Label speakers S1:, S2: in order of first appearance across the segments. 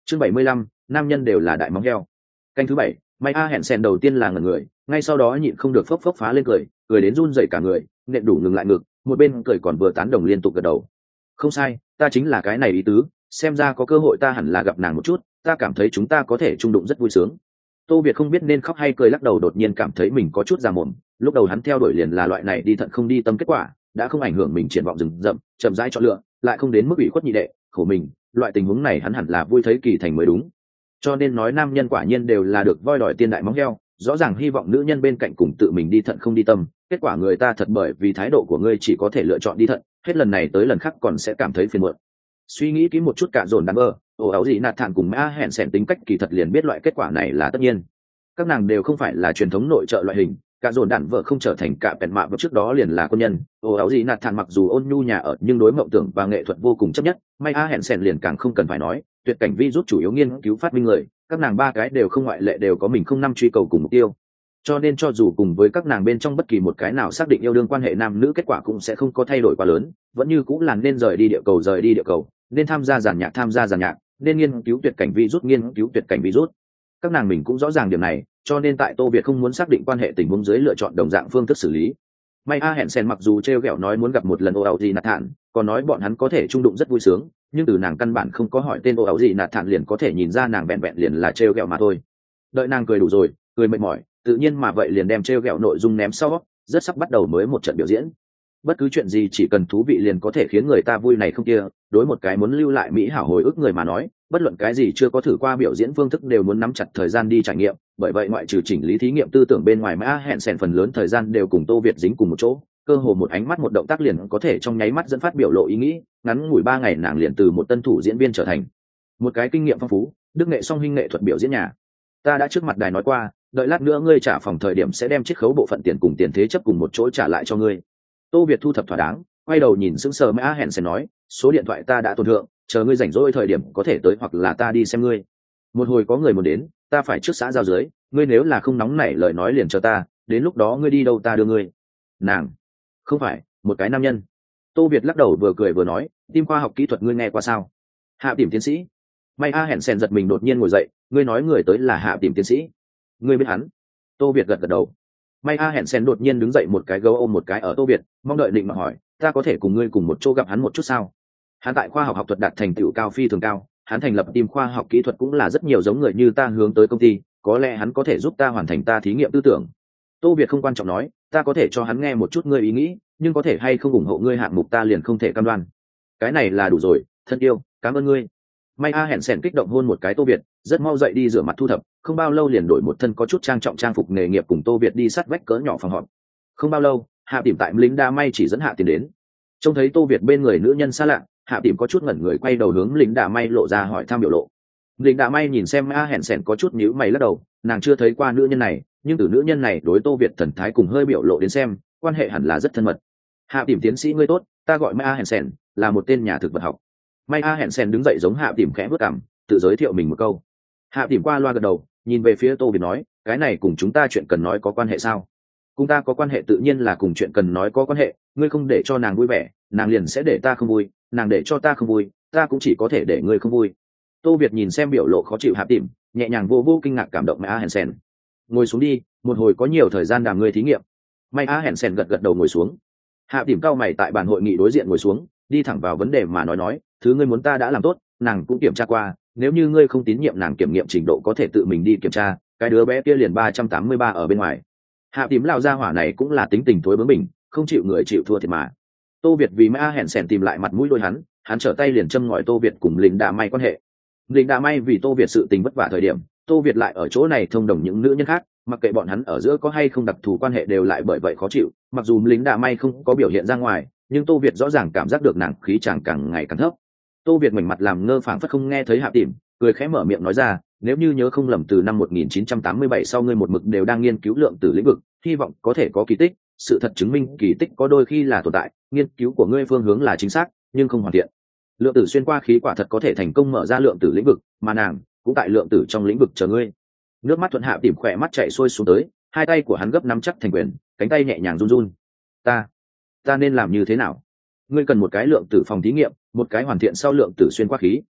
S1: Chương 75, nam nhân đều là đại móng heo. Canh thứ 7, May A hẹn sen đầu tiên là ngẩn người, ngay sau đó nhịn không được phốc phốc phá lên cười, cười đến run rẩy cả người, nện đủ ngừng lại ngực, một bên cười còn vừa tán đồng liên tục gật đầu. Không sai, ta chính là cái này ý tứ, xem ra có cơ hội ta hẳn là gặp nàng một chút, ta cảm thấy chúng ta có thể chung đụng rất vui sướng. Tô Việt không biết nên khóc hay cười, lắc đầu, đột nhiên cảm thấy mình có chút già mồm, lúc đầu hắn theo đuổi liền là loại này đi thận không đi tâm kết quả, đã không ảnh hưởng mình triển vọng rừng rậm, chậm rãi chọn lựa, lại không đến mức ủy khuất nhị đệ, khổ mình, loại tình huống này hắn hẳn là vui thấy kỳ thành mới đúng. Cho nên nói nam nhân quả nhiên đều là được voi đòi tiên đại móng heo, rõ ràng hy vọng nữ nhân bên cạnh cùng tự mình đi thận không đi tâm, kết quả người ta thật bởi vì thái độ của ngươi chỉ có thể lựa chọn đi thận, hết lần này tới lần khác còn sẽ cảm thấy phiền muộn. Suy nghĩ kỹ một chút, cả dồn đàn bơ ồ áo gì nạt thản cùng mã hẹn xẻn tính cách kỳ thật liền biết loại kết quả này là tất nhiên. Các nàng đều không phải là truyền thống nội trợ loại hình, cả dồn đàn vợ không trở thành cả bẹn mạ vào trước đó liền là quân nhân, ồ áo gì nạt thản mặc dù ôn nhu nhà ở nhưng đối mộng tưởng và nghệ thuật vô cùng chấp nhất, may a hẹn xẻn liền càng không cần phải nói, tuyệt cảnh vi rút chủ yếu nghiên cứu phát minh người, các nàng ba cái đều không ngoại lệ đều có mình không năm truy cầu cùng mục tiêu. Cho nên cho dù cùng với các nàng bên trong bất kỳ một cái nào xác định yêu đương quan hệ nam nữ, kết quả cũng sẽ không có thay đổi quá lớn, vẫn như cũng là nên rời đi địa cầu, nên tham gia giàn nhạc, nên nghiên cứu tuyệt cảnh virus. Các nàng mình cũng rõ ràng điểm này, cho nên tại Tô Việt không muốn xác định quan hệ tình huống dưới lựa chọn đồng dạng phương thức xử lý. May a hẹn sen mặc dù trêu ghẹo nói muốn gặp một lần ô áo gì nạt thản, còn nói bọn hắn có thể chung đụng rất vui sướng, nhưng từ nàng căn bản không có hỏi tên ô áo gì nạt thản liền có thể nhìn ra nàng vẹn vẹn liền là trêu ghẹo mà thôi. Đợi nàng cười đủ rồi, cười mệt mỏi, tự nhiên mà vậy liền đem trêu ghẹo nội dung ném sau, rất sắp bắt đầu mới một trận biểu diễn. Bất cứ chuyện gì chỉ cần thú vị liền có thể khiến người ta vui này không kia, đối một cái muốn lưu lại mỹ hảo hồi ức người mà nói, bất luận cái gì chưa có thử qua biểu diễn phương thức đều muốn nắm chặt thời gian đi trải nghiệm, bởi vậy ngoại trừ chỉnh lý thí nghiệm tư tưởng bên ngoài, mã hẹn sèn phần lớn thời gian đều cùng Tô Việt dính cùng một chỗ, cơ hồ một ánh mắt một động tác liền có thể trong nháy mắt dẫn phát biểu lộ ý nghĩ, ngắn ngủi 3 ngày nàng liền từ một tân thủ diễn viên trở thành một cái kinh nghiệm phong phú, đức nghệ song hình nghệ thuật biểu diễn nhà. Ta đã trước mặt đài nói qua, đợi lát nữa ngươi trả phòng thời điểm sẽ đem chiết khấu bộ phận tiền cùng tiền thế chấp cùng một chỗ trả lại cho ngươi. Tô Việt thu thập thỏa đáng, quay đầu nhìn sững sờ mã hẹn sẽ nói, số điện thoại ta đã tồn thượng, chờ ngươi rảnh rỗi thời điểm có thể tới hoặc là ta đi xem ngươi. Một hồi có người muốn đến, ta phải trước xã giao dưới, ngươi nếu là không nóng nảy lời nói liền cho ta, đến lúc đó ngươi đi đâu ta đưa ngươi. Nàng không phải một cái nam nhân. Tô Việt lắc đầu vừa cười vừa nói, tim khoa học kỹ thuật ngươi nghe qua sao? Hạ Tìm tiến sĩ. May a hẹn sen giật mình đột nhiên ngồi dậy, ngươi nói người tới là Hạ Tìm tiến sĩ, ngươi biết hắn? Tô Việt gật gật đầu. May a hẹn sen đột nhiên đứng dậy, một cái gấu ôm một cái ở Tô Việt, mong đợi định mà hỏi, ta có thể cùng ngươi cùng một chỗ gặp hắn một chút sao? Hắn tại khoa học học thuật đạt thành tựu cao phi thường cao, hắn thành lập team khoa học kỹ thuật cũng là rất nhiều giống người như ta hướng tới công ty, có lẽ hắn có thể giúp ta hoàn thành ta thí nghiệm tư tưởng. Tô Việt không quan trọng nói, ta có thể cho hắn nghe một chút ngươi ý nghĩ, nhưng có thể hay không ủng hộ ngươi hạng mục ta liền không thể cam đoan. Cái này là đủ rồi, thân yêu, cảm ơn ngươi. May a hẹn sèn kích động hôn một cái Tô Việt, rất mau dậy đi rửa mặt thu thập, không bao lâu liền đổi một thân có chút trang trọng trang phục nghề nghiệp cùng Tô Việt đi sát vách cỡ nhỏ phòng họp. Không bao lâu, Hạ Tìm tại lính đa may chỉ dẫn Hạ Tìm đến. Trông thấy Tô Việt bên người nữ nhân xa lạ, Hạ Tìm có chút ngẩn người, quay đầu hướng lính đa may lộ ra hỏi thăm biểu lộ. Lính đa may nhìn xem a hẹn sèn có chút nhíu mày lắc đầu, nàng chưa thấy qua nữ nhân này, nhưng từ nữ nhân này đối Tô Việt thần thái cùng hơi biểu lộ đến xem, quan hệ hẳn là rất thân mật. Hạ Tìm tiến sĩ ngươi tốt, ta gọi a hẹn sèn, là một tên nhà thực vật học. May a hẹn sen đứng dậy giống Hạ Tìm khẽ bước cằm, tự giới thiệu mình một câu. Hạ Tìm qua loa gật đầu, nhìn về phía Tô Việt nói, cái này cùng chúng ta chuyện cần nói có quan hệ sao? Cùng ta có quan hệ, tự nhiên là cùng chuyện cần nói có quan hệ, ngươi không để cho nàng vui vẻ, nàng liền sẽ để ta không vui, nàng để cho ta không vui, ta cũng chỉ có thể để ngươi không vui. Tô Việt nhìn xem biểu lộ khó chịu Hạ Tìm, nhẹ nhàng vô kinh ngạc cảm động May a hẹn sen. Ngồi xuống đi, một hồi có nhiều thời gian đàm ngươi thí nghiệm. May a hẹn sen gật đầu ngồi xuống. Hạ Tìm cau mày tại bàn hội nghị đối diện ngồi xuống, đi thẳng vào vấn đề mà nói, thứ ngươi muốn ta đã làm tốt, nàng cũng kiểm tra qua, nếu như ngươi không tín nhiệm nàng kiểm nghiệm trình độ có thể tự mình đi kiểm tra, cái đứa bé kia liền 383 ở bên ngoài. Hạ Tìm lao ra hỏa này cũng là tính tình thối bướng bỉnh, không chịu người chịu thua thiệt mà. Tô Việt vì mã hẹn sèn tìm lại mặt mũi đôi hắn trở tay liền châm ngòi Tô Việt cùng lính đà may quan hệ. Lính đà may vì Tô Việt sự tình vất vả thời điểm, Tô Việt lại ở chỗ này thông đồng những nữ nhân khác, mặc kệ bọn hắn ở giữa có hay không đặc thù quan hệ đều lại bởi vậy khó chịu, mặc dù lính đà may không có biểu hiện ra ngoài, nhưng Tô Việt rõ ràng cảm giác được nàng khí chàng càng ngày càng thấp. Tô Việt ngoảnh mặt làm ngơ phảng phất không nghe thấy Hạ Tìm, cười khẽ mở miệng nói ra, nếu như nhớ không lầm từ năm 1987 sau ngươi một mực đều đang nghiên cứu lượng tử lĩnh vực, hy vọng có thể có kỳ tích, sự thật chứng minh kỳ tích có đôi khi là tồn tại, nghiên cứu của ngươi phương hướng là chính xác, nhưng không hoàn thiện. Lượng tử xuyên qua khí quả thật có thể thành công mở ra lượng tử lĩnh vực, mà nàng cũng tại lượng tử trong lĩnh vực chờ ngươi. Nước mắt thuận Hạ Tìm khỏe mắt chảy xuôi xuống tới, hai tay của hắn gấp nắm chắc thành quyền, cánh tay nhẹ nhàng run run. Ta nên làm như thế nào? Ngươi cần một cái lượng tử phòng thí nghiệm, một cái hoàn thiện sau lượng tử xuyên qua khí,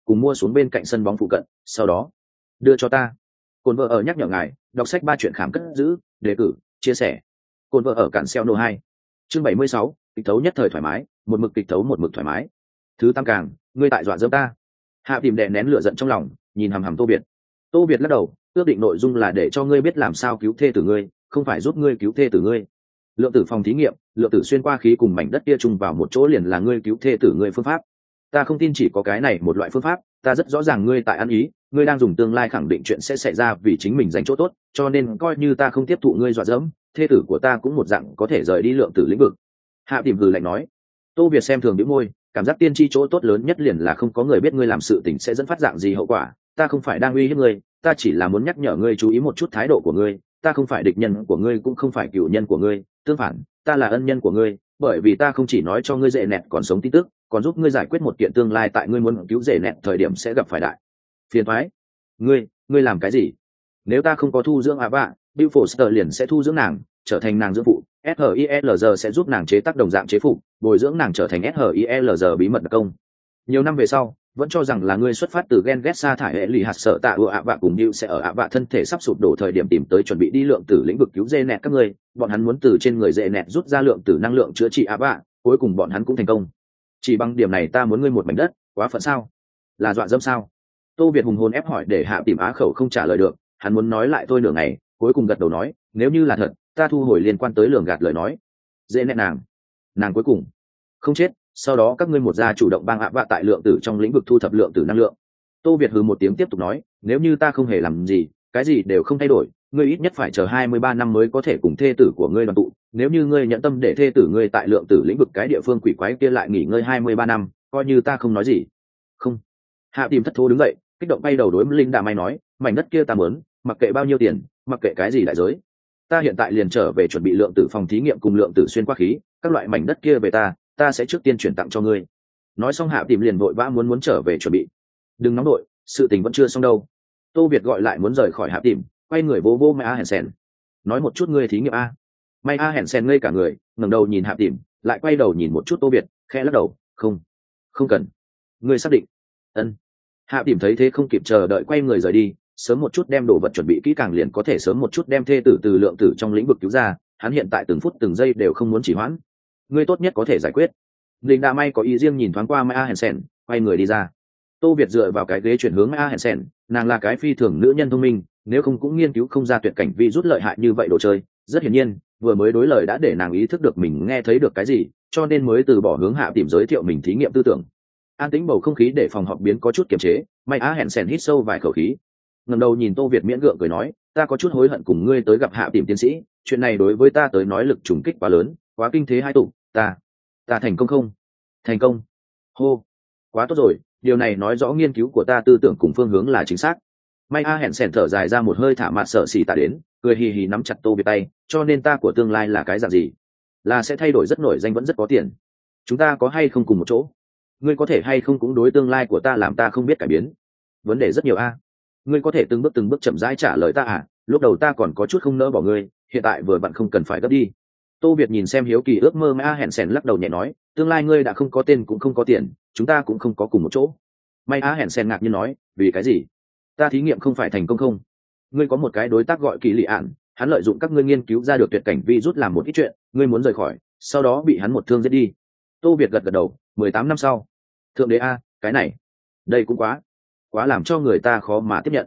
S1: cùng mua xuống bên cạnh sân bóng phụ cận, sau đó đưa cho ta. Cồn vợ ở nhắc nhở ngài, đọc sách 3 chuyện khám cất giữ, đề cử, chia sẻ. Cồn vợ ở cản xeo nô 2. Chương 76, kịch thấu nhất thời thoải mái, một mực kịch thấu một mực thoải mái. Thứ tam càng, ngươi tại dọa dẫm ta. Hạ Tìm đè nén lửa giận trong lòng, nhìn hằm hằm Tô Việt. Tô Việt lắc đầu, ước định nội dung là để cho ngươi biết làm sao cứu thê tử ngươi, không phải giúp ngươi cứu thê tử ngươi. Lượng tử phòng thí nghiệm, lượng tử xuyên qua khí cùng mảnh đất kia chung vào một chỗ liền là ngươi cứu thê tử ngươi phương pháp. Ta không tin chỉ có cái này một loại phương pháp, ta rất rõ ràng ngươi tại ăn ý, ngươi đang dùng tương lai khẳng định chuyện sẽ xảy ra vì chính mình giành chỗ tốt, cho nên coi như ta không tiếp thụ ngươi dọa dẫm, thê tử của ta cũng một dạng có thể rời đi lượng tử lĩnh vực. Hạ Tìm hừ lạnh nói. Tô Việt xem thường bĩu môi, cảm giác tiên tri chỗ tốt lớn nhất liền là không có người biết ngươi làm sự tình sẽ dẫn phát dạng gì hậu quả. Ta không phải đang uy hiếp ngươi, ta chỉ là muốn nhắc nhở ngươi chú ý một chút thái độ của ngươi. Ta không phải địch nhân của ngươi cũng không phải cựu nhân của ngươi, tương phản, ta là ân nhân của ngươi, bởi vì ta không chỉ nói cho ngươi dễ nẹt còn sống tin tức, còn giúp ngươi giải quyết một kiện tương lai tại ngươi muốn cứu dễ nẹt thời điểm sẽ gặp phải đại phiền toái. Ngươi làm cái gì? Nếu ta không có thu dưỡng Ava, Bill Foster liền sẽ thu dưỡng nàng, trở thành nàng dưỡng phụ. SHIELZ sẽ giúp nàng chế tác đồng dạng chế phục, bồi dưỡng nàng trở thành SHIELZ bí mật đặc công. Nhiều năm về sau, vẫn cho rằng là ngươi xuất phát từ ghen ghét sa thải hệ lì hạt sợ tạ ưa ạ vạ cùng Bill sẽ ở ạ vạ thân thể sắp sụp đổ thời điểm tìm tới chuẩn bị đi lượng tử lĩnh vực cứu dê nẹt các ngươi, bọn hắn muốn từ trên người dê nẹt rút ra lượng tử năng lượng chữa trị ạ vạ, cuối cùng bọn hắn cũng thành công. Chỉ bằng điểm này ta muốn ngươi một mảnh đất, quá phận sao? Là dọa dẫm sao? Tô Việt hùng hồn ép hỏi để Hạ Tìm á khẩu không trả lời được, hắn muốn nói lại tôi nửa ngày, cuối cùng gật đầu nói, nếu như là thật, ta thu hồi liên quan tới lường gạt lời nói. Dễ nét nàng cuối cùng không chết, sau đó các ngươi một gia chủ động bang ạ vạ tại lượng tử trong lĩnh vực thu thập lượng tử năng lượng. Tô Việt hừ một tiếng tiếp tục nói, nếu như ta không hề làm gì, cái gì đều không thay đổi, ngươi ít nhất phải chờ 23 năm mới có thể cùng thê tử của ngươi đoàn tụ, nếu như ngươi nhận tâm để thê tử ngươi tại lượng tử lĩnh vực cái địa phương quỷ quái kia lại nghỉ ngơi 23 năm, coi như ta không nói gì. Không. Hạ Tìm thất thố đứng dậy, kích động bay đầu đối Linh Đà May nói, mảnh đất kia ta muốn, mặc kệ bao nhiêu tiền, mặc kệ cái gì đại giới, ta hiện tại liền trở về chuẩn bị lượng tử phòng thí nghiệm cùng lượng tử xuyên qua khí, các loại mảnh đất kia về ta sẽ trước tiên chuyển tặng cho ngươi. Nói xong Hạ Tìm liền vội vã muốn trở về chuẩn bị. Đừng nóng đội, sự tình vẫn chưa xong đâu. Tô Việt gọi lại muốn rời khỏi Hạ Tìm, quay người vô Mai A Hèn Sen. Nói một chút ngươi thí nghiệm a. Mai A Hèn Sen ngây cả người, ngẩng đầu nhìn Hạ Tìm, lại quay đầu nhìn một chút Tô Việt, khẽ lắc đầu, không cần. Ngươi xác định? Ân. Hạ Tìm thấy thế không kịp chờ đợi quay người rời đi, sớm một chút đem đồ vật chuẩn bị kỹ càng liền có thể sớm một chút đem thê tử từ lượng tử trong lĩnh vực cứu ra, hắn hiện tại từng phút từng giây đều không muốn chỉ hoãn. Ngươi tốt nhất có thể giải quyết. Linh Đa May có ý riêng nhìn thoáng qua Mai A Hèn Sen, quay người đi ra. Tô Việt dựa vào cái ghế chuyển hướng Mai A Hèn Sen, nàng là cái phi thường nữ nhân thông minh, nếu không cũng nghiên cứu không ra tuyệt cảnh vi rút lợi hại như vậy đồ chơi. Rất hiển nhiên, vừa mới đối lời đã để nàng ý thức được mình nghe thấy được cái gì, cho nên mới từ bỏ hướng Hạ Tìm giới thiệu mình thí nghiệm tư tưởng. An tĩnh bầu không khí để phòng họp biến có chút kiềm chế, Mai Á Hèn Sen hít sâu vài khẩu khí, ngẩng đầu nhìn Tô Việt miễn gượng cười nói, ta có chút hối hận cùng ngươi tới gặp Hạ Tìm tiến sĩ, chuyện này đối với ta tới nói lực trùng kích quá lớn, quá kinh thế hai tụ, ta thành công không? Thành công. Hô, quá tốt rồi, điều này nói rõ nghiên cứu của ta tư tưởng cùng phương hướng là chính xác. Mai A Hèn Sen thở dài ra một hơi thả mặt sợ xỉ tạ đến, cười hì hì nắm chặt Tô Việt tay, cho nên ta của tương lai là cái dạng gì? Là sẽ thay đổi rất nổi danh vẫn rất có tiền. Chúng ta có hay không cùng một chỗ? Ngươi có thể hay không cũng đối tương lai của ta làm ta không biết cải biến? Vấn đề rất nhiều a. Ngươi có thể từng bước chậm rãi trả lời ta à? Lúc đầu ta còn có chút không nỡ bỏ ngươi, hiện tại vừa bạn không cần phải gấp đi. Tô Việt nhìn xem hiếu kỳ ước mơ Mai A Hèn Sen lắc đầu nhẹ nói, tương lai ngươi đã không có tên cũng không có tiền, chúng ta cũng không có cùng một chỗ. Mai A Hèn Sen ngạc nhiên nói, vì cái gì? Ta thí nghiệm không phải thành công không? Ngươi có một cái đối tác gọi Kỳ Lị Ản, hắn lợi dụng các ngươi nghiên cứu ra được tuyệt cảnh vi rút làm một ít chuyện, ngươi muốn rời khỏi, sau đó bị hắn một thương giết đi. Tô Việt gật đầu, 18 năm sau. Thượng đế a, cái này, đây cũng quá làm cho người ta khó mà tiếp nhận.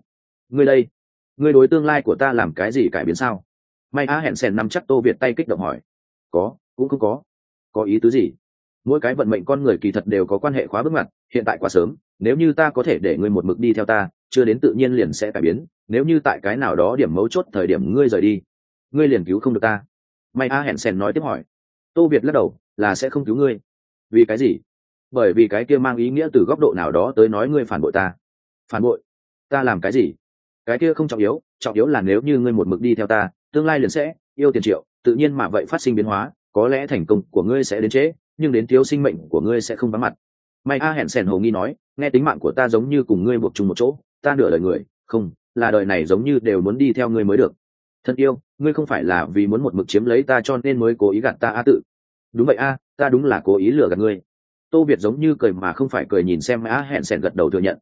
S1: Ngươi đối tương lai của ta làm cái gì cải biến sao? Mai A Hèn Sen nắm chắc Tô Việt tay kích động hỏi. Cũng không có. Có ý tứ gì? Mỗi cái vận mệnh con người kỳ thật đều có quan hệ khóa bước ngoặt, hiện tại quá sớm, nếu như ta có thể để ngươi một mực đi theo ta, chưa đến tự nhiên liền sẽ cải biến, nếu như tại cái nào đó điểm mấu chốt thời điểm ngươi rời đi, ngươi liền cứu không được ta. Mai A Hèn Sen nói tiếp hỏi. Tô Việt lắc đầu, là sẽ không cứu ngươi. Vì cái gì? Bởi vì cái kia mang ý nghĩa từ góc độ nào đó tới nói ngươi phản bội ta. Phản bội? Ta làm cái gì? Cái kia không trọng yếu là nếu như ngươi một mực đi theo ta, tương lai liền sẽ yêu tiền triệu, tự nhiên mà vậy phát sinh biến hóa, có lẽ thành công của ngươi sẽ đến trễ, nhưng đến thiếu sinh mệnh của ngươi sẽ không vắng mặt. Mai A Hèn Sen hồ nghi nói, nghe tính mạng của ta giống như cùng ngươi buộc chung một chỗ, ta nửa đời người, không, là đời này giống như đều muốn đi theo ngươi mới được. Thân yêu, ngươi không phải là vì muốn một mực chiếm lấy ta cho nên mới cố ý gạt ta a tự? Đúng vậy a, ta đúng là cố ý lừa gạt ngươi. Tô Việt giống như cười mà không phải cười nhìn xem Mai A Hèn Sen gật đầu thừa nhận,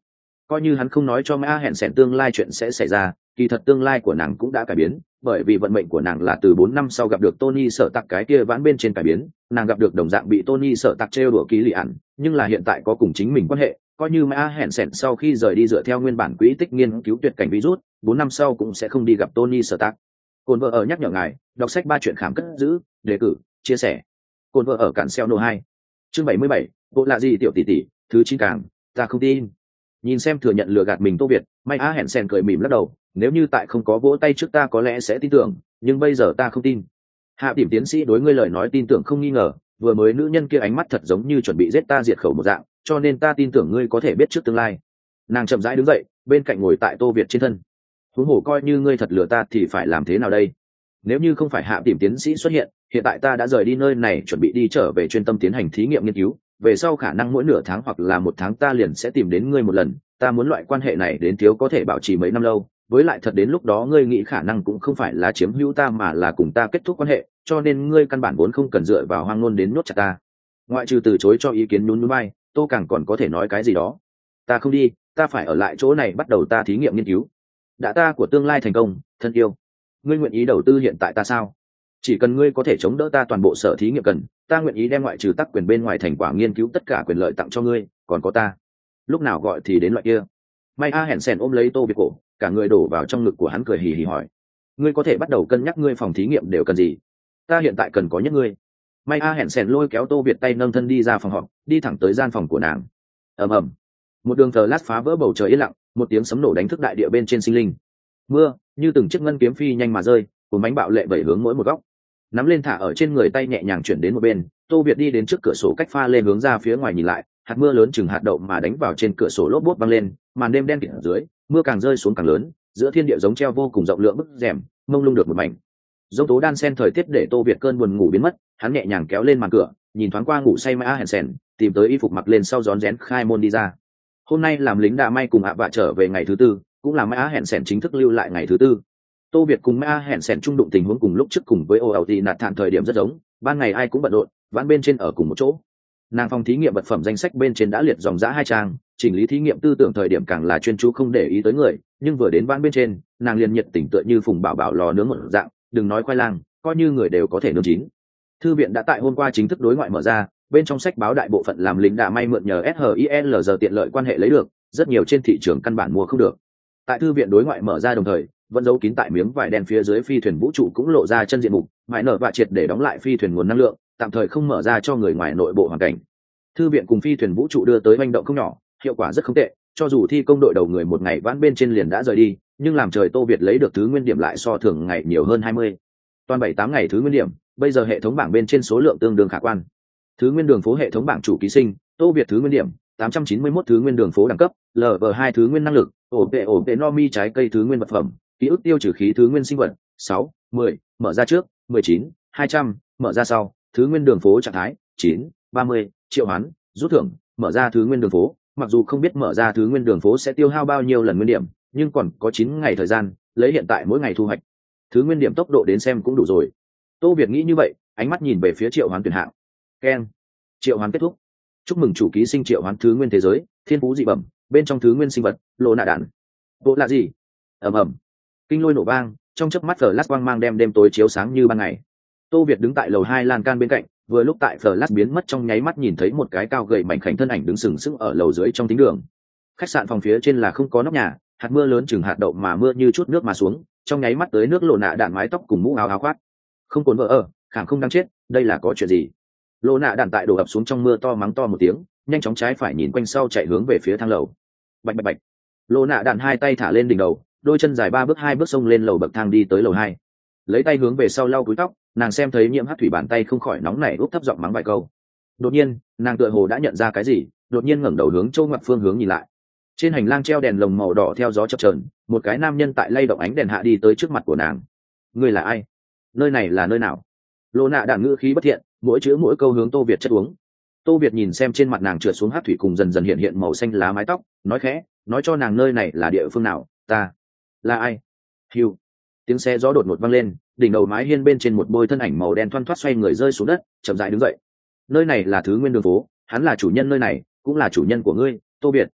S1: Coi như hắn không nói cho Maya hẹn sẻn tương lai chuyện sẽ xảy ra, kỳ thật tương lai của nàng cũng đã cải biến, bởi vì vận mệnh của nàng là từ 4 năm sau gặp được Tony Sở Tạc cái kia vãn bên trên cải biến, nàng gặp được đồng dạng bị Tony Sở Tạc trêu đùa ký lì ẩn, nhưng là hiện tại có cùng chính mình quan hệ, coi như Maya hẹn sẻn sau khi rời đi dựa theo nguyên bản quỹ tích nghiên cứu tuyệt cảnh virus, 4 năm sau cũng sẽ không đi gặp Tony Sở Tạc. Cồn vợ ở nhắc nhở ngài, đọc sách 3 chuyện khám cất giữ, đề cử, chia sẻ. Cồn vợ ở cản xeo nô 2. Chương 77, bộ lạ gì tiểu tỷ tỷ, thứ 9 càng, ta không tin. Nhìn xem thừa nhận lừa gạt mình Tô Việt, Maya hẹn sẻn cười mỉm lắc đầu, nếu như tại không có vỗ tay trước ta có lẽ sẽ tin tưởng, nhưng bây giờ ta không tin. Hạ Điểm tiến sĩ đối ngươi lời nói tin tưởng không nghi ngờ, vừa mới nữ nhân kia ánh mắt thật giống như chuẩn bị giết ta diệt khẩu một dạng, cho nên ta tin tưởng ngươi có thể biết trước tương lai. Nàng chậm rãi đứng dậy, bên cạnh ngồi tại Tô Việt trên thân. Huống hồ coi như ngươi thật lừa ta thì phải làm thế nào đây? Nếu như không phải Hạ Điểm tiến sĩ xuất hiện, hiện tại ta đã rời đi nơi này chuẩn bị đi trở về chuyên tâm tiến hành thí nghiệm nghiên cứu, về sau khả năng mỗi nửa tháng hoặc là một tháng ta liền sẽ tìm đến ngươi một lần, ta muốn loại quan hệ này đến thiếu có thể bảo trì mấy năm lâu, với lại thật đến lúc đó ngươi nghĩ khả năng cũng không phải là chiếm hữu ta mà là cùng ta kết thúc quan hệ, cho nên ngươi căn bản vốn không cần dựa vào hoang ngôn đến nhốt chặt ta. Ngoại trừ từ chối cho ý kiến nhún nhún vai, Tô càng còn có thể nói cái gì đó. Ta không đi, ta phải ở lại chỗ này bắt đầu ta thí nghiệm nghiên cứu. Đã ta của tương lai thành công, thân yêu, ngươi nguyện ý đầu tư hiện tại ta sao? Chỉ cần ngươi có thể chống đỡ ta toàn bộ sở thí nghiệm cần, ta nguyện ý đem ngoại trừ tác quyền bên ngoài thành quả nghiên cứu tất cả quyền lợi tặng cho ngươi, còn có ta. Lúc nào gọi thì đến loại kia. Maya hẹn sẻn ôm lấy Tô Việt cổ, cả người đổ vào trong ngực của hắn cười hì hì hỏi, ngươi có thể bắt đầu cân nhắc ngươi phòng thí nghiệm đều cần gì? Ta hiện tại cần có nhất ngươi. Maya hẹn sẻn lôi kéo Tô Việt tay nâng thân đi ra phòng họp, đi thẳng tới gian phòng của nàng. Ầm ầm, một đường thờ lát phá vỡ bầu trời yên lặng, một tiếng sấm nổ đánh thức đại địa bên trên sinh linh. Mưa như từng chiếc ngân kiếm phi nhanh mà rơi, cuốn bánh bạo lệ vẩy hướng mỗi một góc. Nắm lên thả ở trên người tay nhẹ nhàng chuyển đến một bên, Tô Việt đi đến trước cửa sổ cách pha lên hướng ra phía ngoài nhìn lại, hạt mưa lớn chừng hạt đậu mà đánh vào trên cửa sổ lốp bốt văng lên, màn đêm đen kịt ở dưới, mưa càng rơi xuống càng lớn, giữa thiên địa giống treo vô cùng rộng lượng bức rèm, mông lung được một mảnh. Dông tố đan sen thời tiết để Tô Việt cơn buồn ngủ biến mất, hắn nhẹ nhàng kéo lên màn cửa, nhìn thoáng qua ngủ say Maya hẹn sẻn, tìm tới y phục mặc lên sau rón rén khai môn đi ra. Hôm nay làm lính đạ may cùng ạ vạ trở về ngày thứ tư, cũng là Maya hẹn sẻn chính thức lưu lại ngày thứ tư. Tô Việt cùng Maya hẹn sẻn trung đụng tình huống cùng lúc trước cùng với OLT nạt thản thời điểm rất giống, ban ngày ai cũng bận rộn, vãn bên trên ở cùng một chỗ. Nàng phòng thí nghiệm vật phẩm danh sách bên trên đã liệt dòng dã 2 trang, chỉnh lý thí nghiệm tư tưởng thời điểm càng là chuyên chú không để ý tới người, nhưng vừa đến vãn bên trên, nàng liền nhiệt tình tựa như phùng bảo bảo lò nướng một dạng, đừng nói khoai lang, coi như người đều có thể nướng chín. Thư viện đã tại hôm qua chính thức đối ngoại mở ra, bên trong sách báo đại bộ phận làm lính đạ may mượn nhờ SHINLG tiện lợi quan hệ lấy được, rất nhiều trên thị trường căn bản mua không được. Tại thư viện đối ngoại mở ra đồng thời, vẫn giấu kín tại miếng vải đen phía dưới phi thuyền vũ trụ cũng lộ ra chân diện mục, mãi nở và triệt để đóng lại phi thuyền nguồn năng lượng, tạm thời không mở ra cho người ngoài nội bộ hoàn cảnh. Thư viện cùng phi thuyền vũ trụ đưa tới hành động không nhỏ, hiệu quả rất không tệ, cho dù thi công đội đầu người một ngày vãn bên trên liền đã rời đi, nhưng làm trời Tô Việt lấy được thứ nguyên điểm lại so thường ngày nhiều hơn 20. Toàn 7-8 ngày thứ nguyên điểm, bây giờ hệ thống bảng bên trên số lượng tương đương khả quan. Thứ nguyên đường phố hệ thống bảng chủ ký sinh, Tô Việt thứ nguyên điểm 891 thứ nguyên đường phố đẳng cấp, LV2 thứ nguyên năng lực, ổn tệ Nomi trái cây thứ nguyên vật phẩm, ký ức tiêu trừ khí thứ nguyên sinh vật 6, 10, mở ra trước 19, 200, mở ra sau thứ nguyên đường phố trạng thái 9, 30, triệu hoán rút thưởng, mở ra thứ nguyên đường phố. Mặc dù không biết mở ra thứ nguyên đường phố sẽ tiêu hao bao nhiêu lần nguyên điểm, nhưng còn có 9 ngày thời gian, lấy hiện tại mỗi ngày thu hoạch thứ nguyên điểm tốc độ đến xem cũng đủ rồi. Tô Việt nghĩ như vậy, ánh mắt nhìn về phía triệu hoán tuyển hạng. Keng, triệu hoán kết thúc. Chúc mừng chủ ký sinh triệu hoán thứ nguyên thế giới, thiên phú dị bẩm, bên trong thứ nguyên sinh vật, lộ nạ đạn. Bộ là gì? Ầm ầm. Kinh lôi nổ vang, trong chớp mắt flash quang mang đem đêm tối chiếu sáng như ban ngày. Tô Việt đứng tại lầu 2 lan can bên cạnh, vừa lúc tại flash biến mất trong nháy mắt nhìn thấy một cái cao gầy mảnh khảnh thân ảnh đứng sừng sững ở lầu dưới trong thính đường. Khách sạn phòng phía trên là không có nóc nhà, hạt mưa lớn chừng hạt đậu mà mưa như chút nước mà xuống, trong nháy mắt tới nước lộ nạ đạn mái tóc cùng mũ áo áo khoác. Không cồn vợ ở, khẳng không đáng chết, đây là có chuyện gì? Lộ nạ đạn tại đổ ập xuống trong mưa to mắng to một tiếng, nhanh chóng trái phải nhìn quanh sau chạy hướng về phía thang lầu. Bạch bạch bạch. Lộ nạ đạn hai tay thả lên đỉnh đầu, đôi chân dài 3 bước 2 bước xông lên lầu bậc thang đi tới lầu 2. Lấy tay hướng về sau lau cúi tóc, nàng xem thấy Nhiễm Hắc Thủy bàn tay không khỏi nóng nảy úp thấp giọng mắng vài câu. Đột nhiên, nàng tựa hồ đã nhận ra cái gì, đột nhiên ngẩng đầu hướng Châu Ngoặt phương hướng nhìn lại. Trên hành lang treo đèn lồng màu đỏ theo gió chập chờn, một cái nam nhân tại lay động ánh đèn hạ đi tới trước mặt của nàng. Ngươi là ai? Nơi này là nơi nào? Lộ nạ đạn ngữ khí bất thiện, mỗi chữ mỗi câu hướng Tô Việt chất uống. Tô Việt nhìn xem trên mặt nàng trượt xuống hắc thủy cùng dần dần hiện hiện màu xanh lá mái tóc, nói khẽ, nói cho nàng nơi này là địa phương nào. Ta là ai? Hiu. Tiếng xe gió đột ngột vang lên, đỉnh đầu mái hiên bên trên một bôi thân ảnh màu đen thoăn thoắt xoay người rơi xuống đất, chậm rãi đứng dậy. Nơi này là thứ nguyên đường phố, hắn là chủ nhân nơi này, cũng là chủ nhân của ngươi, Tô Việt.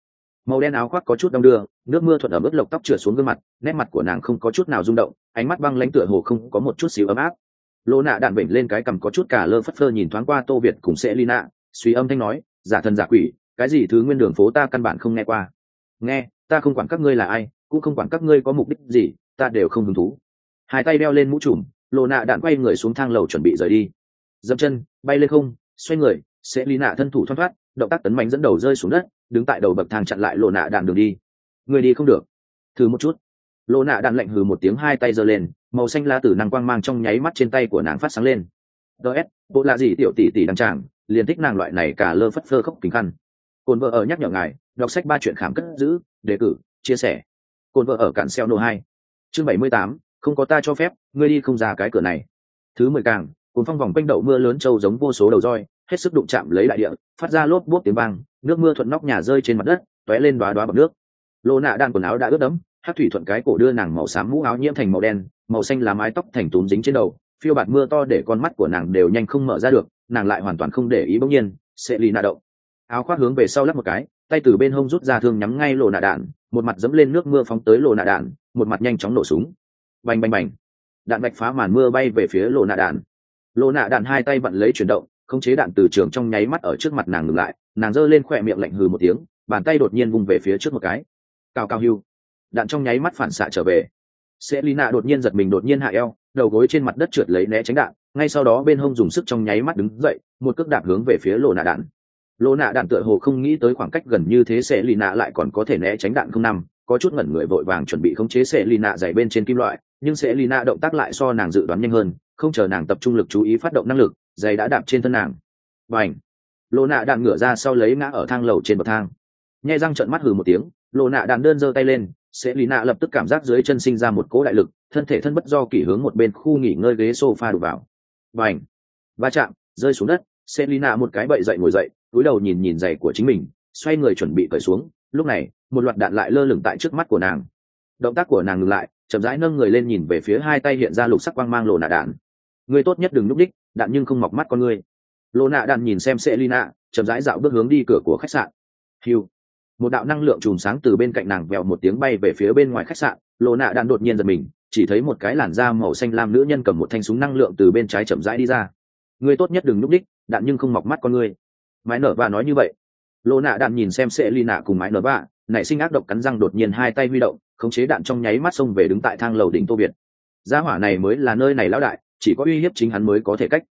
S1: màu đen áo khoác có chút đong đưa, nước mưa thuận ở ướt lộc tóc trượt xuống gương mặt, nét mặt của nàng không có chút nào rung động, ánh mắt băng lãnh tựa hồ không có một chút xíu ấm áp. Lô nạ đạn vểnh lên cái cằm có chút cả lơ phất phơ nhìn thoáng qua Tô Việt cùng Selina, suy âm thanh nói, giả thần giả quỷ, cái gì thứ nguyên đường phố ta căn bản không nghe qua. Nghe, ta không quản các ngươi là ai, cũng không quản các ngươi có mục đích gì, ta đều không hứng thú. Hai tay đeo lên mũ trùm, Lô nạ đạn quay người xuống thang lầu chuẩn bị rời đi. Dậm chân, bay lên không, xoay người, Selina thân thủ thoăn thoắt, động tác tấn mạnh dẫn đầu rơi xuống đất, đứng tại đầu bậc thang chặn lại Lô nạ đạn đường đi. Người đi không được, thử một chút. Lô nạ đạn lạnh hừ một tiếng, hai tay giơ lên, màu xanh lá tử năng quang mang trong nháy mắt trên tay của nàng phát sáng lên. ds bộ là gì tiểu tỷ tỷ đăng tràng, liền thích nàng loại này cả lơ phất phơ khóc kính khăn. Cồn vợ ở nhắc nhở ngài đọc sách ba chuyện khám cất giữ đề cử chia sẻ. Cồn vợ ở cạn xeo nô 2 chương 78, không có ta cho phép ngươi đi không ra cái cửa này. Thứ 10 càng cồn phong vòng quanh đậu mưa lớn trâu giống vô số đầu roi, hết sức đụng chạm lấy đại địa, phát ra lốp bốp tiếng vang, nước mưa thuận nóc nhà rơi trên mặt đất, tóe lên đoá đoá bọt nước. Lô nạ đan quần áo đã ướt đẫm, hát thủy thuận cái cổ đưa nàng màu xám mũ áo nhiễm thành màu đen, màu xanh lá mái tóc thành túm dính trên đầu, phiêu bạt mưa to để con mắt của nàng đều nhanh không mở ra được, nàng lại hoàn toàn không để ý. Bỗng nhiên Selina động, áo khoác hướng về sau lắp một cái, tay từ bên hông rút ra thương nhắm ngay Lô nạ đạn, một mặt dẫm lên nước mưa phóng tới Lô nạ đạn, một mặt nhanh chóng nổ súng. Bành bành bành, đạn bạch phá màn mưa bay về phía Lô nạ đạn. Lô nạ đạn hai tay vặn lấy chuyển động, khống chế đạn từ trường trong nháy mắt ở trước mặt nàng ngừng lại, nàng giơ lên khỏe miệng lạnh hừ một tiếng, bàn tay đột nhiên vung về phía trước một cái. Cao cao hưu, đạn trong nháy mắt phản xạ trở về. Selina đột nhiên giật mình, đột nhiên hạ eo, đầu gối trên mặt đất trượt lấy né tránh đạn, ngay sau đó bên hông dùng sức trong nháy mắt đứng dậy, một cước đạp hướng về phía Lô nạ đạn. Lô nạ đạn tựa hồ không nghĩ tới khoảng cách gần như thế Selina lại còn có thể né tránh đạn không năm, có chút ngẩn người vội vàng chuẩn bị khống chế Selina giày bên trên kim loại, nhưng Selina động tác lại so nàng dự đoán nhanh hơn, không chờ nàng tập trung lực chú ý phát động năng lực, giày đã đạp trên thân nàng. Bành! Lô nạ đạn ngửa ra sau lấy ngã ở thang lầu trên bậc thang. Nhe răng trợn mắt hừ một tiếng, Lô nạ đạn đơn giơ tay lên, Selina lập tức cảm giác dưới chân sinh ra một cỗ đại lực, thân thể thân bất do kỷ hướng một bên khu nghỉ ngơi ghế sofa đụng vào. Bành! Va chạm, rơi xuống đất, Selina một cái bậy dậy ngồi dậy, cúi đầu nhìn nhìn giày của chính mình, xoay người chuẩn bị cởi xuống. Lúc này, một loạt đạn lại lơ lửng tại trước mắt của nàng. Động tác của nàng ngừng lại, chậm rãi nâng người lên nhìn về phía hai tay hiện ra lục sắc quang mang Lô nạ đạn. Ngươi tốt nhất đừng núp đích, đạn nhưng không mọc mắt con ngươi. Lô nạ đạn nhìn xem Selina, chậm rãi dạo bước hướng đi cửa của khách sạn. Hiu, một đạo năng lượng chùm sáng từ bên cạnh nàng vèo một tiếng bay về phía bên ngoài khách sạn. Lô nạ đạn đột nhiên giật mình, chỉ thấy một cái làn da màu xanh lam nữ nhân cầm một thanh súng năng lượng từ bên trái chậm rãi đi ra. Ngươi tốt nhất đừng núp đích, đạn nhưng không mọc mắt con ngươi. Mái nở vạ nói như vậy. Lô nạ đạn nhìn xem Selina cùng mái nở vạ, nảy sinh ác độc cắn răng, đột nhiên hai tay huy động, khống chế đạn trong nháy mắt xông về đứng tại thang lầu đỉnh Tô Việt. Gia hỏa này mới là nơi này lão đại, chỉ có uy hiếp chính hắn mới có thể cách.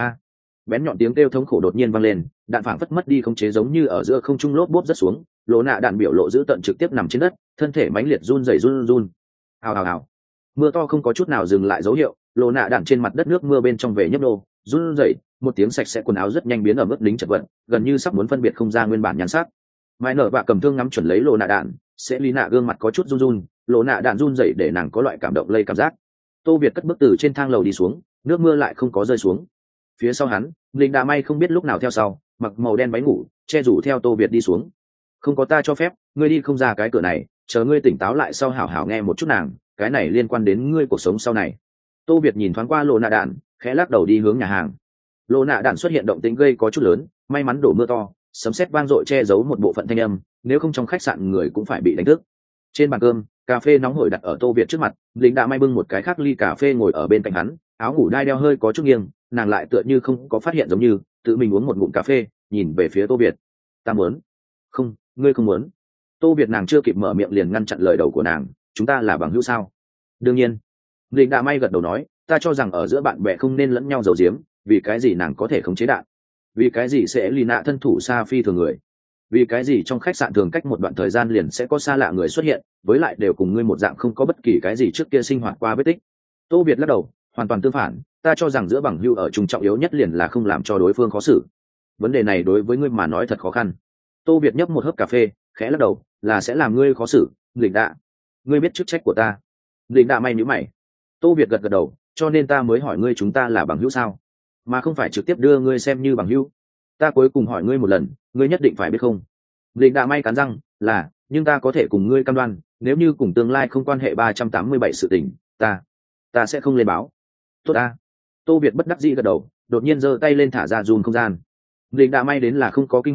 S1: Bén nhọn tiếng kêu thống khổ đột nhiên vang lên, đạn phảng phất mất đi khống chế, giống như ở giữa không trung lốp bốp rất xuống. Lỗ nạ đạn biểu lộ dữ tợn trực tiếp nằm trên đất, thân thể mãnh liệt run rẩy run. Hào hào hào, mưa to không có chút nào dừng lại dấu hiệu, lỗ nạ đạn trên mặt đất nước mưa bên trong về nhấp nô, run rẩy, một tiếng sạch sẽ, quần áo rất nhanh biến ở mức lính chật vật, gần như sắp muốn phân biệt không ra nguyên bản nhan sắc. Mai nở vạ cầm thương ngắm chuẩn lấy lỗ nạ đạn, Selina gương mặt có chút run, lỗ nạ đạn run rẩy để nàng có loại cảm động lây cảm giác. Tô Việt cất bước từ trên thang lầu đi xuống, nước mưa lại không có rơi xuống. Phía sau hắn, Linh Đà May không biết lúc nào theo sau, mặc màu đen váy ngủ, che rủ theo Tô Việt đi xuống. Không có ta cho phép, ngươi đi không ra cái cửa này, chờ ngươi tỉnh táo lại sau hảo hảo nghe một chút nàng, cái này liên quan đến ngươi cuộc sống sau này. Tô Việt nhìn thoáng qua Lô nạ đạn, khẽ lắc đầu đi hướng nhà hàng. Lô nạ đạn xuất hiện động tĩnh gây có chút lớn, may mắn đổ mưa to, sấm sét vang dội che giấu một bộ phận thanh âm, nếu không trong khách sạn người cũng phải bị đánh thức. Trên bàn cơm, cà phê nóng hổi đặt ở Tô Việt trước mặt, Linh Đà May bưng một cái khác ly cà phê ngồi ở bên cạnh hắn, áo ngủ đai đeo hơi có chút nghiêng, nàng lại tựa như không có phát hiện, giống như tự mình uống một ngụm cà phê, nhìn về phía Tô Việt. Ta muốn. Không, ngươi không muốn. Tô Việt nàng chưa kịp mở miệng liền ngăn chặn lời đầu của nàng, chúng ta là bằng hữu sao? Đương nhiên. Linh Đà May gật đầu nói, ta cho rằng ở giữa bạn bè không nên lẫn nhau giấu giếm, vì cái gì nàng có thể khống chế đạn? Vì cái gì sẽ lì nạ thân thủ xa phi thường người? Vì cái gì trong khách sạn thường cách một đoạn thời gian liền sẽ có xa lạ người xuất hiện, với lại đều cùng ngươi một dạng, không có bất kỳ cái gì trước kia sinh hoạt qua vết tích? Tô Việt lắc đầu, hoàn toàn tương phản, ta cho rằng giữa bằng hữu ở chung trọng yếu nhất liền là không làm cho đối phương khó xử. Vấn đề này đối với ngươi mà nói thật khó khăn. Tô Việt nhấp một hớp cà phê, khẽ lắc đầu, là sẽ làm ngươi khó xử. Lịch đạ, ngươi biết chức trách của ta. Lịch đạ may nhíu mày. Tô Việt gật gật đầu, cho nên ta mới hỏi ngươi chúng ta là bằng hữu sao, mà không phải trực tiếp đưa ngươi xem như bằng hữu. Ta cuối cùng hỏi ngươi một lần, ngươi nhất định phải biết không? Lịch đạ may cắn răng, là, nhưng ta có thể cùng ngươi cam đoan, nếu như cùng tương lai không quan hệ 387 sự tình, ta sẽ không lên báo. Tốt ta. Tô Việt bất đắc dĩ gật đầu, đột nhiên giơ tay lên thả ra zoom không gian. Lịch đạ may đến là không có kinh hoàng,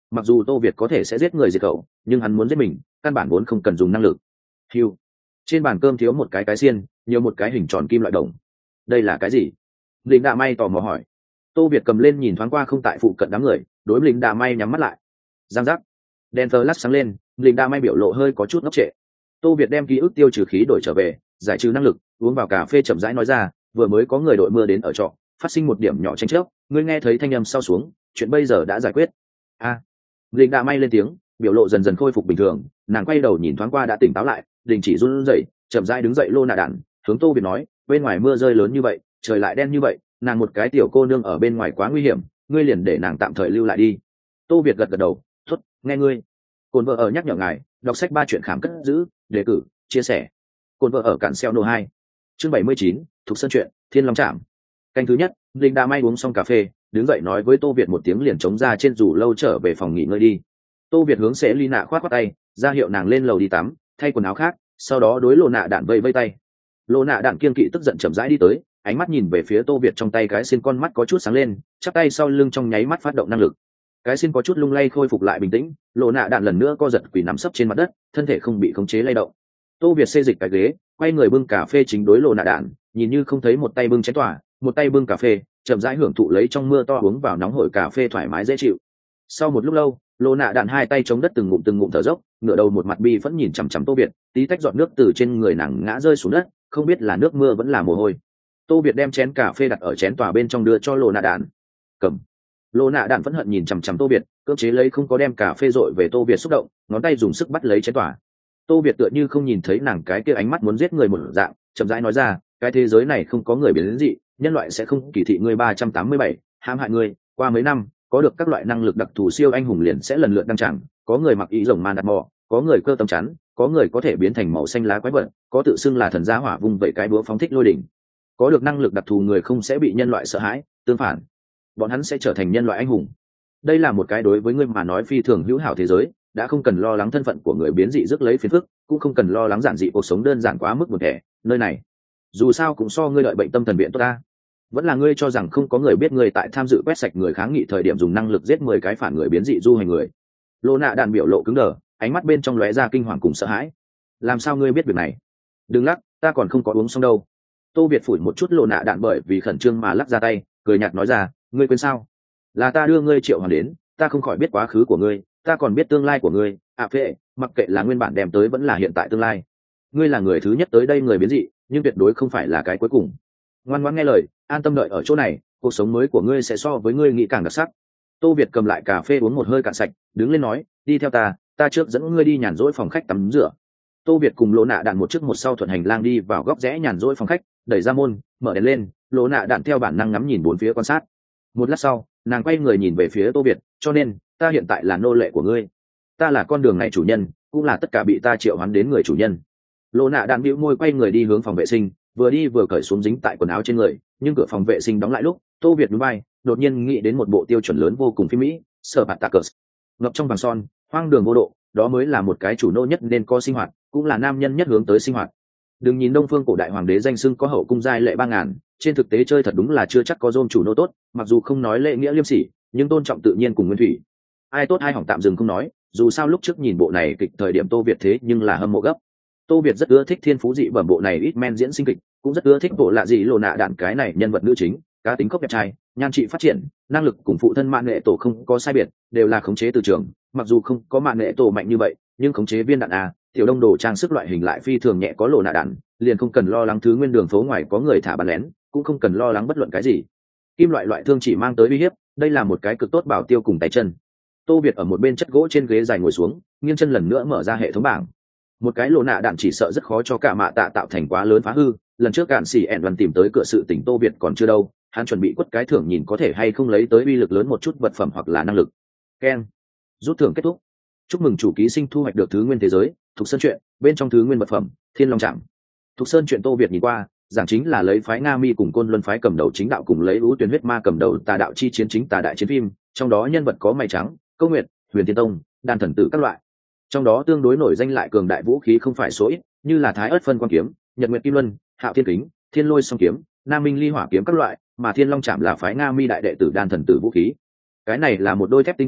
S1: mặc dù Tô Việt có thể sẽ giết người diệt khẩu, nhưng hắn muốn giết mình căn bản vốn không cần dùng năng lực. Hưu. Trên bàn cơm thiếu một cái xiên, nhiều một cái hình tròn kim loại đồng. Đây là cái gì? Lính Đạ May tò mò hỏi. Tô Việt cầm lên nhìn thoáng qua không tại phụ cận đám người, đối lính Đạ May nhắm mắt lại. Giang giác. Đèn flash sáng lên, lính Đạ May biểu lộ hơi có chút ngốc trệ. Tô Việt đem ký ức tiêu trừ khí đổi trở về, giải trừ năng lực, uống vào cà phê chậm rãi nói ra, vừa mới có người đội mưa đến ở trọ, phát sinh một điểm nhỏ tranh chấp, ngươi nghe thấy thanh âm sau xuống, chuyện bây giờ đã giải quyết. A. Lính Đạ May lên tiếng, biểu lộ dần dần khôi phục bình thường, nàng quay đầu nhìn thoáng qua đã tỉnh táo lại, đình chỉ run rẩy, chậm rãi đứng dậy lô nạ đạn, hướng Tô Việt nói, bên ngoài mưa rơi lớn như vậy, trời lại đen như vậy, nàng một cái tiểu cô nương ở bên ngoài quá nguy hiểm, ngươi liền để nàng tạm thời lưu lại đi. Tô Việt gật gật đầu, tốt, nghe ngươi. Cồn vợ ở nhắc nhở ngài, đọc sách 3 chuyện khám cất giữ, đề cử, chia sẻ. Cồn vợ ở cản xeo nô 2. Chương 79, thuộc sân truyện, Thiên Long Trạm. Canh thứ nhất, Linh Đa May uống xong cà phê, đứng dậy nói với Tô Việt một tiếng liền chống ra trên dù lâu trở về phòng nghỉ ngơi đi. Tô Việt hướng sẽ ly nạ khoát khoát tay, ra hiệu nàng lên lầu đi tắm, thay quần áo khác, sau đó đối Lô Nạ Đạn vây vây tay. Lô Nạ Đạn kiên kỵ tức giận chậm rãi đi tới, ánh mắt nhìn về phía Tô Việt trong tay cái xiên, con mắt có chút sáng lên, chắp tay sau lưng trong nháy mắt phát động năng lực. Cái xiên có chút lung lay khôi phục lại bình tĩnh, Lô Nạ Đạn lần nữa co giật quỳ nằm sấp trên mặt đất, thân thể không bị khống chế lay động. Tô Việt xê dịch cái ghế, quay người bưng cà phê chính đối Lô Nạ Đạn, nhìn như không thấy một tay bưng chén tỏa, một tay bưng cà phê, chậm rãi hưởng thụ lấy trong mưa to uống vào nóng hổi cà phê thoải mái dễ chịu. Sau một lúc lâu, Lô Nạ Đạn hai tay chống đất từng ngụm thở dốc, ngửa đầu một mặt bi phẫn nhìn chằm chằm Tô Việt, tí tách giọt nước từ trên người nàng ngã rơi xuống đất, không biết là nước mưa vẫn là mồ hôi. Tô Việt đem chén cà phê đặt ở chén tòa bên trong đưa cho Lô Nạ Đạn. Cầm. Lô Nạ Đạn phẫn hận nhìn chằm chằm Tô Việt, cưỡng chế lấy không có đem cà phê dội về Tô Việt xúc động, ngón tay dùng sức bắt lấy chén tòa. Tô Việt tựa như không nhìn thấy nàng cái kia ánh mắt muốn giết người một dạng, chậm rãi nói ra, cái thế giới này không có người biến dị, nhân loại sẽ không kỳ thị ngươi 387, hãm hại ngươi, qua mấy năm có được các loại năng lực đặc thù siêu anh hùng liền sẽ lần lượt đăng tràng, có người mặc ý rồng man đặt mò, có người cơ tâm chắn, có người có thể biến thành màu xanh lá quái vật, có tự xưng là thần gia hỏa vung vậy cái búa phóng thích lôi đỉnh. Có được năng lực đặc thù người không sẽ bị nhân loại sợ hãi, tương phản, bọn hắn sẽ trở thành nhân loại anh hùng. Đây là một cái đối với ngươi mà nói phi thường hữu hảo thế giới, đã không cần lo lắng thân phận của người biến dị rước lấy phiền phức, cũng không cần lo lắng giản dị cuộc sống đơn giản quá mức một thể, nơi này dù sao cũng so ngươi đợi bệnh tâm thần viện tốt ta. Vẫn là ngươi cho rằng không có người biết ngươi tại tham dự quét sạch người kháng nghị thời điểm dùng năng lực giết 10 cái phản người biến dị du hành người. Lô Nạ Đạn biểu lộ cứng đờ, ánh mắt bên trong lóe ra kinh hoàng cùng sợ hãi. Làm sao ngươi biết việc này? Đừng lắc, ta còn không có uống xong đâu. Tô Việt phủi một chút Lô Nạ Đạn bởi vì khẩn trương mà lắc ra tay, cười nhạt nói ra, ngươi quên sao? Là ta đưa ngươi Triệu Hoàn đến, ta không khỏi biết quá khứ của ngươi, ta còn biết tương lai của ngươi. Phệ, mặc kệ là nguyên bản đem tới vẫn là hiện tại tương lai. Ngươi là người thứ nhất tới đây người biến dị, nhưng tuyệt đối không phải là cái cuối cùng. Ngoan ngoãn nghe lời, an tâm đợi ở chỗ này, cuộc sống mới của ngươi sẽ so với ngươi nghĩ càng đặc sắc. Tô Việt cầm lại cà phê uống một hơi cạn sạch, đứng lên nói, đi theo ta trước dẫn ngươi đi nhàn rỗi phòng khách tắm rửa. Tô Việt cùng Lô Nạ Đạn một trước một sau thuận hành lang đi vào góc rẽ nhàn rỗi phòng khách, đẩy ra môn, mở đèn lên, Lô Nạ Đạn theo bản năng ngắm nhìn bốn phía quan sát. Một lát sau, nàng quay người nhìn về phía Tô Việt, cho nên, ta hiện tại là nô lệ của ngươi. Ta là con đường này chủ nhân, cũng là tất cả bị ta triệu hoán đến người chủ nhân. Lô Nạ Đạn bĩu môi quay người đi hướng phòng vệ sinh, vừa đi vừa cởi xuống dính tại quần áo trên người, nhưng cửa phòng vệ sinh đóng lại lúc Tô Việt núi bay, đột nhiên nghĩ đến một bộ tiêu chuẩn lớn vô cùng phim Mỹ, Spartacus. Ngập trong vàng son, hoang đường vô độ, đó mới là một cái chủ nô nhất nên có sinh hoạt, cũng là nam nhân nhất hướng tới sinh hoạt. Đừng nhìn Đông Phương cổ đại hoàng đế danh xưng có hậu cung giai lệ 3000, trên thực tế chơi thật đúng là chưa chắc có dôm chủ nô tốt, mặc dù không nói lễ nghĩa liêm sỉ, nhưng tôn trọng tự nhiên cùng nguyên thủy. Ai tốt ai hỏng tạm dừng không nói, dù sao lúc trước nhìn bộ này kịch thời điểm Tô Việt thế nhưng là hâm mộ gấp. Tô Việt rất ưa thích thiên phú dị bẩm bộ này ít men diễn sinh kịch, cũng rất ưa thích bộ lạ dị Lô Nạ Đạn cái này nhân vật nữ chính, cá tính cốc đẹp trai, nhan trị phát triển, năng lực cùng phụ thân Mạn Nghệ Tổ không có sai biệt, đều là khống chế từ trường, mặc dù không có Mạn Nghệ Tổ mạnh như vậy, nhưng khống chế viên đạn a, tiểu đông đồ trang sức loại hình lại phi thường nhẹ có Lô Nạ Đạn, liền không cần lo lắng thứ nguyên đường phố ngoài có người thả bắn lén, cũng không cần lo lắng bất luận cái gì. Kim loại thương chỉ mang tới uy hiếp, đây là một cái cực tốt bảo tiêu cùng tay chân. Tô Việt ở một bên chất gỗ trên ghế dài ngồi xuống, nghiêng chân lần nữa mở ra hệ thống bảng. Một cái Lô Nạ Đạn chỉ sợ rất khó cho cả mạ tạ tạo thành quá lớn phá hư, lần trước cạn xỉ ẹn đoàn tìm tới cửa sự tỉnh Tô Việt còn chưa đâu, hắn chuẩn bị quất cái thưởng nhìn có thể hay không lấy tới uy lực lớn một chút vật phẩm hoặc là năng lực. Ken. Rút thưởng kết thúc. Chúc mừng chủ ký sinh thu hoạch được thứ nguyên thế giới, Thục Sơn truyện, bên trong thứ nguyên vật phẩm, Thiên Long Trạm. Thục Sơn truyện Tô Việt nhìn qua, giảng chính là lấy phái Nga Mi cùng Côn Luân phái cầm đầu chính đạo cùng lấy Ưu Tuyển huyết ma cầm đầu tà đạo chi chiến chính tà đại chiến phim, trong đó nhân vật có Mày Trắng, Câu Nguyệt, Huyền Thiên Tông, Đan Thần Tử các loại. Trong đó tương đối nổi danh lại cường đại vũ khí không phải số ít, như là Thái Ức phân quan kiếm, Nhật Nguyệt Kim Luân, Hạo Thiên Kính, Thiên Lôi song kiếm, Nam Minh Ly hỏa kiếm các loại, mà Thiên Long Trạm là phái Nga Mi đại đệ tử Đan Thần Tử vũ khí. Cái này là một đôi thép tinh cánh,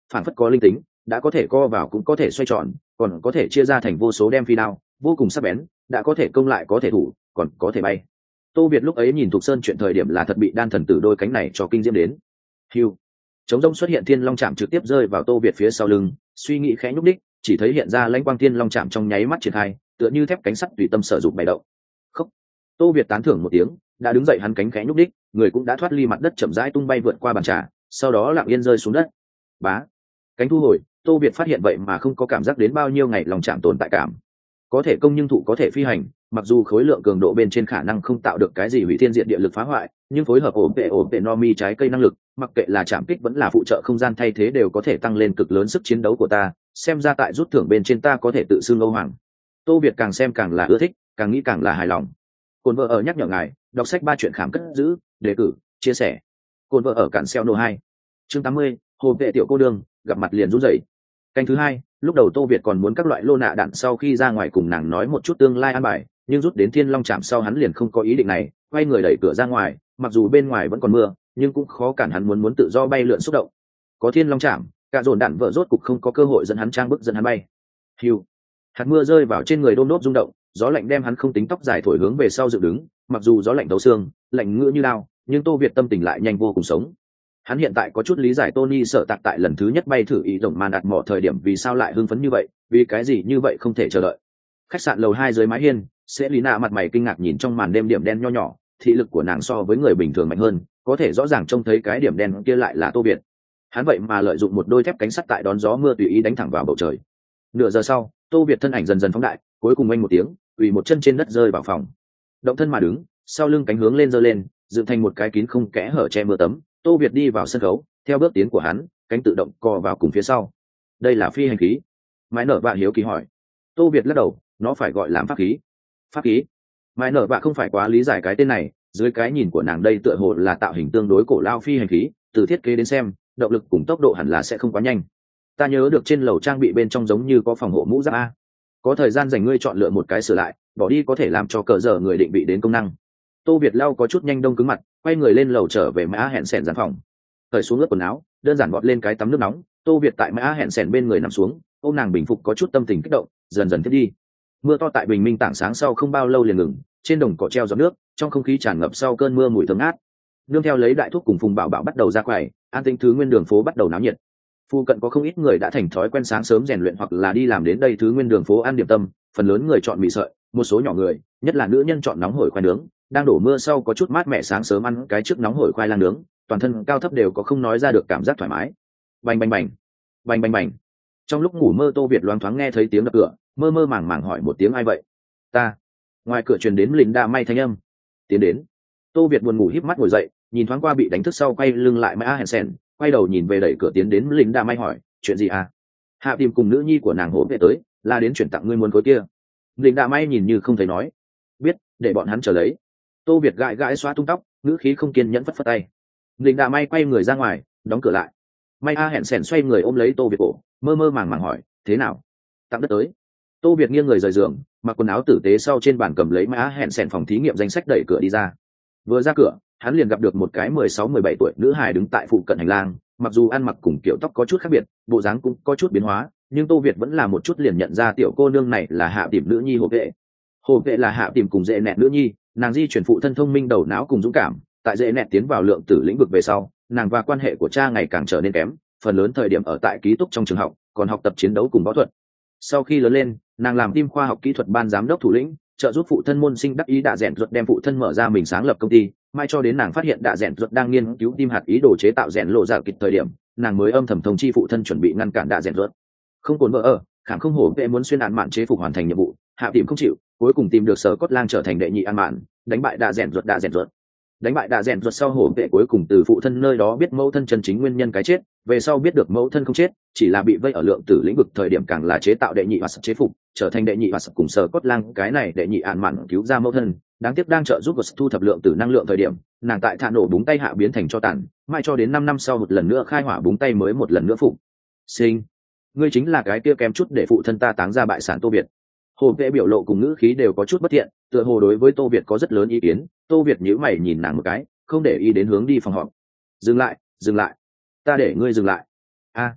S1: phản phất có linh tính, đã có thể co vào cũng có thể xoay tròn, còn có thể chia ra thành vô số đem phi đao, vô cùng sắc bén, đã có thể công lại có thể thủ, còn có thể bay. Tô Việt lúc ấy nhìn Thục Sơn chuyện thời điểm là thật bị đan thần tử đôi cánh này cho kinh diễm đến. Hưu, chống rông xuất hiện thiên long chạm trực tiếp rơi vào Tô Việt phía sau lưng, suy nghĩ khẽ nhúc đích, chỉ thấy hiện ra lãnh quang thiên long chạm trong nháy mắt triển khai, tựa như thép cánh sắt tùy tâm sở dụng bày động. Khốc. Tô Việt tán thưởng một tiếng, đã đứng dậy, hắn cánh khẽ nhúc đích, người cũng đã thoát ly mặt đất chậm rãi tung bay vượt qua bàn trà, sau đó lặng yên rơi xuống đất. Bá. Cánh thu hồi, Tô Việt phát hiện vậy mà không có cảm giác đến bao nhiêu ngày lòng chạm tồn tại cảm. Có thể công nhưng thụ có thể phi hành, mặc dù khối lượng cường độ bên trên khả năng không tạo được cái gì hủy thiên diện địa lực phá hoại, nhưng phối hợp ổn vệ no mi trái cây năng lực, mặc kệ là chạm kích vẫn là phụ trợ không gian thay thế đều có thể tăng lên cực lớn sức chiến đấu của ta. Xem ra tại rút thưởng bên trên ta có thể tự xưng Âu Hoàng. Tô Việt càng xem càng là ưa thích, càng nghĩ càng là hài lòng. Cồn vợ ở nhắc nhở ngài, đọc sách 3 chuyện khám cất giữ, đề cử, chia sẻ. Cồn vợ ở cản xeo nô 2. Chương 80, hồ vệ tiểu cô đương, gặp mặt liền run rẩy. Canh thứ hai, lúc đầu Tô Việt còn muốn các loại lô nạ đạn sau khi ra ngoài cùng nàng nói một chút tương lai an bài, nhưng rút đến thiên long chạm sau hắn liền không có ý định này, quay người đẩy cửa ra ngoài, mặc dù bên ngoài vẫn còn mưa, nhưng cũng khó cản hắn muốn tự do bay lượn xúc động. Có thiên long chạm, cả dồn đạn vợ rốt cục không có cơ hội dẫn hắn trang bức dẫn hắn bay. Hiu, hạt mưa rơi vào trên người đôn đốt rung động, gió lạnh đem hắn không tính tóc dài thổi hướng về sau dựng đứng, mặc dù gió lạnh thấu xương, lạnh ngựa như lao, nhưng Tô Việt tâm tình lại nhanh vô cùng sống. Hắn hiện tại có chút lý giải Tony sợ tạc tại lần thứ nhất bay thử ý rộng màn đặt mỏ thời điểm vì sao lại hưng phấn như vậy, vì cái gì như vậy không thể chờ đợi. Khách sạn lầu 2 dưới mái hiên, sẽ lý nạ mặt mày kinh ngạc nhìn trong màn đêm điểm đen nho nhỏ, thị lực của nàng so với người bình thường mạnh hơn, có thể rõ ràng trông thấy cái điểm đen kia lại là Tô Việt. Hắn vậy mà lợi dụng một đôi thép cánh sắt tại đón gió mưa tùy ý đánh thẳng vào bầu trời. Nửa giờ sau, Tô Việt thân ảnh dần dần phóng đại, cuối cùng oanh một tiếng, ủy một chân trên đất rơi vào phòng. Động thân mà đứng, sau lưng cánh hướng lên giơ lên, dựng thành một cái kín không kẽ hở che mưa tấm. Tô Việt đi vào sân khấu, theo bước tiến của hắn, cánh tự động co vào cùng phía sau. Đây là phi hành khí. Mãi nở vạ hiếu kỳ hỏi. Tô Việt lắc đầu, nó phải gọi là pháp khí. Pháp khí? Mãi nở vạ không phải quá lý giải cái tên này, dưới cái nhìn của nàng đây tựa hồ là tạo hình tương đối cổ lao phi hành khí, từ thiết kế đến xem, động lực cùng tốc độ hẳn là sẽ không quá nhanh. Ta nhớ được trên lầu trang bị bên trong giống như có phòng hộ mũ giáp a. Có thời gian dành ngươi chọn lựa một cái sửa lại, bỏ đi có thể làm cho cờ giờ người định vị đến công năng. Tô Việt lau có chút nhanh đông cứng mặt, quay người lên lầu trở về Mã Hẹn Sèn gian phòng. Cởi xuống ướt quần áo, đơn giản vọt lên cái tắm nước nóng. Tô Việt tại Mã Hẹn Sèn bên người nằm xuống, ôm nàng bình phục có chút tâm tình kích động, dần dần tiếp đi. Mưa to tại bình minh tảng sáng sau không bao lâu liền ngừng, trên đồng cỏ treo giọt nước, trong không khí tràn ngập sau cơn mưa mùi thơm ngát. Nương theo lấy đại thúc cùng Phùng Bảo Bảo bắt đầu ra quầy, an tĩnh thứ nguyên đường phố bắt đầu náo nhiệt. Phu cận có không ít người đã thành thói quen sáng sớm rèn luyện hoặc là đi làm đến đây thứ nguyên đường phố ăn điểm tâm, phần lớn người chọn mì sợi, một số nhỏ người, nhất là nữ nhân chọn nóng hổi khoai nướng, đang đổ mưa sau có chút mát mẻ sáng sớm ăn cái trước nóng hổi khoai lang nướng, toàn thân cao thấp đều có không nói ra được cảm giác thoải mái. Bành bành bành, bành bành bành. Trong lúc ngủ mơ Tô Việt loáng thoáng nghe thấy tiếng đập cửa, mơ mơ màng màng hỏi một tiếng ai vậy? Ta. Ngoài cửa truyền đến Linh Đa May thanh âm. Tiến đến. Tô Việt buồn ngủ híp mắt ngồi dậy, nhìn thoáng qua bị đánh thức sau quay lưng lại Mã Hẹn Sèn, quay đầu nhìn về đẩy cửa tiến đến Linh Đa May hỏi, chuyện gì à? Hạ tìm cùng nữ nhi của nàng hổ vệ tới, là đến chuyển tặng ngươi muốn khối kia. Linh Đa May nhìn như không thấy nói, biết, để bọn hắn chờ lấy. Tô Việt gãi gãi xóa tung tóc, ngữ khí không kiên nhẫn phất phất tay. Linh Đa May quay người ra ngoài, đóng cửa lại. May Hẹn Sèn xoay người ôm lấy Tô Việt cổ, mơ mơ màng màng hỏi, thế nào? Tặng đất tới. Tô Việt nghiêng người rời giường, mặc quần áo tử tế sau trên bàn cầm lấy Mã Hẹn Sèn phòng thí nghiệm danh sách đẩy cửa đi ra. Vừa ra cửa, hắn liền gặp được một cái 16-17 tuổi nữ hài đứng tại phụ cận hành lang, mặc dù ăn mặc cùng kiểu tóc có chút khác biệt, bộ dáng cũng có chút biến hóa, nhưng Tô Việt vẫn là một chút liền nhận ra tiểu cô nương này là Hạ Tìm nữ nhi Hồ Vệ. Hồ Vệ là Hạ Tìm cùng Dễ Nẹt nữ nhi, nàng di chuyển phụ thân thông minh đầu não cùng dũng cảm, tại Dễ Nẹt tiến vào lượng tử lĩnh vực về sau, nàng và quan hệ của cha ngày càng trở nên kém, phần lớn thời điểm ở tại ký túc trong trường học, còn học tập chiến đấu cùng võ thuật. Sau khi lớn lên, nàng làm tim khoa học kỹ thuật ban giám đốc thủ lĩnh, trợ giúp phụ thân môn sinh đắc ý đạ rèn ruột đem phụ thân mở ra mình sáng lập công ty, mai cho đến nàng phát hiện đạ rèn ruột đang nghiên cứu tim hạt ý đồ chế tạo rèn lộ giả kịch thời điểm, nàng mới âm thầm thông chi phụ thân chuẩn bị ngăn cản đạ rèn ruột. Không cồn vợ ở, khảm không hổ vệ muốn xuyên án mạn chế phục hoàn thành nhiệm vụ, Hạ Tìm không chịu, cuối cùng tìm được Sở Cốt Lang trở thành đệ nhị án mạn, đánh bại đạ rèn ruột. Đánh bại đạ rèn ruột sau hổ vệ cuối cùng từ phụ thân nơi đó biết mẫu thân chân chính nguyên nhân cái chết, về sau biết được mẫu thân không chết, chỉ là bị vây ở lượng tử lĩnh vực thời điểm càng là chế tạo đệ nhị hoặc chế phục, trở thành đệ nhị hoặc cùng Sở Cốt Lang cái này đệ nhị án mạn cứu ra mẫu thân, đáng tiếc đang trợ giúp vật thu thập lượng tử năng lượng thời điểm, nàng tại thả nổ búng tay hạ biến thành cho tàn, mai cho đến 5 năm sau một lần nữa khai hỏa búng tay mới một lần nữa phục sinh. Ngươi chính là cái kia kém chút để phụ thân ta táng ra bại sản Tô Việt. Hồ vệ biểu lộ cùng ngữ khí đều có chút bất thiện, tựa hồ đối với Tô Việt có rất lớn ý kiến. Tô Việt nhíu mày nhìn nàng một cái, không để ý đến hướng đi phòng họp. Dừng lại, ta để ngươi dừng lại. A.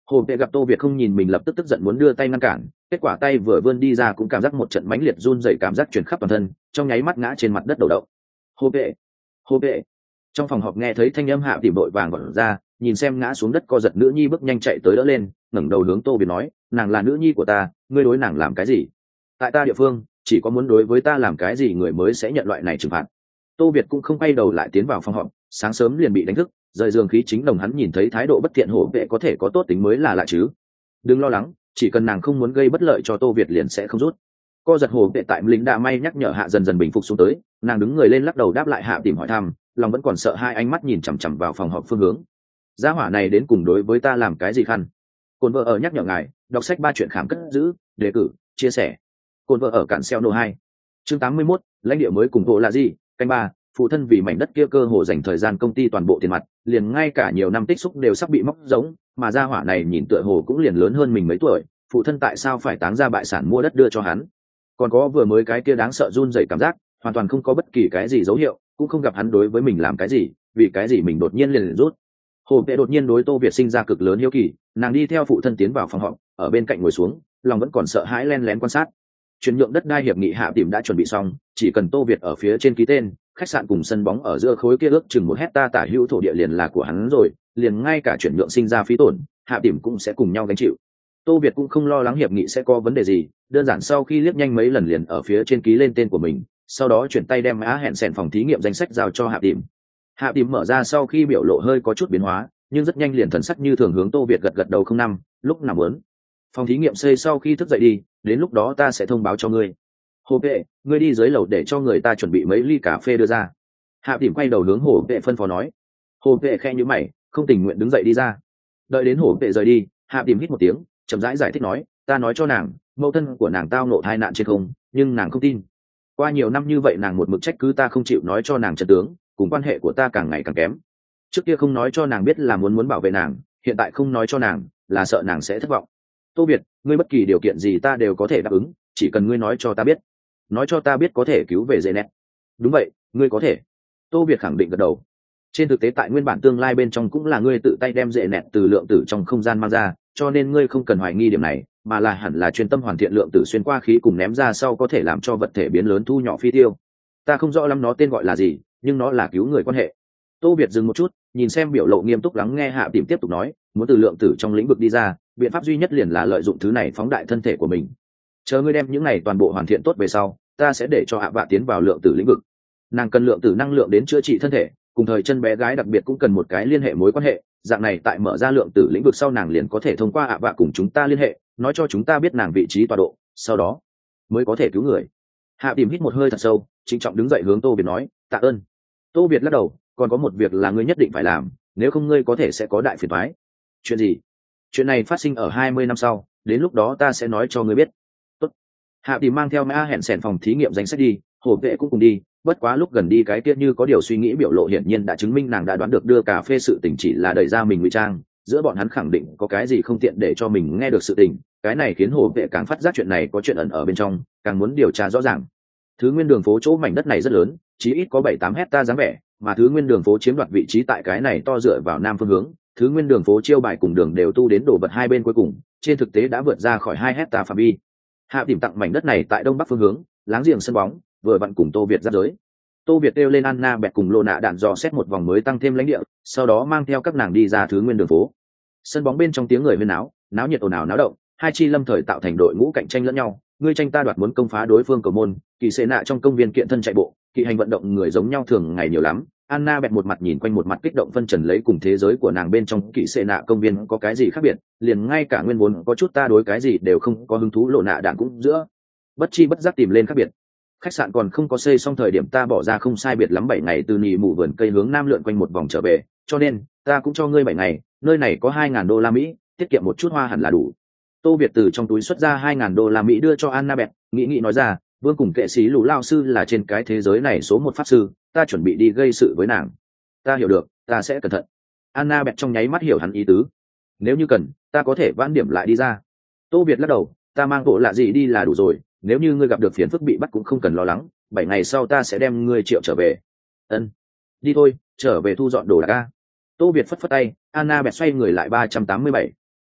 S1: Hồ Vệ gặp Tô Việt không nhìn mình lập tức tức giận muốn đưa tay ngăn cản, kết quả tay vừa vươn đi ra cũng cảm giác một trận mãnh liệt run rẩy cảm giác truyền khắp toàn thân, trong nháy mắt ngã trên mặt đất đầu đậu. Hồ Vệ, Hồ Vệ. Trong phòng họp nghe thấy thanh âm Hạ Tìm đội vàng vọt ra, nhìn xem ngã xuống đất co giật nữ nhi bước nhanh chạy tới đỡ lên, ngẩng đầu hướng Tô Việt nói, nàng là nữ nhi của ta, ngươi đối nàng làm cái gì? Tại ta địa phương, chỉ có muốn đối với ta làm cái gì người mới sẽ nhận loại này trừng phạt. Tô Việt cũng không quay đầu lại tiến vào phòng họp, sáng sớm liền bị đánh thức, rời giường khí chính đồng hắn nhìn thấy thái độ bất thiện Hổ Vệ có thể có tốt tính mới là lạ chứ. Đừng lo lắng, chỉ cần nàng không muốn gây bất lợi cho Tô Việt liền sẽ không rút. Co giật Hổ Vệ tại lính đã may nhắc nhở hạ dần dần bình phục xuống tới, nàng đứng người lên lắc đầu đáp lại Hạ Tìm hỏi thăm, lòng vẫn còn sợ hai ánh mắt nhìn chằm chằm vào phòng họp phương hướng. Gia hỏa này đến cùng đối với ta làm cái gì khăn? Cồn vợ ở nhắc nhở ngài, đọc sách 3 chuyện khám cất giữ, đề cử, chia sẻ. Cồn vợ ở cản xeo nô 2. Chương 81, lãnh địa mới cùng bộ là gì? Canh 3, phụ thân vì mảnh đất kia cơ hồ dành thời gian công ty toàn bộ tiền mặt, liền ngay cả nhiều năm tích xúc đều sắp bị móc giống, mà gia hỏa này nhìn tựa hồ cũng liền lớn hơn mình mấy tuổi, phụ thân tại sao phải táng ra bại sản mua đất đưa cho hắn? Còn có vừa mới cái kia đáng sợ run rẩy cảm giác, hoàn toàn không có bất kỳ cái gì dấu hiệu, cũng không gặp hắn đối với mình làm cái gì, vì cái gì mình đột nhiên liền rút. Hồ Vệ đột nhiên đối Tô Việt sinh ra cực lớn hiếu kỳ, nàng đi theo phụ thân tiến vào phòng họp, ở bên cạnh ngồi xuống, lòng vẫn còn sợ hãi len lén quan sát. Chuyển nhượng đất đai hiệp nghị Hạ Tìm đã chuẩn bị xong, chỉ cần Tô Việt ở phía trên ký tên, khách sạn cùng sân bóng ở giữa khối kia ước chừng 1 hecta tả hữu thổ địa liền là của hắn rồi, liền ngay cả chuyển nhượng sinh ra phí tổn, Hạ Tìm cũng sẽ cùng nhau gánh chịu. Tô Việt cũng không lo lắng hiệp nghị sẽ có vấn đề gì, đơn giản sau khi liếc nhanh mấy lần liền ở phía trên ký lên tên của mình, sau đó chuyển tay đem Á hẹn sèn phòng thí nghiệm danh sách giao cho Hạ Tìm. Hạ Tìm mở ra sau khi biểu lộ hơi có chút biến hóa, nhưng rất nhanh liền thần sắc như thường hướng Tô Việt gật gật đầu không năm, lúc nào muốn. Phòng thí nghiệm xây sau khi thức dậy đi, đến lúc đó ta sẽ thông báo cho ngươi. Hồ Vệ, ngươi đi dưới lầu để cho người ta chuẩn bị mấy ly cà phê đưa ra. Hạ Tìm quay đầu hướng Hồ Vệ phân phó nói. Hồ Vệ khe nhíu mày, không tình nguyện đứng dậy đi ra. Đợi đến Hồ Vệ rời đi, Hạ Tìm hít một tiếng, chậm rãi giải thích nói, ta nói cho nàng, mẫu thân của nàng tao nộ tai nạn trên không, nhưng nàng không tin. Qua nhiều năm như vậy nàng một mực trách cứ ta không chịu nói cho nàng trận tướng, cùng quan hệ của ta càng ngày càng kém. Trước kia không nói cho nàng biết là muốn bảo vệ nàng, hiện tại không nói cho nàng là sợ nàng sẽ thất vọng. Tô Việt, ngươi bất kỳ điều kiện gì ta đều có thể đáp ứng, chỉ cần ngươi nói cho ta biết. Nói cho ta biết có thể cứu về dễ nét. Đúng vậy, ngươi có thể. Tô Việt khẳng định gật đầu. Trên thực tế tại nguyên bản tương lai bên trong cũng là ngươi tự tay đem dễ nẹt từ lượng tử trong không gian mang ra, cho nên ngươi không cần hoài nghi điểm này, mà là hẳn là chuyên tâm hoàn thiện lượng tử xuyên qua khí cùng ném ra sau có thể làm cho vật thể biến lớn thu nhỏ phi tiêu. Ta không rõ lắm nó tên gọi là gì, nhưng nó là cứu người quan hệ. Tô Việt dừng một chút, nhìn xem biểu lộ nghiêm túc lắng nghe Hạ Tìm tiếp tục nói, muốn từ lượng tử trong lĩnh vực đi ra, biện pháp duy nhất liền là lợi dụng thứ này phóng đại thân thể của mình. Chờ ngươi đem những này toàn bộ hoàn thiện tốt về sau, ta sẽ để cho Hạ Vạ tiến vào lượng tử lĩnh vực. Nàng cần lượng tử năng lượng đến chữa trị thân thể, cùng thời chân bé gái đặc biệt cũng cần một cái liên hệ mối quan hệ, dạng này tại mở ra lượng tử lĩnh vực sau nàng liền có thể thông qua Hạ Vạ cùng chúng ta liên hệ, nói cho chúng ta biết nàng vị trí tọa độ, sau đó mới có thể cứu người. Hạ Tìm hít một hơi thật sâu, trịnh trọng đứng dậy hướng Tô Việt nói, tạ ơn. Tô Việt lắc đầu, còn có một việc là ngươi nhất định phải làm, nếu không ngươi có thể sẽ có đại phiền toái. Chuyện gì? Chuyện này phát sinh ở 20 năm sau, đến lúc đó ta sẽ nói cho ngươi biết. Tốt. Hạ Tìm mang theo Mã hẹn sèn phòng thí nghiệm danh sách đi, Hồ Vệ cũng cùng đi, bất quá lúc gần đi cái tiết như có điều suy nghĩ biểu lộ hiển nhiên đã chứng minh nàng đã đoán được đưa cà phê sự tình chỉ là đẩy ra mình ngụy trang, giữa bọn hắn khẳng định có cái gì không tiện để cho mình nghe được sự tình, cái này khiến Hồ Vệ càng phát giác chuyện này có chuyện ẩn ở bên trong, càng muốn điều tra rõ ràng. Thứ nguyên đường phố chỗ mảnh đất này rất lớn, chí ít có 7-8 hecta dáng vẻ, mà thứ nguyên đường phố chiếm đoạt vị trí tại cái này to dựa vào nam phương hướng, thứ nguyên đường phố chiêu bài cùng đường đều tu đến đổ vật hai bên cuối cùng, trên thực tế đã vượt ra khỏi 2 hecta phạm vi. Hạ Tìm tặng mảnh đất này tại đông bắc phương hướng, láng giềng sân bóng, vừa vặn cùng Tô Việt giáp giới. Tô Việt kêu lên Anna bẹt cùng Lô Nạ đạn dò xét một vòng mới tăng thêm lãnh địa, sau đó mang theo các nàng đi ra thứ nguyên đường phố. Sân bóng bên trong tiếng người huyên náo, náo nhiệt ồn ào náo động, hai chi lâm thời tạo thành đội ngũ cạnh tranh lẫn nhau, ngươi tranh ta đoạt muốn công phá đối phương cầu môn, kỳ xệ nạ trong công viên kiện thân chạy bộ, kỵ hành vận động người giống nhau thường ngày nhiều lắm. Anna bẹt một mặt nhìn quanh một mặt kích động phân trần lấy cùng thế giới của nàng bên trong kỵ xệ nạ công viên có cái gì khác biệt, liền ngay cả nguyên vốn có chút ta đối cái gì đều không có hứng thú Lộ Nạ đạn cũng giữa bất chi bất giác tìm lên khác biệt. Khách sạn còn không có xây xong thời điểm ta bỏ ra không sai biệt lắm 7 ngày từ nhì mù vườn cây hướng nam lượn quanh một vòng trở về, cho nên ta cũng cho ngươi 7 ngày, nơi này có 2.000 đô la Mỹ, tiết kiệm một chút hoa hẳn là đủ. Tô Việt từ trong túi xuất ra 2.000 đô la Mỹ đưa cho Anna bẹt, nghĩ nói ra, vương cùng kệ sĩ lũ lao sư là trên cái thế giới này số 1 pháp sư, ta chuẩn bị đi gây sự với nàng. Ta hiểu được, ta sẽ cẩn thận. Anna bẹt trong nháy mắt hiểu hắn ý tứ. Nếu như cần, ta có thể vãn điểm lại đi ra. Tô Việt lắc đầu, ta mang bộ lạ gì đi là đủ rồi, nếu như ngươi gặp được phiền phức bị bắt cũng không cần lo lắng, 7 ngày sau ta sẽ đem ngươi triệu trở về. Ân, đi thôi, trở về thu dọn đồ đạc. Tô Việt phất phất tay, Anna bẹt xoay người lại 387.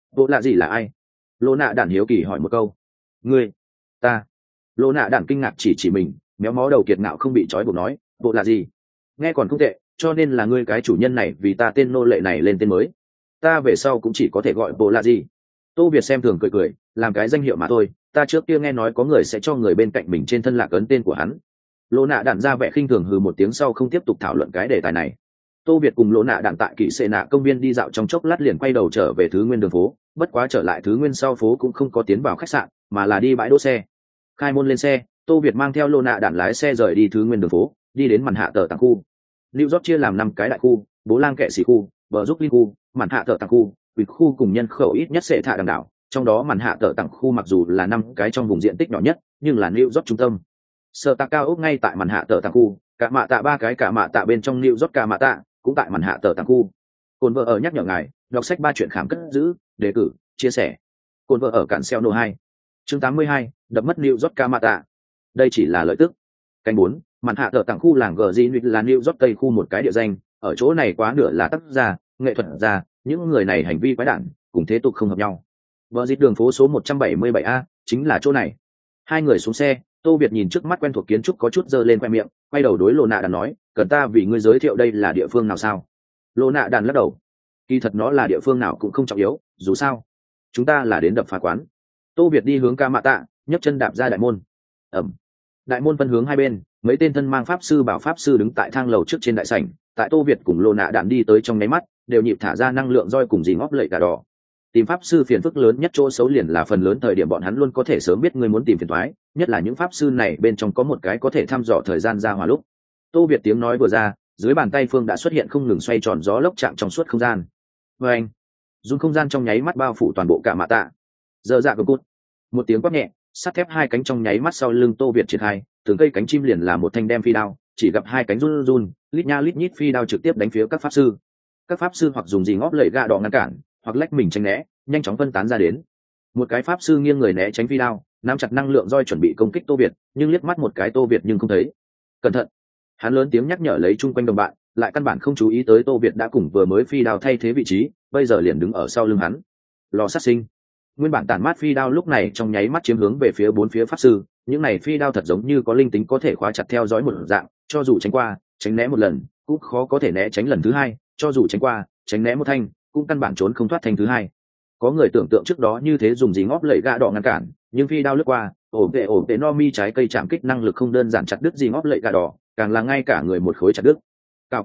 S1: bộ lạ gì là ai? Lô nạ đản hiếu kỳ hỏi một câu. Ngươi? Ta? Lô nạ đản kinh ngạc chỉ mình, méo mó đầu kiệt ngạo không bị trói buộc nói, bộ lạ gì? Nghe còn không tệ, cho nên là ngươi cái chủ nhân này vì ta tên nô lệ này lên tên mới. Ta về sau cũng chỉ có thể gọi bộ lạ gì. Tô Việt xem thường cười cười, làm cái danh hiệu mà thôi, ta trước kia nghe nói có người sẽ cho người bên cạnh mình trên thân lạc ấn tên của hắn. Lô nạ đản ra vẻ khinh thường hừ một tiếng sau không tiếp tục thảo luận cái đề tài này. Tô Việt cùng Lô nạ đản tại kỵ xệ nạ công viên đi dạo trong chốc lát liền quay đầu trở về thứ nguyên đường phố, bất quá trở lại thứ nguyên sau phố cũng không có tiến vào khách sạn mà là đi bãi đỗ xe. Khai môn lên xe, Tô Việt mang theo Lô nạ đản lái xe rời đi thứ nguyên đường phố, đi đến màn hạ tờ tàng khu. New York chia làm 5 cái đại khu, bố lang kệ xỉ khu, bờ giúp linh khu, màn hạ tờ tàng khu, quỷ khu cùng nhân khẩu ít nhất sẽ thả đằng đảo, trong đó màn hạ tờ tặng khu mặc dù là 5 cái trong vùng diện tích nhỏ nhất nhưng là New York trung tâm. Sở tạ cao ốc ngay tại màn hạ tờ tặng khu, cả mạ tạ 3 cái cả mạ tạ bên trong New York cả mạ tạ cũng tại màn hạ tờ tặng khu. Cồn vợ ở nhắc nhở ngài đọc sách 3 chuyện khám cất giữ đề cử chia sẻ. Cồn vợ ở cản xeo nô 2 chương 82 đập mất New York cả mạ tạ. Đây chỉ là lợi tức. Canh 4, màn hạ tờ tặng khu làng Greenwich là New York tây khu một cái địa danh, ở chỗ này quá nửa là tác gia, nghệ thuật gia, những người này hành vi quái đản, cùng thế tục không hợp nhau. Vợ dịch đường phố số 177A, chính là chỗ này. Hai người xuống xe, Tô Việt nhìn trước mắt quen thuộc kiến trúc có chút dơ lên khoe miệng, quay đầu đối Lô nạ đàn nói, cần ta vì ngươi giới thiệu đây là địa phương nào sao? Lô nạ đàn lắc đầu. Kỳ thật nó là địa phương nào cũng không trọng yếu, dù sao. Chúng ta là đến đập phá quán. Tô Việt đi hướng ca mạ tạ, nhấc chân đạp ra đại môn. Ẩm. Đại môn phân hướng hai bên, mấy tên thân mang pháp sư bảo pháp sư đứng tại thang lầu trước trên đại sảnh, tại Tô Việt cùng Lô nạ đàn đi tới trong nháy mắt, đều nhịp thả ra năng lượng roi cùng dì ngóp lệ cả đỏ. Tìm pháp sư phiền phức lớn nhất chỗ xấu liền là phần lớn thời điểm bọn hắn luôn có thể sớm biết ngươi muốn tìm phiền toái, nhất là những pháp sư này bên trong có một cái có thể thăm dò thời gian ra hỏa lúc. Tô Việt tiếng nói vừa ra, dưới bàn tay Phương đã xuất hiện không ngừng xoay tròn gió lốc chạm trong suốt không gian. Và anh, dùng không gian trong nháy mắt bao phủ toàn bộ cả mạ tạ. Giờ dạ của cút, một tiếng quát nhẹ, sắt thép hai cánh trong nháy mắt sau lưng Tô Việt triển khai, từng cây cánh chim liền là một thanh đem phi đao, chỉ gặp hai cánh run run, lít nha lít nhít phi đao trực tiếp đánh phía các pháp sư. Các pháp sư hoặc dùng gì ngóp lệ gạ đỏ ngăn cản, hoặc lách mình tránh né, nhanh chóng phân tán ra đến. Một cái pháp sư nghiêng người né tránh phi đao, nắm chặt năng lượng roi chuẩn bị công kích Tô Việt, nhưng liếc mắt một cái Tô Việt nhưng không thấy. Cẩn thận! Hắn lớn tiếng nhắc nhở lấy chung quanh đồng bạn, lại căn bản không chú ý tới Tô Việt đã cùng vừa mới phi đao thay thế vị trí, bây giờ liền đứng ở sau lưng hắn. Lò sát sinh! Nguyên bản tản mát phi đao lúc này trong nháy mắt chiếm hướng về phía bốn phía pháp sư, những này phi đao thật giống như có linh tính có thể khóa chặt theo dõi một dạng, cho dù tránh qua, tránh né một lần, cũng khó có thể né tránh lần thứ hai, cho dù tránh qua, tránh né một thanh, cũng căn bản trốn không thoát thanh thứ hai. Có người tưởng tượng trước đó như thế dùng gì ngóp lẩy gạ đỏ ngăn cản, nhưng phi đao lướt qua, ổ vệ no mi trái cây chạm kích năng lực không đơn giản chặt đứt gì ngóp lẩy gạ đỏ, càng là ngay cả người một khối chặt đứt. Cao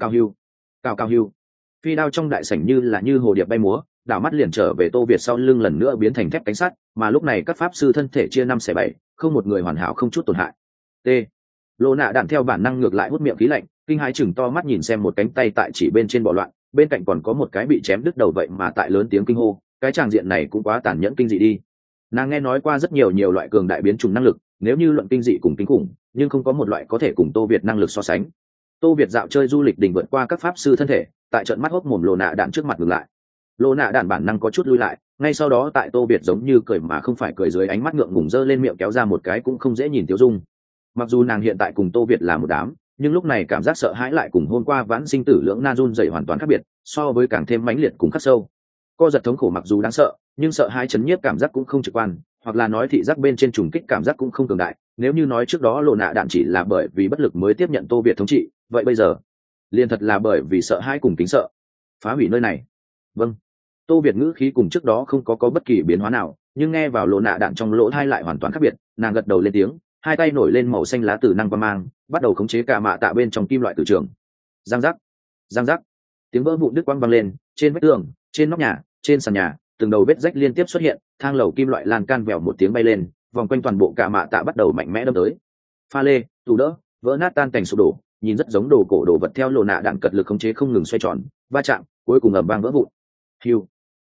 S1: cao hưu, phi đao trong đại sảnh như hồ điệp bay múa, đảo mắt liền trở về Tô Việt sau lưng lần nữa biến thành thép cánh sắt, mà lúc này các pháp sư thân thể chia 5/7, không một người hoàn hảo không chút tổn hại. T. Lô nạ đạn theo bản năng ngược lại hút miệng khí lạnh, kinh hãi chừng to mắt nhìn xem một cánh tay tại chỉ bên trên bò loạn, bên cạnh còn có một cái bị chém đứt đầu vậy mà tại lớn tiếng kinh hô, cái tràng diện này cũng quá tàn nhẫn kinh dị đi. Nàng nghe nói qua rất nhiều loại cường đại biến chủng năng lực, nếu như luận kinh dị cùng kinh khủng, nhưng không có một loại có thể cùng Tô Việt năng lực so sánh. Tô Việt dạo chơi du lịch đỉnh vượt qua các pháp sư thân thể, tại trận mắt hốc mồm Lô nạ đạn trước mặt ngừng lại. Lô nạ đạn bản năng có chút lui lại, ngay sau đó tại Tô Việt giống như cười mà không phải cười dưới ánh mắt ngượng ngùng dơ lên miệng kéo ra một cái cũng không dễ nhìn tiêu dung. Mặc dù nàng hiện tại cùng Tô Việt là một đám, nhưng lúc này cảm giác sợ hãi lại cùng hôm qua vãn sinh tử lưỡng na run dày hoàn toàn khác biệt, so với càng thêm mãnh liệt cùng khắc sâu. Co giật thống khổ mặc dù đáng sợ, nhưng sợ hãi chấn nhiếp cảm giác cũng không trực quan, hoặc là nói thị giác bên trên trùng kích cảm giác cũng không cường đại. Nếu như nói trước đó Lô nạ đạn chỉ là bởi vì bất lực mới tiếp nhận Tô Việt thống trị, vậy bây giờ liền thật là bởi vì sợ hãi cùng kính sợ. Phá hủy nơi này. Vâng. Tô Việt ngữ khí cùng trước đó không có bất kỳ biến hóa nào, nhưng nghe vào Lô nạ đạn trong lỗ tai lại hoàn toàn khác biệt, nàng gật đầu lên tiếng, hai tay nổi lên màu xanh lá tử năng và mang, bắt đầu khống chế cả mạ tạ bên trong kim loại tử trường. Giang giác, tiếng vỡ vụn đứt quang vang lên, trên vách tường, trên nóc nhà, trên sàn nhà, từng đầu vết rách liên tiếp xuất hiện, thang lầu kim loại lan can vèo một tiếng bay lên, vòng quanh toàn bộ cả mạ tạ bắt đầu mạnh mẽ đâm tới. Pha lê, tủ đỡ, vỡ nát tan cảnh sụp đổ, nhìn rất giống đồ cổ đồ vật theo Lô nạ đạn cật lực khống chế không ngừng xoay tròn, va chạm, cuối cùng ầm vang vỡ vụn. Hiu,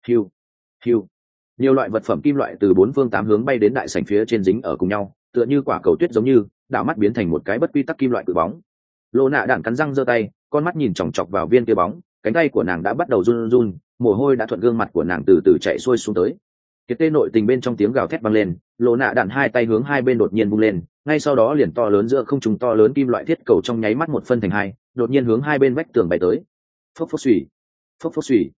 S1: nhiều loại vật phẩm kim loại từ bốn phương tám hướng bay đến đại sảnh phía trên dính ở cùng nhau, tựa như quả cầu tuyết giống như đảo mắt biến thành một cái bất quy tắc kim loại cự bóng. Lô nạ đạn cắn răng giơ tay, con mắt nhìn chòng chọc vào viên kia bóng, cánh tay của nàng đã bắt đầu run run, mồ hôi đã thuận gương mặt của nàng từ từ chạy xuôi xuống tới. Kiệt tê nội tình bên trong tiếng gào thét vang lên, Lô nạ đạn hai tay hướng hai bên đột nhiên vung lên, ngay sau đó liền to lớn giữa không trung to lớn kim loại thiết cầu trong nháy mắt một phân thành hai, đột nhiên hướng hai bên vách tường bay tới. Phốc phốc xùy,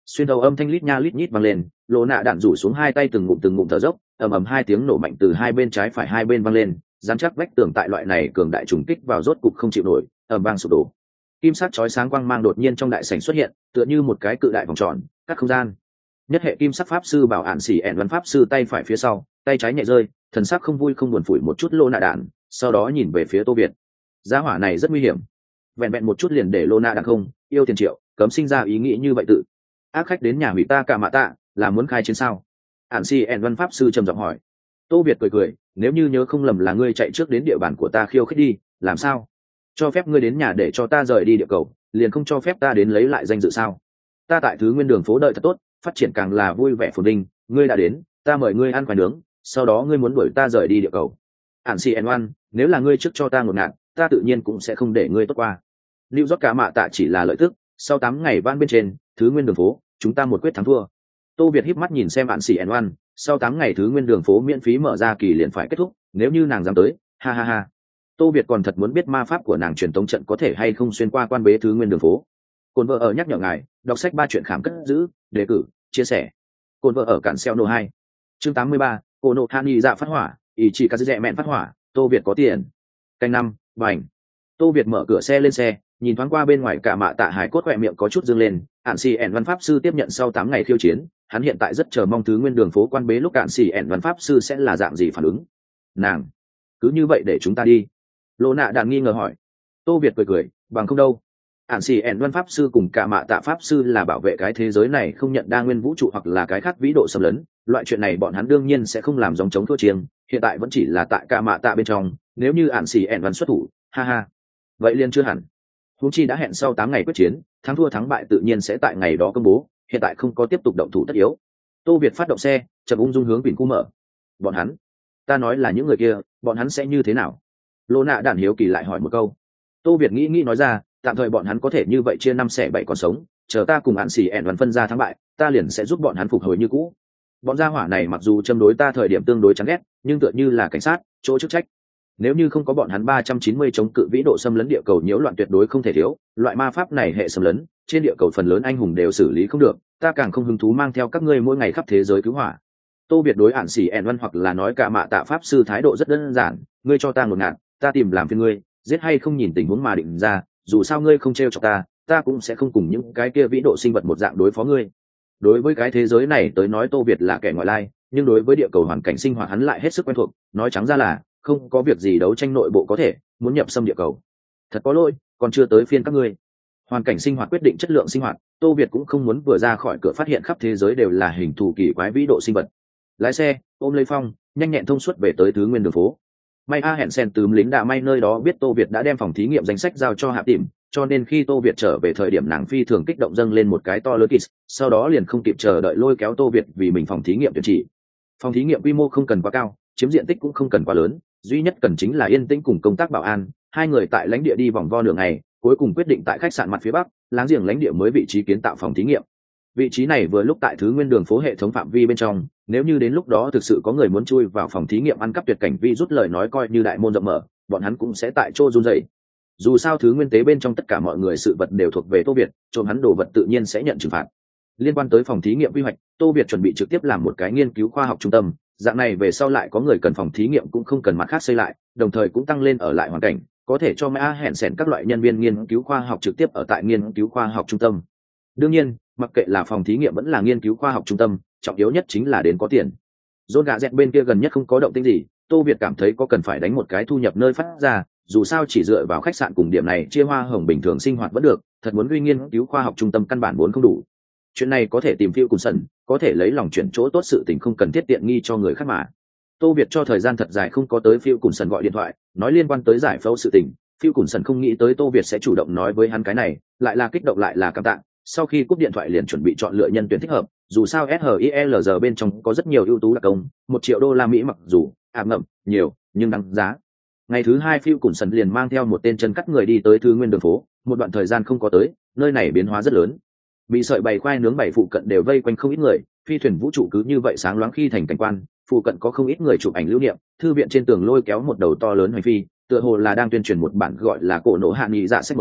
S1: Xuyên thấu âm thanh lít nha lít nhít vang lên, Lô Nạ đạn rủ xuống hai tay từng ngụm thở dốc, ầm ầm hai tiếng nổ mạnh từ hai bên trái phải hai bên vang lên, dám chắc vách tường tại loại này cường đại trùng kích vào rốt cục không chịu nổi, ầm vang sụp đổ. Kim sắc chói sáng quang mang đột nhiên trong đại sảnh xuất hiện, tựa như một cái cự đại vòng tròn, cắt không gian. Nhất hệ kim sắc pháp sư bảo ản xỉ ẻn văn pháp sư tay phải phía sau, tay trái nhẹ rơi, thần sắc không vui không buồn phủi một chút Lô Nạ đạn, sau đó nhìn về phía Tô Việt. Giá hỏa này rất nguy hiểm. Vẹn vẹn một chút liền để Lô Nạ đạn không yêu tiền triệu, cấm sinh ra ý nghĩ như vậy tự. Ác khách đến nhà hủy ta cả mạ tạ, là muốn khai chiến sao? Ản xỉ ẻn văn pháp sư trầm giọng hỏi. Tô Việt cười, nếu như nhớ không lầm là ngươi chạy trước đến địa bàn của ta khiêu khích đi, làm sao? Cho phép ngươi đến nhà để cho ta rời đi địa cầu, liền không cho phép ta đến lấy lại danh dự sao? Ta tại thứ nguyên đường phố đợi thật tốt, phát triển càng là vui vẻ phồn vinh, ngươi đã đến, ta mời ngươi ăn khoai nướng, sau đó ngươi muốn đuổi ta rời đi địa cầu. Ản xì en oan, nếu là ngươi trước cho ta ngột ngạt, ta tự nhiên cũng sẽ không để ngươi tốt qua. Lưu rót cả mạ tạ chỉ là lợi tức, sau 8 ngày van bên trên, thứ nguyên đường phố, chúng ta một quyết thắng thua. Tô Việt híp mắt nhìn xem Ản xì en oan, sau 8 ngày thứ nguyên đường phố miễn phí mở ra kỳ liền phải kết thúc, nếu như nàng dám tới, ha ha ha. Tô Việt còn thật muốn biết ma pháp của nàng truyền tống trận có thể hay không xuyên qua quan bế thứ nguyên đường phố. Cồn vợ ở nhắc nhở ngài, đọc sách 3 chuyện khám cất giữ, đề cử, chia sẻ. Cồn vợ ở cản xeo nô 2. Chương 83, cô nô Hani dạ phát hỏa, ý chỉ cả dễ mẹn phát hỏa, Tô Việt có tiền. Canh 5, bảnh. Tô Việt mở cửa xe lên xe, nhìn thoáng qua bên ngoài cả mạ tạ hải cốt khỏe miệng có chút dương lên, Ản xì ẻn văn pháp sư tiếp nhận sau 8 ngày khiêu chiến, hắn hiện tại rất chờ mong thứ nguyên đường phố quan bế lúc Ản xì ẻn văn pháp sư sẽ là dạng gì phản ứng. Nàng, cứ như vậy để chúng ta đi. Lô Nạ đạn nghi ngờ hỏi. Tô Việt cười, bằng không đâu. Ản xì ẻn văn pháp sư cùng cả mạ tạ pháp sư là bảo vệ cái thế giới này không nhận đa nguyên vũ trụ hoặc là cái khác vĩ độ xâm lấn, loại chuyện này bọn hắn đương nhiên sẽ không làm dòng chống thua chiêng, hiện tại vẫn chỉ là tại cả mạ tạ bên trong, nếu như Ản xì ẻn văn xuất thủ, ha ha, vậy liền chưa hẳn. Huống chi đã hẹn sau 8 ngày quyết chiến, thắng thua thắng bại tự nhiên sẽ tại ngày đó công bố, hiện tại không có tiếp tục động thủ tất yếu. Tô Việt phát động xe, chậm ung dung hướng Vịnh Khu mở. Bọn hắn, ta nói là những người kia, bọn hắn sẽ như thế nào? Lô Nạ đản hiếu kỳ lại hỏi một câu. Tô Việt nghĩ nói ra, tạm thời bọn hắn có thể như vậy chia 5 xẻ 7 còn sống, chờ ta cùng Ản xì ẻn văn phân ra thắng bại, ta liền sẽ giúp bọn hắn phục hồi như cũ. Bọn gia hỏa này mặc dù châm đối ta thời điểm tương đối chán ghét, nhưng tựa như là cảnh sát, chỗ chức trách. Nếu như không có bọn hắn 390 chống cự vĩ độ xâm lấn địa cầu nhiễu loạn tuyệt đối không thể thiếu, loại ma pháp này hệ xâm lấn, trên địa cầu phần lớn anh hùng đều xử lý không được, ta càng không hứng thú mang theo các ngươi mỗi ngày khắp thế giới cứu hỏa. Tô Việt đối Ản xì ẻn văn hoặc là nói cả mạ tạ pháp sư thái độ rất đơn giản, ngươi cho ta ngột ngạt, ta tìm làm phiền ngươi, giết hay không nhìn tình huống mà định ra, dù sao ngươi không trêu chọc ta, ta cũng sẽ không cùng những cái kia vĩ độ sinh vật một dạng đối phó ngươi. Đối với cái thế giới này tới nói Tô Việt là kẻ ngoại lai, nhưng đối với địa cầu hoàn cảnh sinh hoạt hắn lại hết sức quen thuộc, nói trắng ra là không có việc gì đấu tranh nội bộ có thể muốn nhập xâm địa cầu. Thật có lỗi, còn chưa tới phiên các ngươi. Hoàn cảnh sinh hoạt quyết định chất lượng sinh hoạt, Tô Việt cũng không muốn vừa ra khỏi cửa phát hiện khắp thế giới đều là hình thù kỳ quái vĩ độ sinh vật. Lái xe ôm lấy phong, nhanh nhẹn thông suốt về tới thứ nguyên đường phố. May hẹn sen từ lính đạ may nơi đó biết Tô Việt đã đem phòng thí nghiệm danh sách giao cho Hạ Tìm, cho nên khi Tô Việt trở về thời điểm nàng phi thường kích động dâng lên một cái to lớn kiss, sau đó liền không kịp chờ đợi lôi kéo Tô Việt vì mình phòng thí nghiệm tuyển chỉ. Phòng thí nghiệm quy mô không cần quá cao, chiếm diện tích cũng không cần quá lớn, duy nhất cần chính là yên tĩnh cùng công tác bảo an. Hai người tại lãnh địa đi vòng vo nửa ngày, cuối cùng quyết định tại khách sạn mặt phía bắc, láng giềng lãnh địa mới vị trí kiến tạo phòng thí nghiệm. Vị trí này vừa lúc tại thứ nguyên đường phố hệ thống phạm vi bên trong, nếu như đến lúc đó thực sự có người muốn chui vào phòng thí nghiệm ăn cắp tuyệt cảnh vi rút lời nói coi như đại môn rộng mở, bọn hắn cũng sẽ tại chỗ run rẩy. Dù sao thứ nguyên tế bên trong tất cả mọi người sự vật đều thuộc về Tô Việt, trộm hắn đồ vật tự nhiên sẽ nhận trừng phạt. Liên quan tới phòng thí nghiệm quy hoạch, Tô Việt chuẩn bị trực tiếp làm một cái nghiên cứu khoa học trung tâm, dạng này về sau lại có người cần phòng thí nghiệm cũng không cần mặt khác xây lại, đồng thời cũng tăng lên ở lại hoàn cảnh, có thể cho Mã hẹn sẻn các loại nhân viên nghiên cứu khoa học trực tiếp ở tại nghiên cứu khoa học trung tâm. Đương nhiên, mặc kệ là phòng thí nghiệm vẫn là nghiên cứu khoa học trung tâm, trọng yếu nhất chính là đến có tiền. Rôn gà dẹt bên kia gần nhất không có động tĩnh gì, Tô Việt cảm thấy có cần phải đánh một cái thu nhập nơi phát ra, dù sao chỉ dựa vào khách sạn cùng điểm này chia hoa hồng bình thường sinh hoạt vẫn được, thật muốn nghiên cứu khoa học trung tâm căn bản vốn không đủ. Chuyện này có thể tìm Phil cùng sân, có thể lấy lòng chuyển chỗ tốt sự tình không cần thiết tiện nghi cho người khác mà. Tô Việt cho thời gian thật dài không có tới Phil cùng sân gọi điện thoại, nói liên quan tới giải phẫu sự tình, Phil cùng sân không nghĩ tới Tô Việt sẽ chủ động nói với hắn cái này, lại là kích động lại là cam tạ. Sau khi cúp điện thoại liền chuẩn bị chọn lựa nhân tuyển thích hợp, dù sao SHILG bên trong có rất nhiều ưu tú đặc công, $1 triệu mặc dù ngậm nhiều nhưng đáng giá. Ngày thứ hai Phil cùng sân liền mang theo một tên chân cắt người đi tới thứ nguyên đường phố, một đoạn thời gian không có tới, nơi này biến hóa rất lớn. Bị sợi bày khoai nướng bày phụ cận đều vây quanh không ít người, phi thuyền vũ trụ cứ như vậy sáng loáng khi thành cảnh quan, phụ cận có không ít người chụp ảnh lưu niệm, thư viện trên tường lôi kéo một đầu to lớn hoành phi, tựa hồ là đang tuyên truyền một bản gọi là cổ nổ hạ nghị dạ sách mới,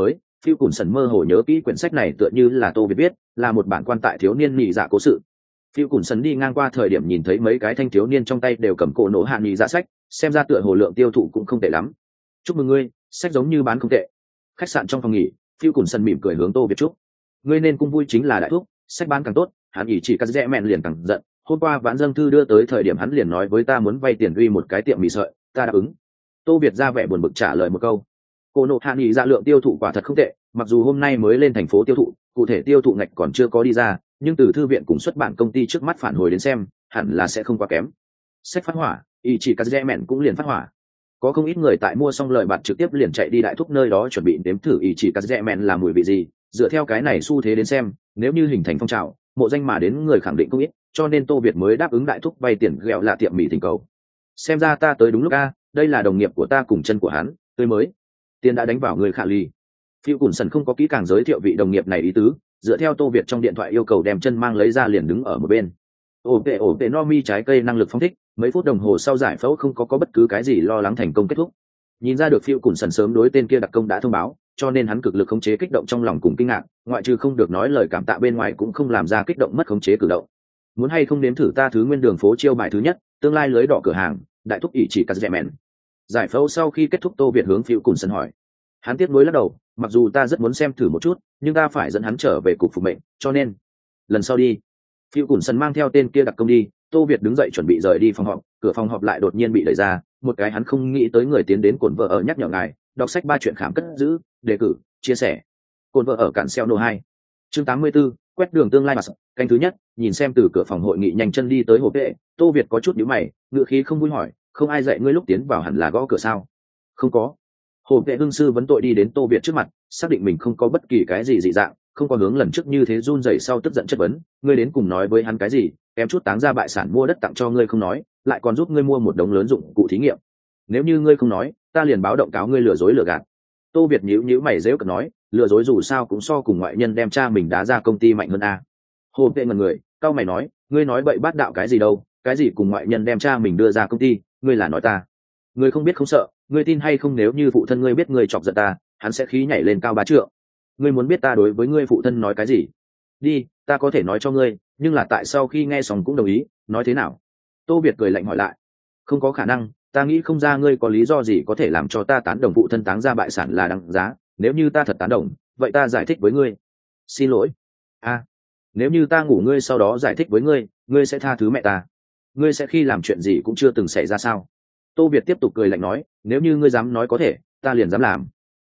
S1: Phiêu Cùn Sần mơ hồ nhớ kỹ quyển sách này tựa như là Tô Việt viết, là một bản quan tại thiếu niên nhị dạ cố sự. Phiêu Cùn Sần đi ngang qua thời điểm nhìn thấy mấy cái thanh thiếu niên trong tay đều cầm cổ nổ hạ nhị dạ sách, xem ra tựa hồ lượng tiêu thụ cũng không tệ lắm. Chúc mừng ngươi, sách giống như bán không tệ. Khách sạn trong phòng nghỉ, Phiêu Cùn Sần mỉm cười hướng Tô Việt chúc. Ngươi nên cung vui chính là đại thúc, sách bán càng tốt. Hắn ỷ chỉ cắt rẽ mẹn liền càng giận. Hôm qua vãn dâng thư đưa tới thời điểm hắn liền nói với ta muốn vay tiền uy một cái tiệm mì sợi, ta đáp ứng. Tô Việt ra vẻ buồn bực trả lời một câu. Cổ nổ hạ nhị dạ lượng tiêu thụ quả thật không tệ, mặc dù hôm nay mới lên thành phố tiêu thụ, cụ thể tiêu thụ ngạch còn chưa có đi ra, nhưng từ thư viện cùng xuất bản công ty trước mắt phản hồi đến xem, hẳn là sẽ không quá kém. Sách phát hỏa, ý chỉ cắt rẽ mẹn cũng liền phát hỏa. Có không ít người tại mua xong lời bạt trực tiếp liền chạy đi đại thúc nơi đó chuẩn bị nếm thử ý chỉ cắt rẽ mẹn là mùi vị gì. Dựa theo cái này xu thế đến xem, nếu như hình thành phong trào, mộ danh mà đến người khẳng định không ít, cho nên Tô Việt mới đáp ứng đại thúc vay tiền ghẹo là tiệm mì thỉnh cầu. Xem ra ta tới đúng lúc a, đây là đồng nghiệp của ta cùng chân của hắn, tươi mới. Tiền đã đánh vào người khả ly. Phiêu Cùn Sần không có kỹ càng giới thiệu vị đồng nghiệp này ý tứ, dựa theo Tô Việt trong điện thoại yêu cầu đem chân mang lấy ra liền đứng ở một bên. Ổ tệ no mi trái cây năng lực phóng thích, mấy phút đồng hồ sau giải phẫu không có bất cứ cái gì lo lắng thành công kết thúc. Nhìn ra được Phiêu Cùn Sần sớm đối tên kia đặc công đã thông báo, cho nên hắn cực lực khống chế kích động trong lòng cùng kinh ngạc, ngoại trừ không được nói lời cảm tạ bên ngoài cũng không làm ra kích động mất khống chế cử động. Muốn hay không nếm thử ta thứ nguyên đường phố chiêu bài thứ nhất, tương lai lưới đỏ cửa hàng, đại thúc ỷ chỉ cắt rẽ mẹn. Giải phẫu sau khi kết thúc Tô Việt hướng Phiêu Cùn Sần hỏi. Hắn tiếc nuối lắc đầu, mặc dù ta rất muốn xem thử một chút, nhưng ta phải dẫn hắn trở về cục phục mệnh, cho nên lần sau đi. Phiêu Cùn Sần mang theo tên kia đặc công đi. Tô Việt đứng dậy chuẩn bị rời đi phòng họp, cửa phòng họp lại đột nhiên bị đẩy ra, một cái hắn không nghĩ tới người tiến đến cồn vợ ở nhắc nhở ngài, đọc sách 3 chuyện khám cất giữ, đề cử, chia sẻ. Cồn vợ ở cản xeo nô 2. Chương 84, quét đường tương lai mà canh thứ nhất, nhìn xem từ cửa phòng hội nghị nhanh chân đi tới hộp vệ, Tô Việt có chút nhíu mày, ngựa khí không vui hỏi, không ai dạy ngươi lúc tiến vào hẳn là gõ cửa sao? Không có. Hộp vệ hưng sư vấn tội đi đến Tô Việt trước mặt, xác định mình không có bất kỳ cái gì dị dạng, không có hướng lần trước như thế run rẩy sau tức giận chất vấn, ngươi đến cùng nói với hắn cái gì? Em chút táng ra bại sản mua đất tặng cho ngươi không nói, lại còn giúp ngươi mua một đống lớn dụng cụ thí nghiệm. Nếu như ngươi không nói, ta liền báo động cáo ngươi lừa dối lừa gạt. Tô Việt nhíu mày giễu cợt nói, lừa dối dù sao cũng so cùng ngoại nhân đem cha mình đá ra công ty mạnh hơn a. Hồ Vệ ngẩn người, cao mày nói, ngươi nói bậy bát đạo cái gì đâu, cái gì cùng ngoại nhân đem cha mình đưa ra công ty, ngươi là nói ta. Ngươi không biết không sợ, ngươi tin hay không nếu như phụ thân ngươi biết ngươi chọc giận ta, hắn sẽ khí nhảy lên cao 3 trượng. Ngươi muốn biết ta đối với ngươi phụ thân nói cái gì? Đi, ta có thể nói cho ngươi, nhưng là tại sau khi nghe xong cũng đồng ý, nói thế nào? Tô Việt cười lạnh hỏi lại. Không có khả năng, ta nghĩ không ra ngươi có lý do gì có thể làm cho ta tán đồng phụ thân táng ra bại sản là đăng giá, nếu như ta thật tán đồng, vậy ta giải thích với ngươi. Xin lỗi. Nếu như ta ngủ ngươi sau đó giải thích với ngươi, ngươi sẽ tha thứ mẹ ta. Ngươi sẽ khi làm chuyện gì cũng chưa từng xảy ra sao? Tô Việt tiếp tục cười lạnh nói, nếu như ngươi dám nói có thể, ta liền dám làm.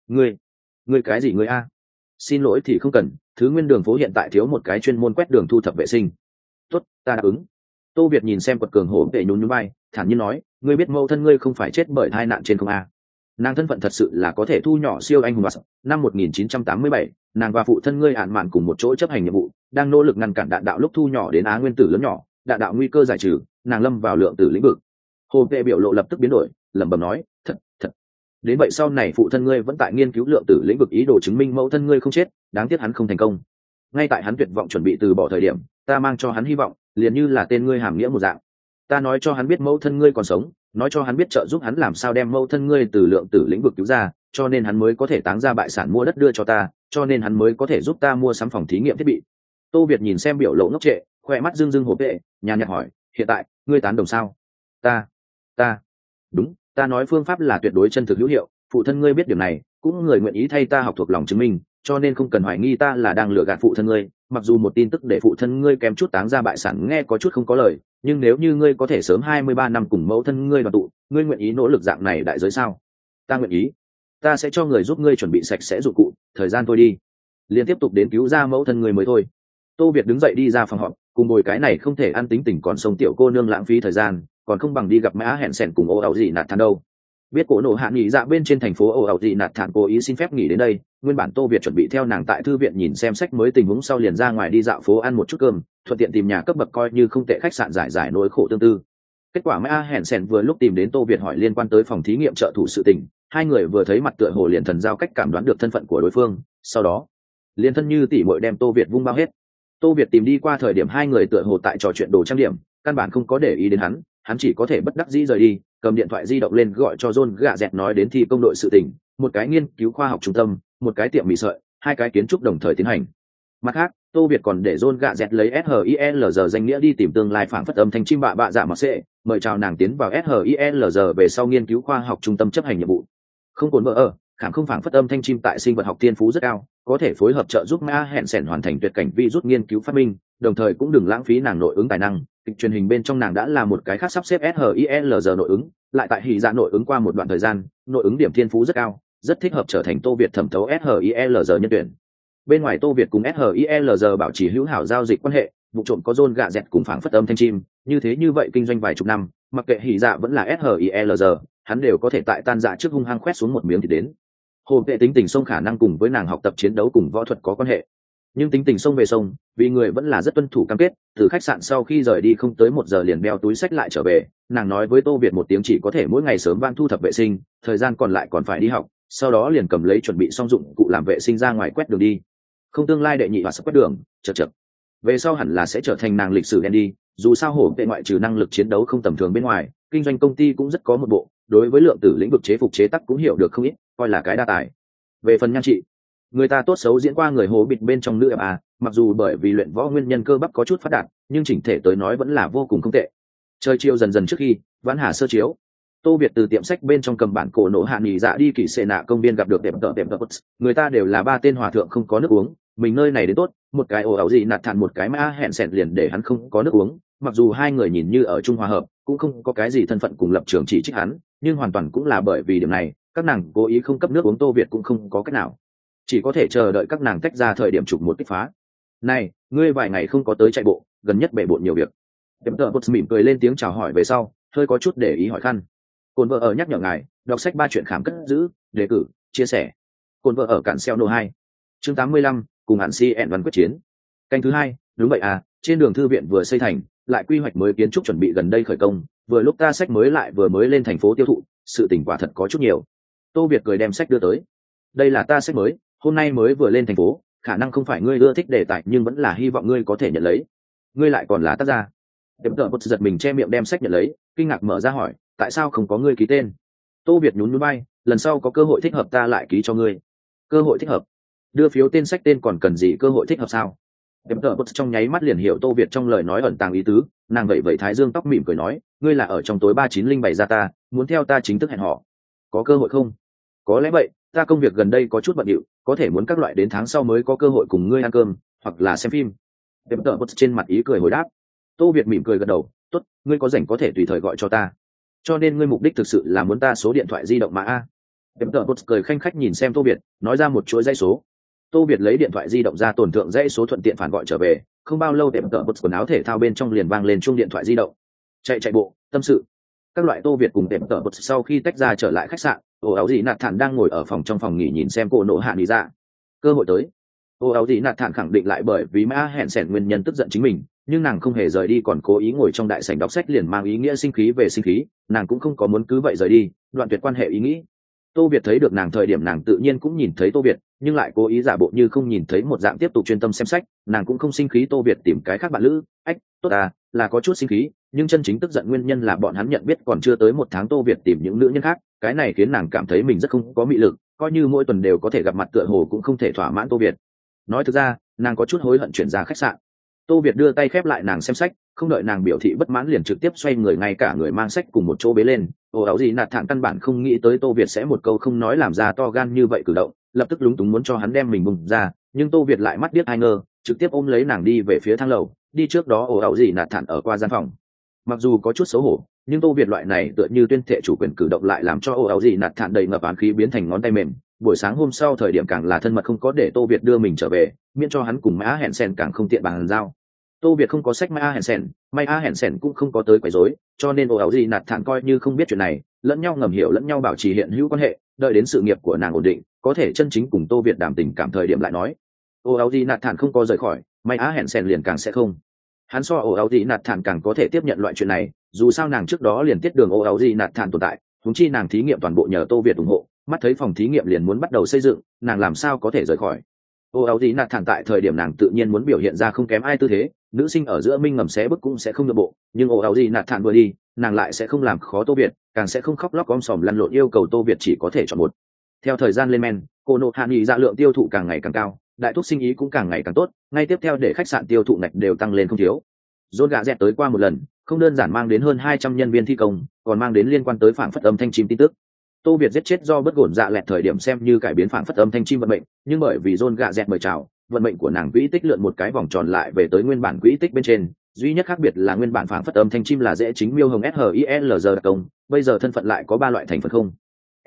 S1: Ngươi cái gì ngươi a? Xin lỗi thì không cần, thứ nguyên đường phố hiện tại thiếu một cái chuyên môn quét đường thu thập vệ sinh. Tốt, ta đáp ứng. Tô Việt nhìn xem quật cường hổ vệ nhún nhún vai, thản nhiên nói, ngươi biết mẫu thân ngươi không phải chết bởi tai nạn trên không a? Nàng thân phận thật sự là có thể thu nhỏ siêu anh hùng mà. Năm 1987, nàng và phụ thân ngươi ản mạn cùng một chỗ chấp hành nhiệm vụ, đang nỗ lực ngăn cản đạn đạo lúc thu nhỏ đến á nguyên tử lớn nhỏ, đạn đạo nguy cơ giải trừ, nàng lâm vào lượng tử lĩnh vực. Hồ vệ biểu lộ lập tức biến đổi, lẩm bẩm nói, thật. Đến vậy sau này phụ thân ngươi vẫn tại nghiên cứu lượng tử lĩnh vực ý đồ chứng minh mẫu thân ngươi không chết, đáng tiếc hắn không thành công. Ngay tại hắn tuyệt vọng chuẩn bị từ bỏ thời điểm, ta mang cho hắn hy vọng, liền như là tên ngươi hàm nghĩa một dạng. Ta nói cho hắn biết mẫu thân ngươi còn sống, nói cho hắn biết trợ giúp hắn làm sao đem mẫu thân ngươi từ lượng tử lĩnh vực cứu ra, cho nên hắn mới có thể táng ra bại sản mua đất đưa cho ta, cho nên hắn mới có thể giúp ta mua sắm phòng thí nghiệm thiết bị. Tô Việt nhìn xem biểu lộ ngốc trệ, khoe mắt rưng hổ vệ, nhàn nhạt hỏi, hiện tại ngươi tán đồng sao? Ta đúng, ta nói phương pháp là tuyệt đối chân thực hữu hiệu, phụ thân ngươi biết điều này, cũng người nguyện ý thay ta học thuộc lòng chứng minh, cho nên không cần hoài nghi ta là đang lừa gạt phụ thân ngươi. Mặc dù một tin tức để phụ thân ngươi kém chút táng ra bại sản nghe có chút không có lời, nhưng nếu như ngươi có thể sớm 23 năm cùng mẫu thân ngươi đoàn tụ, ngươi nguyện ý nỗ lực dạng này đại giới sao? Ta nguyện ý. Ta sẽ cho người giúp ngươi chuẩn bị sạch sẽ dụng cụ, thời gian thôi đi. Liên tiếp tục đến cứu ra mẫu thân ngươi mới thôi. Tô Việt đứng dậy đi ra phòng họp, cùng ngồi cái này không thể ăn tính tình còn sông tiểu cô nương lãng phí thời gian, còn không bằng đi gặp mã hẹn sẻn cùng ô ẩu gì nạt thản đâu. Biết cổ nổ hạ nghỉ dạ bên trên thành phố ô ẩu gì nạt thản cố ý xin phép nghỉ đến đây, nguyên bản Tô Việt chuẩn bị theo nàng tại thư viện nhìn xem sách mới tình huống sau liền ra ngoài đi dạo phố ăn một chút cơm, thuận tiện tìm nhà cấp bậc coi như không tệ khách sạn giải nỗi khổ tương tư. Kết quả mã hẹn sẻn vừa lúc tìm đến Tô Việt hỏi liên quan tới phòng thí nghiệm trợ thủ sự tình, hai người vừa thấy mặt tựa hồ liền thần giao cách cảm đoán được thân phận của đối phương, sau đó liền thân như tỉ muội đem Tô Việt vung bao hết. Tô Việt tìm đi qua thời điểm hai người tựa hồ tại trò chuyện đồ trang điểm, căn bản không có để ý đến hắn chỉ có thể bất đắc dĩ rời đi, cầm điện thoại di động lên gọi cho John gạ dẹt nói đến thi công đội sự tình, một cái nghiên cứu khoa học trung tâm, một cái tiệm mì sợi, hai cái kiến trúc đồng thời tiến hành. Mặt khác, Tô Việt còn để John gạ dẹt lấy SHILZ danh nghĩa đi tìm tương lai phảng phất âm thanh chim bạ bạ dạ mặc sệ, mời chào nàng tiến vào SHILZ về sau nghiên cứu khoa học trung tâm chấp hành nhiệm vụ. Không cồn vợ ở, khảm không phảng phất âm thanh chim tại sinh vật học thiên phú rất cao, có thể phối hợp trợ giúp Ma Hẹn Sẻn hoàn thành tuyệt cảnh vi rút nghiên cứu phát minh, đồng thời cũng đừng lãng phí nàng nội ứng tài năng. Kịch truyền hình bên trong nàng đã là một cái khác sắp xếp SHILZ nội ứng, lại tại hỉ dạ nội ứng qua một đoạn thời gian, nội ứng điểm thiên phú rất cao, rất thích hợp trở thành Tô Việt thẩm thấu SHILZ nhân tuyển. Bên ngoài Tô Việt cùng SHILZ bảo trì hữu hảo giao dịch quan hệ, vụ trộm có John gạ dẹt cùng phảng phất âm thanh chim, như vậy kinh doanh vài chục năm, mặc kệ hỉ dạ vẫn là SHILZ, hắn đều có thể tại tan dạ trước hung hăng khoét xuống một miếng thì đến. Hồ vệ tính tình sông khả năng cùng với nàng học tập chiến đấu cùng võ thuật có quan hệ, nhưng tính tình sông về sông, vì người vẫn là rất tuân thủ cam kết. Từ khách sạn sau khi rời đi không tới 1 giờ liền đeo túi sách lại trở về, nàng nói với Tô Việt một tiếng chỉ có thể mỗi ngày sớm van thu thập vệ sinh, thời gian còn lại còn phải đi học, sau đó liền cầm lấy chuẩn bị xong dụng cụ làm vệ sinh ra ngoài quét đường đi. Không tương lai đệ nhị và sắp quét đường, chật về sau hẳn là sẽ trở thành nàng lịch sử đen đi. Dù sao hổ vệ ngoại trừ năng lực chiến đấu không tầm thường bên ngoài, kinh doanh công ty cũng rất có một bộ, đối với lượng tử lĩnh vực chế phục chế tắc cũng hiểu được không ít, coi là cái đa tài. Về phần nhan trị, người ta tốt xấu diễn qua người hồ bịt bên trong nữ FA, mặc dù bởi vì luyện võ nguyên nhân cơ bắp có chút phát đạt, nhưng chỉnh thể tới nói vẫn là vô cùng không tệ. Trời chiều dần dần trước khi vãn hà sơ chiếu, Tô Việt từ tiệm sách bên trong cầm bản cổ nổ hạ nghỉ dạ đi kỷ sệ nạ công viên gặp được đẹp tợ, người ta đều là 3 tên hòa thượng không có nước uống, mình nơi này đến tốt, một cái ồ ảo gì nạt thản một cái Ma Hẹn Sẻn liền để hắn không có nước uống. Mặc dù hai người nhìn như ở chung hòa hợp, cũng không có cái gì thân phận cùng lập trường chỉ trích hắn, nhưng hoàn toàn cũng là bởi vì điểm này, các nàng cố ý không cấp nước uống Tô Việt cũng không có cách nào, chỉ có thể chờ đợi các nàng tách ra thời điểm chụp một kích phá. Này, ngươi vài ngày không có tới chạy bộ, gần nhất bể bộn nhiều việc. Đẹp tợ mỉm cười lên tiếng chào hỏi về sau, hơi có chút để ý hỏi khăn. Cồn vợ ở nhắc nhở ngài, đọc sách 3 chuyện khám cất giữ, đề cử, chia sẻ. Cồn vợ ở cản xeo nô 2. Chương 85, cùng hạn si ẹn văn quyết chiến. Canh thứ 2, đúng vậy à, trên đường thư viện vừa xây thành, lại quy hoạch mới kiến trúc chuẩn bị gần đây khởi công, vừa lúc ta sách mới lại vừa mới lên thành phố tiêu thụ, sự tình quả thật có chút nhiều. Tô Việt cười đem sách đưa tới. Đây là ta sách mới, hôm nay mới vừa lên thành phố, khả năng không phải ngươi ưa thích đề tài nhưng vẫn là hy vọng ngươi có thể nhận lấy. Ngươi lại còn là tác gia. Đẹp tợ bột giật mình che miệng đem sách nhận lấy, kinh ngạc mở ra hỏi, tại sao không có ngươi ký tên? Tô Việt nhún nhún vai, lần sau có cơ hội thích hợp ta lại ký cho ngươi. Cơ hội thích hợp? Đưa phiếu tên sách tên còn cần gì cơ hội thích hợp sao? Đẹp tợ bột trong nháy mắt liền hiểu Tô Việt trong lời nói ẩn tàng ý tứ, nàng vậy vậy thái dương tóc mỉm cười nói, ngươi là ở trong tối 3907 ra ta, muốn theo ta chính thức hẹn họ. Có cơ hội không? Có lẽ vậy, ta công việc gần đây có chút bận rộn, có thể muốn các loại đến tháng sau mới có cơ hội cùng ngươi ăn cơm hoặc là xem phim. Đẹp tợ bột trên mặt ý cười hồi đáp. Tô Việt mỉm cười gật đầu, tốt, ngươi có rảnh có thể tùy thời gọi cho ta. Cho nên ngươi mục đích thực sự là muốn ta số điện thoại di động mà a? Đẹp tợ bột cười khanh khách nhìn xem Tô Việt, nói ra một chuỗi dãy số. Tô Việt lấy điện thoại di động ra tổn thượng dãy số thuận tiện phản gọi trở về, không bao lâu đẹp tợ bột quần áo thể thao bên trong liền vang lên chuông điện thoại di động. Chạy bộ, tâm sự. Các loại Tô Việt cùng đẹp tợ bột sau khi tách ra trở lại khách sạn, ồ áo gì nạt thản đang ngồi ở phòng trong phòng nghỉ nhìn xem cô nộ hạ đi ra. Cơ hội tới. Ồ áo gì nạt thản khẳng định lại bởi vì Ma Hẹn Sẻn nguyên nhân tức giận chính mình, nhưng nàng không hề rời đi còn cố ý ngồi trong đại sảnh đọc sách liền mang ý nghĩa sinh khí về sinh khí, nàng cũng không có muốn cứ vậy rời đi, đoạn tuyệt quan hệ ý nghĩ. Tô Việt thấy được nàng thời điểm nàng tự nhiên cũng nhìn thấy Tô Việt, nhưng lại cố ý giả bộ như không nhìn thấy một dạng tiếp tục chuyên tâm xem sách, nàng cũng không sinh khí Tô Việt tìm cái khác bạn lữ, tốt à, là có chút sinh khí, nhưng chân chính tức giận nguyên nhân là bọn hắn nhận biết còn chưa tới 1 tháng Tô Việt tìm những nữ nhân khác, cái này khiến nàng cảm thấy mình rất không có mị lực, coi như mỗi tuần đều có thể gặp mặt tựa hồ cũng không thể thỏa mãn Tô Việt. Nói thực ra, nàng có chút hối hận chuyển ra khách sạn. Tô Việt đưa tay khép lại nàng xem sách, không đợi nàng biểu thị bất mãn liền trực tiếp xoay người ngay cả người mang sách cùng một chỗ bế lên. Ồ áo gì nạt thản căn bản không nghĩ tới Tô Việt sẽ một câu không nói làm ra to gan như vậy cử động, lập tức lúng túng muốn cho hắn đem mình bùng ra, nhưng Tô Việt lại mắt điếc hai ngơ, trực tiếp ôm lấy nàng đi về phía thang lầu, đi trước đó ồ áo gì nạt thản ở qua gian phòng. Mặc dù có chút xấu hổ, nhưng Tô Việt loại này tựa như tuyên thệ chủ quyền cử động lại làm cho ồ áo gì nạt thản đầy ngập án khí biến thành ngón tay mềm. Buổi sáng hôm sau thời điểm càng là thân mật không có để Tô Việt đưa mình trở về, miễn cho hắn cùng Ma Hẹn Sẻn càng không tiện bàn giao. Tô Việt không có sách Ma Hẹn Sẻn, Ma Hẹn Sẻn cũng không có tới quấy rối, cho nên ồ áo gì nạt thản coi như không biết chuyện này, lẫn nhau ngầm hiểu lẫn nhau bảo trì hiện hữu quan hệ, đợi đến sự nghiệp của nàng ổn định, có thể chân chính cùng Tô Việt đảm tình cảm thời điểm lại nói. Ồ áo gì nạt thản không có rời khỏi, Ma Hẹn Sẻn liền càng sẽ không. Hắn so ồ áo gì nạt thản càng có thể tiếp nhận loại chuyện này, dù sao nàng trước đó liền tiết đường ồ áo gì nạt thản tồn tại, huống chi nàng thí nghiệm toàn bộ nhờ Tô Việt ủng hộ, mắt thấy phòng thí nghiệm liền muốn bắt đầu xây dựng, nàng làm sao có thể rời khỏi. Ô áo gì nạt thản tại thời điểm nàng tự nhiên muốn biểu hiện ra không kém ai tư thế, nữ sinh ở giữa minh ngầm xé bức cũng sẽ không nhượng bộ, nhưng ô áo gì nạt thản vừa đi, nàng lại sẽ không làm khó Tô Việt, càng sẽ không khóc lóc om sòm lăn lộn yêu cầu Tô Việt chỉ có thể chọn một. Theo thời gian lên men, cô nộ hạ nghị dạ lượng tiêu thụ càng ngày càng cao, đại thúc sinh ý cũng càng ngày càng tốt, ngay tiếp theo để khách sạn tiêu thụ ngạch đều tăng lên không thiếu. John gạ dẹt tới qua một lần, không đơn giản mang đến hơn 200 nhân viên thi công, còn mang đến liên quan tới phảng phất âm thanh chim tin tức. Tô Việt giết chết do bất gổn dạ lẹt thời điểm xem như cải biến phảng phất âm thanh chim vận mệnh, nhưng bởi vì John gạ dẹt mời chào, vận mệnh của nàng quỹ tích lượn một cái vòng tròn lại về tới nguyên bản quỹ tích bên trên, duy nhất khác biệt là nguyên bản phảng phất âm thanh chim là dễ chính miêu hồng SHILZ đặc công, bây giờ thân phận lại có 3 loại thành phần không.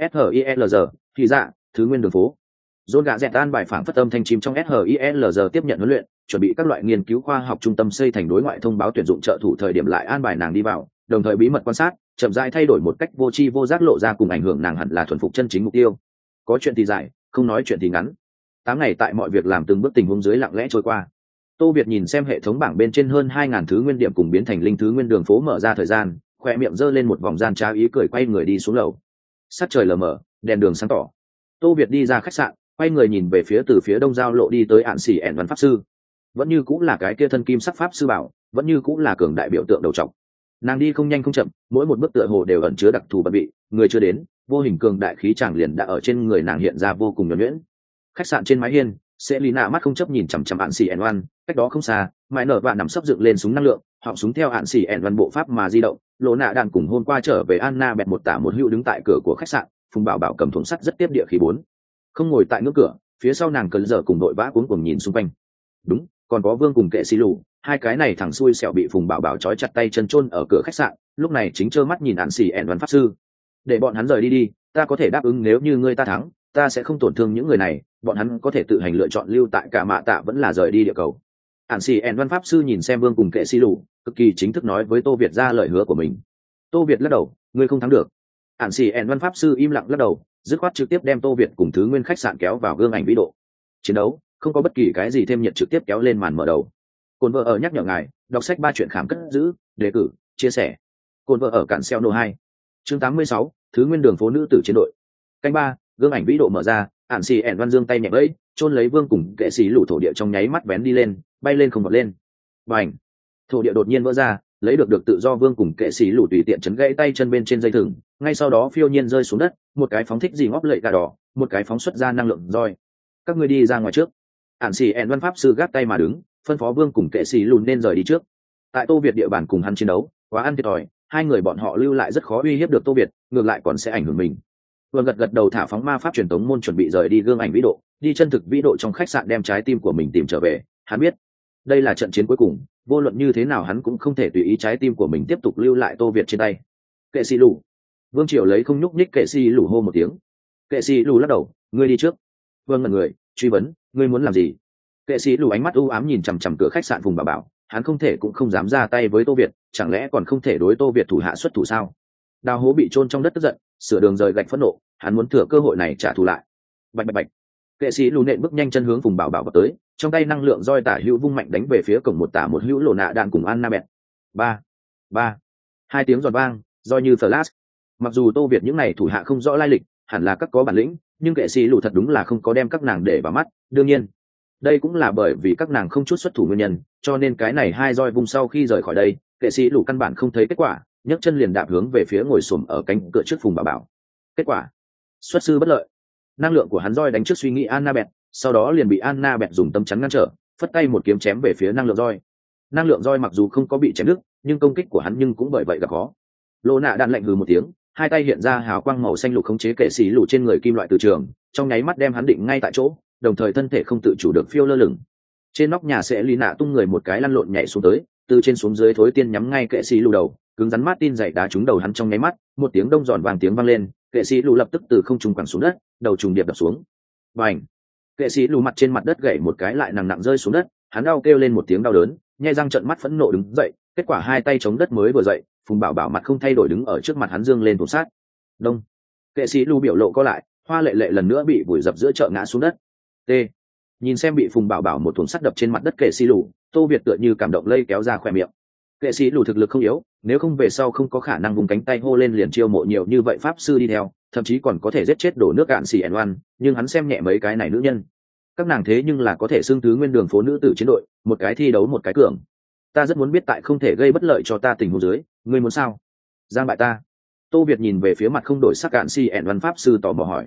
S1: SHILZ, thì dạ, thứ nguyên đường phố. John gạ dẹt an bài phảng phất âm thanh chim trong SHILZ tiếp nhận huấn luyện, chuẩn bị các loại nghiên cứu khoa học trung tâm xây thành đối ngoại thông báo tuyển dụng trợ thủ thời điểm lại an bài nàng đi vào, đồng thời bí mật quan sát, chậm rãi thay đổi một cách vô tri vô giác lộ ra cùng ảnh hưởng nàng hẳn là thuần phục chân chính mục tiêu. Có chuyện thì dài, không nói chuyện thì ngắn. 8 ngày tại mọi việc làm từng bước tình huống dưới lặng lẽ trôi qua. Tô Việt nhìn xem hệ thống bảng bên trên hơn 2000 thứ nguyên điểm cùng biến thành linh thứ nguyên đường phố mở ra thời gian, khóe miệng giơ lên một vòng gian trá ý cười quay người đi xuống lầu. Sắc trời lờ mờ, đèn đường sáng tỏ. Tô Việt đi ra khách sạn, quay người nhìn về phía từ phía đông giao lộ đi tới ạn xỉ ẻn văn pháp sư. Vẫn như cũng là cái kia thân kim sắc pháp sư bảo, vẫn như cũng là cường đại biểu tượng đầu trọc. Nàng đi không nhanh không chậm, mỗi một bước tựa hồ đều ẩn chứa đặc thù bận bị, người chưa đến, vô hình cường đại khí tràng liền đã ở trên người nàng hiện ra vô cùng nhuần nhuyễn. Khách sạn trên mái hiên, Selina mắt không chấp nhìn chằm chằm ạn xỉ ẻn văn, cách đó không xa, mãi nở vạn nằm sấp dựng lên súng năng lượng, họng súng theo ạn xỉ ẻn văn bộ pháp mà di động. Lỗ nạ đàn cùng hôm qua trở về Anna bẹt một tả một hữu đứng tại cửa của khách sạn, Phùng Bảo Bảo cầm thùng sắt rất tiếp địa khí bốn, không ngồi tại ngưỡng cửa, phía sau nàng cần giờ cùng đội vã cuống cuồng nhìn xung quanh. Đúng, còn có Vương cùng Kệ Sĩ Lù, hai cái này thằng xui xẻo bị Phùng Bảo Bảo trói chặt tay chân chôn ở cửa khách sạn, lúc này chính trơ mắt nhìn ạn xỉ ẻn văn pháp sư. Để bọn hắn rời đi đi, ta có thể đáp ứng nếu như ngươi ta thắng, ta sẽ không tổn thương những người này, bọn hắn có thể tự hành lựa chọn lưu tại cả mạ tạ vẫn là rời đi địa cầu. Ản xì ẻn văn pháp sư nhìn xem Vương cùng Kệ Sĩ Lù, cực kỳ chính thức nói với Tô Việt ra lời hứa của mình. Tô Việt lắc đầu, ngươi không thắng được. Ản xì ẻn văn pháp sư im lặng lắc đầu, dứt khoát trực tiếp đem Tô Việt cùng thứ nguyên khách sạn kéo vào gương ảnh vĩ độ. Chiến đấu không có bất kỳ cái gì thêm nhiệt, trực tiếp kéo lên màn mở đầu. Cồn vợ ở nhắc nhở ngài, đọc sách 3 chuyện khám cất giữ, đề cử, chia sẻ. Cồn vợ ở cản xeo nô 2. Chương 86, thứ nguyên đường phố nữ tử chiến đội. Canh 3, gương ảnh vĩ độ mở ra, ản xì ẻn văn dương tay nhẹ vẫy, chôn lấy Vương cùng Kệ Sĩ Lù thổ địa trong nháy mắt vén đi lên, bay lên không vọt lên. Bành! Thổ địa đột nhiên vỡ ra, lấy được tự do Vương cùng Kệ Sĩ Lù tùy tiện chấn gãy tay chân bên trên dây thừng, ngay sau đó phiêu nhiên rơi xuống đất, một cái phóng thích gì ngóp lệ gà đỏ, một cái phóng xuất ra năng lượng roi. Các ngươi đi ra ngoài trước. Ản xì ẻn văn pháp sư gác tay mà đứng, phân phó Vương cùng Kệ Sĩ Lù nên rời đi trước. Tại Tô Việt địa bàn cùng hắn chiến đấu, quá ăn thiệt thòi, hai người bọn họ lưu lại rất khó uy hiếp được Tô Việt, ngược lại còn sẽ ảnh hưởng mình. Vương gật đầu thả phóng ma pháp truyền tống môn chuẩn bị rời đi gương ảnh vĩ độ, đi chân thực vĩ độ trong khách sạn đem trái tim của mình tìm trở về. Hắn biết đây là trận chiến cuối cùng, vô luận như thế nào hắn cũng không thể tùy ý trái tim của mình tiếp tục lưu lại Tô Việt trên tay. Kệ Sĩ Lù. Vương Triều lấy không nhúc nhích Kệ Sĩ Lù hô một tiếng. Kệ Sĩ Lù lắc đầu, ngươi đi trước. Vương ngẩn người, truy vấn, ngươi muốn làm gì? Kệ Sĩ Lù ánh mắt u ám nhìn chằm chằm cửa khách sạn Phùng Bảo Bảo, hắn không thể cũng không dám ra tay với Tô Việt, chẳng lẽ còn không thể đối Tô Việt thủ hạ xuất thủ sao? Đào hố bị chôn trong đất tức giận, sửa đường rời gạch phẫn nộ, hắn muốn thừa cơ hội này trả thù lại. Bạch bạch bạch. Kệ Sĩ Lù nện bước nhanh chân hướng Phùng Bảo Bảo vào tới, trong tay năng lượng roi tả hữu vung mạnh đánh về phía cổng một tả một hữu Lỗ nạ đạn cùng Anna bẹt. Ba, ba. Hai tiếng giòn vang, roi như flash. Mặc dù Tô Việt những này thủ hạ không rõ lai lịch, hẳn là các có bản lĩnh, nhưng Kệ Sĩ Lù thật đúng là không có đem các nàng để vào mắt, đương nhiên đây cũng là bởi vì các nàng không chút xuất thủ nguyên nhân, cho nên cái này hai roi vung sau khi rời khỏi đây, Kệ Sĩ Lù căn bản không thấy kết quả, nhấc chân liền đạp hướng về phía ngồi xổm ở cánh cửa trước Phùng Bảo Bảo. Kết quả xuất sư bất lợi, năng lượng của hắn roi đánh trước suy nghĩ Anna bẹt, sau đó liền bị Anna bẹt dùng tấm chắn ngăn trở, phất tay một kiếm chém về phía năng lượng roi. Năng lượng roi mặc dù không có bị chém đứt, nhưng công kích của hắn nhưng cũng bởi vậy gặp khó. Lô nạ đạn lạnh hừ một tiếng, hai tay hiện ra hào quang màu xanh lục khống chế Kệ Sĩ Lù trên người kim loại từ trường, trong nháy mắt đem hắn định ngay tại chỗ, đồng thời thân thể không tự chủ được phiêu lơ lửng. Trên nóc nhà sẽ lì nạ tung người một cái lăn lộn nhảy xuống tới, từ trên xuống dưới thối tiên nhắm ngay Kệ Sĩ Lù đầu, cứng rắn Martin dày đá trúng đầu hắn trong nháy mắt, một tiếng đông giòn vang tiếng vang lên, Kệ Sĩ Lù lập tức từ không trung quẳng xuống đất, đầu trùng điệp đập xuống. Bành! Kệ Sĩ Lù mặt trên mặt đất gãy một cái lại nặng nặng rơi xuống đất, hắn đau kêu lên một tiếng đau đớn, nhe răng trợn mắt phẫn nộ đứng dậy, kết quả hai tay chống đất mới vừa dậy, Phùng Bảo Bảo mặt không thay đổi đứng ở trước mặt hắn dương lên thủ sát. Đông! Kệ Sĩ Lù biểu lộ co lại, Hoa Lệ Lệ lần nữa bị vùi dập giữa chợ ngã xuống đất. T. Nhìn xem bị Phùng Bảo Bảo một thùng sắt đập trên mặt đất Kệ Sĩ Lù, Tô Việt tựa như cảm động lây kéo ra khóe miệng. Kệ Sĩ Lù thực lực không yếu, nếu không về sau không có khả năng vùng cánh tay hô lên liền chiêu mộ nhiều như vậy pháp sư đi theo, thậm chí còn có thể giết chết đổ nước cạn xì ẻn oan, nhưng hắn xem nhẹ mấy cái này nữ nhân. Các nàng thế nhưng là có thể xưng thứ nguyên đường phố nữ tử chiến đội, một cái thi đấu một cái cường. Ta rất muốn biết tại không thể gây bất lợi cho ta tình huống dưới, ngươi muốn sao? Giang bại ta. Tô Việt nhìn về phía mặt không đổi sắc cạn xì ẻn oan pháp sư tò mò hỏi.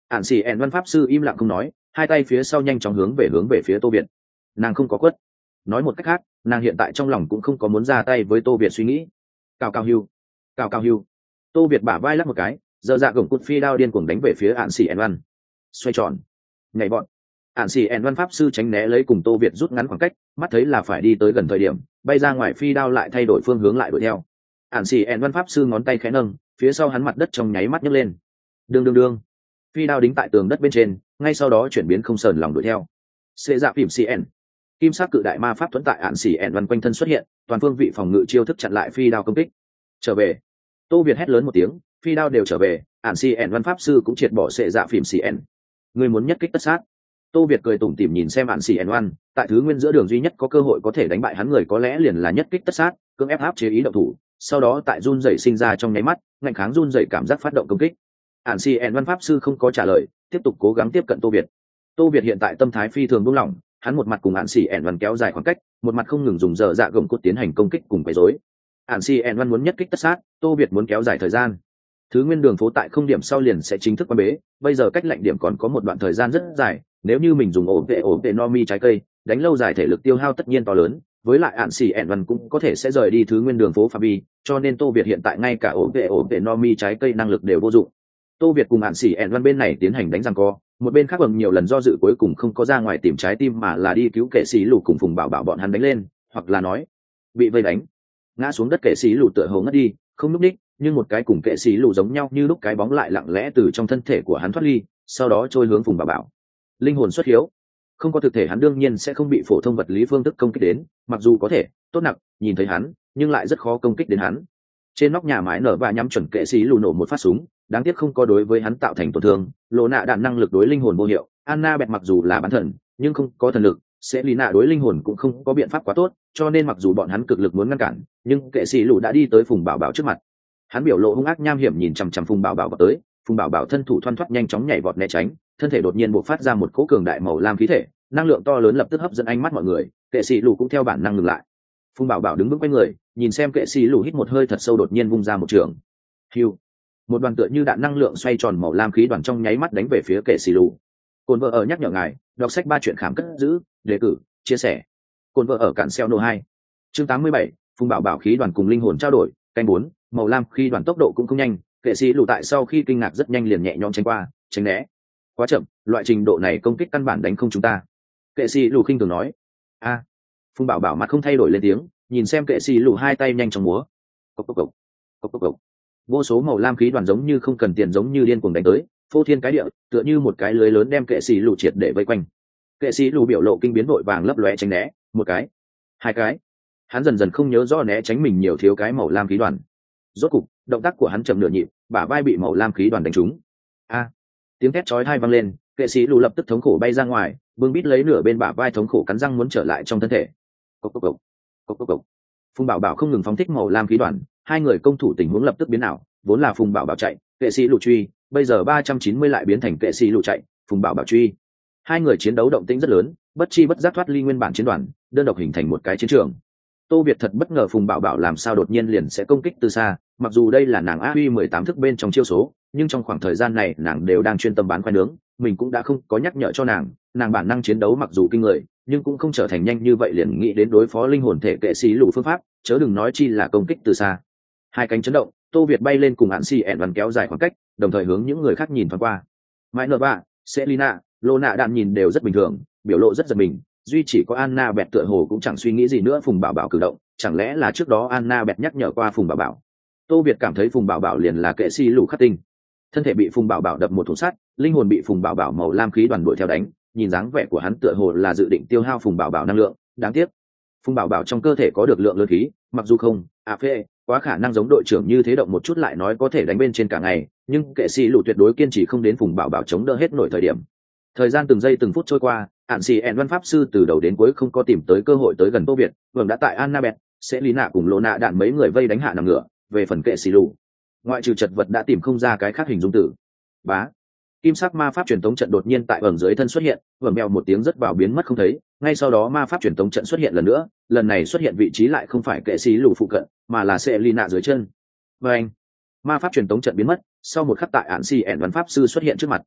S1: ạn xì ẹn văn pháp sư im lặng không nói, hai tay phía sau nhanh chóng hướng về phía Tô Việt. Nàng không có quất. Nói một cách khác, nàng hiện tại trong lòng cũng không có muốn ra tay với Tô Việt suy nghĩ. Cao cao hưu, cao cao hưu. Tô Việt bả vai lắc một cái, giờ dạ gồng cụt phi đao điên cuồng đánh về phía ạn xì ẹn văn. Xoay tròn, nhảy vọt. ạn xì ẹn văn pháp sư tránh né lấy cùng Tô Việt rút ngắn khoảng cách, mắt thấy là phải đi tới gần thời điểm, bay ra ngoài phi đao lại thay đổi phương hướng lại đuổi theo. ạn xì ẹn văn pháp sư ngón tay khẽ nâng, phía sau hắn mặt đất trong nháy mắt nhấc lên. Đương, phi đao đính tại tường đất bên trên, ngay sau đó chuyển biến không sờn lòng đuổi theo. Xê dạ phìm cn, kim sắc cự đại ma pháp thuẫn tại ạn xì ẹn văn quanh thân xuất hiện, toàn phương vị phòng ngự chiêu thức chặn lại phi đao công kích. Trở về. Tô Việt hét lớn một tiếng, phi đao đều trở về, ạn xì ẹn văn pháp sư cũng triệt bỏ xệ dạ phìm cn. Người muốn nhất kích tất sát. Tô Việt cười tủm tỉm nhìn xem ạn xì ẹn văn, tại thứ nguyên giữa đường duy nhất có cơ hội có thể đánh bại hắn người có lẽ liền là nhất kích tất sát, cưỡng ép áp chế ý động thủ, sau đó tại run rẩy sinh ra trong nháy mắt, ngạnh kháng run rẩy cảm giác phát động công kích. ạn xì ẹn văn pháp sư không có trả lời, tiếp tục cố gắng tiếp cận Tô Việt. Tô Việt hiện tại tâm thái phi thường buông lỏng, hắn một mặt cùng ạn xì ẹn văn kéo dài khoảng cách, một mặt không ngừng dùng dở dạ gồng cốt tiến hành công kích cùng quấy rối. ạn xì ẹn văn muốn nhất kích tất sát, Tô Việt muốn kéo dài thời gian. Thứ nguyên đường phố tại không điểm sau liền sẽ chính thức quan bế, bây giờ cách lệnh điểm còn có một đoạn thời gian rất dài, nếu như mình dùng ổ vệ no mi trái cây đánh lâu dài thể lực tiêu hao tất nhiên to lớn, với lại ạn xì ẹn văn cũng có thể sẽ rời đi thứ nguyên đường phố phạm vi, cho nên Tô Việt hiện tại ngay cả ổ vệ no mi trái cây năng lực đều vô dụng. Tô Việt cùng ạn xì ẹn văn bên này tiến hành đánh răng co, một bên khác bằng nhiều lần do dự cuối cùng không có ra ngoài tìm trái tim mà là đi cứu kệ sĩ lù cùng Phùng Bảo Bảo bọn hắn đánh lên, hoặc là nói bị vây đánh. Ngã xuống đất kệ sĩ lù tựa hồ ngất đi, không lúc đích, nhưng một cái cùng kệ sĩ lù giống nhau như lúc cái bóng lại lặng lẽ từ trong thân thể của hắn thoát ly, sau đó trôi hướng Phùng Bảo Bảo. Linh hồn xuất hiếu, không có thực thể hắn đương nhiên sẽ không bị phổ thông vật lý phương thức công kích đến, mặc dù có thể tốt nặng nhìn thấy hắn nhưng lại rất khó công kích đến hắn. Trên nóc nhà mái nở và nhắm chuẩn kệ sĩ lù nổ một phát súng, đáng tiếc không có đối với hắn tạo thành tổn thương. Lộ nạ đạn năng lực đối linh hồn vô hiệu, Anna bẹt mặc dù là bán thần nhưng không có thần lực, sẽ lý nạ đối linh hồn cũng không có biện pháp quá tốt, cho nên mặc dù bọn hắn cực lực muốn ngăn cản nhưng kệ sĩ lù đã đi tới Phùng Bảo Bảo trước mặt. Hắn biểu lộ hung ác nham hiểm nhìn chằm chằm Phùng Bảo Bảo vào tới. Phùng Bảo Bảo thân thủ thoăn thoắt nhanh chóng nhảy vọt né tránh, thân thể đột nhiên bộc phát ra một cỗ cường đại màu lam khí thể, năng lượng to lớn lập tức hấp dẫn ánh mắt mọi người, kệ sĩ lù cũng theo bản năng ngừng lại. Phùng Bảo Bảo đứng vững quanh người, nhìn xem kệ sĩ lù hít một hơi thật sâu đột nhiên vung ra một trường. Hưu, một đoàn tựa như đạn năng lượng xoay tròn màu lam khí đoàn trong nháy mắt đánh về phía kệ sĩ lù. Cồn vợ ở nhắc nhở ngài, đọc sách 3 chuyện khám cất giữ, đề cử, chia sẻ. Cồn vợ ở cản xeo nô 2. Chương 87, Phùng Bảo Bảo khí đoàn cùng linh hồn trao đổi, canh 4, màu lam khí đoàn tốc độ cũng không nhanh, kệ sĩ lù tại sau khi kinh ngạc rất nhanh liền nhẹ nhõm tránh qua, tránh né. Quá chậm, loại trình độ này công kích căn bản đánh không chúng ta. Kệ sĩ lù khinh thường nói. A. Phùng Bảo Bảo mặt không thay đổi lên tiếng, nhìn xem kệ sĩ lù hai tay nhanh chóng múa. Cốc cốc cốc. Cốc cốc cốc. Vô số màu lam khí đoàn giống như không cần tiền giống như điên cuồng đánh tới, phô thiên cái địa, tựa như một cái lưới lớn đem kệ sĩ lù triệt để vây quanh. Kệ sĩ lù biểu lộ kinh biến vội vàng lấp lóe tránh né, một cái, hai cái. Hắn dần dần không nhớ rõ né tránh mình nhiều thiếu cái màu lam khí đoàn. Rốt cục, động tác của hắn chậm nửa nhịp, bả vai bị màu lam khí đoàn đánh trúng. A. Tiếng thét chói tai vang lên, kệ sĩ lù lập tức thống khổ bay ra ngoài, bưng bít lấy nửa bên bả vai thống khổ cắn răng muốn trở lại trong thân thể. Cốc cốc cốc. Cốc cốc cốc. Phùng Bảo Bảo không ngừng phóng thích màu lam khí đoàn, hai người công thủ tình huống lập tức biến ảo, vốn là Phùng Bảo Bảo chạy, kệ sĩ lù truy, bây giờ 390 lại biến thành kệ sĩ lù chạy, Phùng Bảo Bảo truy. Hai người chiến đấu động tĩnh rất lớn, bất chi bất giác thoát ly nguyên bản chiến đoàn, đơn độc hình thành một cái chiến trường. Tô Việt thật bất ngờ Phùng Bảo Bảo làm sao đột nhiên liền sẽ công kích từ xa, mặc dù đây là nàng AUI 18 thức bên trong chiêu số, nhưng trong khoảng thời gian này nàng đều đang chuyên tâm bán khoai nướng, mình cũng đã không có nhắc nhở cho nàng bản năng chiến đấu mặc dù kinh người, nhưng cũng không trở thành nhanh như vậy liền nghĩ đến đối phó linh hồn thể kệ sĩ lù phương pháp, chớ đừng nói chi là công kích từ xa. Hai cánh chấn động, Tô Việt bay lên cùng ạn xì ẹn văn kéo dài khoảng cách, đồng thời hướng những người khác nhìn thoáng qua. Mãi nợ ba, Selina, Lô nạ đạn nhìn đều rất bình thường, biểu lộ rất giật mình, duy chỉ có Anna bẹt tựa hồ cũng chẳng suy nghĩ gì nữa. Phùng Bảo Bảo cử động, chẳng lẽ là trước đó Anna bẹt nhắc nhở qua Phùng Bảo Bảo. Tô Việt cảm thấy Phùng Bảo Bảo liền là kệ sĩ lù khắc tinh, thân thể bị Phùng Bảo Bảo đập một thủ sát, linh hồn bị Phùng Bảo Bảo màu lam khí đoàn đuổi theo đánh, nhìn dáng vẻ của hắn tựa hồ là dự định tiêu hao Phùng Bảo Bảo năng lượng, đáng tiếc Phùng Bảo Bảo trong cơ thể có được lượng lớn khí, mặc dù không phê quá khả năng giống đội trưởng như thế động một chút lại nói có thể đánh bên trên cả ngày, nhưng kệ sĩ lù tuyệt đối kiên trì không đến Phùng Bảo Bảo chống đỡ hết nổi thời điểm. Thời gian từng giây từng phút trôi qua, ạn xì ẹn văn pháp sư từ đầu đến cuối không có tìm tới cơ hội tới gần Tô Việt, vương đã tại Annabeth, sẽ lý nạ cùng lộ nạ đạn mấy người vây đánh hạ nằm ngựa. Về phần kệ sĩ lù, ngoại trừ chật vật đã tìm không ra cái khác hình dung tử. Bá, kim sắc ma pháp truyền tống trận đột nhiên tại ẩn dưới thân xuất hiện, mèo một tiếng rất vào biến mất không thấy. Ngay sau đó ma pháp truyền tống trận xuất hiện lần nữa, lần này xuất hiện vị trí lại không phải kệ sĩ lù phụ cận, mà là sẽ lý nạ dưới chân. Và anh, ma pháp truyền tống trận biến mất, sau một khắc tại ạn xì ẹn văn pháp sư xuất hiện trước mặt.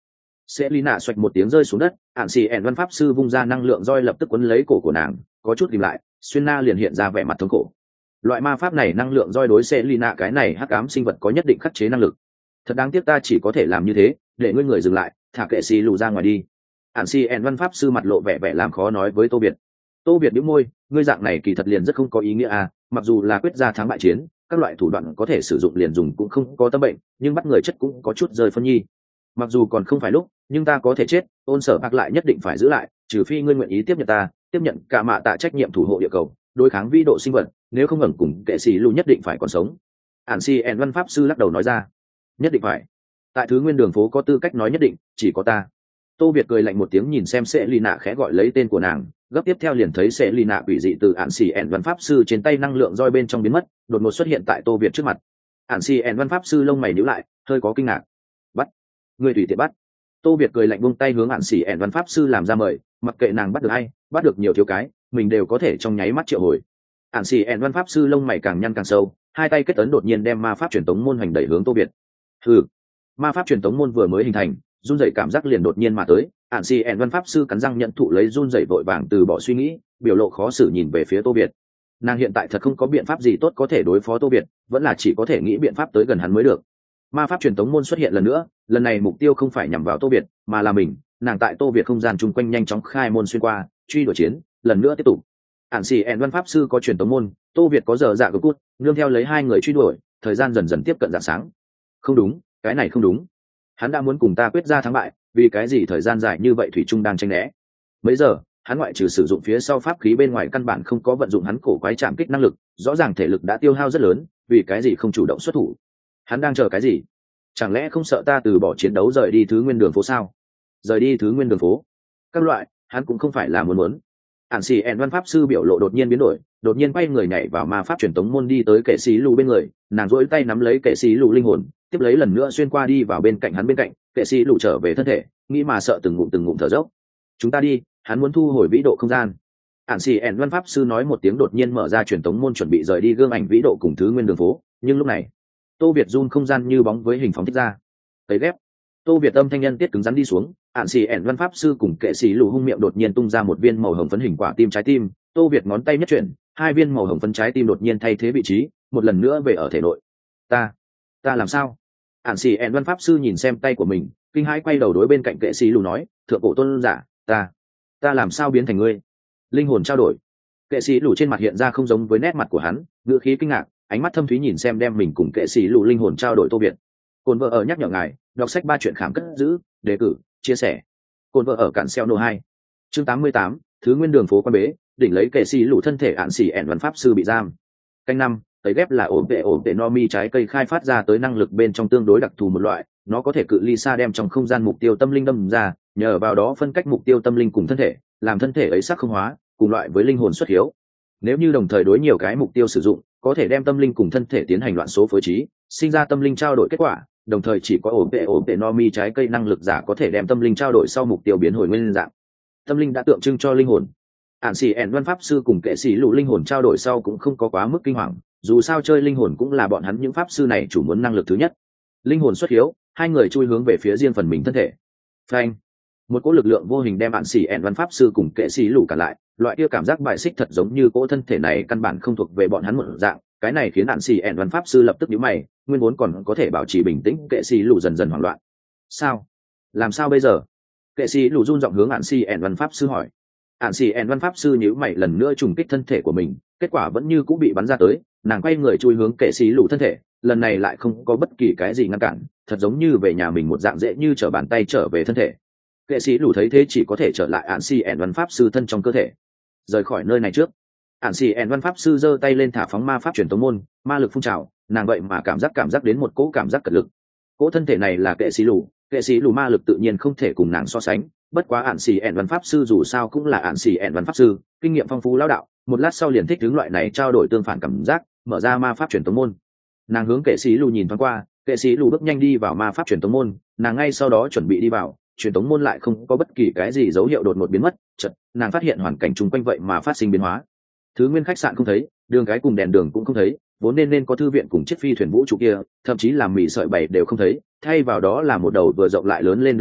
S1: Sẽ Lý Nạ xoạch một tiếng rơi xuống đất, ạn xì ẻn văn pháp sư vung ra năng lượng roi lập tức quấn lấy cổ của nàng, có chút ghim lại, xuyên na liền hiện ra vẻ mặt thống khổ. Loại ma pháp này năng lượng roi đối Sẽ Lý Nạ cái này hắc ám sinh vật có nhất định khắc chế năng lực. Thật đáng tiếc ta chỉ có thể làm như thế, để ngươi người dừng lại, thả kệ xì lù ra ngoài đi. Ạn xì ẻn văn pháp sư mặt lộ vẻ vẻ làm khó nói với Tô Việt. Tô Việt bĩu môi, ngươi dạng này kỳ thật liền rất không có ý nghĩa à, mặc dù là quyết ra thắng bại chiến, các loại thủ đoạn có thể sử dụng liền dùng cũng không có tâm bệnh, nhưng bắt người chất cũng có chút rời phân nhi. Mặc dù còn không phải lúc, nhưng ta có thể chết, ôn sở bạc lại nhất định phải giữ lại, trừ phi ngươi nguyện ý tiếp nhận ta, tiếp nhận cả mạ tạ trách nhiệm thủ hộ địa cầu, đối kháng vĩ độ sinh vật, nếu không ẩn cùng kệ sĩ lù nhất định phải còn sống. Ản si en văn pháp sư lắc đầu nói ra, nhất định phải. Tại thứ nguyên đường phố có tư cách nói nhất định, chỉ có ta. Tô Việt cười lạnh một tiếng nhìn xem Sẽ Lì Nạ khẽ gọi lấy tên của nàng, gấp tiếp theo liền thấy Sẽ Lì Nạ quỷ dị từ Ản si en văn pháp sư trên tay năng lượng roi bên trong biến mất, đột ngột xuất hiện tại Tô Việt trước mặt. Ản si en văn pháp sư lông mày nhíu lại, hơi có kinh ngạc. Bắt, ngươi tùy tiện bắt. Tô Việt cười lạnh buông tay hướng ạn xỉ ẻn văn pháp sư làm ra mời, mặc kệ nàng bắt được hay bắt được nhiều thiếu cái, mình đều có thể trong nháy mắt triệu hồi. Ạn xỉ ẻn văn pháp sư lông mày càng nhăn càng sâu, hai tay kết ấn đột nhiên đem ma pháp truyền tống môn hành đẩy hướng Tô Việt. Hừ, ma pháp truyền tống môn vừa mới hình thành, run rẩy cảm giác liền đột nhiên mà tới. Ạn xỉ ẻn văn pháp sư cắn răng nhận thụ lấy run rẩy vội vàng từ bỏ suy nghĩ, biểu lộ khó xử nhìn về phía Tô Việt. Nàng hiện tại thật không có biện pháp gì tốt có thể đối phó Tô Việt, vẫn là chỉ có thể nghĩ biện pháp tới gần hắn mới được. Ma pháp truyền tống môn xuất hiện lần nữa, lần này mục tiêu không phải nhằm vào Tô Việt mà là mình. Nàng tại Tô Việt không gian chung quanh nhanh chóng khai môn xuyên qua, truy đuổi chiến lần nữa tiếp tục. Ản xì ẻn văn pháp sư có truyền tống môn, Tô Việt có giờ dạ của cút, nương theo lấy hai người truy đuổi, thời gian dần dần tiếp cận rạng sáng. Không đúng, cái này không đúng. Hắn đã muốn cùng ta quyết ra thắng bại, vì cái gì thời gian dài như vậy thủy trung đang tranh né. Mấy giờ, hắn ngoại trừ sử dụng phía sau pháp khí bên ngoài căn bản không có vận dụng hắn cổ quái chạm kích năng lực, rõ ràng thể lực đã tiêu hao rất lớn, vì cái gì không chủ động xuất thủ? Hắn đang chờ cái gì? Chẳng lẽ không sợ ta từ bỏ chiến đấu rời đi thứ nguyên đường phố sao? Rời đi thứ nguyên đường phố? Các loại, hắn cũng không phải là muốn. Ản xì ẻn văn pháp sư biểu lộ đột nhiên biến đổi, đột nhiên quay người nhảy vào ma pháp truyền tống môn đi tới kệ sĩ lù bên người, nàng duỗi tay nắm lấy kệ sĩ lù linh hồn, tiếp lấy lần nữa xuyên qua đi vào bên cạnh hắn bên cạnh, kệ sĩ lù trở về thân thể, nghĩ mà sợ từng ngụm thở dốc. Chúng ta đi, hắn muốn thu hồi vĩ độ không gian. Ản xì ẻn văn pháp sư nói một tiếng đột nhiên mở ra truyền tống môn chuẩn bị rời đi gương ảnh vĩ độ cùng thứ nguyên đường phố, nhưng lúc này Tô Việt run không gian như bóng với hình phóng thích ra. Thấy ghép. Tô Việt âm thanh nhân tiết cứng rắn đi xuống, ạn xì ẻn văn pháp sư cùng kệ sĩ lù hung miệng đột nhiên tung ra một viên màu hồng phấn hình quả tim trái tim. Tô Việt ngón tay nhất chuyển, hai viên màu hồng phấn trái tim đột nhiên thay thế vị trí, một lần nữa về ở thể nội. Ta làm sao? Ạn xì ẻn văn pháp sư nhìn xem tay của mình, kinh hãi quay đầu đối bên cạnh kệ sĩ lù nói, thượng cổ tôn giả, ta làm sao biến thành ngươi? Linh hồn trao đổi. Kệ sĩ lù trên mặt hiện ra không giống với nét mặt của hắn, ngữ khí kinh ngạc, ánh mắt thâm thúy nhìn xem đem mình cùng kệ sĩ lù linh hồn trao đổi Tô Việt. Cồn vợ ở nhắc nhở ngài đọc sách 3 chuyện khám cất giữ đề cử chia sẻ. Cồn vợ ở cản xeo nô 2 chương 88, thứ nguyên đường phố quan bế, đỉnh lấy kệ sĩ lù thân thể ạn xỉ ẻn văn pháp sư bị giam. Canh năm, tấy ghép là ổn tệ no mi trái cây khai phát ra tới năng lực bên trong tương đối đặc thù một loại, nó có thể cự ly xa đem trong không gian mục tiêu tâm linh đâm ra, nhờ vào đó phân cách mục tiêu tâm linh cùng thân thể, làm thân thể ấy sắc không hóa, cùng loại với linh hồn xuất hiếu. Nếu như đồng thời đối nhiều cái mục tiêu sử dụng, có thể đem tâm linh cùng thân thể tiến hành loạn số phối trí, sinh ra tâm linh trao đổi kết quả, đồng thời chỉ có ổn tệ no mi trái cây năng lực giả có thể đem tâm linh trao đổi sau mục tiêu biến hồi nguyên dạng. Tâm linh đã tượng trưng cho linh hồn. Ản xỉ ẻn văn pháp sư cùng kệ sĩ lù linh hồn trao đổi sau cũng không có quá mức kinh hoàng, dù sao chơi linh hồn cũng là bọn hắn những pháp sư này chủ muốn năng lực thứ nhất. Linh hồn xuất hiếu, hai người chui hướng về phía riêng phần mình thân thể. Phanh! Một cỗ lực lượng vô hình đem ản xỉ ẻn văn pháp sư cùng kệ sĩ lù cả lại, loại kia cảm giác bại xích thật giống như cỗ thân thể này căn bản không thuộc về bọn hắn một dạng. Cái này khiến ản xỉ ẻn văn pháp sư lập tức nhíu mày, nguyên vốn còn có thể bảo trì bình tĩnh kệ sĩ lù dần dần hoảng loạn. Sao? Làm sao bây giờ? Kệ sĩ lù run giọng hướng ản xỉ ẻn văn pháp sư hỏi. Ản xỉ ẻn văn pháp sư nhíu mày lần nữa trùng kích thân thể của mình, kết quả vẫn như cũng bị bắn ra tới. Nàng quay người chui hướng kệ sĩ lù thân thể, lần này lại không có bất kỳ cái gì ngăn cản, thật giống như về nhà mình một dạng dễ như trở bàn tay trở về thân thể. Kệ sĩ lù thấy thế chỉ có thể trở lại ản xỉ ẻn văn pháp sư thân trong cơ thể. Rời khỏi nơi này trước, ản xỉ ẻn văn pháp sư giơ tay lên thả phóng ma pháp truyền tống môn, ma lực phun trào, nàng vậy mà cảm giác đến một cỗ cảm giác cật lực. Cỗ thân thể này là kệ sĩ lù ma lực tự nhiên không thể cùng nàng so sánh, bất quá ản xỉ ẻn văn pháp sư dù sao cũng là ản xỉ ẻn văn pháp sư, kinh nghiệm phong phú lão đạo, một lát sau liền thích hướng loại này trao đổi tương phản cảm giác, mở ra ma pháp truyền tống môn. Nàng hướng kệ sĩ lù nhìn thoáng qua, kệ sĩ lù bước nhanh đi vào ma pháp truyền tống môn, nàng ngay sau đó chuẩn bị đi vào, truyền tống môn lại không có bất kỳ cái gì dấu hiệu đột ngột biến mất, chợt nàng phát hiện hoàn cảnh chung quanh vậy mà phát sinh biến hóa. Thứ nguyên khách sạn không thấy, đường cái cùng đèn đường cũng không thấy, vốn nên có thư viện cùng chiếc phi thuyền vũ trụ kia, thậm chí là mì sợi bảy đều không thấy, thay vào đó là một đầu vừa rộng lại lớn lên đường đi,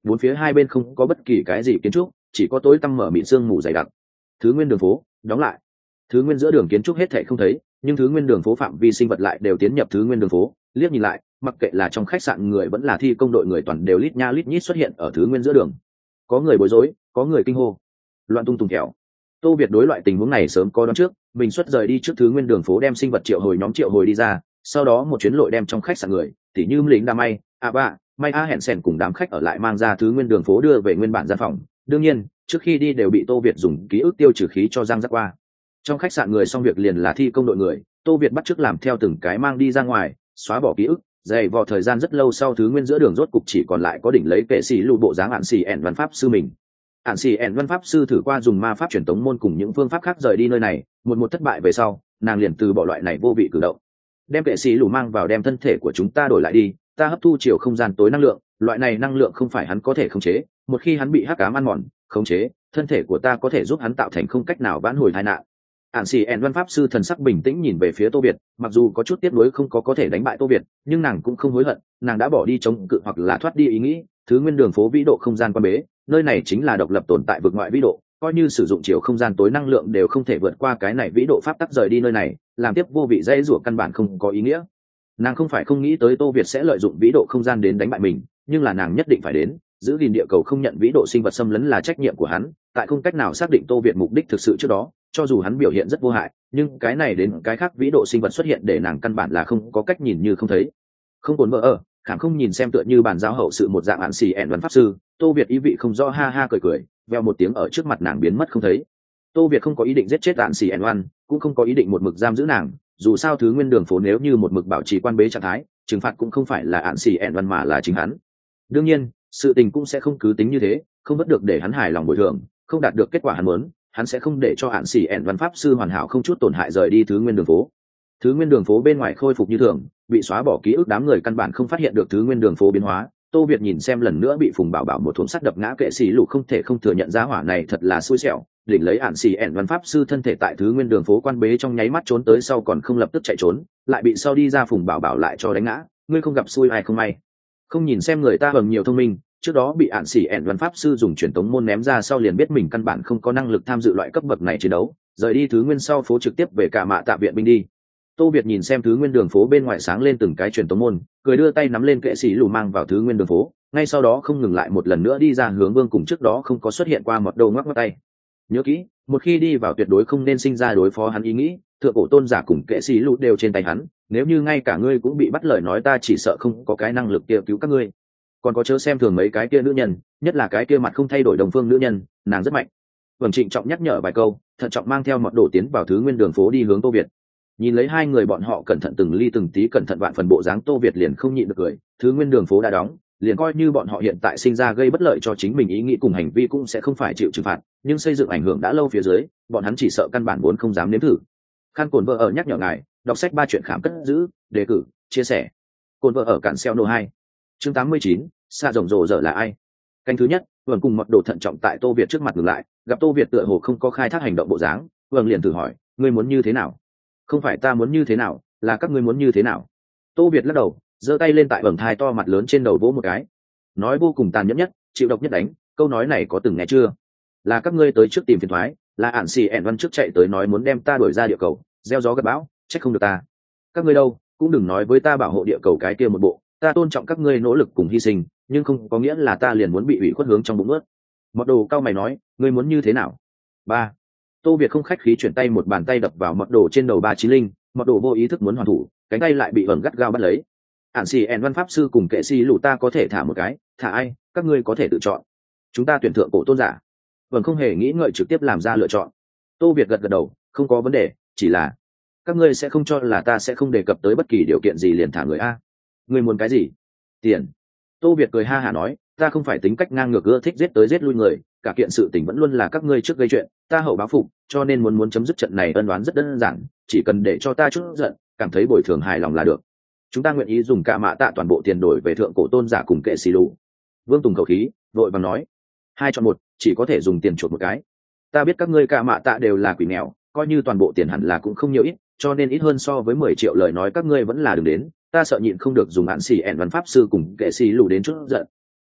S1: bốn phía hai bên không có bất kỳ cái gì kiến trúc, chỉ có tối tăm mở mịn sương mù dày đặc. Thứ nguyên đường phố đóng lại. Thứ nguyên giữa đường kiến trúc hết thảy không thấy, nhưng thứ nguyên đường phố phạm vi sinh vật lại đều tiến nhập thứ nguyên đường phố. Liếc nhìn lại, mặc kệ là trong khách sạn người vẫn là thi công đội người toàn đều lít nha lít nhít xuất hiện ở thứ nguyên giữa đường. Có người bối rối, có người kinh hô, loạn tung tung kẹo. Tô Việt đối loại tình huống này sớm có đoán trước, mình xuất rời đi trước thứ nguyên đường phố đem sinh vật triệu hồi đi ra, sau đó một chuyến lội đem trong khách sạn người, tỉ như lính đa may, may hẹn sèn cùng đám khách ở lại mang ra thứ nguyên đường phố đưa về nguyên bản gian phòng. Đương nhiên, trước khi đi đều bị Tô Việt dùng ký ức tiêu trừ khí cho răng rắc qua. Trong khách sạn người xong việc liền là thi công đội người, Tô Việt bắt chước làm theo từng cái mang đi ra ngoài, xóa bỏ ký ức, dày vò thời gian rất lâu sau thứ nguyên giữa đường rốt cục chỉ còn lại có đỉnh lấy kệ sĩ lụ bộ dáng ạn xì ẻn văn pháp sư mình. Ản xì ẻn văn pháp sư thử qua dùng ma pháp truyền tống môn cùng những phương pháp khác rời đi nơi này, một thất bại về sau, nàng liền từ bỏ loại này vô vị cử động. Đem kệ sĩ lù mang vào đem thân thể của chúng ta đổi lại đi, ta hấp thu chiều không gian tối năng lượng, loại này năng lượng không phải hắn có thể khống chế, một khi hắn bị hắc ám ăn mòn, khống chế, thân thể của ta có thể giúp hắn tạo thành không cách nào vãn hồi tai nạn. Ản xì ẻn văn pháp sư thần sắc bình tĩnh nhìn về phía Tô Việt, mặc dù có chút tiếc nuối không có thể đánh bại Tô Việt, nhưng nàng cũng không hối hận, nàng đã bỏ đi chống cự hoặc là thoát đi ý nghĩ, thứ nguyên đường phố vĩ độ không gian quan bế, nơi này chính là độc lập tồn tại vực ngoại vĩ độ, coi như sử dụng chiều không gian tối năng lượng đều không thể vượt qua cái này vĩ độ pháp tắc rời đi nơi này, làm tiếp vô vị dây rủa căn bản không có ý nghĩa. Nàng không phải không nghĩ tới Tô Việt sẽ lợi dụng vĩ độ không gian đến đánh bại mình, nhưng là nàng nhất định phải đến, giữ gìn địa cầu không nhận vĩ độ sinh vật xâm lấn là trách nhiệm của hắn, tại không cách nào xác định Tô Việt mục đích thực sự trước đó, cho dù hắn biểu hiện rất vô hại, nhưng cái này đến cái khác vĩ độ sinh vật xuất hiện để nàng căn bản là không có cách nhìn như không thấy. Không cồn vợ ở, khảm không nhìn xem tựa như bàn giao hậu sự một dạng án xì ẻn văn pháp sư, Tô Việt ý vị không rõ ha ha cười, veo một tiếng ở trước mặt nàng biến mất không thấy. Tô Việt không có ý định giết chết án xì ẻn văn, cũng không có ý định một mực giam giữ nàng, dù sao thứ nguyên đường phố nếu như một mực bảo trì quan bế trạng thái, trừng phạt cũng không phải là án xì ẻn văn mà là chính hắn. Đương nhiên, sự tình cũng sẽ không cứ tính như thế, không bất được để hắn hài lòng bồi thường, không đạt được kết quả hắn muốn, hắn sẽ không để cho án xì ẻn văn pháp sư hoàn hảo không chút tổn hại rời đi thứ nguyên đường phố. Thứ nguyên đường phố bên ngoài khôi phục như thường, bị xóa bỏ ký ức đám người căn bản không phát hiện được thứ nguyên đường phố biến hóa. Tô Việt nhìn xem lần nữa bị Phùng Bảo Bảo một thốn sắt đập ngã kệ sĩ lục không thể không thừa nhận ra hỏa này thật là xui xẻo, đỉnh lấy ản xì ẻn văn pháp sư thân thể tại thứ nguyên đường phố quan bế trong nháy mắt trốn tới sau còn không lập tức chạy trốn, lại bị sau đi ra Phùng Bảo Bảo lại cho đánh ngã, ngươi không gặp xui ai không may. Không nhìn xem người ta bầm nhiều thông minh, trước đó bị ản xì ẻn văn pháp sư dùng truyền tống môn ném ra sau liền biết mình căn bản không có năng lực tham dự loại cấp bậc này chiến đấu, rời đi thứ nguyên sau phố trực tiếp về cả mạ tạ viện binh đi. Tô Việt nhìn xem thứ nguyên đường phố bên ngoài sáng lên từng cái truyền tống môn, cười đưa tay nắm lên kệ sĩ lù mang vào thứ nguyên đường phố, ngay sau đó không ngừng lại một lần nữa đi ra hướng Vương cùng trước đó không có xuất hiện qua một đầu ngoắc ngoắc tay. Nhớ kỹ, một khi đi vào tuyệt đối không nên sinh ra đối phó hắn ý nghĩ, thượng cổ tôn giả cùng kệ sĩ lù đều trên tay hắn, nếu như ngay cả ngươi cũng bị bắt lời nói ta chỉ sợ không có cái năng lực kia cứu các ngươi. Còn có chớ xem thường mấy cái kia nữ nhân, nhất là cái kia mặt không thay đổi đồng phương nữ nhân, nàng rất mạnh. Vương trịnh trọng nhắc nhở vài câu, thận trọng mang theo mật đồ tiến vào thứ nguyên đường phố đi hướng Tô Việt. Nhìn lấy hai người bọn họ cẩn thận từng ly từng tí cẩn thận vạn phần bộ dáng Tô Việt liền không nhịn được cười, thứ nguyên đường phố đã đóng, liền coi như bọn họ hiện tại sinh ra gây bất lợi cho chính mình ý nghĩ cùng hành vi cũng sẽ không phải chịu trừng phạt, nhưng xây dựng ảnh hưởng đã lâu phía dưới, bọn hắn chỉ sợ căn bản vốn không dám nếm thử. Khăn cồn vợ ở nhắc nhở ngài, đọc sách 3 chuyện khám cất giữ, đề cử, chia sẻ. Cồn vợ ở cản xeo nô 2. Chương 89, xa rồng rồ dở là ai? Canh thứ nhất, Vương cùng mật đồ thận trọng tại Tô Việt trước mặt ngừng lại, gặp Tô Việt tựa hồ không có khai thác hành động bộ dáng, Vương liền thử hỏi, ngươi muốn như thế nào? Không phải ta muốn như thế nào, là các ngươi muốn như thế nào? Tô Việt lắc đầu, giơ tay lên tại bẩm thai to mặt lớn trên đầu vỗ một cái, nói vô cùng tàn nhẫn nhất, chịu độc nhất đánh, câu nói này có từng nghe chưa? Là các ngươi tới trước tìm phiền toái, là ản xì ẻn văn trước chạy tới nói muốn đem ta đuổi ra địa cầu, gieo gió gặt bão, trách không được ta. Các ngươi đâu, cũng đừng nói với ta bảo hộ địa cầu cái kia một bộ, ta tôn trọng các ngươi nỗ lực cùng hy sinh, nhưng không có nghĩa là ta liền muốn bị ủy khuất hướng trong bụng ướt. Mọt đồ cao mày nói, ngươi muốn như thế nào? Ba. Tô Việt không khách khí chuyển tay một bàn tay đập vào mọt đồ trên đầu ba chí linh, mọt đồ vô ý thức muốn hoàn thủ, cánh tay lại bị ẩn gắt gao bắt lấy. Ản xì ẻn văn pháp sư cùng kệ sĩ lũ ta có thể thả một cái, thả ai, các ngươi có thể tự chọn. Chúng ta tuyển thượng cổ tôn giả. Vẫn không hề nghĩ ngợi trực tiếp làm ra lựa chọn. Tô Việt gật gật đầu, không có vấn đề, chỉ là các ngươi sẽ không cho là ta sẽ không đề cập tới bất kỳ điều kiện gì liền thả người a. Ngươi muốn cái gì? Tiền. Tô Việt cười ha hả nói, ta không phải tính cách ngang ngược ưa thích giết tới giết lui người, cả kiện sự tình vẫn luôn là các ngươi trước gây chuyện, ta hậu báo phục, cho nên muốn chấm dứt trận này ân oán rất đơn giản, chỉ cần để cho ta chút giận, cảm thấy bồi thường hài lòng là được. Chúng ta nguyện ý dùng cả mạ tạ toàn bộ tiền đổi về thượng cổ tôn giả cùng kệ xì lù. Vương Tùng khẩu khí, vội vàng nói, 2 chọn 1, chỉ có thể dùng tiền chuột một cái. Ta biết các ngươi cả mạ tạ đều là quỷ nghèo, coi như toàn bộ tiền hẳn là cũng không nhiều ít, cho nên ít hơn so với 10 triệu lời nói các ngươi vẫn là đừng đến, ta sợ nhịn không được dùng án xì ẻn văn pháp sư cùng kệ xì lù đến chút giận.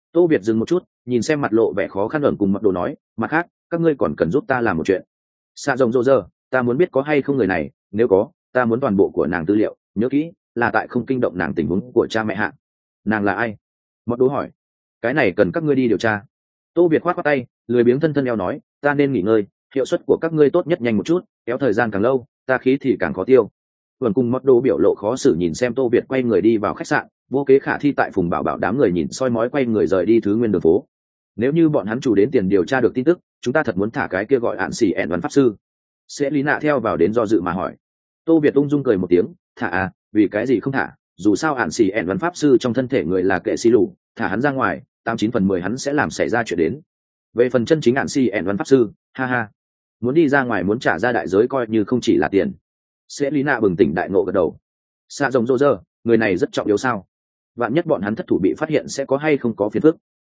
S1: Tô Việt dừng một chút, nhìn xem mặt lộ vẻ khó khăn ẩn cùng mặc đồ nói, mặt khác các ngươi còn cần giúp ta làm một chuyện. Xạ rồng rô rơ, ta muốn biết có hay không người này, nếu có ta muốn toàn bộ của nàng tư liệu, nhớ kỹ là tại không kinh động nàng tình huống của cha mẹ hạ. Nàng là ai? Mặc đồ hỏi. Cái này cần các ngươi đi điều tra. Tô Việt khoát khoát tay, lười biếng thân thân eo nói, ta nên nghỉ ngơi, hiệu suất của các ngươi tốt nhất nhanh một chút, kéo thời gian càng lâu ta khí thì càng khó tiêu. Vườn cùng mất đồ biểu lộ khó xử nhìn xem Tô Việt quay người đi vào khách sạn, vô kế khả thi tại Phùng Bảo Bảo đám người nhìn soi mói quay người rời đi thứ nguyên đường phố. Nếu như bọn hắn chủ đến tiền điều tra được tin tức, chúng ta thật muốn thả cái kia gọi ạn xỉ ẹn văn pháp sư. Sẽ lý nạ theo vào đến do dự mà hỏi. Tô Việt ung dung cười một tiếng, thả à, vì cái gì không thả, dù sao ạn xỉ ẹn văn pháp sư trong thân thể người là kệ xì lù, thả hắn ra ngoài 89/10 hắn sẽ làm xảy ra chuyện đến. Về phần chân chính ạn xỉ ẹn văn pháp sư, ha ha, muốn đi ra ngoài muốn trả ra đại giới coi như không chỉ là tiền. Sẽ lý nạ bừng tỉnh đại ngộ gật đầu. Xạ rồng rô rơ, người này rất trọng yếu sao? Vạn nhất bọn hắn thất thủ bị phát hiện sẽ có hay không có phiền phức?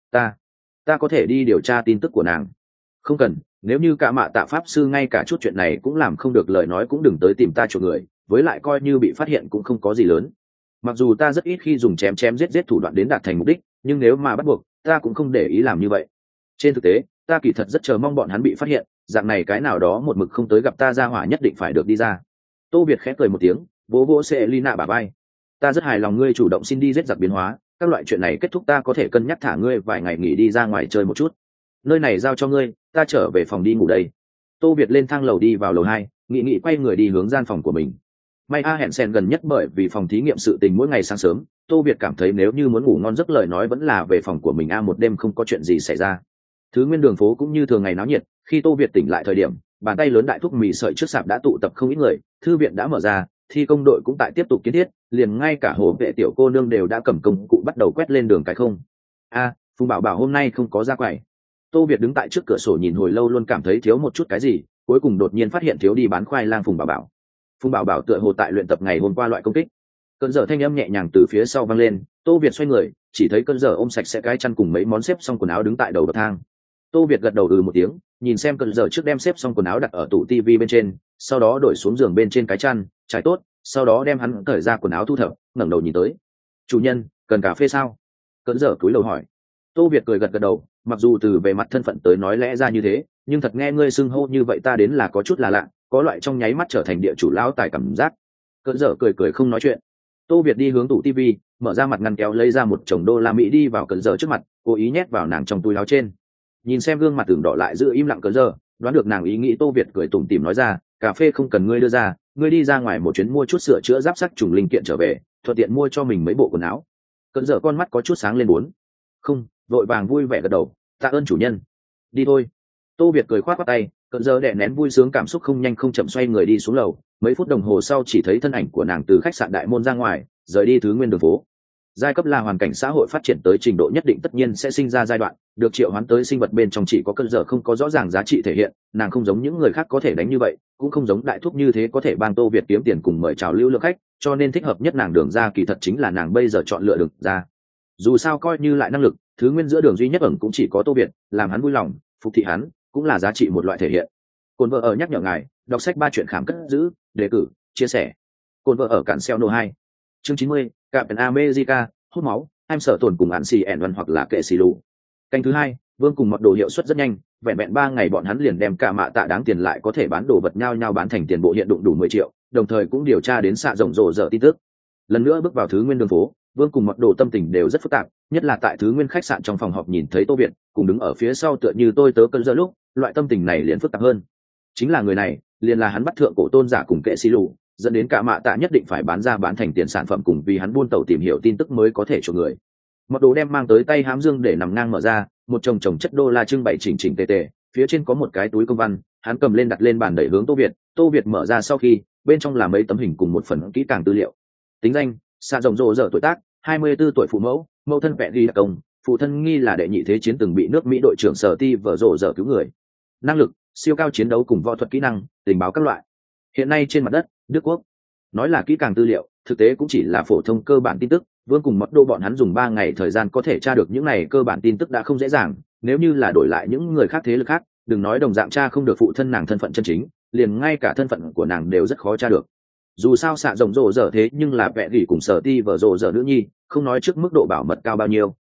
S1: Ta có thể đi điều tra tin tức của nàng. Không cần, nếu như cả mạ tạ pháp sư ngay cả chút chuyện này cũng làm không được lời nói cũng đừng tới tìm ta chuộc người, với lại coi như bị phát hiện cũng không có gì lớn. Mặc dù ta rất ít khi dùng chém chém giết giết thủ đoạn đến đạt thành mục đích, nhưng nếu mà bắt buộc ta cũng không để ý làm như vậy. Trên thực tế ta kỳ thật rất chờ mong bọn hắn bị phát hiện, dạng này cái nào đó một mực không tới gặp ta ra hỏa nhất định phải được đi ra. Tô Việt khẽ cười một tiếng, vỗ vỗ sẽ Lina bả vai. Ta rất hài lòng ngươi chủ động xin đi giết giặc biến hóa, các loại chuyện này kết thúc ta có thể cân nhắc thả ngươi vài ngày nghỉ đi ra ngoài chơi một chút. Nơi này giao cho ngươi, ta trở về phòng đi ngủ đây. Tô Việt lên thang lầu đi vào lầu 2, nghị quay người đi hướng gian phòng của mình. May hẹn sen gần nhất bởi vì phòng thí nghiệm sự tình mỗi ngày sáng sớm, Tô Việt cảm thấy nếu như muốn ngủ ngon giấc lời nói vẫn là về phòng của mình một đêm không có chuyện gì xảy ra. Thứ nguyên đường phố cũng như thường ngày náo nhiệt, khi Tô Việt tỉnh lại thời điểm, bàn tay lớn đại thuốc mì sợi trước sạp đã tụ tập không ít người, thư viện đã mở ra, thi công đội cũng tại tiếp tục kiến thiết, liền ngay cả hồ vệ tiểu cô nương đều đã cầm công cụ bắt đầu quét lên đường cái không. Phùng Bảo Bảo hôm nay không có ra quầy. Tô Việt đứng tại trước cửa sổ nhìn hồi lâu luôn cảm thấy thiếu một chút cái gì, cuối cùng đột nhiên phát hiện thiếu đi bán khoai lang Phùng Bảo Bảo. Phùng Bảo Bảo tựa hồ tại luyện tập ngày hôm qua loại công kích. Cơn dở thanh âm nhẹ nhàng từ phía sau vang lên, Tô Việt xoay người, chỉ thấy cơn dở ôm sạch sẽ cái chăn cùng mấy món xếp xong quần áo đứng tại đầu bậc thang. Tô Việt gật đầu một tiếng, nhìn xem cơn dở trước đem xếp xong quần áo đặt ở tủ tivi bên trên, sau đó đổi xuống giường bên trên cái chăn, trải tốt, sau đó đem hắn cởi ra quần áo thu thập, ngẩng đầu nhìn tới. Chủ nhân, cần cà phê sao? Cơn dở cúi đầu hỏi. Tô Việt cười gật đầu, mặc dù từ về mặt thân phận tới nói lẽ ra như thế, nhưng thật nghe ngươi xưng hô như vậy ta đến là có chút là lạ, có loại trong nháy mắt trở thành địa chủ lão tài cảm giác. Cơn dở cười không nói chuyện. Tô Việt đi hướng tủ tivi, mở ra mặt ngăn kéo lấy ra một chồng đô la Mỹ đi vào cơn dở trước mặt, cố ý nhét vào nàng trong túi áo trên. Nhìn xem gương mặt tưởng đỏ lại giữ im lặng cơn dở, đoán được nàng ý nghĩ Tô Việt cười tủm tỉm nói ra, cà phê không cần ngươi đưa ra, ngươi đi ra ngoài một chuyến mua chút sửa chữa giáp sắt trùng linh kiện trở về, thuận tiện mua cho mình mấy bộ quần áo. Cơn dở con mắt có chút sáng lên bốn. Không, vội vàng vui vẻ gật đầu, tạ ơn chủ nhân. Đi thôi. Tô Việt cười khoát khoát tay, cơn dở đè nén vui sướng cảm xúc không nhanh không chậm xoay người đi xuống lầu, mấy phút đồng hồ sau chỉ thấy thân ảnh của nàng từ khách sạn đại môn ra ngoài, rời đi thứ nguyên đường phố. Giai cấp là hoàn cảnh xã hội phát triển tới trình độ nhất định tất nhiên sẽ sinh ra giai đoạn, được triệu hoán tới sinh vật bên trong chỉ có cơn dở không có rõ ràng giá trị thể hiện, nàng không giống những người khác có thể đánh như vậy, cũng không giống đại thúc như thế có thể bang Tô Việt kiếm tiền cùng mời chào lưu lượng khách, cho nên thích hợp nhất nàng đường ra kỳ thật chính là nàng bây giờ chọn lựa đường ra. Dù sao coi như lại năng lực, thứ nguyên giữa đường duy nhất ẩn cũng chỉ có Tô Việt, làm hắn vui lòng, phục thị hắn, cũng là giá trị một loại thể hiện. Cồn vợ ở nhắc nhở ngài, đọc sách 3 chuyện khám cất giữ, đề cử, chia sẻ. Cồn vợ ở cản xeo nô 2. Chương 90, Captain America, hút máu, em sợ tổn cùng án xì ẻn văn hoặc là kệ xì lù. Canh thứ 2, Vương cùng mật đồ hiệu suất rất nhanh, vẹn 3 ngày bọn hắn liền đem cả mạ tạ đáng tiền lại có thể bán đồ vật nhau bán thành tiền bộ hiện đụng đủ 10 triệu, đồng thời cũng điều tra đến xạ rộng rộ dở tin tức. Lần nữa bước vào thứ nguyên đường phố, Vương cùng mật đồ tâm tình đều rất phức tạp, nhất là tại thứ nguyên khách sạn trong phòng họp nhìn thấy Tô Việt cùng đứng ở phía sau tựa như tôi tớ cơn giận lúc, loại tâm tình này liền phức tạp hơn. Chính là người này, liền là hắn bắt thượng cổ tôn giả cùng kệ xì lù, dẫn đến cả mạ tạ nhất định phải bán thành tiền sản phẩm cùng vì hắn buôn tàu tìm hiểu tin tức mới có thể cho người. Mật đồ đem mang tới tay hám dương để nằm ngang mở ra, một chồng chất đô la trưng bày chỉnh tề tề, phía trên có một cái túi công văn, hắn cầm lên đặt lên bàn đẩy hướng Tô Việt mở ra sau khi, bên trong là mấy tấm hình cùng một phần kỹ càng tư liệu. Tính danh: xạ rộng rộ dở tuổi tác 24 tuổi phụ mẫu, mẫu thân vẽ ghi công, phụ thân nghi là đệ nhị thế chiến từng bị nước Mỹ đội trưởng Sở Ti vợ rộ dở cứu người. Năng lực: siêu cao chiến đấu cùng võ thuật kỹ năng, tình báo các loại. Hiện nay trên mặt đất Đức Quốc. Nói là kỹ càng tư liệu, thực tế cũng chỉ là phổ thông cơ bản tin tức. Vương cùng mật đồ bọn hắn dùng 3 ngày thời gian có thể tra được những này cơ bản tin tức đã không dễ dàng, nếu như là đổi lại những người khác thế lực khác, đừng nói đồng dạng tra không được phụ thân nàng thân phận chân chính, liền ngay cả thân phận của nàng đều rất khó tra được. Dù sao xạ rộng rộ dở thế nhưng là vẽ gỉ cùng Sở Ti vợ rộ dở nữ nhi, không nói trước mức độ bảo mật cao bao nhiêu,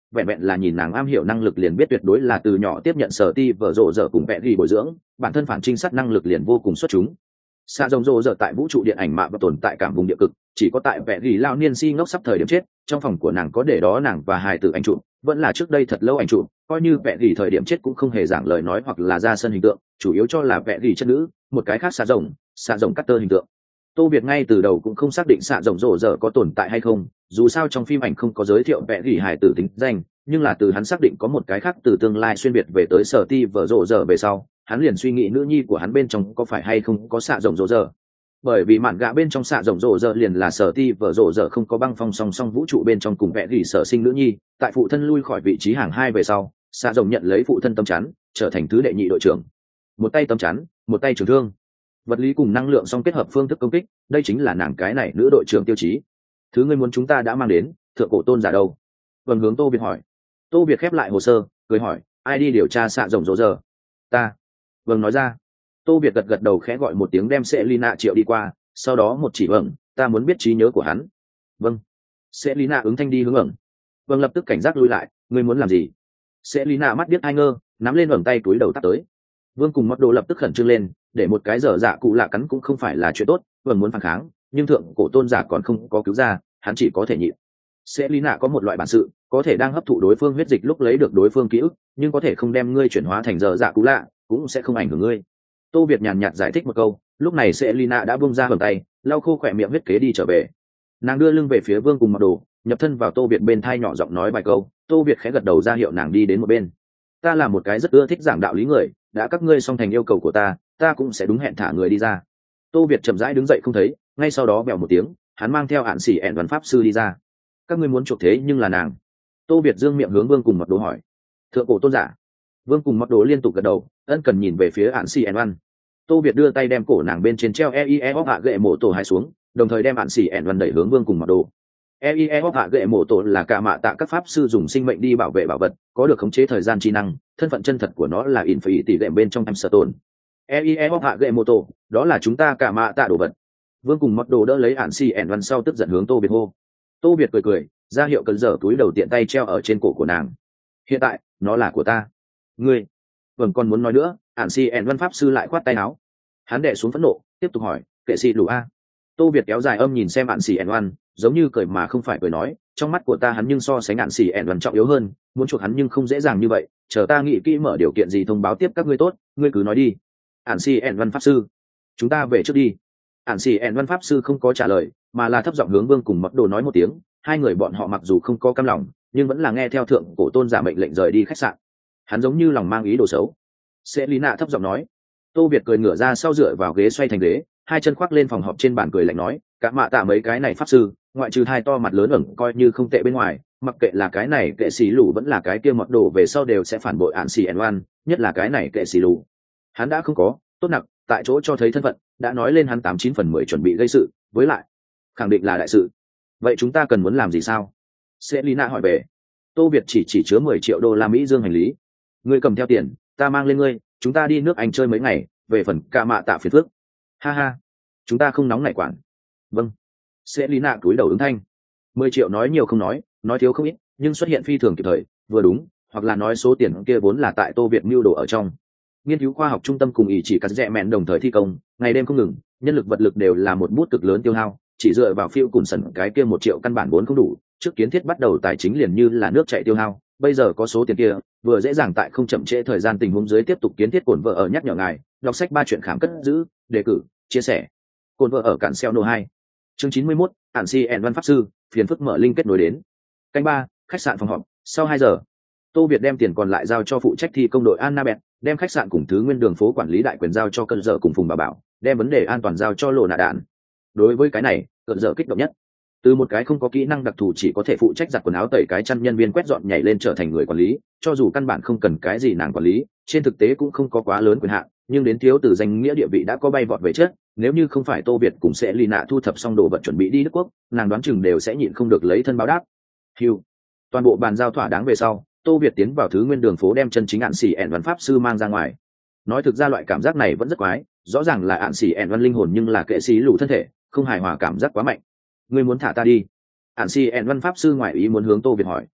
S1: vẹn vẹn là nhìn nàng am hiểu năng lực liền biết tuyệt đối là từ nhỏ tiếp nhận sở ti vở rộ rợ cùng vẹn ghi bồi dưỡng, bản thân phản trinh sát năng lực liền vô cùng xuất chúng. Xạ rồng rộ rợ tại vũ trụ điện ảnh mạ và tồn tại cảm vùng địa cực, chỉ có tại vẹn ghi lao niên si ngốc sắp thời điểm chết, trong phòng của nàng có để đó nàng và hài tử ảnh chụp, vẫn là trước đây thật lâu ảnh chụp, coi như vẹn ghi thời điểm chết cũng không hề giảng lời nói hoặc là ra sân hình tượng, chủ yếu cho là vẹn ghi chất nữ, một cái khác xạ rồng cắt tơ hình tượng. Tô Việt ngay từ đầu cũng không xác định xạ rồng rộ rợ có tồn tại hay không, dù sao trong phim ảnh không có giới thiệu vẽ gỉ hài tử tính danh, nhưng là từ hắn xác định có một cái khác từ tương lai xuyên biệt về tới sở ti vở rộ rợ về sau, hắn liền suy nghĩ nữ nhi của hắn bên trong có phải hay không có xạ rồng rộ rợ. Bởi vì mạn gạ bên trong xạ rồng rộ rợ liền là sở ti vở rộ rợ không có băng phong song song vũ trụ bên trong cùng vẽ gỉ sở sinh nữ nhi, tại phụ thân lui khỏi vị trí hàng 2 về sau, xạ rồng nhận lấy phụ thân tấm chắn, trở thành thứ đệ nhị đội trưởng. Một tay tấm chắn, một tay trường thương, vật lý cùng năng lượng song kết hợp phương thức công kích, đây chính là nàng cái này nữ đội trưởng tiêu chí. Thứ ngươi muốn chúng ta đã mang đến, thượng cổ tôn giả đâu? Vân hướng Tô Việt hỏi. Tô Việt khép lại hồ sơ, cười hỏi, ai đi điều tra xạ rồng rộ rợ? Ta. Vâng nói ra. Tô Việt gật đầu khẽ gọi một tiếng đem Selina triệu đi qua, sau đó một chỉ vâng, ta muốn biết trí nhớ của hắn. Vâng. Selina ứng thanh đi hướng ẩn. Vâng lập tức cảnh giác lui lại, ngươi muốn làm gì? Selina mắt biết hai ngơ, nắm lên vầng tay túi đầu tắt tới. Vương cùng mất đồ lập tức khẩn trương lên, để một cái dở dạ cụ lạ cắn cũng không phải là chuyện tốt, vâng muốn phản kháng, nhưng thượng cổ tôn giả còn không có cứu ra, hắn chỉ có thể nhịn. Selina có một loại bản sự, có thể đang hấp thụ đối phương huyết dịch lúc lấy được đối phương ký ức, nhưng có thể không đem ngươi chuyển hóa thành dở dạ cụ lạ, cũng sẽ không ảnh hưởng ngươi. Tô Việt nhàn nhạt giải thích một câu, lúc này Selina đã buông ra vầng tay, lau khô khỏe miệng huyết kế đi trở về. Nàng đưa lưng về phía Vương cùng mặc đồ, nhập thân vào Tô Việt bên thai nhỏ giọng nói vài câu, Tô Việt khẽ gật đầu ra hiệu nàng đi đến một bên. Ta là một cái rất ưa thích giảng đạo lý người, đã các ngươi xong thành yêu cầu của ta cũng sẽ đúng hẹn thả người đi ra. Tô Việt chậm rãi đứng dậy không thấy, ngay sau đó bèo một tiếng, hắn mang theo ạn xỉ ẹn văn pháp sư đi ra. Các ngươi muốn chuộc thế nhưng là nàng. Tô Việt dương miệng hướng Vương cùng mặc đồ hỏi. Thượng cổ tôn giả. Vương cùng mặc đồ liên tục gật đầu, ân cần nhìn về phía ạn xỉ ẹn văn. Tô Việt đưa tay đem cổ nàng bên trên treo EIE hạ gậy mổ tổ hai xuống, đồng thời đem ạn xỉ ẹn văn đẩy hướng Vương cùng mặc đồ. EIE hạ gậy mổ tổ là cả mạ tạ các pháp sư dùng sinh mệnh đi bảo vệ bảo vật, có được khống chế thời gian trí năng, thân phận chân thật của nó là in phải tỷ lệ bên trong em sở tồn. EIE hạ gậy mổ tổ, đó là chúng ta cả mạ tạ đồ vật. Vương cùng mặc đồ đỡ lấy ạn xỉ ẹn văn sau tức giận hướng Tô Việt hô. Tô Việt cười, ra hiệu cần dở túi đầu tiện tay treo ở trên cổ của nàng. Hiện tại, nó là của ta. Ngươi, vẫn còn muốn nói nữa, ạn xỉ ẹn văn pháp sư lại khoát tay áo. Hắn đè xuống phẫn nộ, tiếp tục hỏi, kệ sĩ đủ a? Tô Việt kéo dài âm nhìn xem ạn xỉ ẹn văn, giống như cười mà không phải cười nói, trong mắt của ta hắn nhưng so sánh ạn xỉ ẹn văn trọng yếu hơn, muốn chuộc hắn nhưng không dễ dàng như vậy, chờ ta nghĩ kỹ mở điều kiện gì thông báo tiếp các ngươi tốt, ngươi cứ nói đi. Ạn xỉ ẹn văn pháp sư, chúng ta về trước đi. Ạn xỉ ẹn văn pháp sư không có trả lời, mà là thấp giọng hướng Vương cùng mặc đồ nói một tiếng, hai người bọn họ mặc dù không có cam lòng, nhưng vẫn là nghe theo thượng cổ tôn giả mệnh lệnh rời đi khách sạn. Hắn giống như lòng mang ý đồ xấu. Selina thấp giọng nói. Tô Việt cười ngửa ra sau dựa vào ghế xoay thành ghế, hai chân khoác lên phòng họp trên bàn cười lạnh nói, cả mạ tạ mấy cái này pháp sư, ngoại trừ hai to mặt lớn ẩn coi như không tệ bên ngoài, mặc kệ là cái này kệ xì lù vẫn là cái kia mọt đồ về sau đều sẽ phản bội ạn xì ẻn oan, nhất là cái này kệ xì lù. Hắn đã không có tốt nặng tại chỗ cho thấy thân phận, đã nói lên hắn 89/10 chuẩn bị gây sự, với lại khẳng định là đại sự. Vậy chúng ta cần muốn làm gì sao? Selina hỏi về. Tô Việt chỉ chứa 10 triệu đô la Mỹ dương hành lý. Ngươi cầm theo tiền, ta mang lên ngươi, chúng ta đi nước Anh chơi mấy ngày, về phần ca mạ tạ phiền phước. Ha ha, chúng ta không nóng nảy quản. Vâng. Selina cúi đầu ứng thanh. 10 triệu nói nhiều không nói thiếu không ít, nhưng xuất hiện phi thường kịp thời, vừa đúng, hoặc là nói số tiền kia vốn là tại Tô Việt mưu đồ ở trong. Nghiên cứu khoa học trung tâm cùng ý chỉ cắt rẽ mẹn đồng thời thi công, ngày đêm không ngừng, nhân lực vật lực đều là một bút cực lớn tiêu hao, chỉ dựa vào phiêu cùng sẩn cái kia 1 triệu căn bản vốn không đủ, trước kiến thiết bắt đầu tài chính liền như là nước chảy tiêu hao, bây giờ có số tiền kia, vừa dễ dàng tại không chậm trễ thời gian tình huống dưới tiếp tục kiến thiết cồn vợ ở nhắc nhở ngài, đọc sách 3 chuyện khám cất giữ, đề cử, chia sẻ. Cồn vợ ở cản xeo nô 2. Chương 91, Ản Si ẻn văn pháp sư, phiền phức mở link kết nối đến. Canh 3, khách sạn phòng họp, sau 2 giờ. Tô Việt đem tiền còn lại giao cho phụ trách thi công đội Annabeth, đem khách sạn cùng thứ nguyên đường phố quản lý đại quyền giao cho cơn dở cùng Phùng Bà Bảo, đem vấn đề an toàn giao cho Lộ Nạ Đạn. Đối với cái này, cơn dở kích động nhất. Từ một cái không có kỹ năng đặc thù chỉ có thể phụ trách giặt quần áo tẩy cái chăn nhân viên quét dọn nhảy lên trở thành người quản lý, cho dù căn bản không cần cái gì nàng quản lý, trên thực tế cũng không có quá lớn quyền hạn, nhưng đến thiếu từ danh nghĩa địa vị đã có bay vọt về trước, nếu như không phải Tô Việt cùng sẽ Lina thu thập xong đồ vật chuẩn bị đi Đức Quốc, nàng đoán chừng đều sẽ nhịn không được lấy thân báo đáp. Hưu. Toàn bộ bàn giao thỏa đáng về sau, Tô Việt tiến vào thứ nguyên đường phố đem chân chính Ản Xỉ ẻn văn pháp sư mang ra ngoài. Nói thực ra loại cảm giác này vẫn rất quái, rõ ràng là Ản Xỉ ẻn văn linh hồn nhưng là kệ sĩ lù thân thể, không hài hòa cảm giác quá mạnh. Ngươi muốn thả ta đi? Ản Si ẻn văn pháp sư ngoại ý muốn hướng Tô Việt hỏi.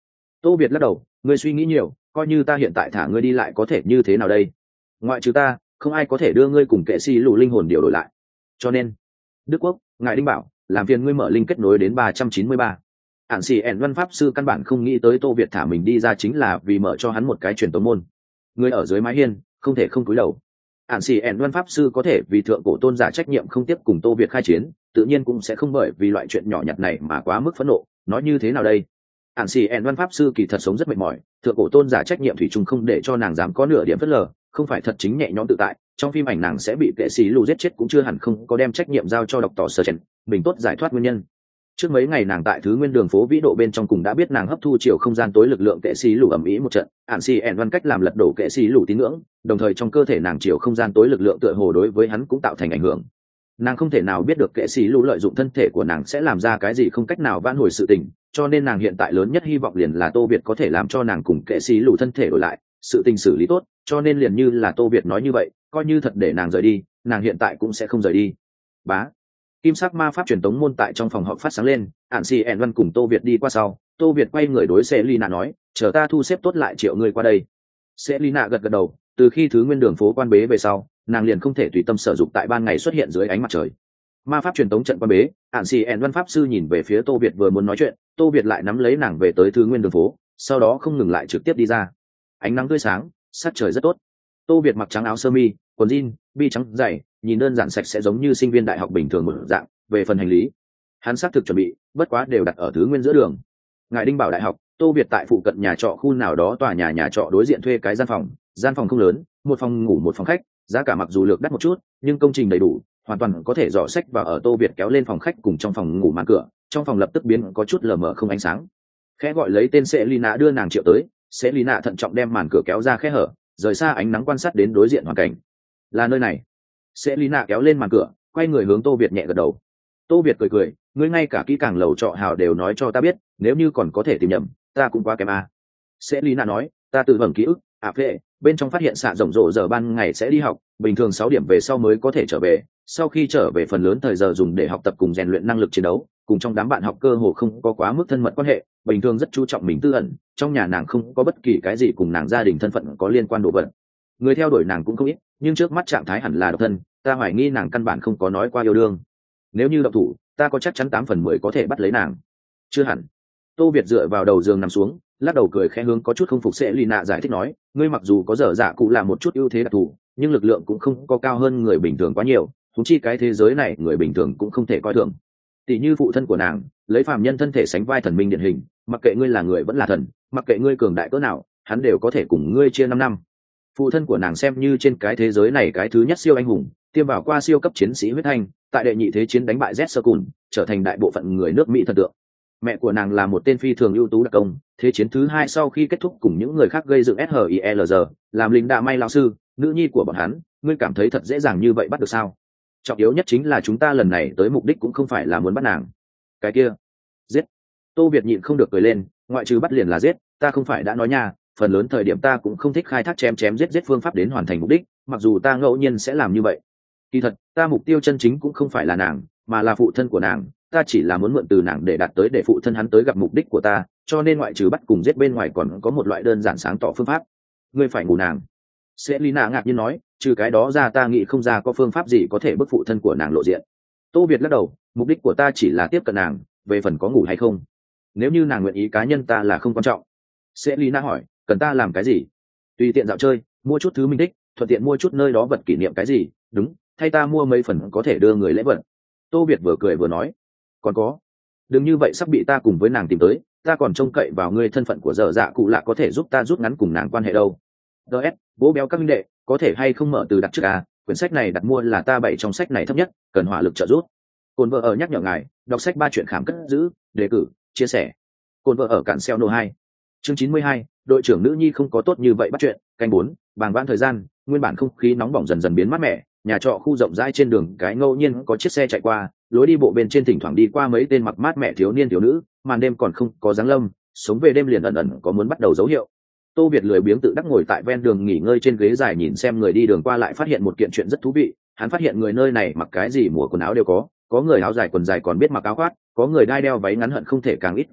S1: Tô Việt lắc đầu, ngươi suy nghĩ nhiều, coi như ta hiện tại thả ngươi đi lại có thể như thế nào đây? Ngoại trừ ta, không ai có thể đưa ngươi cùng kệ sĩ lù linh hồn điều đổi lại. Cho nên, Đức Quốc, ngài Đinh Bảo, làm phiền ngươi mở link kết nối đến 393. Ản xì ẻn văn pháp sư căn bản không nghĩ tới Tô Việt thả mình đi ra chính là vì mở cho hắn một cái truyền tống môn. Người ở dưới mái hiên, không thể không cúi đầu. Ản xì ẻn văn pháp sư có thể vì thượng cổ tôn giả trách nhiệm không tiếp cùng Tô Việt khai chiến, tự nhiên cũng sẽ không bởi vì loại chuyện nhỏ nhặt này mà quá mức phẫn nộ. Nói như thế nào đây? Ản xì ẻn văn pháp sư kỳ thật sống rất mệt mỏi, thượng cổ tôn giả trách nhiệm thủy chung không để cho nàng dám có nửa điểm phớt lờ, không phải thật chính nhẹ nhõm tự tại. Trong phim ảnh nàng sẽ bị kệ sĩ lù giết chết cũng chưa hẳn không có đem trách nhiệm giao cho độc tỏ sở chèn, mình tốt giải thoát nguyên nhân. Trước mấy ngày nàng tại thứ nguyên đường phố vĩ độ bên trong cùng đã biết nàng hấp thu chiều không gian tối lực lượng kệ sĩ lù ẩm ý một trận, ạn xì ẻn văn cách làm lật đổ kệ sĩ lù tín ngưỡng, đồng thời trong cơ thể nàng chiều không gian tối lực lượng tựa hồ đối với hắn cũng tạo thành ảnh hưởng. Nàng không thể nào biết được kệ sĩ lù lợi dụng thân thể của nàng sẽ làm ra cái gì không cách nào vãn hồi sự tình, cho nên nàng hiện tại lớn nhất hy vọng liền là Tô Việt có thể làm cho nàng cùng kệ sĩ lù thân thể đổi lại, sự tình xử lý tốt, cho nên liền như là Tô Việt nói như vậy, coi như thật để nàng rời đi, nàng hiện tại cũng sẽ không rời đi. Bá. Kim sắc ma pháp truyền tống môn tại trong phòng họp phát sáng lên, ản xì ẻn văn cùng Tô Việt đi qua sau, Tô Việt quay người đối Selina nói, chờ ta thu xếp tốt lại triệu người qua đây. Selina gật gật đầu, từ khi thứ nguyên đường phố quan bế về sau, nàng liền không thể tùy tâm sử dụng tại ban ngày xuất hiện dưới ánh mặt trời. Ma pháp truyền tống trận quan bế, ản xì ẻn văn pháp sư nhìn về phía Tô Việt vừa muốn nói chuyện, Tô Việt lại nắm lấy nàng về tới thứ nguyên đường phố, sau đó không ngừng lại trực tiếp đi ra. Ánh nắng tươi sáng, sắc trời rất tốt. Tô Việt mặc trắng áo sơ mi, quần jean, bi trắng dày, nhìn đơn giản sạch sẽ giống như sinh viên đại học bình thường một dạng. Về phần hành lý, hắn xác thực chuẩn bị, bất quá đều đặt ở thứ nguyên giữa đường. Ngài Đinh Bảo đại học, Tô Việt tại phụ cận nhà trọ khu nào đó tòa nhà trọ đối diện thuê cái gian phòng không lớn, một phòng ngủ một phòng khách, giá cả mặc dù lược đắt một chút, nhưng công trình đầy đủ, hoàn toàn có thể dò sách và ở Tô Việt kéo lên phòng khách cùng trong phòng ngủ màn cửa, trong phòng lập tức biến có chút lờ mờ không ánh sáng. Khẽ gọi lấy tên Selina đưa nàng triệu tới, Selina thận trọng đem màn cửa kéo ra khe hở, rời xa ánh nắng quan sát đến đối diện hoàn cảnh. Là nơi này. Selina kéo lên màn cửa, quay người hướng Tô Việt nhẹ gật đầu. Tô Việt cười, ngươi ngay cả kỹ càng lầu trọ hào đều nói cho ta biết, nếu như còn có thể tìm nhầm, ta cũng quá kém à. Selina nói, ta tự vẩn ký ức, phê, bên trong phát hiện xạ rộng rộ giờ ban ngày sẽ đi học, bình thường 6 điểm về sau mới có thể trở về, sau khi trở về phần lớn thời giờ dùng để học tập cùng rèn luyện năng lực chiến đấu, cùng trong đám bạn học cơ hồ không có quá mức thân mật quan hệ, bình thường rất chú trọng mình tư ẩn, trong nhà nàng không có bất kỳ cái gì cùng nàng gia đình thân phận có liên quan đồ vật. Người theo đuổi nàng cũng không ít, nhưng trước mắt trạng thái hẳn là độc thân, ta hoài nghi nàng căn bản không có nói qua yêu đương. Nếu như độc thủ, ta có chắc chắn 8/10 có thể bắt lấy nàng. Chưa hẳn. Tô Việt dựa vào đầu giường nằm xuống, lắc đầu cười khẽ hướng có chút không phục Selina giải thích nói, ngươi mặc dù có dở dạ cụ là một chút ưu thế đặc thù, nhưng lực lượng cũng không có cao hơn người bình thường quá nhiều, thúng chi cái thế giới này người bình thường cũng không thể coi thường. Tỷ như phụ thân của nàng, lấy phàm nhân thân thể sánh vai thần minh điển hình, mặc kệ ngươi là người vẫn là thần, mặc kệ ngươi cường đại cỡ nào, hắn đều có thể cùng ngươi chia 5 năm. Phụ thân của nàng xem như trên cái thế giới này cái thứ nhất siêu anh hùng, tiêm vào qua siêu cấp chiến sĩ huyết thanh, tại đệ nhị thế chiến đánh bại Z trở thành đại bộ phận người nước Mỹ thần tượng. Mẹ của nàng là một tên phi thường ưu tú đặc công, thế chiến thứ 2 sau khi kết thúc cùng những người khác gây dựng SHIELG, làm lính đạ may lao sư, nữ nhi của bọn hắn, ngươi cảm thấy thật dễ dàng như vậy bắt được sao? Trọng yếu nhất chính là chúng ta lần này tới mục đích cũng không phải là muốn bắt nàng. Cái kia, giết. Tô Việt nhịn không được cười lên, ngoại trừ bắt liền là giết, ta không phải đã nói nha, phần lớn thời điểm ta cũng không thích khai thác chém giết phương pháp đến hoàn thành mục đích, mặc dù ta ngẫu nhiên sẽ làm như vậy. Kỳ thật, ta mục tiêu chân chính cũng không phải là nàng, mà là phụ thân của nàng, ta chỉ là muốn mượn từ nàng để đạt tới để phụ thân hắn tới gặp mục đích của ta, cho nên ngoại trừ bắt cùng giết bên ngoài còn có một loại đơn giản sáng tỏ phương pháp. Ngươi phải ngủ nàng. Selina ngạc nhiên nói, trừ cái đó ra ta nghĩ không ra có phương pháp gì có thể bức phụ thân của nàng lộ diện. Tô Việt lắc đầu, mục đích của ta chỉ là tiếp cận nàng, về phần có ngủ hay không, nếu như nàng nguyện ý cá nhân ta là không quan trọng. Selina hỏi, cần ta làm cái gì? Tùy tiện dạo chơi, mua chút thứ mình thích, thuận tiện mua chút nơi đó vật kỷ niệm cái gì, đúng, thay ta mua mấy phần có thể đưa người lễ vật. Tô Việt vừa cười vừa nói, còn có, đừng như vậy sắp bị ta cùng với nàng tìm tới, ta còn trông cậy vào ngươi thân phận của dở dạ cụ lạ có thể giúp ta rút ngắn cùng nàng quan hệ đâu. ds bố béo các minh đệ, có thể hay không mở từ đặt trước à, quyển sách này đặt mua là ta bày trong sách này thấp nhất, cần hỏa lực trợ giúp. Cồn vợ ở nhắc nhở ngài, đọc sách 3 chuyện khám cất giữ, đề cử, chia sẻ. Cồn vợ ở cản xeo nô 2. Chương 92, đội trưởng nữ nhi không có tốt như vậy bắt chuyện, canh 4, bàng vãn thời gian, nguyên bản không khí nóng bỏng dần dần biến mát mẻ, nhà trọ khu rộng rãi trên đường cái ngẫu nhiên có chiếc xe chạy qua, lối đi bộ bên trên thỉnh thoảng đi qua mấy tên mặc mát mẻ thiếu niên thiếu nữ, màn đêm còn không có dáng lâm, sống về đêm liền ẩn ẩn có muốn bắt đầu dấu hiệu. Tô Việt lười biếng tự đắc ngồi tại ven đường nghỉ ngơi trên ghế dài nhìn xem người đi đường qua lại phát hiện một kiện chuyện rất thú vị, hắn phát hiện người nơi này mặc cái gì mùa quần áo đều có người áo dài quần dài còn biết mặc áo khoác, có người đai đeo váy ngắn hận không thể càng ít càng tốt,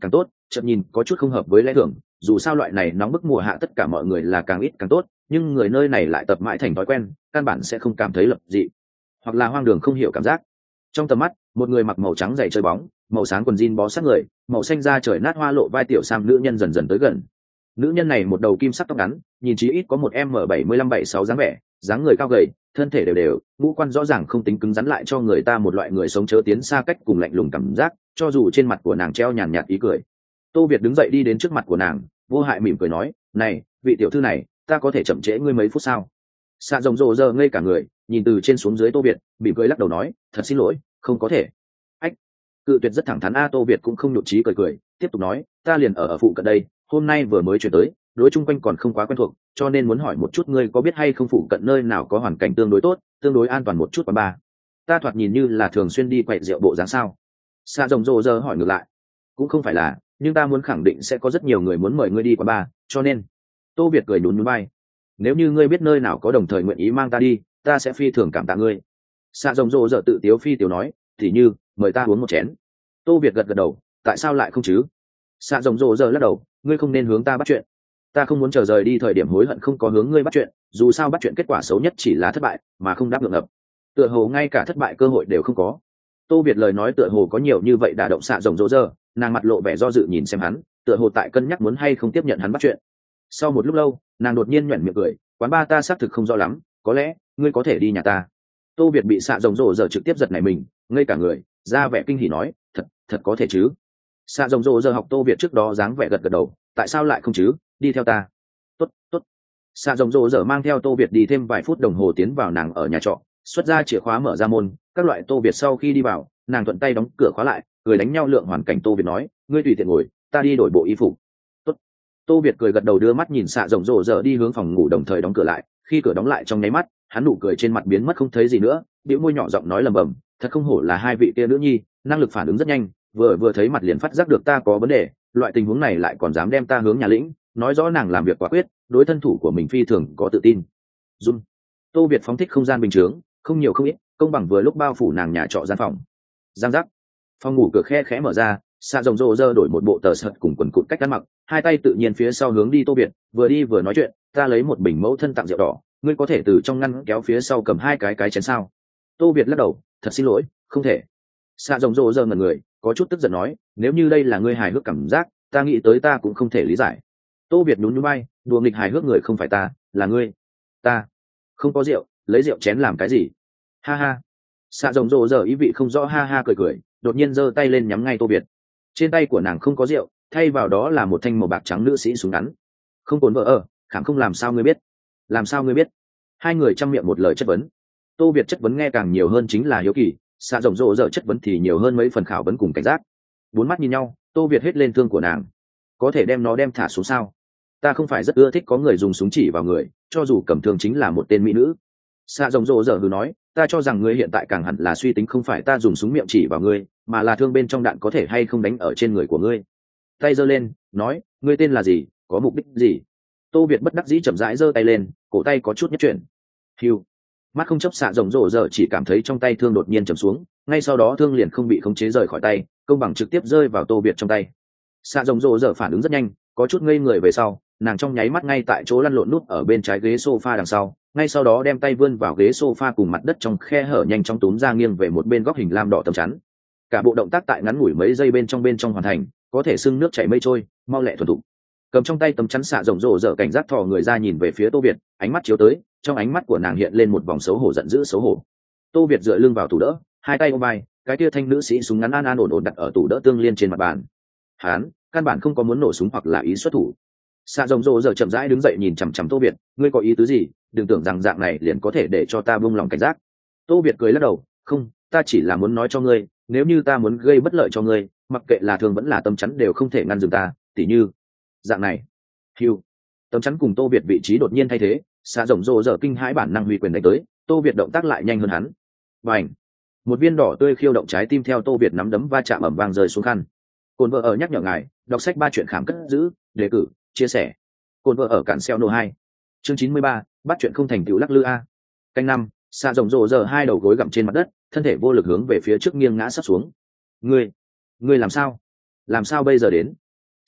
S1: chậm nhìn có chút không hợp với lẽ thường, dù sao loại này nóng bức mùa hạ tất cả mọi người là càng ít càng tốt, nhưng người nơi này lại tập mãi thành thói quen, căn bản sẽ không cảm thấy lập dị hoặc là hoang đường không hiểu cảm giác. Trong tầm mắt, một người mặc màu trắng giày chơi bóng, màu sáng quần jean bó sát người, màu xanh da trời nát hoa lộ vai tiểu sam nữ nhân dần dần tới gần. Nữ nhân này một đầu kim sắc tóc ngắn, nhìn chí ít có một m 75-76 dáng vẻ, dáng người cao gầy, thân thể đều đều, ngũ quan rõ ràng không tính cứng rắn lại cho người ta một loại người sống chớ tiến xa cách cùng lạnh lùng cảm giác, cho dù trên mặt của nàng treo nhàn nhạt ý cười. Tô Việt đứng dậy đi đến trước mặt của nàng, vô hại mỉm cười nói, này, vị tiểu thư này, ta có thể chậm trễ ngươi mấy phút sao? Xạ rồng rồ giờ ngây cả người, nhìn từ trên xuống dưới Tô Việt, mỉm cười lắc đầu nói, thật xin lỗi, không có thể. Ách, cự tuyệt rất thẳng thắn. Tô Việt cũng không nhụt chí cười cười, tiếp tục nói, ta liền ở phụ cận đây, hôm nay vừa mới chuyển tới, đối chung quanh còn không quá quen thuộc, cho nên muốn hỏi một chút ngươi có biết hay không phụ cận nơi nào có hoàn cảnh tương đối tốt, tương đối an toàn một chút. Quán bar, ta thoạt nhìn như là thường xuyên đi quậy rượu bộ dáng sao? Xạ rồng rồ giờ hỏi ngược lại, cũng không phải là, nhưng ta muốn khẳng định sẽ có rất nhiều người muốn mời ngươi đi quán bar, cho nên. Tô Việt cười nhún nhún vai, nếu như ngươi biết nơi nào có đồng thời nguyện ý mang ta đi, ta sẽ phi thường cảm tạ ngươi. Xạ rồng rồ giờ tự tiếu phi tiếu nói, thì như mời ta uống một chén. Tô Việt gật gật đầu, tại sao lại không chứ? Xạ rồng rồ giờ lắc đầu, ngươi không nên hướng ta bắt chuyện, ta không muốn chờ rời đi thời điểm hối hận không có hướng ngươi bắt chuyện, dù sao bắt chuyện kết quả xấu nhất chỉ là thất bại mà không đáp ngượng ngập, tựa hồ ngay cả thất bại cơ hội đều không có. Tô Việt lời nói tựa hồ có nhiều như vậy đả động xạ rồng rồ giờ, nàng mặt lộ vẻ do dự nhìn xem hắn, tựa hồ tại cân nhắc muốn hay không tiếp nhận hắn bắt chuyện. Sau một lúc lâu, nàng đột nhiên nhoẻn miệng cười, quán ba ta xác thực không rõ lắm, có lẽ ngươi có thể đi nhà ta. Tô Việt bị xạ rồng rồ giờ trực tiếp giật nảy mình, ngây cả người, ra vẻ kinh hỉ nói, thật có thể chứ? Xạ rồng rồ giờ học Tô Việt trước đó dáng vẻ gật gật đầu, tại sao lại không chứ, đi theo ta. Tốt. Xạ rồng rồ giờ mang theo Tô Việt đi thêm vài phút đồng hồ tiến vào nàng ở nhà trọ, xuất ra chìa khóa mở ra môn, các loại. Tô Việt sau khi đi vào, nàng thuận tay đóng cửa khóa lại, cười đánh nhau lượng hoàn cảnh. Tô Việt nói, ngươi tùy tiện ngồi, ta đi đổi bộ y phục. Tốt. Tô Việt cười gật đầu đưa mắt nhìn xạ rồng rồ giờ đi hướng phòng ngủ đồng thời đóng cửa lại. Khi cửa đóng lại trong nháy mắt, hắn nụ cười trên mặt biến mất không thấy gì nữa, bĩu môi nhỏ giọng nói lầm bầm, thật không hổ là hai vị kia nữ nhi, năng lực phản ứng rất nhanh, vừa thấy mặt liền phát giác được ta có vấn đề, loại tình huống này lại còn dám đem ta hướng nhà lĩnh, nói rõ nàng làm việc quả quyết, đối thân thủ của mình phi thường có tự tin. Dung. Tô Việt phóng thích không gian bình chướng, không nhiều không ít, công bằng vừa lúc bao phủ nàng nhà trọ gian phòng. Giang giác. Phòng ngủ cửa khe khẽ mở ra, xạ rồng rồ rơ đổi một bộ tờ sợt cùng quần cụt cách ăn mặc, hai tay tự nhiên phía sau hướng đi Tô Việt, vừa đi vừa nói chuyện, ta lấy một bình mẫu thân tặng rượu đỏ, ngươi có thể từ trong ngăn kéo phía sau cầm hai cái chén sao? Tô Việt lắc đầu, thật xin lỗi, không thể. Xạ rồng rồ rơ ngẩn người, có chút tức giận nói, nếu như đây là ngươi hài hước cảm giác, ta nghĩ tới ta cũng không thể lý giải. Tô Việt nhún nhún vai, đùa nghịch hài hước người không phải ta, là ngươi. Ta không có rượu, lấy rượu chén làm cái gì? Ha ha. Xạ rồng rồ rơ ý vị không rõ ha ha cười, đột nhiên giơ tay lên nhắm ngay Tô Việt. Trên tay của nàng không có rượu, thay vào đó là một thanh màu bạc trắng nữ sĩ súng ngắn. Không cồn vợ ở, khảm không. Làm sao ngươi biết? Làm sao ngươi biết? Hai người chăm miệng một lời chất vấn. Tô Việt chất vấn nghe càng nhiều hơn chính là hiếu kỳ, xạ rồng rộ rợ chất vấn thì nhiều hơn mấy phần khảo vấn cùng cảnh giác. Bốn mắt nhìn nhau, Tô Việt hết lên thương của nàng, có thể đem nó thả xuống sao? Ta không phải rất ưa thích có người dùng súng chỉ vào người, cho dù cầm thương chính là một tên mỹ nữ. Xạ rồng rộ rợ hừ nói, ta cho rằng ngươi hiện tại càng hẳn là suy tính không phải ta dùng súng miệng chỉ vào ngươi, mà là thương bên trong đạn có thể hay không đánh ở trên người của ngươi. Tay giơ lên, nói, ngươi tên là gì, có mục đích gì? Tô Việt bất đắc dĩ chậm rãi giơ tay lên, cổ tay có chút nhất chuyển. Hiu. Mắt không chấp xạ rồng rộ rợ chỉ cảm thấy trong tay thương đột nhiên trầm xuống, ngay sau đó thương liền không bị khống chế rời khỏi tay, công bằng trực tiếp rơi vào Tô Việt trong tay. Xạ rồng rộ rợ phản ứng rất nhanh, có chút ngây người về sau, nàng trong nháy mắt ngay tại chỗ lăn lộn nút ở bên trái ghế sofa đằng sau, ngay sau đó đem tay vươn vào ghế sofa cùng mặt đất trong khe hở nhanh chóng túm ra nghiêng về một bên góc hình lam đỏ tấm chắn. Cả bộ động tác tại ngắn ngủi mấy giây bên trong hoàn thành, có thể xưng nước chảy mây trôi, mau lẹ thuần thục. Cầm trong tay tấm chắn xạ rồng rộ rợ cảnh giác thò người ra nhìn về phía Tô Việt, ánh mắt chiếu tới, trong ánh mắt của nàng hiện lên một vòng xấu hổ giận dữ xấu hổ. Tô Việt dựa lưng vào tủ đỡ, hai tay ôm vai, cái kia thanh nữ sĩ súng ngắn an ổn đặt ở tủ đỡ tương liên trên mặt bàn. Hán, căn bản không có muốn nổ súng hoặc là ý xuất thủ. Xạ rồng rộ rợ chậm rãi đứng dậy nhìn chằm chằm Tô Việt, ngươi có ý tứ gì? Đừng tưởng rằng dạng này liền có thể để cho ta buông lòng cảnh giác. Tô Việt cười lắc đầu, không, ta chỉ là muốn nói cho ngươi, nếu như ta muốn gây bất lợi cho ngươi, mặc kệ là thường vẫn là tâm chắn đều không thể ngăn dừng ta, tỉ như dạng này. Hiu. Tấm chắn cùng Tô Việt vị trí đột nhiên thay thế, xạ rồng rộ rợ kinh hãi bản năng huy quyền đánh tới, Tô Việt động tác lại nhanh hơn hắn. Bành. Một viên đỏ tươi khiêu động trái tim theo Tô Việt nắm đấm va chạm ầm vang rơi xuống khăn. Cồn vợ ở nhắc nhở ngài, đọc sách ba chuyện khám cất giữ, đề cử, chia sẻ. Cồn vợ ở cản xeo nô 2. Chương 93, bắt chuyện không thành tựu lắc lư a. Canh năm, xạ rồng rộ rợ hai đầu gối gặm trên mặt đất, thân thể vô lực hướng về phía trước nghiêng ngã sắp xuống. Ngươi làm sao? Làm sao bây giờ đến?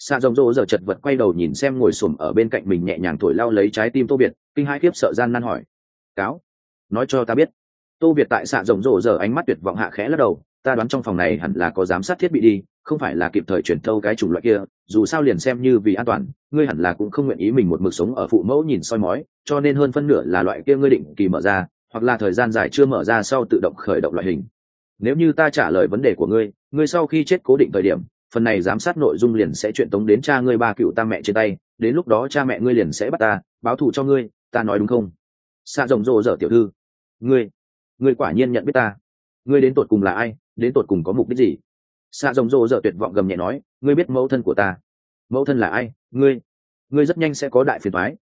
S1: Xạ rồng rộ giờ chật vật quay đầu nhìn xem ngồi xổm ở bên cạnh mình nhẹ nhàng thổi lau lấy trái tim Tô Việt, kinh hãi khiếp sợ gian nan hỏi: cáo, nói cho ta biết. Tô Việt tại xạ rồng rộ giờ ánh mắt tuyệt vọng hạ khẽ lắc đầu: ta đoán trong phòng này hẳn là có giám sát thiết bị đi, không phải là kịp thời chuyển thâu cái chủng loại kia, dù sao liền xem như vì an toàn, ngươi hẳn là cũng không nguyện ý mình một mực sống ở phụ mẫu nhìn soi mói, cho nên hơn phân nửa là loại kia ngươi định kỳ mở ra, hoặc là thời gian dài chưa mở ra sau tự động khởi động loại hình. Nếu như ta trả lời vấn đề của ngươi, ngươi sau khi chết cố định thời điểm, phần này giám sát nội dung liền sẽ chuyển tống đến cha ngươi ba cựu ta mẹ trên tay, đến lúc đó cha mẹ ngươi liền sẽ bắt ta báo thù cho ngươi, ta nói đúng không? Xạ rồng rộ dở tiểu thư, ngươi quả nhiên nhận biết ta. Ngươi đến tột cùng là ai, đến tột cùng có mục đích gì? Xạ rồng rộ dở tuyệt vọng gầm nhẹ nói: ngươi biết mẫu thân của ta? Mẫu thân là ai? Ngươi rất nhanh sẽ có đại phiền toái.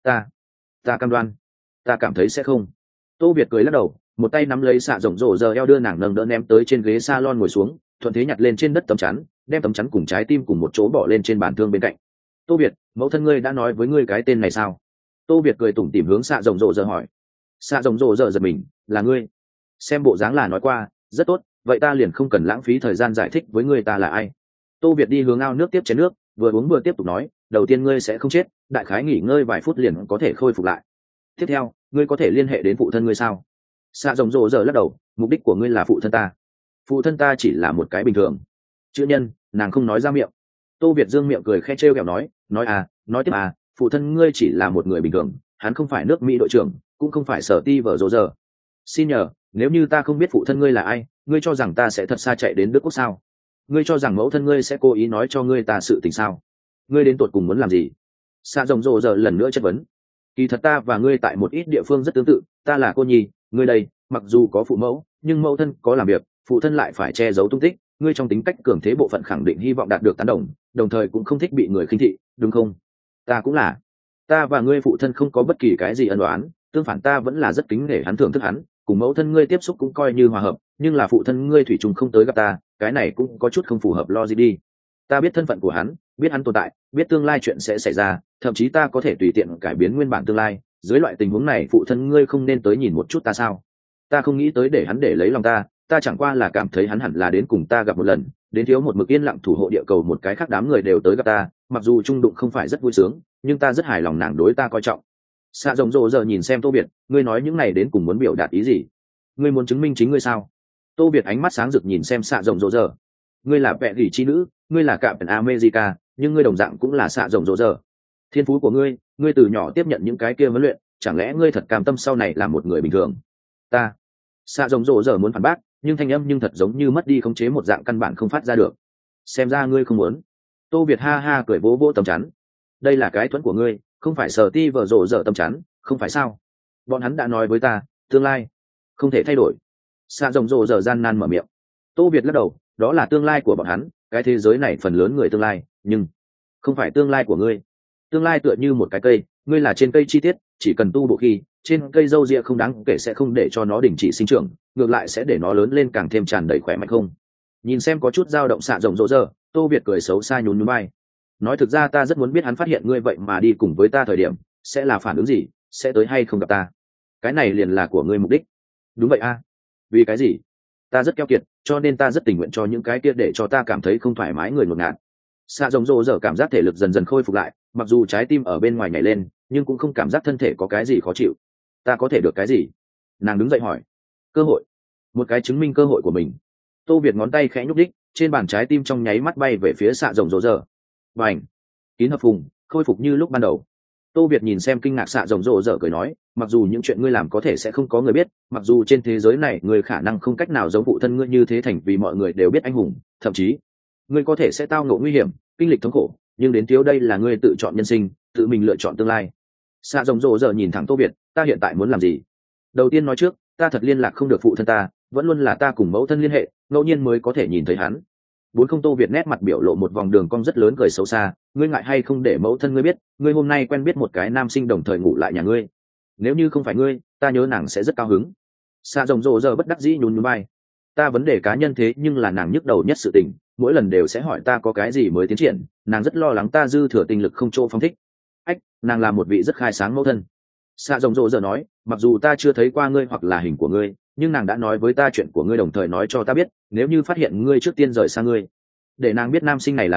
S1: Ta cam đoan. Ta cảm thấy sẽ không. Tô Việt cười lắc đầu, một tay nắm lấy xạ rồng rộ dở eo, đưa nàng nâng đỡ ném tới trên ghế salon ngồi xuống, thuận thế nhặt lên trên đất tấm chắn, đem tấm chắn cùng trái tim cùng một chỗ bỏ lên trên bàn thương bên cạnh. Tô Việt, mẫu thân ngươi đã nói với ngươi cái tên này sao? Tô Việt cười tủm tỉm hướng xạ rồng rộ dở hỏi. Xạ rồng rộ dở giật mình: là ngươi? Xem bộ dáng là nói qua, rất tốt, vậy ta liền không cần lãng phí thời gian giải thích với ngươi ta là ai. Tô Việt đi hướng ao nước tiếp chén nước, vừa uống vừa tiếp tục nói: đầu tiên ngươi sẽ không chết, đại khái nghỉ ngơi vài phút liền có thể khôi phục lại. Tiếp theo, ngươi có thể liên hệ đến phụ thân ngươi sao? Xạ rồng rộ dở lắc đầu: mục đích của ngươi là phụ thân ta. Phụ thân ta chỉ là một cái bình thường chữ nhân, nàng không nói ra miệng. Tô Việt dương miệng cười khẽ trêu ghẹo nói nói tiếp phụ thân ngươi chỉ là một người bình thường, hắn không phải nước Mỹ đội trưởng, cũng không phải sở ti vở rộ giờ. Xin nhờ, nếu như ta không biết phụ thân ngươi là ai, ngươi cho rằng ta sẽ thật xa chạy đến Đức Quốc sao? Ngươi cho rằng mẫu thân ngươi sẽ cố ý nói cho ngươi ta sự tình sao? Ngươi đến tột cùng muốn làm gì? Xạ rồng rộ giờ lần nữa chất vấn. Kỳ thật ta và ngươi tại một ít địa phương rất tương tự, ta là cô nhi, ngươi đây, mặc dù có phụ mẫu, nhưng mẫu thân có làm việc, phụ thân lại phải che giấu tung tích. Ngươi trong tính cách cường thế bộ phận khẳng định hy vọng đạt được tán đồng, đồng thời cũng không thích bị người khinh thị, đúng không? Ta cũng là. Ta và ngươi phụ thân không có bất kỳ cái gì ân oán, tương phản ta vẫn là rất kính nể hắn, thưởng thức hắn, cùng mẫu thân ngươi tiếp xúc cũng coi như hòa hợp, nhưng là phụ thân ngươi thủy chung không tới gặp ta, cái này cũng có chút không phù hợp logic đi. Ta biết thân phận của hắn, biết hắn tồn tại, biết tương lai chuyện sẽ xảy ra, thậm chí ta có thể tùy tiện cải biến nguyên bản tương lai, dưới loại tình huống này phụ thân ngươi không nên tới nhìn một chút ta sao? Ta không nghĩ tới để hắn để lấy lòng ta chẳng qua là cảm thấy hắn hẳn là đến cùng ta gặp một lần, đến thiếu một mực yên lặng thủ hộ địa cầu, một cái khác đám người đều tới gặp ta, mặc dù trung đụng không phải rất vui sướng, nhưng ta rất hài lòng nàng đối ta coi trọng. Xạ rồng rộ giờ nhìn xem Tô Việt, ngươi nói những này đến cùng muốn biểu đạt ý gì? Ngươi muốn chứng minh chính ngươi sao? Tô Việt ánh mắt sáng rực nhìn xem xạ rồng rộ giờ. Ngươi là vẹn gỉ chi nữ, ngươi là cạm America, nhưng ngươi đồng dạng cũng là xạ rồng rộ giờ. Thiên phú của ngươi từ nhỏ tiếp nhận những cái kia huấn luyện, chẳng lẽ ngươi thật cam tâm sau này là một người bình thường? Xạ rồng rộ giờ muốn phản bác, nhưng thanh âm nhưng thật giống như mất đi khống chế một dạng, căn bản không phát ra được. Xem ra ngươi không muốn. Tô Việt ha ha cười vỗ vỗ tấm chắn. Đây là cái thuẫn của ngươi, không phải sở ti vở rộ dở tấm chắn, không phải sao? Bọn hắn đã nói với ta, tương lai không thể thay đổi. Xạ rồng rộ dở gian nan mở miệng. Tô Việt lắc đầu, đó là tương lai của bọn hắn, cái thế giới này phần lớn người tương lai, nhưng không phải tương lai của ngươi. Tương lai tựa như một cái cây, ngươi là trên cây chi tiết, chỉ cần tu bộ khi trên cây râu ria không đáng kể sẽ không để cho nó đình chỉ sinh trưởng, ngược lại sẽ để nó lớn lên càng thêm tràn đầy khỏe mạnh không? Nhìn xem có chút dao động xạ rồng rộ rơ, Tô Việt cười xấu xa nhún nhún vai. Nói thực ra ta rất muốn biết hắn phát hiện ngươi vậy mà đi cùng với ta thời điểm sẽ là phản ứng gì, sẽ tới hay không gặp ta. Cái này liền là của ngươi mục đích. Đúng vậy vì cái gì? Ta rất keo kiệt, cho nên ta rất tình nguyện cho những cái kia để cho ta cảm thấy không thoải mái người ngột ngạt. Xạ rồng rộ rơ cảm giác thể lực dần dần khôi phục lại, mặc dù trái tim ở bên ngoài nhảy lên, nhưng cũng không cảm giác thân thể có cái gì khó chịu. Ta có thể được cái gì? Nàng đứng dậy hỏi. Cơ hội, một cái chứng minh cơ hội của mình. Tô Việt ngón tay khẽ nhúc đích, trên bàn trái tim trong nháy mắt bay về phía xạ rồng rộ rơ. Bành, kín hợp phùng, khôi phục như lúc ban đầu. Tô Việt nhìn xem kinh ngạc xạ rồng rộ rơ cười nói, mặc dù những chuyện ngươi làm có thể sẽ không có người biết, mặc dù trên thế giới này ngươi khả năng không cách nào giống phụ thân ngươi như thế thành vì mọi người đều biết anh hùng, thậm chí ngươi có thể sẽ tao ngộ nguy hiểm, kinh lịch thống khổ, nhưng đến thiếu đây là ngươi tự chọn nhân sinh, tự mình lựa chọn tương lai. Xạ rồng rộ rơ nhìn thẳng Tô Việt, ta hiện tại muốn làm gì? Đầu tiên nói trước, ta thật liên lạc không được phụ thân ta, vẫn luôn là ta cùng mẫu thân liên hệ, ngẫu nhiên mới có thể nhìn thấy hắn. Bốn không. Tô Việt nét mặt biểu lộ một vòng đường cong rất lớn, cười xấu xa, ngươi ngại hay không để mẫu thân ngươi biết, ngươi hôm nay quen biết một cái nam sinh đồng thời ngủ lại nhà ngươi? Nếu như không phải ngươi, ta nhớ nàng sẽ rất cao hứng. Xạ rồng rộ rơ bất đắc dĩ nhún nhún vai. Ta vấn đề cá nhân thế nhưng là nàng nhức đầu nhất sự tình, mỗi lần đều sẽ hỏi ta có cái gì mới tiến triển, nàng rất lo lắng ta dư thừa tinh lực không chỗ phóng thích. Nàng là một vị rất khai sáng mẫu thân. Xạ rồng rộ rơ nói, mặc dù ta chưa thấy qua ngươi hoặc là hình của ngươi, nhưng nàng đã nói với ta chuyện của ngươi, đồng thời nói cho ta biết nếu như phát hiện ngươi trước tiên rời xa ngươi, để nàng biết nam sinh này là ngươi,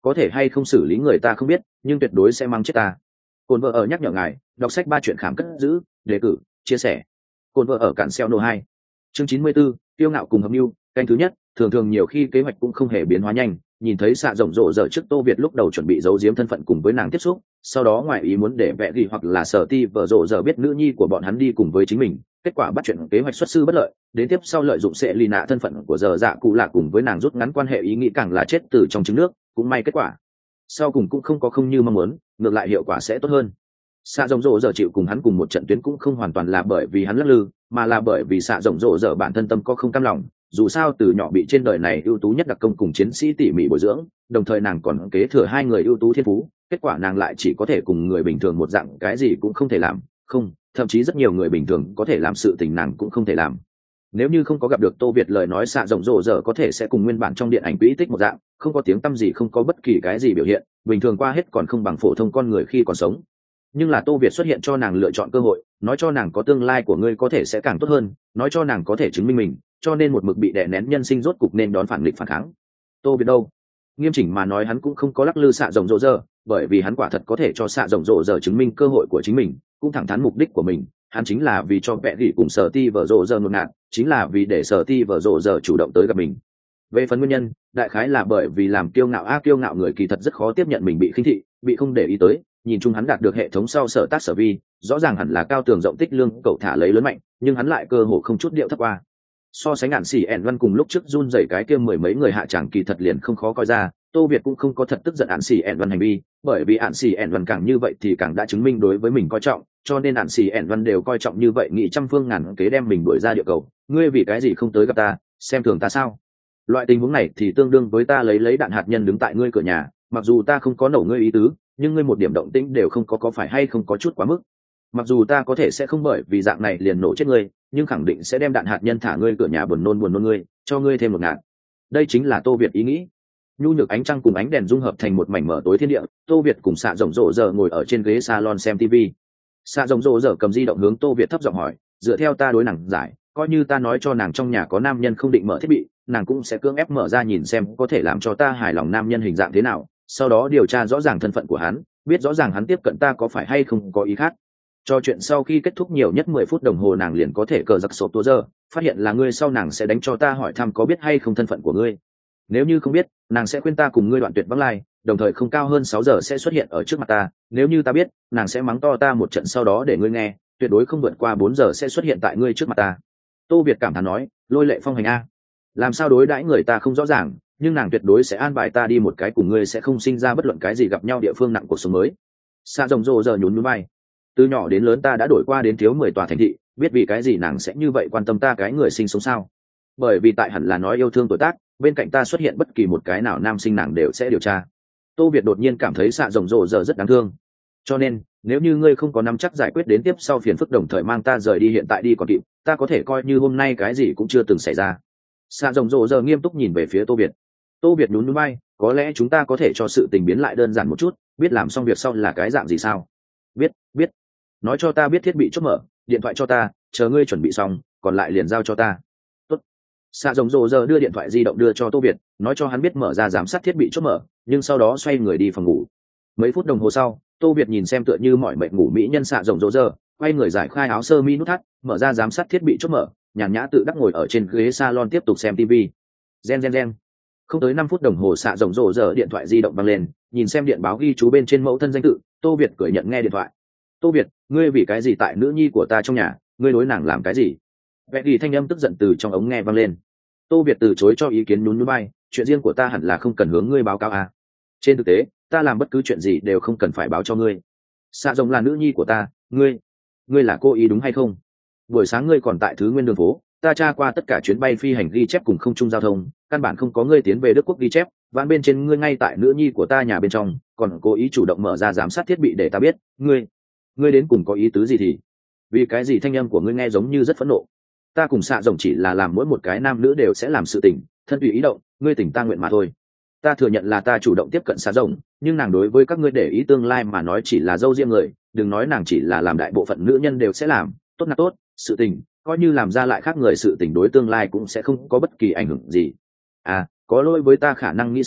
S1: có thể hay không xử lý người ta không biết, nhưng tuyệt đối sẽ mang chết ta. Cồn vợ ở nhắc nhở ngài, đọc sách ba chuyện khám cất giữ, đề cử, chia sẻ. Cồn vợ ở cản xeo nô 2. Chương 94, tiêu ngạo cùng hợp mưu, canh thứ nhất. Thường thường nhiều khi kế hoạch cũng không hề biến hóa nhanh, nhìn thấy xạ rộng rộ rỡ trước Tô Việt lúc đầu chuẩn bị giấu giếm thân phận cùng với nàng tiếp xúc, sau đó ngoài ý muốn để vẽ gì hoặc là sở ti vợ rộ rỡ biết nữ nhi của bọn hắn đi cùng với chính mình, kết quả bắt chuyện kế hoạch xuất sư bất lợi, đến tiếp sau lợi dụng sẽ lì nạ thân phận của giờ dạ cụ lạ cùng với nàng rút ngắn quan hệ, ý nghĩ càng là chết từ trong trứng nước, cũng may kết quả sau cùng cũng không có không như mong muốn, ngược lại hiệu quả sẽ tốt hơn. Xạ rộng rộ giờ chịu cùng hắn cùng một trận tuyến cũng không hoàn toàn là bởi vì hắn lắc lư, mà là bởi vì xạ rộng rộ giờ bản thân tâm có không cam lòng, dù sao từ nhỏ bị trên đời này ưu tú nhất đặc công cùng chiến sĩ tỉ mỉ bồi dưỡng, đồng thời nàng còn kế thừa hai người ưu tú thiên phú, kết quả nàng lại chỉ có thể cùng người bình thường một dạng, cái gì cũng không thể làm, không, thậm chí rất nhiều người bình thường có thể làm sự tình nàng cũng không thể làm. Nếu như không có gặp được Tô Việt, lời nói xạ rộng rộ giờ có thể sẽ cùng nguyên bản trong điện ảnh quỹ tích một dạng, không có tiếng tăm gì, không có bất kỳ cái gì biểu hiện, bình thường qua hết còn không bằng phổ thông con người khi còn sống. Nhưng là Tô Việt xuất hiện cho nàng lựa chọn cơ hội, nói cho nàng có tương lai của ngươi có thể sẽ càng tốt hơn, nói cho nàng có thể chứng minh mình, cho nên một mực bị đè nén nhân sinh rốt cục nên đón phản nghịch phản kháng. Tô Việt đâu? Nghiêm chỉnh mà nói hắn cũng không có lắc lư xạ rộng rộ giờ, bởi vì hắn quả thật có thể cho xạ rộng rộ giờ chứng minh cơ hội của chính mình, cũng thẳng thắn mục đích của mình, hắn chính là vì cho vẽ gỉ cùng sở ti vợ rộ giờ ngột ngạt, chính là vì để sở ti vợ rộ giờ chủ động tới gặp mình. Về phần nguyên nhân, đại khái là bởi vì làm kiêu ngạo kiêu ngạo người kỳ thật rất khó tiếp nhận mình bị khinh thị, bị không để ý tới. Nhìn chung hắn đạt được hệ thống sau sở tác sở vi, rõ ràng hẳn là cao tường rộng tích lương cậu thả lấy lớn mạnh, nhưng hắn lại cơ hồ không chút điệu thấp qua. So sánh ngạn xỉ ẻn văn cùng lúc trước run rẩy cái kia mười mấy người hạ tràng kỳ thật liền không khó coi ra. Tô Việt cũng không có thật tức giận ạn xỉ ẻn văn hành vi, bởi vì ạn xỉ ẻn văn càng như vậy thì càng đã chứng minh đối với mình coi trọng, cho nên ạn xỉ ẻn văn đều coi trọng như vậy, nghĩ trăm phương ngàn kế đem mình đuổi ra địa cầu. Ngươi vì cái gì không tới gặp ta, xem thường ta sao? Loại tình huống này thì tương đương với ta lấy đạn hạt nhân đứng tại ngươi cửa nhà, mặc dù ta không có nổ ngươi ý tứ, nhưng ngươi một điểm động tĩnh đều không có phải hay không có chút quá mức? Mặc dù ta có thể sẽ không bởi vì dạng này liền nổ chết ngươi, nhưng khẳng định sẽ đem đạn hạt nhân thả ngươi cửa nhà, buồn nôn ngươi, cho ngươi thêm một ngạt. Đây chính là Tô Việt ý nghĩ. Nhu nhược ánh trăng cùng ánh đèn dung hợp thành một mảnh mở tối thiên địa, Tô Việt cùng xạ rộng rộ giờ ngồi ở trên ghế salon xem TV. Xạ rộng rộ giờ cầm di động hướng Tô Việt thấp giọng hỏi, dựa theo ta đối nàng giải, coi như ta nói cho nàng trong nhà có nam nhân không định mở thiết bị, nàng cũng sẽ cưỡng ép mở ra nhìn xem có thể làm cho ta hài lòng nam nhân hình dạng thế nào, sau đó điều tra rõ ràng thân phận của hắn, biết rõ ràng hắn tiếp cận ta có phải hay không có ý khác. Cho chuyện sau khi kết thúc nhiều nhất 10 phút đồng hồ nàng liền có thể cờ giặc sổ tua giờ, phát hiện là ngươi sau nàng sẽ đánh cho ta hỏi thăm có biết hay không thân phận của ngươi. Nếu như không biết, nàng sẽ khuyên ta cùng ngươi đoạn tuyệt vắng lai, đồng thời không cao hơn 6 giờ sẽ xuất hiện ở trước mặt ta, nếu như ta biết, nàng sẽ mắng to ta một trận sau đó để ngươi nghe, tuyệt đối không vượt qua 4 giờ sẽ xuất hiện tại ngươi trước mặt ta. Tô Việt cảm thán nói, lôi lệ phong hành a. Làm sao đối đãi người ta không rõ ràng, nhưng nàng tuyệt đối sẽ an bài ta đi một cái cùng ngươi sẽ không sinh ra bất luận cái gì gặp nhau địa phương nặng cuộc sống mới. Xa rồng rồ giờ nhún nhún vai. Từ nhỏ đến lớn ta đã đổi qua đến thiếu 10 tòa thành thị, biết vì cái gì nàng sẽ như vậy quan tâm ta cái người sinh sống sao? Bởi vì tại hẳn là nói yêu thương tuổi tác, bên cạnh ta xuất hiện bất kỳ một cái nào nam sinh nàng đều sẽ điều tra. Tô Việt đột nhiên cảm thấy xạ rồng rồ giờ rất đáng thương. Cho nên, nếu như ngươi không có nắm chắc giải quyết đến tiếp sau phiền phức đồng thời mang ta rời đi hiện tại đi còn kịp, ta có thể coi như hôm nay cái gì cũng chưa từng xảy ra. Xạ rồng rồ giờ nghiêm túc nhìn về phía Tô Việt. Tô Việt nhún nhún vai, có lẽ chúng ta có thể cho sự tình biến lại đơn giản một chút, biết làm xong việc sau là cái dạng gì sao? Biết. Nói cho ta biết thiết bị chốt mở, điện thoại cho ta, chờ ngươi chuẩn bị xong, còn lại liền giao cho ta. Tốt. Xạ rồng rồ giờ đưa điện thoại di động đưa cho Tô Việt, nói cho hắn biết mở ra giám sát thiết bị chốt mở, nhưng sau đó xoay người đi phòng ngủ. Mấy phút đồng hồ sau, Tô Việt nhìn xem tựa như mọi mệnh ngủ mỹ nhân xạ rồng rồ giờ, quay người giải khai áo sơ mi nút thắt, mở ra giám sát thiết bị chốt mở, nhàn nhã tự đắc ngồi ở trên ghế salon tiếp tục xem TV. Gen. Không tới 5 phút đồng hồ xạ rồng rồ giờ điện thoại di động vang lên, nhìn xem điện báo ghi chú bên trên mẫu thân danh tự, Tô Việt cười nhận nghe điện thoại. Tô Việt, ngươi vì cái gì tại nữ nhi của ta trong nhà, ngươi đối nàng làm cái gì? Vẽ gì thanh âm tức giận từ trong ống nghe vang lên. Tô Việt từ chối cho ý kiến, nhún nhún vai, chuyện riêng của ta hẳn là không cần hướng ngươi báo cáo à? Trên thực tế, ta làm bất cứ chuyện gì đều không cần phải báo cho ngươi. Xạ rồng là nữ nhi của ta, ngươi là cô ý đúng hay không? Buổi sáng ngươi còn tại Thứ Nguyên đường phố, ta tra qua tất cả chuyến bay phi hành ghi chép cùng không trung giao thông, căn bản không có ngươi tiến về Đức Quốc ghi chép, ván bên trên ngươi ngay tại nữ nhi của ta nhà bên trong, còn cố ý chủ động mở ra giám sát thiết bị để ta biết, ngươi đến cùng có ý tứ gì thì? Vì cái gì thanh âm của ngươi nghe giống như rất phẫn nộ? Ta cùng xạ rồng chỉ là làm mỗi một cái nam nữ đều sẽ làm sự tình, thân tùy ý động, ngươi tình ta nguyện mà thôi. Ta thừa nhận là ta chủ động tiếp cận xạ rồng, nhưng nàng đối với các ngươi để ý tương lai mà nói chỉ là dâu riêng người, đừng nói nàng chỉ là làm đại bộ phận nữ nhân đều sẽ làm, tốt là tốt, sự tình, coi như làm ra lại khác người sự tình đối tương lai cũng sẽ không có bất kỳ ảnh hưởng gì. À, có lỗi với ta khả năng nghĩ sai,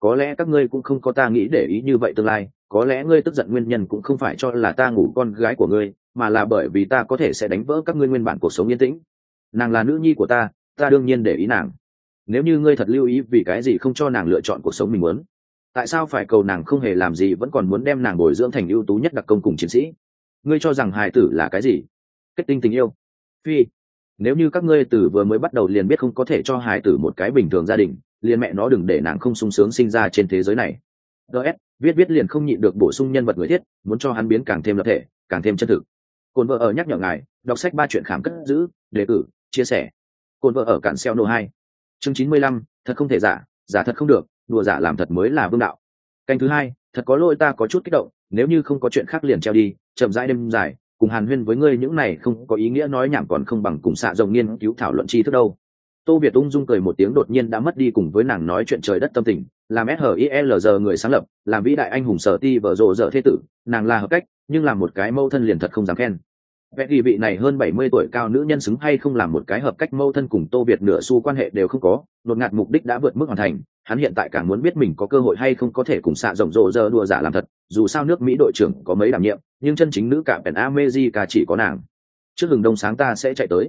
S1: có lẽ các ngươi cũng không có ta nghĩ để ý như vậy tương lai, có lẽ ngươi tức giận nguyên nhân cũng không phải cho là ta ngủ con gái của ngươi, mà là bởi vì ta có thể sẽ đánh vỡ các ngươi nguyên bản cuộc sống yên tĩnh. Nàng là nữ nhi của ta đương nhiên để ý nàng. Nếu như ngươi thật lưu ý vì cái gì không cho nàng lựa chọn cuộc sống mình muốn, tại sao phải cầu nàng không hề làm gì vẫn còn muốn đem nàng bồi dưỡng thành ưu tú nhất đặc công cùng chiến sĩ? Ngươi cho rằng hài tử là cái gì? Kết tinh tình yêu? Phi. Nếu như các ngươi từ vừa mới bắt đầu liền biết không có thể cho hài tử một cái bình thường gia đình, liền mẹ nó đừng để nàng không sung sướng sinh ra trên thế giới này. Viết liền không nhịn được bổ sung nhân vật người thiết, muốn cho hắn biến càng thêm lập thể, càng thêm chân thực. Cồn vợ ở nhắc nhở ngài, đọc sách 3 chuyện khám cất giữ, đề cử, chia sẻ. Cồn vợ ở cản xeo nô 2. Chương 95, thật không thể giả, giả thật không được, đùa giả làm thật mới là vương đạo. Canh thứ 2, thật có lỗi ta có chút kích động, nếu như không có chuyện khác liền treo đi, chậm rãi đêm dài, cùng hàn huyên với ngươi những này không có ý nghĩa nói nhảm còn không bằng cùng xạ rồng nghiên cứu thảo luận chi thức đâu. Tô Việt ung dung cười một tiếng đột nhiên đã mất đi cùng với nàng nói chuyện trời đất tâm tình, làm SHILZ người sáng lập, làm vĩ đại anh hùng sở ti vợ rộ dở thế tử, nàng là hợp cách, nhưng làm một cái mâu thân liền thật không dám khen. Vẽ ghi vị này hơn 70 tuổi cao nữ nhân xứng hay không làm một cái hợp cách mâu thân cùng Tô Việt nửa xu quan hệ đều không có, đột ngạt mục đích đã vượt mức hoàn thành, hắn hiện tại càng muốn biết mình có cơ hội hay không có thể cùng xạ rộng rộ dơ đùa giả làm thật, dù sao nước Mỹ đội trưởng có mấy đảm nhiệm, nhưng chân chính nữ cả Pen America chỉ có nàng. Trước hừng đông sáng ta sẽ chạy tới.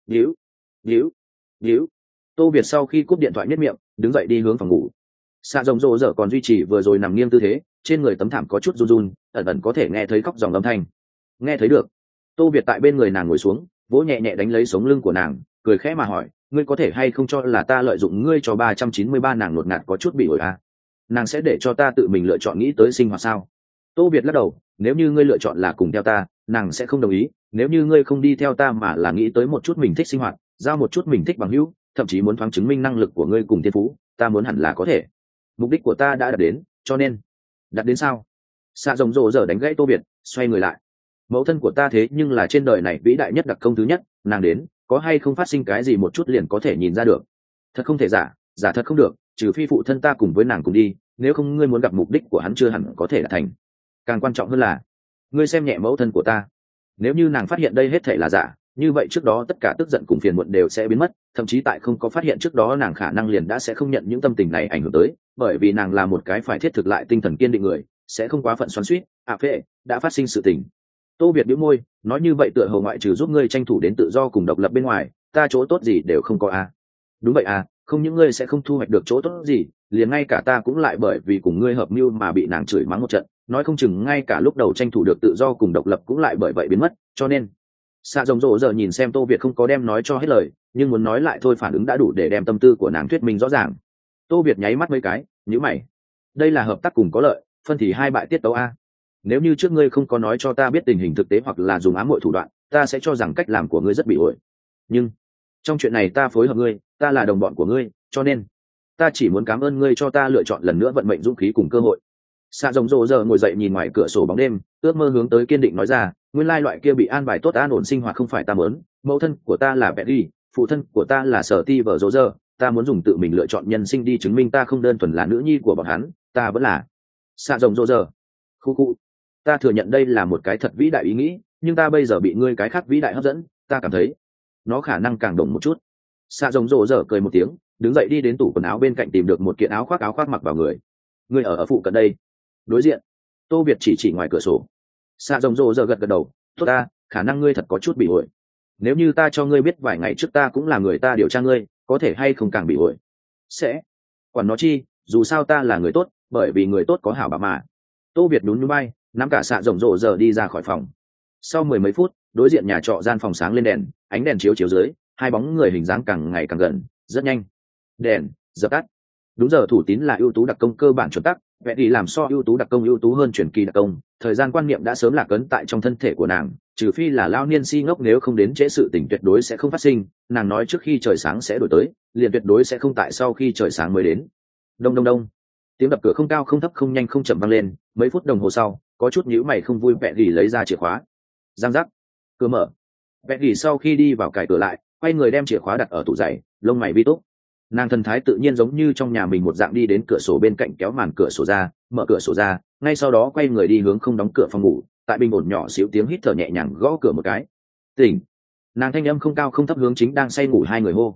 S1: Điếu. Tô Việt sau khi cúp điện thoại nhếch miệng, đứng dậy đi hướng phòng ngủ. Xạ rộng rộ dở còn duy trì vừa rồi nằm nghiêng tư thế, trên người tấm thảm có chút run run, ẩn ẩn có thể nghe thấy khóc dòng âm thanh. Nghe thấy được. Tô Việt tại bên người nàng ngồi xuống, vỗ nhẹ nhẹ đánh lấy sống lưng của nàng, cười khẽ mà hỏi, ngươi có thể hay không cho là ta lợi dụng ngươi cho 393 nàng nột ngạt có chút bị ổi à? Nàng sẽ để cho ta tự mình lựa chọn nghĩ tới sinh hoạt sao? Tô Việt lắc đầu, nếu như ngươi lựa chọn là cùng theo ta, nàng sẽ không đồng ý, nếu như ngươi không đi theo ta mà là nghĩ tới một chút mình thích sinh hoạt, giao một chút mình thích bằng hữu, thậm chí muốn thoáng chứng minh năng lực của ngươi cùng thiên phú, ta muốn hẳn là có thể. Mục đích của ta đã đạt đến, cho nên đạt đến sao? Xạ rồng rộ dở đánh gãy Tô Việt, xoay người lại. Mẫu thân của ta thế nhưng là trên đời này vĩ đại nhất đặc công thứ nhất, nàng đến, có hay không phát sinh cái gì một chút liền có thể nhìn ra được. Thật không thể giả, giả thật không được, trừ phi phụ thân ta cùng với nàng cùng đi, nếu không ngươi muốn gặp mục đích của hắn chưa hẳn có thể đạt thành. Càng quan trọng hơn là, ngươi xem nhẹ mẫu thân của ta. Nếu như nàng phát hiện đây hết thể là giả, như vậy trước đó tất cả tức giận cùng phiền muộn đều sẽ biến mất, thậm chí tại không có phát hiện trước đó nàng khả năng liền đã sẽ không nhận những tâm tình này ảnh hưởng tới, bởi vì nàng là một cái phải thiết thực lại tinh thần kiên định người, sẽ không quá phận xoắn xuýt, phệ, đã phát sinh sự tình. Tô Việt bĩu môi, nói như vậy tựa hồ ngoại trừ giúp ngươi tranh thủ đến tự do cùng độc lập bên ngoài, ta chỗ tốt gì đều không có à. Đúng vậy à, không những ngươi sẽ không thu hoạch được chỗ tốt gì, liền ngay cả ta cũng lại bởi vì cùng ngươi hợp mưu mà bị nàng chửi mắng một trận, nói không chừng ngay cả lúc đầu tranh thủ được tự do cùng độc lập cũng lại bởi vậy biến mất, cho nên xạ rồng rộ giờ nhìn xem Tô Việt không có đem nói cho hết lời, nhưng muốn nói lại thôi phản ứng đã đủ để đem tâm tư của nàng thuyết minh rõ ràng. Tô Việt nháy mắt mấy cái, nhíu mày. Đây là hợp tác cùng có lợi, phân thì hai bại tiết tấu a. Nếu như trước ngươi không có nói cho ta biết tình hình thực tế hoặc là dùng ám muội thủ đoạn, ta sẽ cho rằng cách làm của ngươi rất bị ổi. Nhưng trong chuyện này ta phối hợp ngươi, ta là đồng bọn của ngươi, cho nên ta chỉ muốn cảm ơn ngươi cho ta lựa chọn lần nữa vận mệnh dũng khí cùng cơ hội. Xạ rồng rộ giờ ngồi dậy nhìn ngoài cửa sổ bóng đêm, ước mơ hướng tới kiên định nói ra, nguyên lai loại kia bị an bài tốt an ổn sinh hoạt không phải ta muốn, mẫu thân của ta là Betty, phụ thân của ta là Sở Ti vợ Rộ giờ, ta muốn dùng tự mình lựa chọn nhân sinh đi chứng minh ta không đơn thuần là nữ nhi của bọn hắn, ta vẫn là xạ rồng rộ giờ. Khu ta thừa nhận đây là một cái thật vĩ đại ý nghĩ, nhưng ta bây giờ bị ngươi cái khác vĩ đại hấp dẫn, ta cảm thấy nó khả năng càng đồng một chút. Xạ rồng rộ giờ cười một tiếng, đứng dậy đi đến tủ quần áo bên cạnh tìm được một kiện áo khoác mặc vào người. Ngươi ở phụ cận đây. Đối diện. Tô Việt chỉ ngoài cửa sổ. Xạ rồng rộ giờ gật đầu, tốt ta, khả năng ngươi thật có chút bị ổi. Nếu như ta cho ngươi biết vài ngày trước ta cũng là người ta điều tra ngươi, có thể hay không càng bị ổi. Sẽ. Quản nó chi, dù sao ta là người tốt, bởi vì người tốt có hảo bảo mà. Tô Việt nhún nhún bay, nắm cả xạ rồng rộ giờ đi ra khỏi phòng. Sau mười mấy phút, đối diện nhà trọ gian phòng sáng lên đèn, ánh đèn chiếu dưới, hai bóng người hình dáng càng ngày càng gần, rất nhanh. Đèn dập tắt. Đúng giờ thủ tín là ưu tú đặc công cơ bản chuẩn tắc, vậy thì làm so ưu tú đặc công ưu tú hơn truyền kỳ đặc công, thời gian quan niệm đã sớm lạc ấn tại trong thân thể của nàng, trừ phi là lao niên si ngốc nếu không đến trễ sự tình tuyệt đối sẽ không phát sinh, nàng nói trước khi trời sáng sẽ đổi tới, liền tuyệt đối sẽ không tại sau khi trời sáng mới đến. Đông đông đông. Tiếng đập cửa không cao không thấp không nhanh không chậm vang lên, mấy phút đồng hồ sau, có chút nhíu mày không vui vẹ gỉ lấy ra chìa khóa. Giang giác. Cửa mở. Vẹ gỉ sau khi đi vào cài cửa lại, quay người đem chìa khóa đặt ở tủ giày, lông mày vi túc. Nàng thần thái tự nhiên giống như trong nhà mình một dạng đi đến cửa sổ bên cạnh kéo màn cửa sổ ra, mở cửa sổ ra, ngay sau đó quay người đi hướng không đóng cửa phòng ngủ, tại bình ổn nhỏ xíu tiếng hít thở nhẹ nhàng gõ cửa một cái. Tỉnh. Nàng thanh âm không cao không thấp hướng chính đang say ngủ hai người hô.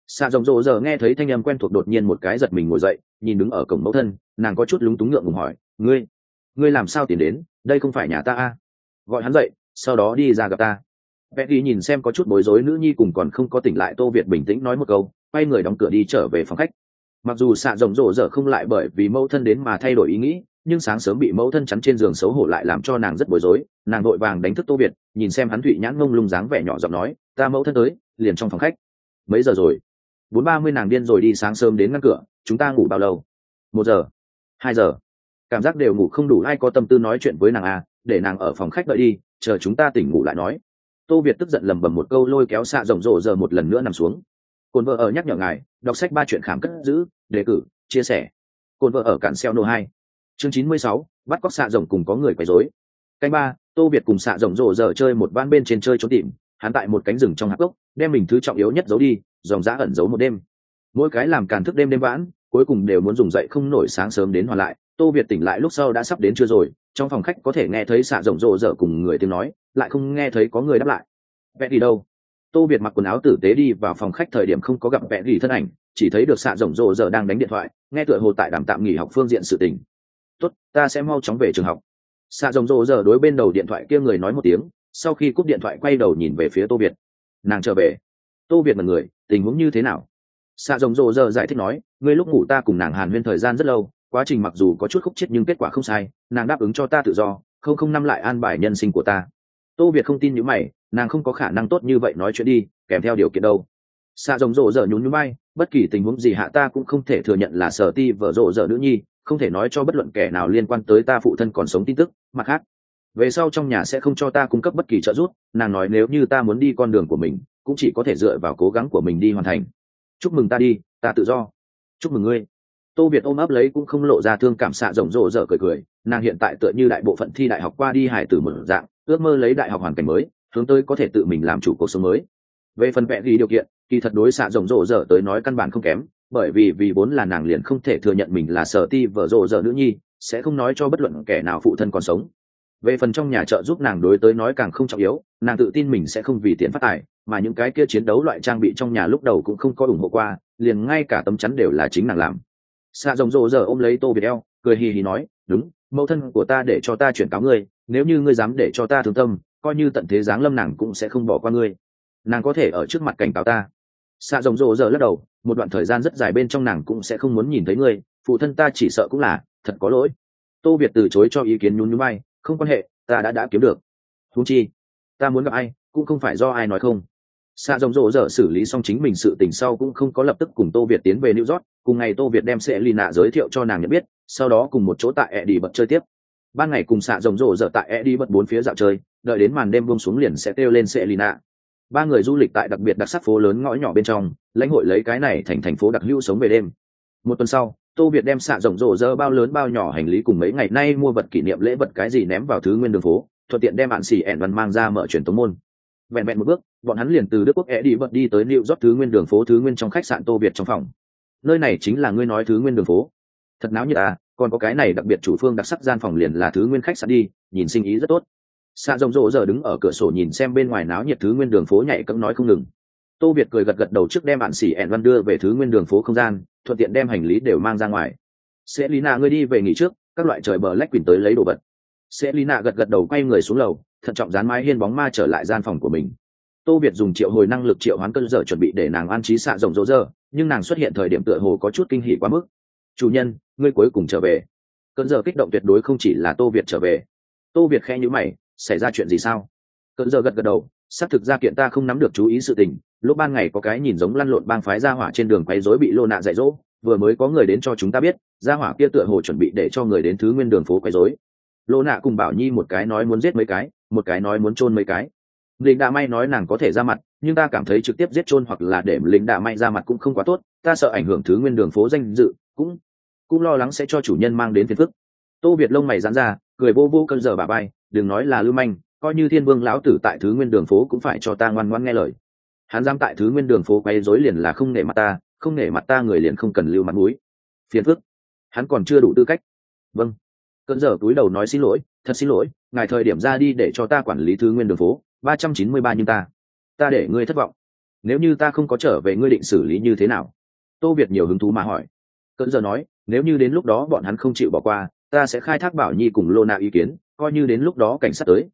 S1: Xạ rồng rộ giờ nghe thấy thanh âm quen thuộc đột nhiên một cái giật mình ngồi dậy, nhìn đứng ở cổng mẫu thân, nàng có chút lúng túng ngượng ngùng hỏi, ngươi làm sao tiến đến, đây không phải nhà ta à? Gọi hắn dậy, sau đó đi ra gặp ta. Betty nhìn xem có chút bối rối nữ nhi cùng còn không có tỉnh lại Tô Việt bình tĩnh nói một câu, quay người đóng cửa đi trở về phòng khách. Mặc dù xạ rồng rộ giờ không lại bởi vì mẫu thân đến mà thay đổi ý nghĩ, nhưng sáng sớm bị mẫu thân chắn trên giường xấu hổ lại làm cho nàng rất bối rối. Nàng vội vàng đánh thức Tô Việt, nhìn xem hắn thụy nhãn ngông lung dáng vẻ nhỏ giọng nói, ta mẫu thân tới, liền trong phòng khách. Mấy giờ rồi? 4:30 nàng điên rồi đi sáng sớm đến ngăn cửa, chúng ta ngủ bao lâu? 1 giờ, 2 giờ. Cảm giác đều ngủ không đủ, ai có tâm tư nói chuyện với nàng à, để nàng ở phòng khách đợi đi, chờ chúng ta tỉnh ngủ lại nói. Tô Việt tức giận lầm bầm một câu lôi kéo xạ rồng rộ giờ một lần nữa nằm xuống. Cồn vợ ở nhắc nhở ngài, đọc sách 3 chuyện khám cất giữ, đề cử, chia sẻ. Cồn vợ ở cản xeo nô 2. Chương 96, bắt cóc xạ rồng cùng có người quấy rối. Canh 3, Tô Việt cùng xạ rồng rộ giờ chơi một ván bên trên chơi trốn tìm, hắn tại một cánh rừng trong hạp gốc, đem mình thứ trọng yếu nhất giấu đi, dòng dã ẩn giấu một đêm. Mỗi cái làm càn thức đêm đêm vãn, cuối cùng đều muốn dùng dậy không nổi sáng sớm đến hoàn lại. Tô Việt tỉnh lại lúc sau đã sắp đến trưa rồi, trong phòng khách có thể nghe thấy xạ rồng rộ giờ cùng người tiếng nói, lại không nghe thấy có người đáp lại. Vẽ đi đâu? Tô Việt mặc quần áo tử tế đi vào phòng khách, thời điểm không có gặp vẽ gì thân ảnh, chỉ thấy được xạ rồng rộ giờ đang đánh điện thoại, nghe tựa hồ tại đàm tạm nghỉ học phương diện sự tình. Tốt, ta sẽ mau chóng về trường học. Xạ rồng rộ giờ đối bên đầu điện thoại kia người nói một tiếng, sau khi cúp điện thoại quay đầu nhìn về phía Tô Việt. Nàng trở về. Tô Việt là người, tình huống như thế nào? Xạ rồng rộ giờ giải thích nói, ngươi lúc ngủ ta cùng nàng hàn huyên thời gian rất lâu, quá trình mặc dù có chút khúc chết nhưng kết quả không sai, nàng đáp ứng cho ta tự do, không năm lại an bài nhân sinh của ta. Tô Việt không tin những mày, nàng không có khả năng tốt như vậy nói chuyện đi, kèm theo điều kiện đâu. Xạ rồng rộ giờ nhún nhún bay, bất kỳ tình huống gì hạ ta cũng không thể thừa nhận là Sở Ti vợ rộ giờ nữ nhi, không thể nói cho bất luận kẻ nào liên quan tới ta phụ thân còn sống tin tức. Mặt khác, về sau trong nhà sẽ không cho ta cung cấp bất kỳ trợ giúp, nàng nói nếu như ta muốn đi con đường của mình, cũng chỉ có thể dựa vào cố gắng của mình đi hoàn thành. Chúc mừng ta đi, ta tự do. Chúc mừng ngươi. Tô Việt ôm ấp lấy cũng không lộ ra thương cảm, xạ rồng rộ giờ cười, nàng hiện tại tựa như đại bộ phận thi đại học qua đi hải tử một dạng, ước mơ lấy đại học hoàn cảnh mới, hướng tới có thể tự mình làm chủ cuộc sống mới. Về phần vẽ ghi điều kiện, kỳ thật đối xạ rồng rộ giờ tới nói căn bản không kém, bởi vì vốn là nàng liền không thể thừa nhận mình là Sở Ti vợ rộ giờ nữ nhi, sẽ không nói cho bất luận kẻ nào phụ thân còn sống. Về phần trong nhà trợ giúp nàng đối tới nói càng không trọng yếu, nàng tự tin mình sẽ không vì tiền phát tài, mà những cái kia chiến đấu loại trang bị trong nhà lúc đầu cũng không có ủng hộ qua, liền ngay cả tấm chắn đều là chính nàng làm. Xạ rồng rộ giờ ôm lấy Tô Việt eo, cười hì hì nói, đúng, mẫu thân của ta để cho ta chuyển cáo ngươi, nếu như ngươi dám để cho ta thương tâm, coi như tận thế giáng lâm nàng cũng sẽ không bỏ qua ngươi. Nàng có thể ở trước mặt cảnh cáo ta. Xạ rồng rộ giờ lắc đầu, một đoạn thời gian rất dài bên trong nàng cũng sẽ không muốn nhìn thấy ngươi, phụ thân ta chỉ sợ cũng là thật có lỗi. Tô Việt từ chối cho ý kiến, nhún nhún vai, không quan hệ, ta đã kiếm được. Huống chi ta muốn gặp ai cũng không phải do ai nói không. Xạ rồng rộ giờ xử lý xong chính mình sự tình sau cũng không có lập tức cùng Tô Việt tiến về New York, cùng ngày Tô Việt đem Selina giới thiệu cho nàng nhận biết, sau đó cùng một chỗ tại Eddie bật chơi tiếp. Ban ngày cùng xạ rồng rộ giờ tại Eddie bật bốn phía dạo chơi, đợi đến màn đêm buông xuống liền sẽ kêu lên Selina. Ba người du lịch tại đặc biệt đặc sắc phố lớn ngõ nhỏ bên trong, lãnh hội lấy cái này thành phố đặc hữu sống về đêm. Một tuần sau, Tô Việt đem xạ rồng rộ rỡ bao lớn bao nhỏ hành lý cùng mấy ngày nay mua vật kỷ niệm lễ vật cái gì ném vào thứ nguyên đường phố, thuận tiện đem bạn xỉ ẻn văn mang ra mở truyền tống môn. Vẹn vẹn một bước, bọn hắn liền từ Đức Quốc đi vật đi tới New York thứ nguyên đường phố thứ nguyên trong khách sạn Tô Việt trong phòng. Nơi này chính là ngươi nói thứ nguyên đường phố. Thật náo nhiệt à, còn có cái này đặc biệt chủ phương đặc sắc gian phòng liền là thứ nguyên khách sạn đi, nhìn sinh ý rất tốt. Xạ rồng rộ giờ đứng ở cửa sổ nhìn xem bên ngoài náo nhiệt thứ nguyên đường phố nhảy cẫng nói không ngừng. Tô Việt cười gật gật đầu trước đem bạn xỉ ẻn văn đưa về thứ nguyên đường phố không gian, thuận tiện đem hành lý đều mang ra ngoài. Selina ngươi đi về nghỉ trước, các loại trời bờ lách quỳnh tới lấy đồ vật. Selina gật gật đầu quay người xuống lầu, thận trọng dán mái hiên bóng ma trở lại gian phòng của mình. Tô Việt dùng triệu hồi năng lực triệu hoán cơn dở chuẩn bị để nàng an trí xạ rồng rộ giờ, nhưng nàng xuất hiện thời điểm tựa hồ có chút kinh hỉ quá mức. Chủ nhân, ngươi cuối cùng trở về. Cơn dở kích động tuyệt đối không chỉ là Tô Việt trở về. Tô Việt khẽ nhíu mày, xảy ra chuyện gì sao? Cơn dở gật gật đầu, xác thực ra kiện ta không nắm được chú ý sự tình, lúc ban ngày có cái nhìn giống lăn lộn bang phái gia hỏa trên đường quấy rối bị lô nạ dạy dỗ, vừa mới có người đến cho chúng ta biết, gia hỏa kia tựa hồ chuẩn bị để cho người đến thứ nguyên đường phố quấy rối. Lô nạ cùng Bảo Nhi một cái nói muốn giết mấy cái, một cái nói muốn chôn mấy cái. Lính Đạ May nói nàng có thể ra mặt, nhưng ta cảm thấy trực tiếp giết chôn hoặc là để lính Đạ May ra mặt cũng không quá tốt, ta sợ ảnh hưởng thứ nguyên đường phố danh dự, cũng lo lắng sẽ cho chủ nhân mang đến phiền phức. Tô Việt lông mày giãn ra, cười vô vô cơn dở bà bay, đừng nói là lưu manh, coi như Thiên Vương lão tử tại thứ nguyên đường phố cũng phải cho ta ngoan ngoãn nghe lời. Hắn dám tại thứ nguyên đường phố quấy rối liền là không nể mặt ta, không nể mặt ta người liền không cần lưu mặt mũi. Phiền phức, hắn còn chưa đủ tư cách. Vâng. Cơn dở túi đầu nói xin lỗi, thật xin lỗi, ngài thời điểm ra đi để cho ta quản lý thứ nguyên đường phố 393 nhưng ta để ngươi thất vọng. nếu như ta không có trở về ngươi định xử lý như thế nào? Tô Việt nhiều hứng thú mà hỏi. Cận giờ nói, nếu như đến lúc đó bọn hắn không chịu bỏ qua, ta sẽ khai thác Bảo Nhi cùng Lona ý kiến, coi như đến lúc đó cảnh sát tới,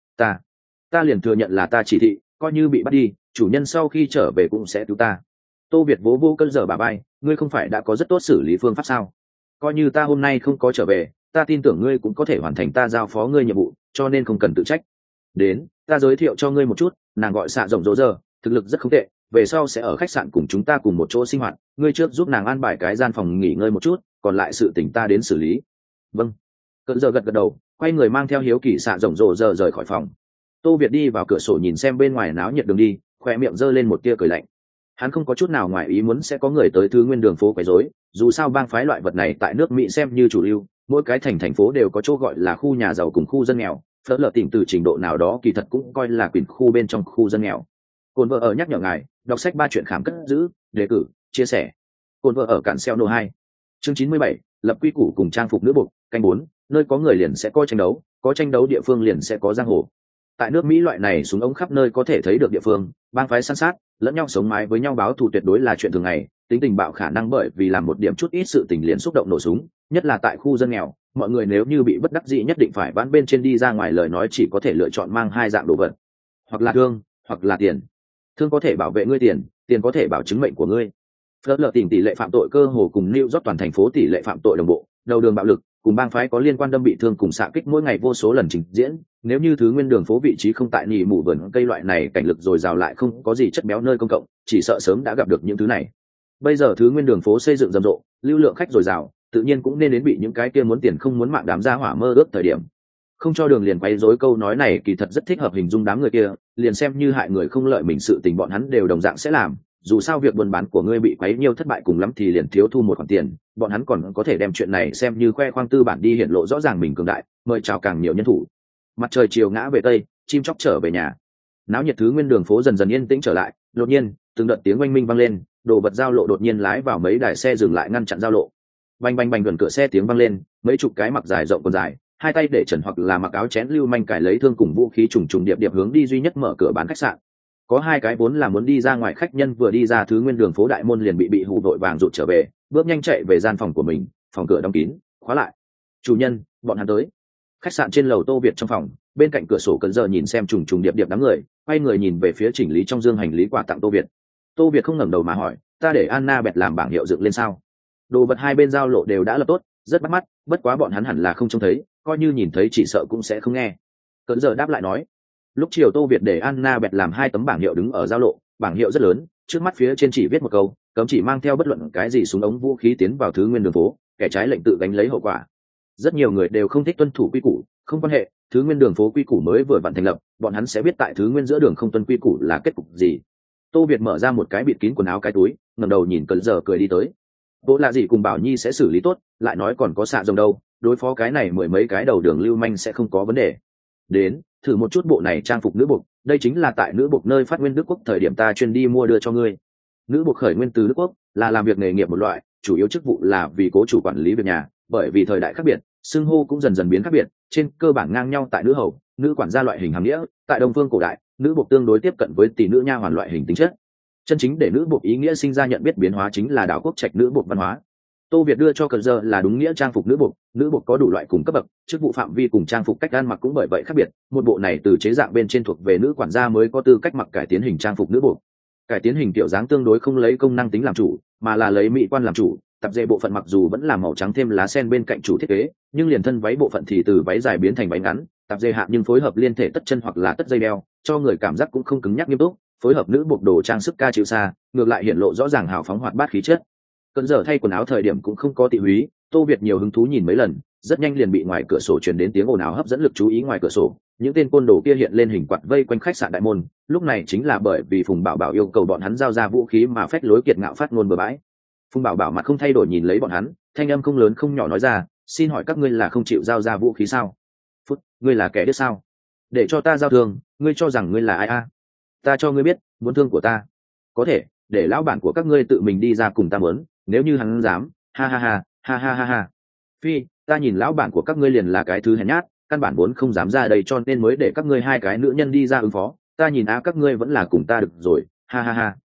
S1: ta liền thừa nhận là ta chỉ thị, coi như bị bắt đi, chủ nhân sau khi trở về cũng sẽ cứu ta. Tô Việt vỗ vô Cận giờ bà bay, ngươi không phải đã có rất tốt xử lý phương pháp sao? Coi như ta hôm nay không có trở về, ta tin tưởng ngươi cũng có thể hoàn thành ta giao phó ngươi nhiệm vụ, cho nên không cần tự trách. Đến, ta giới thiệu cho ngươi một chút, nàng gọi Xạ Rộng Rỗ Giờ, thực lực rất không tệ, về sau sẽ ở khách sạn cùng chúng ta cùng một chỗ sinh hoạt, ngươi trước giúp nàng an bài cái gian phòng nghỉ ngơi một chút, còn lại sự tình ta đến xử lý. Vâng. Cận giờ gật gật đầu, quay người mang theo hiếu kỳ Xạ Rộng Rỗ Giờ rời khỏi phòng. Tô Việt đi vào cửa sổ nhìn xem bên ngoài náo nhiệt đường đi, khoe miệng giơ lên một tia cười lạnh. Hắn không có chút nào ngoài ý muốn sẽ có người tới thứ nguyên đường phố quấy rối, dù sao bang phái loại vật này tại nước Mỹ xem như chủ lưu, mỗi cái thành phố đều có chỗ gọi là khu nhà giàu cùng khu dân nghèo, phớt lờ tỉnh từ trình độ nào đó kỳ thật cũng coi là quyền khu bên trong khu dân nghèo. Cồn vợ ở nhắc nhở ngài, đọc sách 3 chuyện khám cất giữ, đề cử, chia sẻ. Cồn vợ ở cản xeo nô 2. Chương 97, lập quy củ cùng trang phục nữ buộc, canh 4, nơi có người liền sẽ có tranh đấu địa phương liền sẽ có giang hồ. Tại nước Mỹ loại này súng ống khắp nơi có thể thấy được địa phương, bang phái săn sát, lẫn nhau sống mái với nhau báo thù tuyệt đối là chuyện thường ngày, tính tình bạo khả năng bởi vì làm một điểm chút ít sự tình liền xúc động nổ súng, nhất là tại khu dân nghèo, mọi người nếu như bị bất đắc dĩ nhất định phải vãn bên trên đi ra ngoài, lời nói chỉ có thể lựa chọn mang hai dạng đồ vật, hoặc là thương, hoặc là tiền. Thương có thể bảo vệ ngươi, tiền có thể bảo chứng mệnh của ngươi. Phớt lờ tỉnh tỷ lệ phạm tội cơ hồ cùng New York toàn thành phố tỷ lệ phạm tội đồng bộ, đầu đường bạo lực cùng bang phái có liên quan đâm bị thương cùng xạ kích mỗi ngày vô số lần trình diễn. Nếu như thứ nguyên đường phố vị trí không tại nhì mù vườn cây loại này cảnh lực dồi dào lại không có gì chất béo nơi công cộng, chỉ sợ sớm đã gặp được những thứ này. Bây giờ thứ nguyên đường phố xây dựng rầm rộ, lưu lượng khách dồi dào, tự nhiên cũng nên đến bị những cái kia muốn tiền không muốn mạng đám gia hỏa mơ ước thời điểm. Không cho đường liền quấy rối, câu nói này kỳ thật rất thích hợp hình dung đám người kia, liền xem như hại người không lợi mình sự tình bọn hắn đều đồng dạng sẽ làm. Dù sao việc buôn bán của ngươi bị quấy nhiêu thất bại cùng lắm thì liền thiếu thu một khoản tiền, bọn hắn còn có thể đem chuyện này xem như khoe khoang tư bản đi hiện lộ rõ ràng mình cường đại, mời chào càng nhiều nhân thủ. Mặt trời chiều ngã về tây, chim chóc trở về nhà. Náo nhiệt thứ nguyên đường phố dần dần yên tĩnh trở lại, đột nhiên từng đợt tiếng oanh minh vang lên, đồ vật giao lộ đột nhiên lái vào mấy đài xe dừng lại ngăn chặn giao lộ. Bành bành bành, gần cửa xe tiếng vang lên, mấy chục cái mặc dài rộng quần dài, hai tay để trần hoặc là mặc áo chén lưu manh cải lấy thương cùng vũ khí trùng trùng điệp điệp hướng đi duy nhất mở cửa bán khách sạn. Có hai cái vốn là muốn đi ra ngoài khách nhân vừa đi ra thứ nguyên đường phố đại môn liền bị hù vội vàng rụt trở về, bước nhanh chạy về gian phòng của mình, phòng cửa đóng kín khóa lại. Chủ nhân, bọn hắn tới. Khách sạn trên lầu Tô Việt trong phòng, bên cạnh cửa sổ Cận giờ nhìn xem trùng trùng điệp điệp đám người, quay người nhìn về phía chỉnh lý trong dương hành lý quà tặng Tô Việt. Tô Việt không ngẩng đầu mà hỏi, ta để Anna bẹt làm bảng hiệu dựng lên sao? Đồ vật hai bên giao lộ đều đã lập tốt, rất bắt mắt, bất quá bọn hắn hẳn là không trông thấy, coi như nhìn thấy chỉ sợ cũng sẽ không nghe. Cận giờ đáp lại nói. Lúc chiều Tô Việt để Anna bẹt làm hai tấm bảng hiệu đứng ở giao lộ, bảng hiệu rất lớn, trước mắt phía trên chỉ viết một câu, cấm chỉ mang theo bất luận cái gì súng ống vũ khí tiến vào thứ nguyên đường phố, kẻ trái lệnh tự gánh lấy hậu quả. Rất nhiều người đều không thích tuân thủ quy củ, không quan hệ, thứ nguyên đường phố quy củ mới vừa vặn thành lập, bọn hắn sẽ biết tại thứ nguyên giữa đường không tuân quy củ là kết cục gì. Tô Việt mở ra một cái bịt kín quần áo cái túi, ngẩng đầu nhìn Cận giờ cười đi tới. Bộ là gì cùng Bảo Nhi sẽ xử lý tốt, lại nói còn có xạ rồng đâu, đối phó cái này mười mấy cái đầu đường lưu manh sẽ không có vấn đề. Đến, thử một chút bộ này trang phục nữ buộc, đây chính là tại nữ buộc nơi phát nguyên Đức Quốc thời điểm ta chuyên đi mua đưa cho ngươi. Nữ buộc khởi nguyên từ Đức Quốc, là làm việc nghề nghiệp một loại, chủ yếu chức vụ là vì cố chủ quản lý việc nhà, bởi vì thời đại khác biệt, xưng hô cũng dần dần biến khác biệt, trên cơ bản ngang nhau tại nữ hầu, nữ quản gia loại hình hàm nghĩa, tại Đông phương cổ đại, nữ buộc tương đối tiếp cận với tỷ nữ nha hoàn loại hình tính chất. Chân chính để nữ buộc ý nghĩa sinh ra nhận biết biến hóa chính là đảo quốc trạch nữ buộc văn hóa. Tô Việt đưa cho Cận giờ là đúng nghĩa trang phục nữ buộc có đủ loại cùng cấp bậc, chức vụ phạm vi cùng trang phục cách ăn mặc cũng bởi vậy khác biệt, một bộ này từ chế dạng bên trên thuộc về nữ quản gia mới có tư cách mặc cải tiến hình trang phục nữ buộc. Cải tiến hình kiểu dáng tương đối không lấy công năng tính làm chủ, mà là lấy mỹ quan làm chủ, tập dề bộ phận mặc dù vẫn là màu trắng thêm lá sen bên cạnh chủ thiết kế, nhưng liền thân váy bộ phận thì từ váy dài biến thành váy ngắn, tập dề hạ nhưng phối hợp liên thể tất chân hoặc là tất dây đeo, cho người cảm giác cũng không cứng nhắc nghiêm túc, phối hợp nữ buộc đồ trang sức ca chịu xa, ngược lại hiện lộ rõ ràng hào phóng hoạt bát khí chất. Cận giờ thay quần áo thời điểm cũng không có tị húy, Tô Việt nhiều hứng thú nhìn mấy lần, rất nhanh liền bị ngoài cửa sổ truyền đến tiếng ồn ào hấp dẫn lực chú ý. Ngoài cửa sổ, những tên côn đồ kia hiện lên hình quạt vây quanh khách sạn đại môn, lúc này chính là bởi vì Phùng Bảo Bảo yêu cầu bọn hắn giao ra vũ khí mà phách lối kiệt ngạo phát ngôn bừa bãi. Phùng Bảo Bảo mặt không thay đổi nhìn lấy bọn hắn, thanh âm không lớn không nhỏ nói ra, xin hỏi các ngươi là không chịu giao ra vũ khí sao? Phút, ngươi là kẻ điếc sao? Để cho ta giao thương, ngươi cho rằng ngươi là ai a? Ta cho ngươi biết, muốn thương của ta, có thể để lão bản của các ngươi tự mình đi ra cùng ta muốn, nếu như hắn dám, ha ha ha, ha ha ha ha. Phi, ta nhìn lão bản của các ngươi liền là cái thứ hèn nhát, căn bản vốn không dám ra đây cho nên mới để các ngươi hai cái nữ nhân đi ra ứng phó, ta nhìn các ngươi vẫn là cùng ta được rồi, ha ha ha.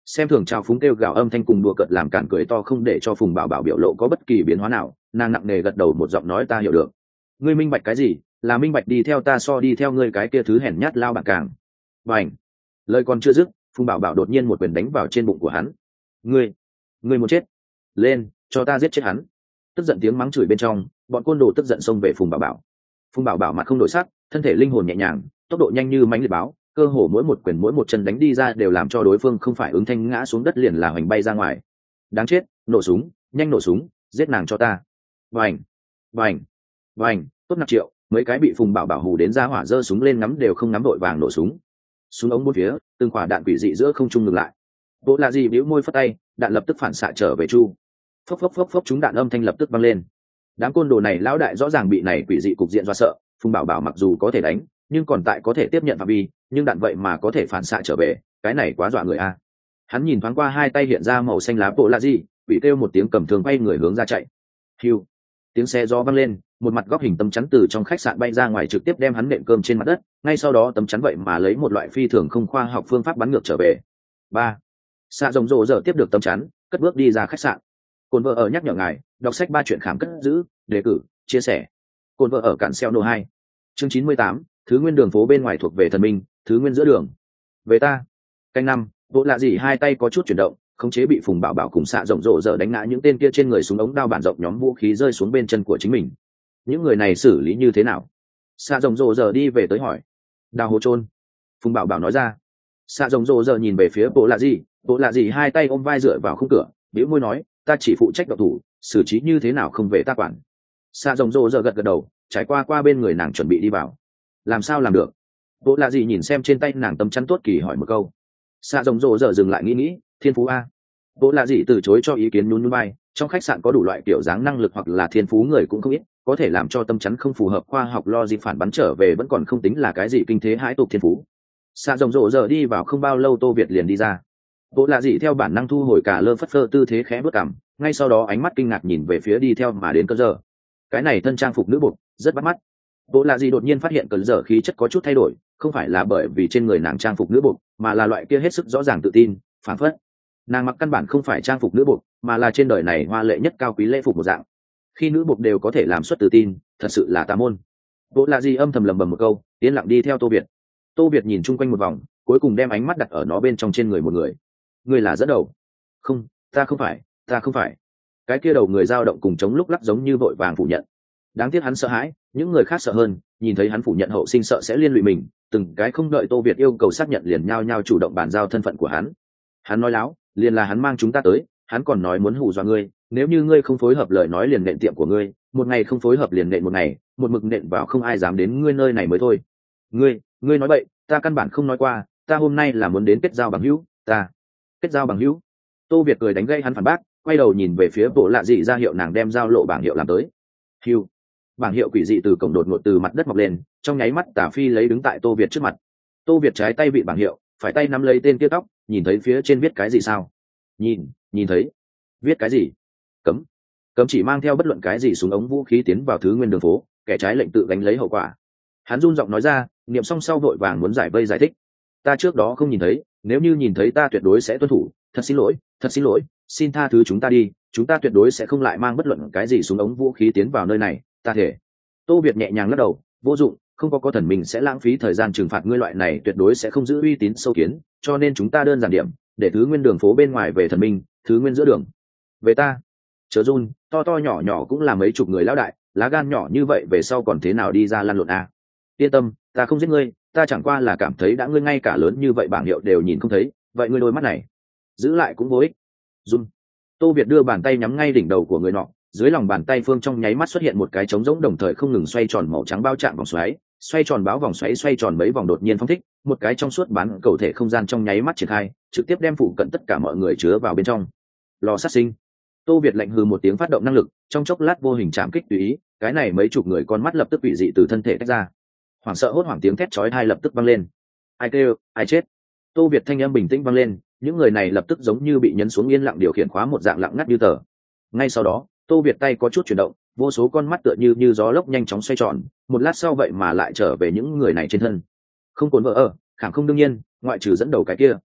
S1: Xem thường trào phúng kêu gào âm thanh cùng đùa cợt làm cản cười to không để cho Phùng Bảo Bảo biểu lộ có bất kỳ biến hóa nào, nàng nặng nề gật đầu một giọng nói ta hiểu được. Ngươi minh bạch cái gì? Là minh bạch đi theo ta so đi theo ngươi cái kia thứ hèn nhát lao bạc càng. Bành. Lời còn chưa dứt, Phùng Bảo Bảo đột nhiên một quyền đánh vào trên bụng của hắn. Ngươi muốn chết. Lên, cho ta giết chết hắn. Tức giận tiếng mắng chửi bên trong, bọn côn đồ tức giận xông về Phùng Bảo Bảo. Phùng Bảo Bảo mặt không đổi sắc, thân thể linh hồn nhẹ nhàng, tốc độ nhanh như mãnh liệt báo, cơ hồ mỗi một quyền mỗi một chân đánh đi ra đều làm cho đối phương không phải ứng thanh ngã xuống đất liền là hoành bay ra ngoài. Đáng chết, nổ súng, nhanh nổ súng, giết nàng cho ta. Vành, vành, vành, tốt nạp triệu, mấy cái bị Phùng Bảo Bảo hù đến ra hỏa giơ súng lên ngắm đều không ngắm đội vàng nổ súng. Súng ống bốn phía, từng quả đạn quỷ dị giữa không trung ngừng lại. Bộ là gì bĩu môi phất tay, đạn lập tức phản xạ trở về chu. Phốc phốc phốc phốc chúng đạn âm thanh lập tức vang lên. Đám côn đồ này lão đại rõ ràng bị này quỷ dị cục diện do sợ, Phùng Bảo Bảo mặc dù có thể đánh, nhưng còn tại có thể tiếp nhận phạm vi, nhưng đạn vậy mà có thể phản xạ trở về, cái này quá dọa người a. Hắn nhìn thoáng qua hai tay hiện ra màu xanh lá bộ là gì, bị kêu một tiếng cầm thường bay người hướng ra chạy. Hiu, tiếng xe gió vang lên, một mặt góc hình tấm chắn từ trong khách sạn bay ra ngoài trực tiếp đem hắn nện cơm trên mặt đất, ngay sau đó tấm chắn vậy mà lấy một loại phi thường không khoa học phương pháp bắn ngược trở về. Ba, xạ rồng rồ giờ tiếp được tấm chắn, cất bước đi ra khách sạn. Cồn vợ ở nhắc nhở ngài, đọc sách ba chuyện khám cất giữ, đề cử, chia sẻ. Cồn vợ ở cản xeo nô 2. Chương 98, thứ nguyên đường phố bên ngoài thuộc về thần minh, thứ nguyên giữa đường. Về ta. Canh năm, bộ lạ gì hai tay có chút chuyển động, khống chế bị Phùng Bảo Bảo cùng xạ rộng rộ giờ đánh ngã những tên kia trên người súng ống đao bản rộng nhóm vũ khí rơi xuống bên chân của chính mình. Những người này xử lý như thế nào? Xạ rộng rộ giờ đi về tới hỏi. Đào hố chôn. Phùng Bảo Bảo nói ra. Xạ rộng rộ giờ nhìn về phía bộ lạ gì hai tay ôm vai dựa vào khung cửa, bĩu môi nói, ta chỉ phụ trách độc thủ, xử trí như thế nào không về ta quản. Xạ rộng rộ giờ gật gật đầu, trải qua bên người nàng chuẩn bị đi vào. Làm sao làm được? Bộ lạ gì nhìn xem trên tay nàng tấm chắn tốt kỳ hỏi một câu. Xạ rộng rộ giờ dừng lại nghĩ, thiên phú a. Bộ lạ gì từ chối cho ý kiến nhún nhún vai, trong khách sạn có đủ loại kiểu dáng năng lực hoặc là thiên phú người cũng không ít, có thể làm cho tâm chắn không phù hợp khoa học logic phản bắn trở về vẫn còn không tính là cái gì kinh thế hãi tục thiên phú. Xạ rộng rộ giờ đi vào không bao lâu Tô Việt liền đi ra. Bộ lạ gì theo bản năng thu hồi cả lơ phất phơ tư thế khẽ bước cằm, ngay sau đó ánh mắt kinh ngạc nhìn về phía đi theo mà đến Cơn Giờ. Cái này thân trang phục nữ bột rất bắt mắt. Bộ lạ gì đột nhiên phát hiện Cơn Giờ khí chất có chút thay đổi, không phải là bởi vì trên người nàng trang phục nữ bột, mà là loại kia hết sức rõ ràng tự tin, phản phất. Nàng mặc căn bản không phải trang phục nữ bột, mà là trên đời này hoa lệ nhất cao quý lễ phục một dạng. Khi nữ bột đều có thể làm xuất tự tin, thật sự là tà môn. Bộ lạ gì âm thầm lầm bầm một câu, yên lặng đi theo Tô Việt. Tô Việt nhìn chung quanh một vòng, cuối cùng đem ánh mắt đặt ở nó bên trong trên người một người. Người là dẫn đầu. Không, ta không phải. Cái kia đầu người dao động cùng chống lúc lắc giống như vội vàng phủ nhận. Đáng tiếc hắn sợ hãi, những người khác sợ hơn, nhìn thấy hắn phủ nhận hậu sinh sợ sẽ liên lụy mình, từng cái không đợi Tô Việt yêu cầu xác nhận liền nhao nhao chủ động bàn giao thân phận của hắn. Hắn nói láo, liền là hắn mang chúng ta tới, hắn còn nói muốn hù dọa ngươi, nếu như ngươi không phối hợp lời nói liền nện tiệm của ngươi, một ngày không phối hợp liền nện một ngày, một mực nện vào không ai dám đến ngươi nơi này mới thôi. Ngươi nói bậy, ta căn bản không nói qua, ta hôm nay là muốn đến kết giao bằng hữu, ta kết giao bằng hữu. Tô Việt cười đánh gây hắn phản bác, quay đầu nhìn về phía bộ lạ dị ra hiệu nàng đem giao lộ bảng hiệu làm tới. Hưu, bảng hiệu quỷ dị từ cổng đột ngột từ mặt đất mọc lên, trong nháy mắt Tả Phi lấy đứng tại Tô Việt trước mặt. Tô Việt trái tay bị bảng hiệu, phải tay nắm lấy tên kia tóc, nhìn thấy phía trên viết cái gì sao? Nhìn thấy. Viết cái gì? Cấm chỉ mang theo bất luận cái gì súng ống vũ khí tiến vào thứ nguyên đường phố, kẻ trái lệnh tự gánh lấy hậu quả. Hắn run giọng nói ra, niệm xong sau vội vàng muốn giải vây giải thích. Ta trước đó không nhìn thấy, nếu như nhìn thấy ta tuyệt đối sẽ tuân thủ, thật xin lỗi, xin tha thứ chúng ta đi, chúng ta tuyệt đối sẽ không lại mang bất luận cái gì súng ống vũ khí tiến vào nơi này, ta thể. Tô Việt nhẹ nhàng lắc đầu, vô dụng, không có thần mình sẽ lãng phí thời gian trừng phạt ngươi loại này tuyệt đối sẽ không giữ uy tín sâu kiến, cho nên chúng ta đơn giản điểm, để thứ nguyên đường phố bên ngoài về thần minh, thứ nguyên giữa đường về ta. Chớ run, to nhỏ cũng là mấy chục người lão đại, lá gan nhỏ như vậy về sau còn thế nào đi ra lăn lộn à? Yên tâm, ta không giết ngươi, ta chẳng qua là cảm thấy đã ngươi ngay cả lớn như vậy bảng hiệu đều nhìn không thấy, vậy ngươi đôi mắt này giữ lại cũng vô ích. Run. Tô Việt đưa bàn tay nhắm ngay đỉnh đầu của người nọ, dưới lòng bàn tay phương trong nháy mắt xuất hiện một cái trống rỗng đồng thời không ngừng xoay tròn màu trắng bao chạm vòng xoáy, xoay tròn báo vòng xoáy xoay tròn mấy vòng đột nhiên phóng thích, một cái trong suốt bán cầu thể không gian trong nháy mắt triển khai, trực tiếp đem phụ cận tất cả mọi người chứa vào bên trong. Lò sát sinh. Tô Việt lạnh hừ một tiếng phát động năng lực, trong chốc lát vô hình chạm kích tùy ý, cái này mấy chục người con mắt lập tức bị dị từ thân thể tách ra. Hoảng sợ hốt hoảng tiếng thét chói tai lập tức vang lên. Ai kêu, ai chết? Tô Việt thanh âm bình tĩnh vang lên, những người này lập tức giống như bị nhấn xuống yên lặng điều khiển khóa một dạng lặng ngắt như tờ. Ngay sau đó, Tô Việt tay có chút chuyển động, vô số con mắt tựa như gió lốc nhanh chóng xoay tròn, một lát sau vậy mà lại trở về những người này trên thân. Không cồn vợ ở, khẳng không đương nhiên, ngoại trừ dẫn đầu cái kia.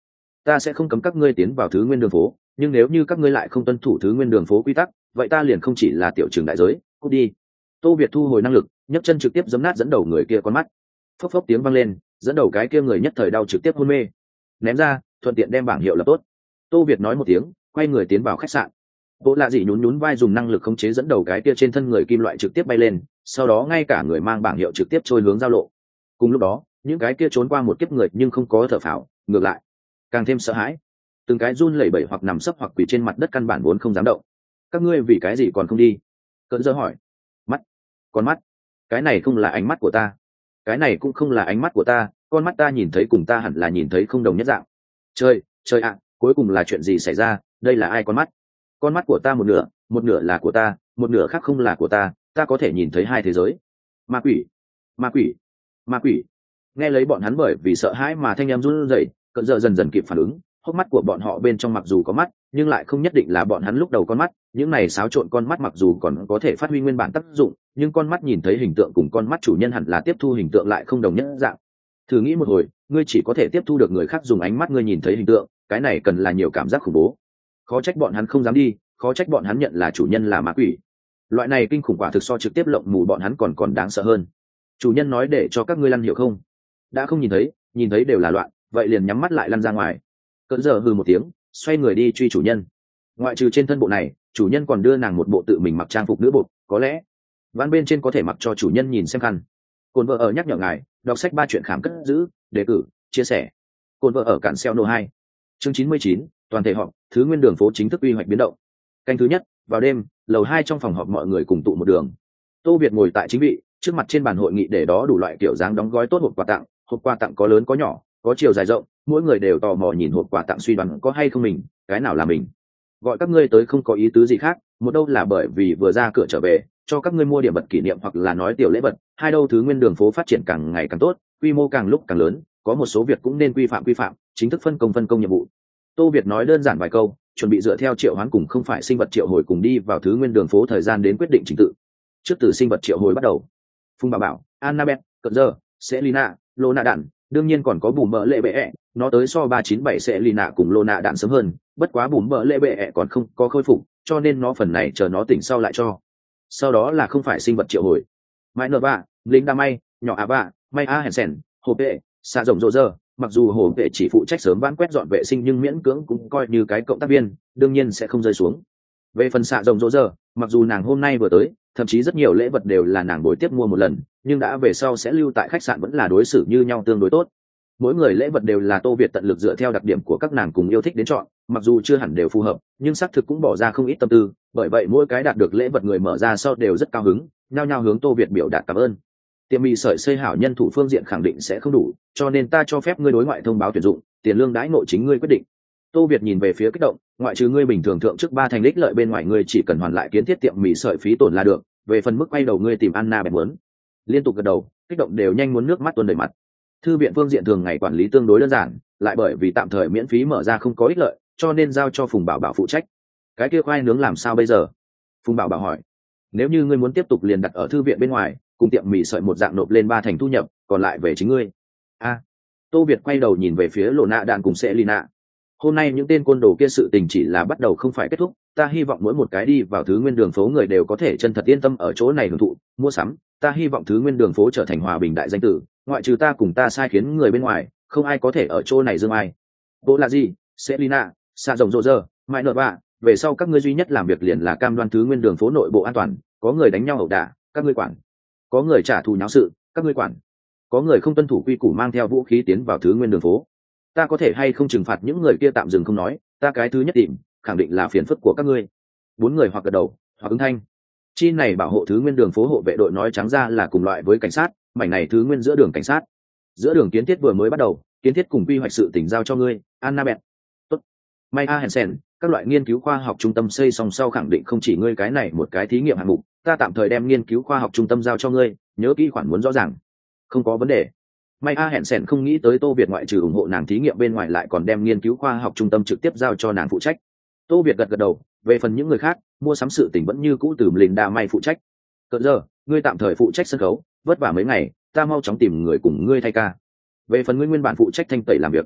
S1: ta sẽ không cấm các ngươi tiến vào thứ nguyên đường phố, nhưng nếu như các ngươi lại không tuân thủ thứ nguyên đường phố quy tắc, vậy ta liền không chỉ là tiểu trường đại giới. Cút đi. Tô Việt thu hồi năng lực, nhấc chân trực tiếp giẫm nát dẫn đầu người kia con mắt. Phốc phốc tiếng vang lên, dẫn đầu cái kia người nhất thời đau trực tiếp hôn mê. Ném ra, thuận tiện đem bảng hiệu lập tốt. Tô Việt nói một tiếng, quay người tiến vào khách sạn. Bộ Lạ Dị nhún nhún vai dùng năng lực khống chế dẫn đầu cái kia trên thân người kim loại trực tiếp bay lên, sau đó ngay cả người mang bảng hiệu trực tiếp trôi hướng giao lộ. Cùng lúc đó, những cái kia trốn qua một kiếp người nhưng không có thở phào, ngược lại càng thêm sợ hãi. Từng cái run lẩy bẩy hoặc nằm sấp hoặc quỳ trên mặt đất căn bản vốn không dám động. Các ngươi vì cái gì còn không đi? Cơn Dơ hỏi. Mắt, con mắt, cái này không là ánh mắt của ta, cái này cũng không là ánh mắt của ta, con mắt ta nhìn thấy cùng ta hẳn là nhìn thấy không đồng nhất dạng. Trời ạ, cuối cùng là chuyện gì xảy ra? Đây là ai con mắt? Con mắt của ta một nửa là của ta, một nửa khác không là của ta, ta có thể nhìn thấy hai thế giới. Ma quỷ, ma quỷ, ma quỷ. Nghe lấy bọn hắn bởi vì sợ hãi mà thanh em run rẩy, Cơn Dơ dần dần kịp phản ứng. Hốc mắt của bọn họ bên trong mặc dù có mắt, nhưng lại không nhất định là bọn hắn lúc đầu con mắt. Những này xáo trộn con mắt mặc dù còn có thể phát huy nguyên bản tác dụng, nhưng con mắt nhìn thấy hình tượng cùng con mắt chủ nhân hẳn là tiếp thu hình tượng lại không đồng nhất dạng. Thử nghĩ một hồi, ngươi chỉ có thể tiếp thu được người khác dùng ánh mắt ngươi nhìn thấy hình tượng, cái này cần là nhiều cảm giác khủng bố. Khó trách bọn hắn không dám đi, khó trách bọn hắn nhận là chủ nhân là ma quỷ. Loại này kinh khủng quả thực so trực tiếp lộng mù bọn hắn còn đáng sợ hơn. Chủ nhân nói để cho các ngươi lăn hiểu không? Đã không nhìn thấy đều là loạn, vậy liền nhắm mắt lại lăn ra ngoài. Cơn Dơ hừ một tiếng, xoay người đi truy chủ nhân. Ngoại trừ trên thân bộ này, chủ nhân còn đưa nàng một bộ tự mình mặc trang phục nữ bột, có lẽ ván bên trên có thể mặc cho chủ nhân nhìn xem khăn. Cồn vợ ở nhắc nhở ngài đọc sách 3 chuyện khám cất giữ, đề cử, chia sẻ. Cồn vợ ở cản xeo nô 2. Chương 99, toàn thể họp, thứ nguyên đường phố chính thức quy hoạch biến động. Canh thứ nhất, vào đêm, lầu 2 trong phòng họp mọi người cùng tụ một đường. Tô Việt ngồi tại chính vị, trước mặt trên bàn hội nghị để đó đủ loại kiểu dáng đóng gói tốt hộp quà tặng có lớn có nhỏ, có chiều dài rộng, mỗi người đều tò mò nhìn hộp quà tặng suy đoán có hay không mình, cái nào là mình. Gọi các ngươi tới không có ý tứ gì khác, một đâu là bởi vì vừa ra cửa trở về, cho các ngươi mua điểm vật kỷ niệm hoặc là nói tiểu lễ vật, hai đâu thứ nguyên đường phố phát triển càng ngày càng tốt, quy mô càng lúc càng lớn, có một số việc cũng nên quy phạm, chính thức phân công nhiệm vụ. Tô Việt nói đơn giản vài câu, chuẩn bị dựa theo triệu hoán cùng không phải sinh vật triệu hồi cùng đi vào thứ nguyên đường phố thời gian đến quyết định trình tự. Trước từ sinh vật triệu hồi bắt đầu. Phùng Bảo, Annabeth, Cận Dơ, Selina, Lona Đạn, đương nhiên còn có Bùm Bợ Lệ Bệ, nó tới so 397 Selina cùng Lona Đạn sớm hơn, bất quá Bùm Bợ Lệ Bệ còn không có khôi phục, cho nên nó phần này chờ nó tỉnh sau lại cho. Sau đó là không phải sinh vật triệu hồi. Mai Nợ Bạ, Linh Đa May, nhỏ À Bạ, May A Hensen, Hồ Vệ, Xạ Rồng Rô Rơ, mặc dù Hồ Vệ chỉ phụ trách sớm vãn quét dọn vệ sinh nhưng miễn cưỡng cũng coi như cái cộng tác viên, đương nhiên sẽ không rơi xuống. Về phần Xạ Rồng Rô Rơ, mặc dù nàng hôm nay vừa tới, thậm chí rất nhiều lễ vật đều là nàng bồi tiếp mua một lần, nhưng đã về sau sẽ lưu tại khách sạn vẫn là đối xử như nhau tương đối tốt. Mỗi người lễ vật đều là Tô Việt tận lực dựa theo đặc điểm của các nàng cùng yêu thích đến chọn, mặc dù chưa hẳn đều phù hợp, nhưng xác thực cũng bỏ ra không ít tâm tư, bởi vậy mỗi cái đạt được lễ vật người mở ra sau đều rất cao hứng, nhao nhao hướng Tô Việt biểu đạt cảm ơn. Tiệm mì sợi xây hảo nhân thủ phương diện khẳng định sẽ không đủ, cho nên ta cho phép ngươi đối ngoại thông báo tuyển dụng, tiền lương đãi ngộ chính ngươi quyết định. Tô Việt nhìn về phía kích động, ngoại trừ ngươi bình thường thượng chức 3 thành đích lợi bên ngoài, ngươi chỉ cần hoàn lại kiến thiết tiệm mì sợi phí tổn là được, về phần mức quay đầu ngươi tìm Anna bèn muốn. Liên tục gật đầu, kích động đều nhanh muốn nước mắt tuôn đầy mặt. Thư viện phương diện thường ngày quản lý tương đối đơn giản, lại bởi vì tạm thời miễn phí mở ra không có ích lợi, cho nên giao cho Phùng Bảo phụ trách. Cái kia khoai nướng làm sao bây giờ? Phùng Bảo hỏi. Nếu như ngươi muốn tiếp tục liền đặt ở thư viện bên ngoài, cùng tiệm mì sợi một dạng nộp lên 3 thành thu nhập, còn lại về chính ngươi. Tô Việt quay đầu nhìn về phía Lona Đạn cùng Selina. Hôm nay những tên côn đồ kia sự tình chỉ là bắt đầu không phải kết thúc, ta hy vọng mỗi một cái đi vào thứ nguyên đường phố người đều có thể chân thật yên tâm ở chỗ này hưởng thụ, mua sắm, ta hy vọng thứ nguyên đường phố trở thành hòa bình đại danh tử, ngoại trừ ta cùng ta sai khiến người bên ngoài, không ai có thể ở chỗ này dương ai. Bộ là gì? Selina, Xạ Rồng Rô Rơ, Mai Nợ Bạ, về sau các ngươi duy nhất làm việc liền là cam đoan thứ nguyên đường phố nội bộ an toàn, có người đánh nhau ẩu đả, các ngươi quản. Có người trả thù nháo sự, các ngươi quản. Có người không tuân thủ quy củ mang theo vũ khí tiến vào thứ nguyên đường phố. Ta có thể hay không trừng phạt những người kia tạm dừng không nói, ta cái thứ nhất tìm, khẳng định là phiền phức của các ngươi. 4 người hoặc gật đầu, hoặc ứng thanh. Chi này bảo hộ thứ nguyên đường phố hộ vệ đội nói trắng ra là cùng loại với cảnh sát, mảnh này thứ nguyên giữa đường cảnh sát. Giữa đường kiến thiết vừa mới bắt đầu, kiến thiết cùng quy hoạch sự tỉnh giao cho ngươi, Annabeth. Tốt. May A Hensen, các loại nghiên cứu khoa học trung tâm xây xong sau khẳng định không chỉ ngươi cái này một cái thí nghiệm hạng mục, ta tạm thời đem nghiên cứu khoa học trung tâm giao cho ngươi, nhớ kỹ khoản muốn rõ ràng. Không có vấn đề. May A Hensen không nghĩ tới Tô Việt ngoại trừ ủng hộ nàng thí nghiệm bên ngoài lại còn đem nghiên cứu khoa học trung tâm trực tiếp giao cho nàng phụ trách. Tô Việt gật đầu, về phần những người khác, mua sắm sự tỉnh vẫn như cũ từ Linh Đa May phụ trách. Cận Giờ, ngươi tạm thời phụ trách sân khấu, vất vả mấy ngày, ta mau chóng tìm người cùng ngươi thay ca. Về phần ngươi nguyên bản phụ trách thanh tẩy làm việc.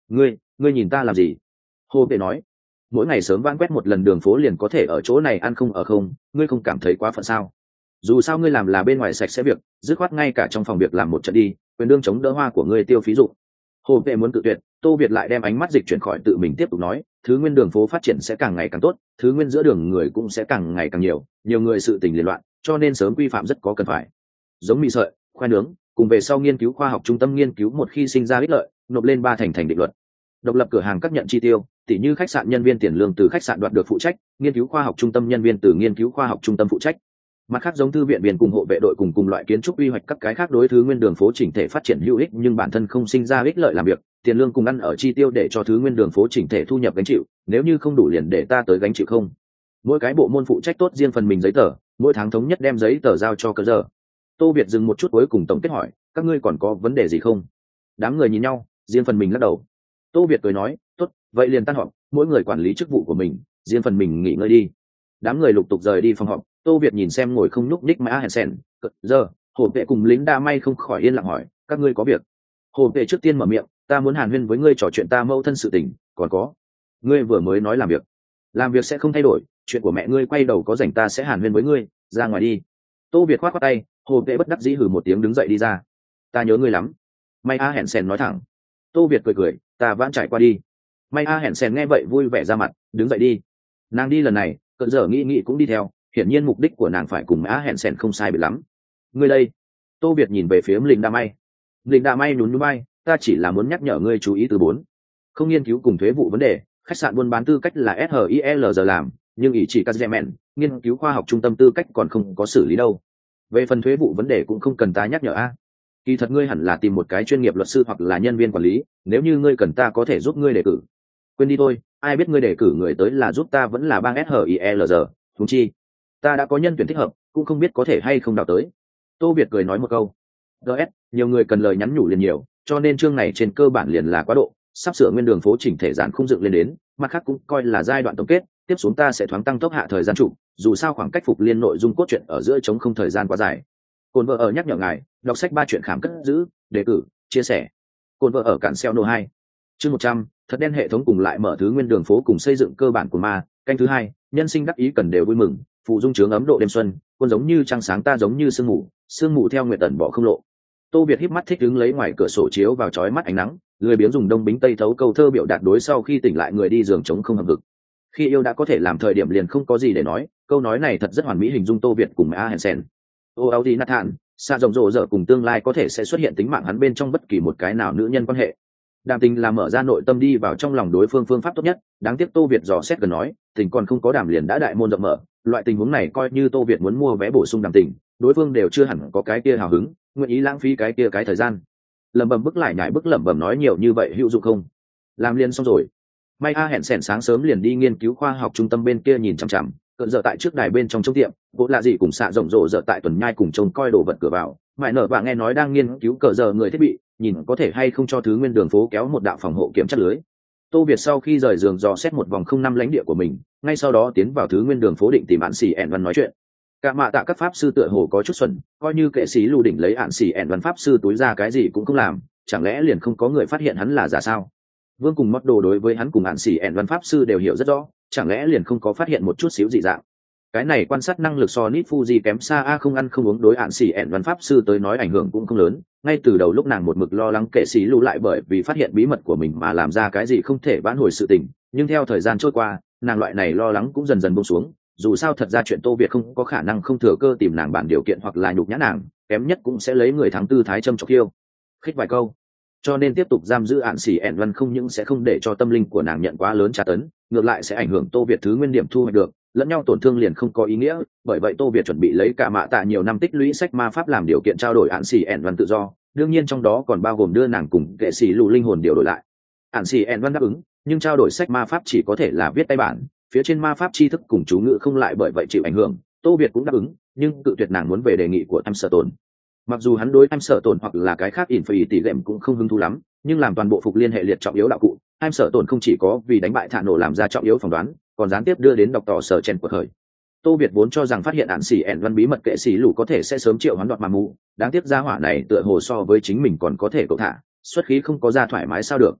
S1: Ngươi nhìn ta làm gì? Hồ vệ nói, mỗi ngày sớm vãn quét một lần đường phố liền có thể ở chỗ này ăn không ở không, ngươi không cảm thấy quá phận sao? Dù sao ngươi làm là bên ngoài sạch sẽ việc, dứt khoát ngay cả trong phòng việc làm một trận đi, quyền đương chống đỡ hoa của ngươi tiêu phí dụng. Hồ vệ muốn tự tuyệt, Tô Việt lại đem ánh mắt dịch chuyển khỏi tự mình tiếp tục nói, thứ nguyên đường phố phát triển sẽ càng ngày càng tốt, thứ nguyên giữa đường người cũng sẽ càng ngày càng nhiều người sự tình liên loạn, cho nên sớm quy phạm rất có cần phải. Giống mì sợi, khoai nướng, cùng về sau nghiên cứu khoa học trung tâm nghiên cứu một khi sinh ra ích lợi, nộp lên 3 thành định luật. Độc lập cửa hàng các nhận chi tiêu, tỉ như khách sạn nhân viên tiền lương từ khách sạn đoạt được phụ trách, nghiên cứu khoa học trung tâm nhân viên từ nghiên cứu khoa học trung tâm phụ trách. Mặt khác giống thư viện viên cùng hộ vệ đội cùng loại kiến trúc quy hoạch các cái khác đối thứ nguyên đường phố chỉnh thể phát triển hữu ích nhưng bản thân không sinh ra ích lợi làm việc, tiền lương cùng ăn ở chi tiêu để cho thứ nguyên đường phố chỉnh thể thu nhập gánh chịu, nếu như không đủ liền để ta tới gánh chịu không. Mỗi cái bộ môn phụ trách tốt riêng phần mình giấy tờ, mỗi tháng thống nhất đem giấy tờ giao cho cơ giờ. Tô Việt dừng một chút cuối cùng tổng kết hỏi, các ngươi còn có vấn đề gì không? Đám người nhìn nhau, riêng phần mình lắc đầu. Tô Việt cười nói, tốt, vậy liền tan họp, mỗi người quản lý chức vụ của mình, riêng phần mình nghỉ ngơi đi. Đám người lục tục rời đi phòng họp. Tô Việt nhìn xem ngồi không nhúc nhích Mã Hẹn Sen, giờ Hồ vệ cùng lính đa may không khỏi yên lặng hỏi, các ngươi có việc? Hồ vệ trước tiên mở miệng, ta muốn hàn huyên với ngươi trò chuyện ta mâu thân sự tình, còn có, ngươi vừa mới nói làm việc sẽ không thay đổi, chuyện của mẹ ngươi quay đầu có rảnh ta sẽ hàn huyên với ngươi, ra ngoài đi. Tô Việt khoát khoát tay, Hồ vệ bất đắc dĩ hừ một tiếng đứng dậy đi ra. Ta nhớ ngươi lắm. May A Hẹn Sen nói thẳng. Tô Việt cười, ta vãn trải qua đi. May A Hẹn Sen nghe vậy vui vẻ ra mặt, đứng dậy đi. Nàng đi lần này, cận giờ nghĩ cũng đi theo, hiển nhiên mục đích của nàng phải cùng Mã Hẹn Sen không sai biệt lắm. Ngươi đây? Tô Việt nhìn về phía Linh Đa May. Linh Đa May nhún nhún vai, ta chỉ là muốn nhắc nhở ngươi chú ý từ 4. Không nghiên cứu cùng thuế vụ vấn đề, khách sạn buôn bán tư cách là SHIL làm, nhưng ý chỉ Kazemen, nghiên cứu khoa học trung tâm tư cách còn không có xử lý đâu. Về phần thuế vụ vấn đề cũng không cần ta nhắc nhở a. Kỳ thật ngươi hẳn là tìm một cái chuyên nghiệp luật sư hoặc là nhân viên quản lý, nếu như ngươi cần ta có thể giúp ngươi đề cử. Quên đi thôi, ai biết ngươi đề cử người tới là giúp ta vẫn là bang SHIL, huống chi ta đã có nhân tuyển thích hợp, cũng không biết có thể hay không đào tới. Tô Việt cười nói một câu, ds nhiều người cần lời nhắn nhủ liền nhiều, cho nên chương này trên cơ bản liền là quá độ, sắp sửa nguyên đường phố chỉnh thể giản khung dựng lên đến, mặt khác cũng coi là giai đoạn tổng kết, tiếp xuống ta sẽ thoáng tăng tốc hạ thời gian trụ, dù sao khoảng cách phục liên nội dung cốt truyện ở giữa chống không thời gian quá dài. Cồn vợ ở nhắc nhở ngài, đọc sách 3 chuyện khám cất giữ, đề cử, chia sẻ. Cồn vợ ở cản xeo nô 2. Chương 100, thật đen hệ thống cùng lại mở thứ nguyên đường phố cùng xây dựng cơ bản của ma, canh thứ 2, nhân sinh đắc ý cần đều vui mừng, phụ dung chướng ấm độ đêm xuân, quân giống như trăng sáng ta giống như sương mù theo nguyệt tần bỏ không lộ. Tô Việt híp mắt thích đứng lấy ngoài cửa sổ chiếu vào chói mắt ánh nắng, lười biếng dùng đông bính tây thấu câu thơ biểu đạt đối sau khi tỉnh lại người đi giường trống không hợp vực. Khi yêu đã có thể làm thời điểm liền không có gì để nói, câu nói này thật rất hoàn mỹ hình dung Tô Việt cùng A Hensen. Audi Nathan, xa rộng rộ dở cùng tương lai có thể sẽ xuất hiện tính mạng hắn bên trong bất kỳ một cái nào nữ nhân quan hệ. Đàm tình là mở ra nội tâm đi vào trong lòng đối phương phương pháp tốt nhất, đáng tiếc Tô Việt dò xét gần nói, tình còn không có đàm liền đã đại môn rộng mở, loại tình huống này coi như Tô Việt muốn mua vé bổ sung đàm tình, đối phương đều chưa hẳn có cái kia hào hứng, nguyện ý lãng phí cái kia cái thời gian. Lẩm bẩm bức lại nhảy bức lẩm bẩm nói nhiều như vậy hữu dụng không? Làm liền xong rồi. May A hẹn sẻn sáng sớm liền đi nghiên cứu khoa học trung tâm bên kia nhìn chằm chằm, cận giờ tại trước đài bên trong tiệm, bộ lạ gì cùng xạ rộng rộ giờ tại tuần nhai cùng trông coi đồ vật cửa vào, mãi nở và nghe nói đang nghiên cứu cờ giờ người thiết bị, nhìn có thể hay không cho thứ nguyên đường phố kéo một đạo phòng hộ kiểm chất lưới. Tô Việt sau khi rời giường dò xét một vòng không năm lãnh địa của mình, ngay sau đó tiến vào thứ nguyên đường phố định tìm Ản Xỉ ẻn văn nói chuyện. Cả mạ tạ các pháp sư tựa hồ có chút xuẩn, coi như kệ sĩ lưu đỉnh lấy Ản Xỉ ẻn văn pháp sư túi ra cái gì cũng không làm, chẳng lẽ liền không có người phát hiện hắn là giả sao? Vương cùng mất đồ đối với hắn cùng Ản Xỉ ẻn văn pháp sư đều hiểu rất rõ, chẳng lẽ liền không có phát hiện một chút xíu dị dạng? Cái này quan sát năng lực so Nít Fuji kém xa a, không ăn không uống đối Ản Xỉ ẻn văn pháp sư tới nói ảnh hưởng cũng không lớn. Ngay từ đầu lúc nàng một mực lo lắng kệ sĩ lưu lại bởi vì phát hiện bí mật của mình mà làm ra cái gì không thể vãn hồi sự tình, nhưng theo thời gian trôi qua, nàng loại này lo lắng cũng dần dần buông xuống. Dù sao thật ra chuyện Tô Việt không có khả năng không thừa cơ tìm nàng bản điều kiện hoặc là nhục nhã nàng, kém nhất cũng sẽ lấy người thắng tư thái châm chọc khiêu khích vài câu. Cho nên tiếp tục giam giữ Ản Xỉ ẻn văn không những sẽ không để cho tâm linh của nàng nhận quá lớn tra tấn, ngược lại sẽ ảnh hưởng Tô Việt thứ nguyên điểm thu hoạch được, lẫn nhau tổn thương liền không có ý nghĩa. Bởi vậy Tô Việt chuẩn bị lấy cả mạ tạ nhiều năm tích lũy sách ma pháp làm điều kiện trao đổi Ản Xỉ ẻn văn tự do, đương nhiên trong đó còn bao gồm đưa nàng cùng kệ sĩ lù linh hồn điều đổi lại. Ản Xỉ ẻn văn đáp ứng, nhưng trao đổi sách ma pháp chỉ có thể là viết tay bản, phía trên ma pháp tri thức cùng chú ngữ không lại bởi vậy chịu ảnh hưởng. Tô Việt cũng đáp ứng, nhưng cự tuyệt nàng muốn về đề nghị của em sợ tồn. Mặc dù hắn đối em sợ tồn hoặc là cái khác tỷ lệm cũng không hứng thú lắm, nhưng làm toàn bộ phục liên hệ liệt trọng yếu đạo cụ, em sợ tồn không chỉ có vì đánh bại thả nổ làm ra trọng yếu phỏng đoán, còn gián tiếp đưa đến đọc tỏ sở chen của thời. Tô Việt vốn cho rằng phát hiện Ản Xỉ ẻn văn bí mật kệ sĩ lù có thể sẽ sớm triệu hoán đoạt mà mù, đáng tiếc gia hỏa này tựa hồ so với chính mình còn có thể cậu thả, xuất khí không có ra thoải mái sao được.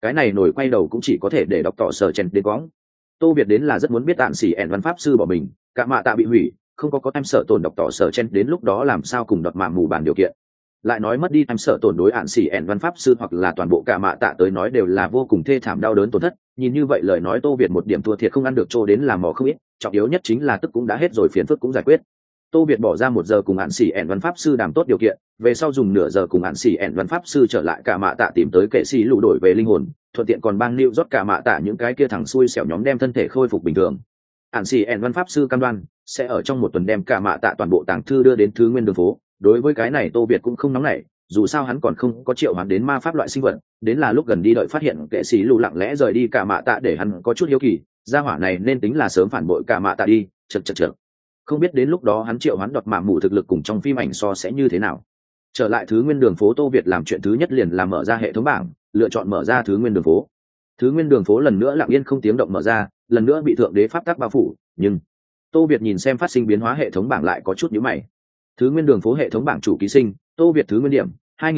S1: cái này nổi quay đầu cũng chỉ có thể để đọc tỏ sở chen đến quõng. Tô Việt đến là rất muốn biết tạn xỉ ẻn văn pháp sư bỏ mình, cả mạ tạ bị hủy, không có em sợ tồn đọc tỏ sở chen đến lúc đó làm sao cùng đọt mạ mù bàn điều kiện. Lại nói mất đi em sợ tổn đối ạn xỉ ẻn văn pháp sư hoặc là toàn bộ cả mạ tạ tới nói đều là vô cùng thê thảm đau đớn tổn thất. Nhìn như vậy lời nói Tô Việt một điểm thua thiệt không ăn được trô đến làm mò không ít, trọng yếu nhất chính là tức cũng đã hết rồi, phiền phức cũng giải quyết. Tô Việt bỏ ra 1 giờ cùng ạn xỉ ẻn văn pháp sư đàm tốt điều kiện, về sau dùng nửa giờ cùng ạn xỉ ẻn văn pháp sư trở lại cả mạ tạ tìm tới kệ sĩ lũ đổi về linh hồn, thuận tiện còn bang lưu rót cả mạ tạ những cái kia thằng xui xẻo nhóm đem thân thể khôi phục bình thường. Ạn xỉ ẻn văn pháp sư cam đoan sẽ ở trong 1 tuần đem cả mạ tạ toàn bộ tàng thư đưa đến thứ nguyên đường phố. Đối với cái này Tô Việt cũng không nóng nảy, dù sao hắn còn không có triệu hoán đến ma pháp loại sinh vật, đến là lúc gần đi đợi phát hiện kệ sĩ lũ lặng lẽ rời đi cả mạ tạ để hắn có chút hiếu kỳ, gia hỏa này nên tính là sớm phản bội cả mạ tạ đi. Chậc. Không biết đến lúc đó hắn triệu hoán đọt mạ mù thực lực cùng trong phim ảnh so sẽ như thế nào. Trở lại thứ nguyên đường phố, Tô Việt làm chuyện thứ nhất liền là mở ra hệ thống bảng, lựa chọn mở ra thứ nguyên đường phố. Thứ nguyên đường phố lần nữa lặng yên không tiếng động mở ra, lần nữa bị thượng đế pháp tắc bao phủ, nhưng Tô Việt nhìn xem phát sinh biến hóa hệ thống bảng lại có chút nhíu mày. Thứ nguyên đường phố hệ thống bảng chủ ký sinh, Tô Việt thứ nguyên điểm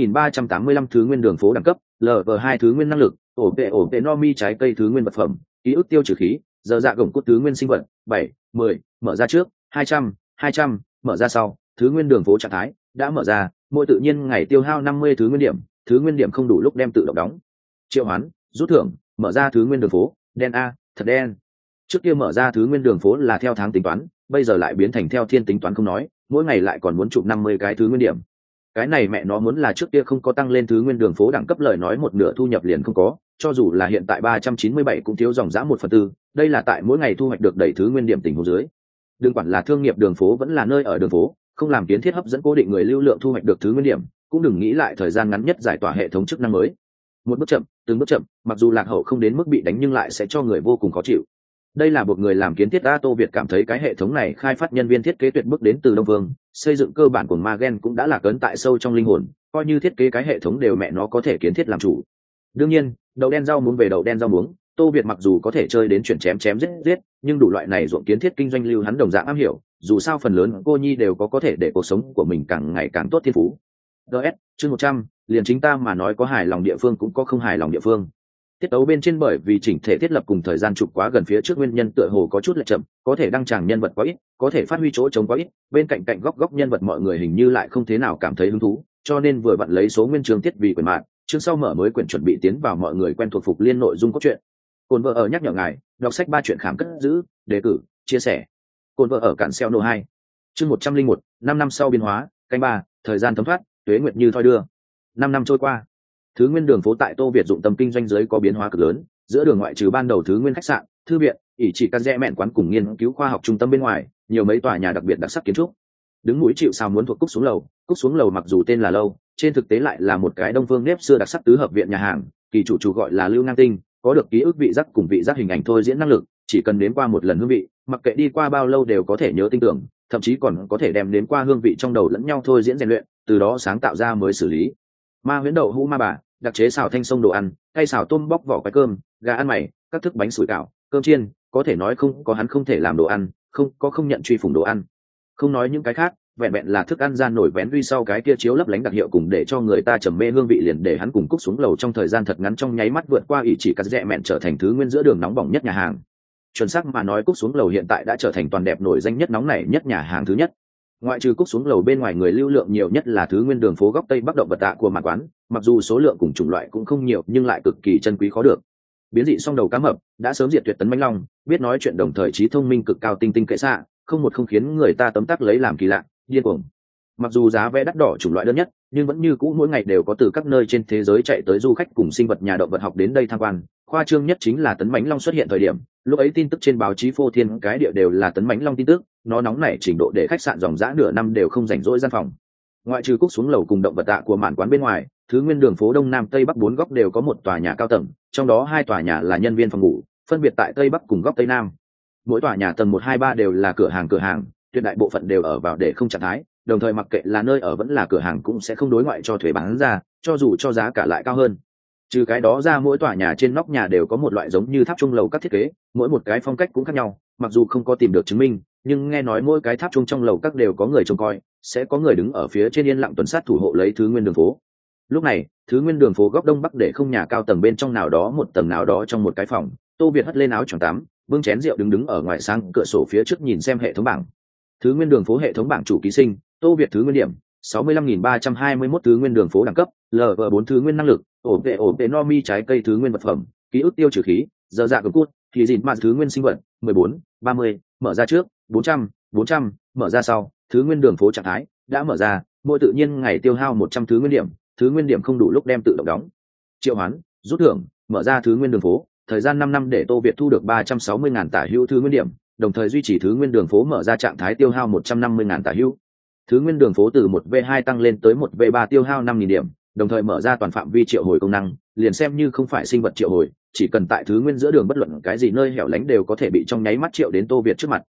S1: 2385 thứ nguyên đường phố đẳng cấp, LV2 thứ nguyên năng lực, ổ vệ no mi trái cây thứ nguyên vật phẩm, ký ức tiêu trừ khí, giờ dạ gồng cốt thứ nguyên sinh vật, 7, 10, mở ra trước, 200, mở ra sau, thứ nguyên đường phố trạng thái đã mở ra, mỗi tự nhiên ngày tiêu hao 50 thứ nguyên điểm không đủ lúc đem tự động đóng. Triệu hoán, rút thưởng, mở ra thứ nguyên đường phố, đen a, thật đen. Trước kia mở ra thứ nguyên đường phố là theo tháng tính toán, bây giờ lại biến thành theo thiên tính toán không nói, mỗi ngày lại còn muốn chụp 50 cái thứ nguyên điểm. Cái này mẹ nó muốn là trước kia không có tăng lên thứ nguyên đường phố đẳng cấp lời nói một nửa thu nhập liền không có, cho dù là hiện tại 397 cũng thiếu dòng dã 1/4, đây là tại mỗi ngày thu hoạch được đầy thứ nguyên điểm tình huống dưới. Đừng quản là thương nghiệp đường phố vẫn là nơi ở đường phố, không làm kiến thiết hấp dẫn cố định người lưu lượng thu hoạch được thứ nguyên điểm, cũng đừng nghĩ lại thời gian ngắn nhất giải tỏa hệ thống chức năng mới. Một bước chậm, từng bước chậm, mặc dù lạc hậu không đến mức bị đánh nhưng lại sẽ cho người vô cùng khó chịu. Đây là buộc người làm kiến thiết A. Tô Việt cảm thấy cái hệ thống này khai phát nhân viên thiết kế tuyệt bức đến từ Đông Vương, xây dựng cơ bản của Magen cũng đã lạc ấn tại sâu trong linh hồn, coi như thiết kế cái hệ thống đều mẹ nó có thể kiến thiết làm chủ. Đương nhiên, đậu đen rau muống về đậu đen rau muống, Tô Việt mặc dù có thể chơi đến chuyển chém giết, nhưng đủ loại này ruộng kiến thiết kinh doanh lưu hắn đồng dạng am hiểu, dù sao phần lớn cô nhi đều có thể để cuộc sống của mình càng ngày càng tốt thiên phú. DS, chương 100, liền chính ta mà nói có hài lòng địa phương cũng có không hài lòng địa phương. Tiết tấu bên trên bởi vì chỉnh thể thiết lập cùng thời gian chụp quá gần phía trước nguyên nhân tựa hồ có chút lệch chậm, có thể đăng tràng nhân vật quá ít, có thể phát huy chỗ trống quá ít, bên cạnh góc nhân vật mọi người hình như lại không thế nào cảm thấy hứng thú, cho nên vừa vặn lấy số nguyên chương tiết vì quyển mạng, chương sau mở mới quyển chuẩn bị tiến vào mọi người quen thuộc phục liên nội dung cốt truyện. Cồn vợ ở nhắc nhở ngài, đọc sách 3 chuyện khám cất giữ, đề cử, chia sẻ. Cồn vợ ở cản xeo nô 2. Chương 101, 5 năm sau biến hóa, canh 3, thời gian thấm thoát, tuế nguyệt như thoi đưa. 5 năm trôi qua. Thứ nguyên đường phố tại Tô Việt dụng tâm kinh doanh giới có biến hóa cực lớn, giữa đường ngoại trừ ban đầu thứ nguyên khách sạn, thư viện, ỷ chỉ các rẽ mẹn quán cùng nghiên cứu khoa học trung tâm bên ngoài, nhiều mấy tòa nhà đặc biệt đặc sắc kiến trúc. Đứng mũi chịu sào muốn thuộc Cúc xuống lầu mặc dù tên là lâu, trên thực tế lại là một cái đông phương nếp xưa đặc sắc tứ hợp viện nhà hàng, kỳ chủ gọi là Lưu Ngang Tinh, có được ký ức vị giác cùng vị giác hình ảnh thôi diễn năng lực, chỉ cần nếm qua một lần hương vị, mặc kệ đi qua bao lâu đều có thể nhớ tinh tưởng, thậm chí còn có thể đem nếm qua hương vị trong đầu lẫn nhau thôi diễn rèn luyện, từ đó sáng tạo ra mới xử lý. Ma huyễn đậu hũ ma bà, đặc chế xào thanh sông đồ ăn, hay xào tôm bóc vỏ quái cơm, gà ăn mày, các thức bánh sủi cảo, cơm chiên, có thể nói không có hắn không thể làm đồ ăn, không nhận truy phủng đồ ăn. Không nói những cái khác, vẹn vẹn là thức ăn gian nổi vén uy sau cái kia chiếu lấp lánh đặc hiệu cùng để cho người ta trầm mê hương vị liền để hắn cùng Cúc xuống lầu trong thời gian thật ngắn trong nháy mắt vượt qua ỷ chỉ cắt rẽ mẹn trở thành thứ nguyên giữa đường nóng bỏng nhất nhà hàng. Chuẩn xác mà nói Cúc xuống lầu hiện tại đã trở thành toàn đẹp nổi danh nhất nóng nảy nhất nhà hàng thứ nhất. Ngoại trừ Cúc xuống lầu bên ngoài người lưu lượng nhiều nhất là thứ nguyên đường phố góc tây bắc động vật tạ của mạn quán, mặc dù số lượng cùng chủng loại cũng không nhiều nhưng lại cực kỳ chân quý khó được. Biến dị song đầu cá mập đã sớm diệt tuyệt tấn mãnh long, biết nói chuyện đồng thời trí thông minh cực cao tinh tinh kệ xạ, không khiến người ta tấm tắc lấy làm kỳ lạ, điên cuồng. Mặc dù giá vé đắt đỏ chủng loại đơn nhất, nhưng vẫn như cũ mỗi ngày đều có từ các nơi trên thế giới chạy tới du khách cùng sinh vật nhà động vật học đến đây tham quan. Khoa trương nhất chính là tấn mãnh long xuất hiện thời điểm, lúc ấy tin tức trên báo chí phô thiên cái địa đều là tấn mãnh long tin tức, nó nóng nảy trình độ để khách sạn dòng dã nửa năm đều không rảnh rỗi gian phòng. Ngoại trừ Cúc xuống lầu cùng động vật tạ của mạn quán bên ngoài, thứ nguyên đường phố đông nam tây bắc 4 góc đều có một tòa nhà cao tầng, trong đó 2 tòa nhà là nhân viên phòng ngủ, phân biệt tại tây bắc cùng góc tây nam. Mỗi tòa nhà tầng 1, 2, 3 đều là cửa hàng, tuyệt đại bộ phận đều ở vào để không trạng thái, đồng thời mặc kệ là nơi ở vẫn là cửa hàng cũng sẽ không đối ngoại cho thuế bán ra, cho dù cho giá cả lại cao hơn. Trừ cái đó ra mỗi tòa nhà trên nóc nhà đều có một loại giống như tháp trung lầu các thiết kế, mỗi một cái phong cách cũng khác nhau, mặc dù không có tìm được chứng minh, nhưng nghe nói mỗi cái tháp trung trong lầu các đều có người trông coi, sẽ có người đứng ở phía trên yên lặng tuần sát thủ hộ lấy thứ nguyên đường phố. Lúc này thứ nguyên đường phố góc đông bắc để không nhà cao tầng bên trong nào đó một tầng nào đó trong một cái phòng, Tô Việt hất lên áo choàng tắm, bưng chén rượu đứng ở ngoài sang cửa sổ phía trước nhìn xem hệ thống bảng. Thứ nguyên đường phố hệ thống bảng chủ ký sinh Tô Việt thứ nguyên điểm 65.321 thứ nguyên đường phố đẳng cấp LV4 thứ nguyên năng lực ổ vệ no mi trái cây thứ nguyên vật phẩm ký ức tiêu trừ khí giờ dạ cút thì dịn mà thứ nguyên sinh vật 14 30 mở ra trước 400 mở ra sau thứ nguyên đường phố trạng thái đã mở ra, mỗi tự nhiên ngày tiêu hao 100 thứ nguyên điểm không đủ lúc đem tự động đóng. Triệu hoán rút thưởng mở ra thứ nguyên đường phố, thời gian 5 năm để Tô Việt thu được 360.000 tả hữu thứ nguyên điểm, đồng thời duy trì thứ nguyên đường phố mở ra trạng thái tiêu hao 150.000 tả hữu. Thứ nguyên đường phố từ 1v2 tăng lên tới 1v3 tiêu hao 5.000 điểm, đồng thời mở ra toàn phạm vi triệu hồi công năng, liền xem như không phải sinh vật triệu hồi, chỉ cần tại thứ nguyên giữa đường bất luận cái gì nơi hẻo lánh đều có thể bị trong nháy mắt triệu đến Tô Việt trước mặt.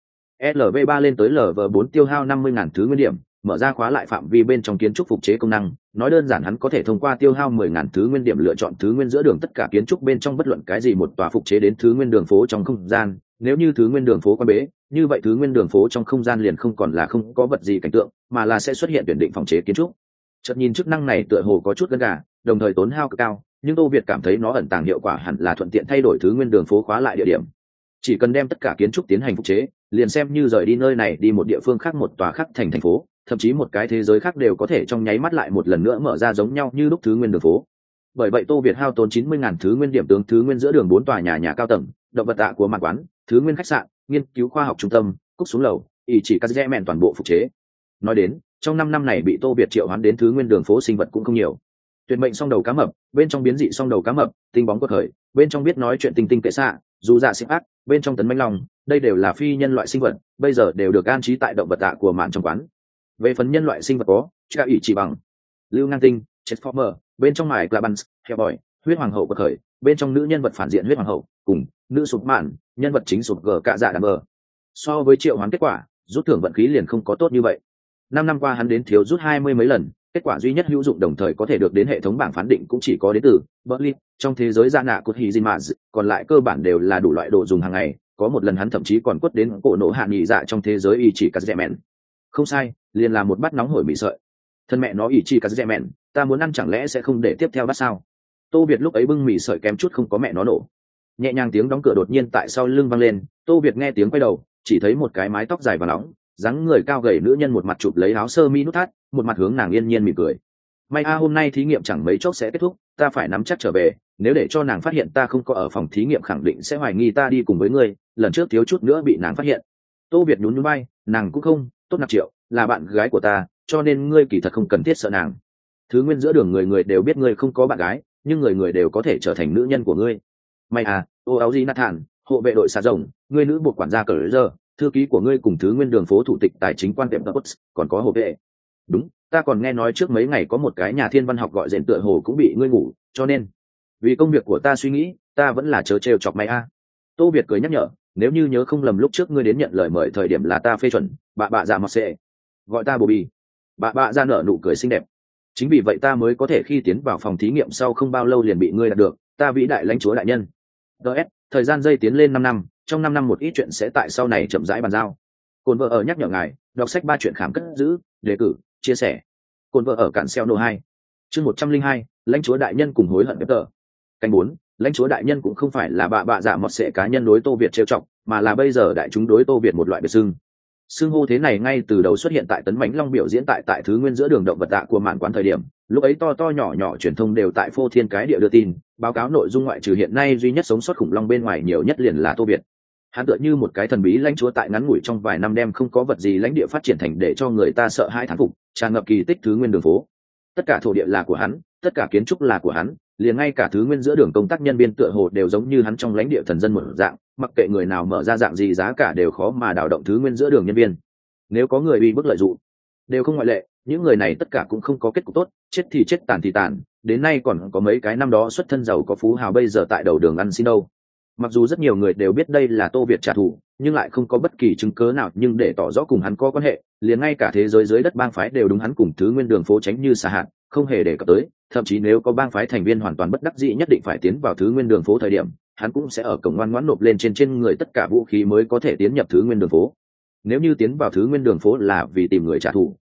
S1: LV3 lên tới LV4 tiêu hao 50.000 thứ nguyên điểm, mở ra khóa lại phạm vi bên trong kiến trúc phục chế công năng, nói đơn giản hắn có thể thông qua tiêu hao 10.000 thứ nguyên điểm lựa chọn thứ nguyên giữa đường tất cả kiến trúc bên trong bất luận cái gì một tòa phục chế đến thứ nguyên đường phố trong không gian. Nếu như thứ nguyên đường phố quan bế, như vậy thứ nguyên đường phố trong không gian liền không còn là không có vật gì cảnh tượng, mà là sẽ xuất hiện tuyển định phòng chế kiến trúc. Chợt nhìn chức năng này tựa hồ có chút gân gà, đồng thời tốn hao cực cao, nhưng Tô Việt cảm thấy nó ẩn tàng hiệu quả hẳn là thuận tiện thay đổi thứ nguyên đường phố khóa lại địa điểm. Chỉ cần đem tất cả kiến trúc tiến hành phục chế, liền xem như rời đi nơi này đi một địa phương khác một tòa khác thành thành phố, thậm chí một cái thế giới khác đều có thể trong nháy mắt lại một lần nữa mở ra giống nhau như lúc thứ nguyên đường phố. Bởi vậy Tô Việt hao tốn 90.000 thứ nguyên điểm tướng thứ nguyên giữa đường 4 tòa nhà cao tầng, động vật tạ của mặt quán, thứ nguyên khách sạn, nghiên cứu khoa học trung tâm, cúc xuống lầu, ý chỉ cắt rẽ mẹn toàn bộ phục chế. Nói đến, trong 5 năm này bị Tô Việt triệu hoán đến thứ nguyên đường phố sinh vật cũng không nhiều. Tuyệt mệnh song đầu cá mập, bên trong biến dị song đầu cá mập, tinh bóng quật khởi, bên trong biết nói chuyện tinh tinh kệ xạ, dù dạ xịp ác, bên trong tấn mãnh long, đây đều là phi nhân loại sinh vật, bây giờ đều được an trí tại động vật tạ của mạn trong quán. Về phần nhân loại sinh vật có cha ỷ chỉ bằng, lưu ngang tinh, transformer, bên trong mải là bans, heo bòi, huyết hoàng hậu quật khởi, bên trong nữ nhân vật phản diện huyết hoàng hậu, cùng nữ sụp mạn, nhân vật chính sụp gờ cạ dạ đàm bờ. So với triệu hoán kết quả, rút thưởng vận khí liền không có tốt như vậy. 5 năm qua hắn đến thiếu rút 20 mấy lần, kết quả duy nhất hữu dụng đồng thời có thể được đến hệ thống bảng phán định cũng chỉ có đến từ Berlin. Trong thế giới dạ nạ của Hizimaz, còn lại cơ bản đều là đủ loại đồ dùng hàng ngày, có một lần hắn thậm chí còn quất đến cổ nổ hạ nghỉ dạ trong thế giới y chỉ cắt mẹn. Không sai, liền là một bát nóng hổi mì sợi. Thân mẹ nó y chỉ cắt mẹn, ta muốn ăn chẳng lẽ sẽ không để tiếp theo bát sao? Tô Việt lúc ấy bưng mì sợi kém chút không có mẹ nó nổ. Nhẹ nhàng tiếng đóng cửa đột nhiên tại sau lưng vang lên, Tô Việt nghe tiếng quay đầu, chỉ thấy một cái mái tóc dài và nóng, dáng người cao gầy nữ nhân một mặt chụp lấy áo sơ mi nút thắt, một mặt hướng nàng yên nhiên mỉm cười. May hôm nay thí nghiệm chẳng mấy chốc sẽ kết thúc, ta phải nắm chắc trở về, nếu để cho nàng phát hiện ta không có ở phòng thí nghiệm khẳng định sẽ hoài nghi ta đi cùng với ngươi, lần trước thiếu chút nữa bị nàng phát hiện. Tô Việt nhún nhún vai, nàng cũng không, tốt nạp triệu, là bạn gái của ta, cho nên ngươi kỳ thật không cần thiết sợ nàng. Thứ nguyên giữa đường người người đều biết ngươi không có bạn gái, nhưng người người đều có thể trở thành nữ nhân của ngươi. May ô áo gì nát thản, hộ vệ đội xà rồng, ngươi nữ buộc quản gia cờ giờ, thư ký của ngươi cùng thứ nguyên đường phố thủ tịch tài chính quan tiệm Topos, còn có hộ vệ. Đúng, ta còn nghe nói trước mấy ngày có một cái nhà thiên văn học gọi rèn tựa hồ cũng bị ngươi ngủ, cho nên vì công việc của ta suy nghĩ, ta vẫn là chớ trêu chọc mày Tô Việt cười nhắc nhở, nếu như nhớ không lầm lúc trước ngươi đến nhận lời mời thời điểm là ta phê chuẩn, bà già mặc sệ, gọi ta Bobby. Bà ra nở nụ cười xinh đẹp. Chính vì vậy ta mới có thể khi tiến vào phòng thí nghiệm sau không bao lâu liền bị ngươi đạt được, ta vĩ đại lãnh chúa đại nhân. Thời gian dây tiến lên 5 năm, trong 5 năm một ít chuyện sẽ tại sau này chậm rãi bàn giao. Cồn vợ ở nhắc nhở ngài, đọc sách 3 chuyện khám cất giữ, đề cử, chia sẻ. Cồn vợ ở cản xeo nô 2. Chương 102, lãnh chúa đại nhân cùng hối hận tờ. Canh 4, lãnh chúa đại nhân cũng không phải là bà dạ mọt sệ cá nhân đối Tô Việt trêu chọc, mà là bây giờ đại chúng đối Tô Việt một loại biệt xưng hô thế này ngay từ đầu xuất hiện tại tấn mãnh long biểu diễn tại thứ nguyên giữa đường động vật tạ của mạn quán thời điểm, lúc ấy to nhỏ truyền thông đều tại phô thiên cái địa đưa tin báo cáo nội dung ngoại trừ hiện nay duy nhất sống sót khủng long bên ngoài nhiều nhất liền là Tô Việt. Hắn tựa như một cái thần bí lãnh chúa tại ngắn ngủi trong vài năm đem không có vật gì lãnh địa phát triển thành để cho người ta sợ hãi thán phục, tràn ngập kỳ tích thứ nguyên đường phố. Tất cả thổ địa là của hắn, tất cả kiến trúc là của hắn, liền ngay cả thứ nguyên giữa đường công tác nhân viên tựa hồ đều giống như hắn trong lãnh địa thần dân một dạng, mặc kệ người nào mở ra dạng gì giá cả đều khó mà đào động thứ nguyên giữa đường nhân viên. Nếu có người bị bức lợi dụng, đều không ngoại lệ, những người này tất cả cũng không có kết cục tốt, chết thì chết tàn thì tàn, đến nay còn có mấy cái năm đó xuất thân giàu có phú hào bây giờ tại đầu đường ăn xin đâu. Mặc dù rất nhiều người đều biết đây là Tô Việt trả thù, nhưng lại không có bất kỳ chứng cớ nào nhưng để tỏ rõ cùng hắn có quan hệ, liền ngay cả thế giới dưới đất bang phái đều đúng hắn cùng thứ nguyên đường phố tránh như xà hạt, không hề đề cập tới, thậm chí nếu có bang phái thành viên hoàn toàn bất đắc dĩ nhất định phải tiến vào thứ nguyên đường phố thời điểm, hắn cũng sẽ ở cổng ngoan ngoãn nộp lên trên người tất cả vũ khí mới có thể tiến nhập thứ nguyên đường phố. Nếu như tiến vào thứ nguyên đường phố là vì tìm người trả thù,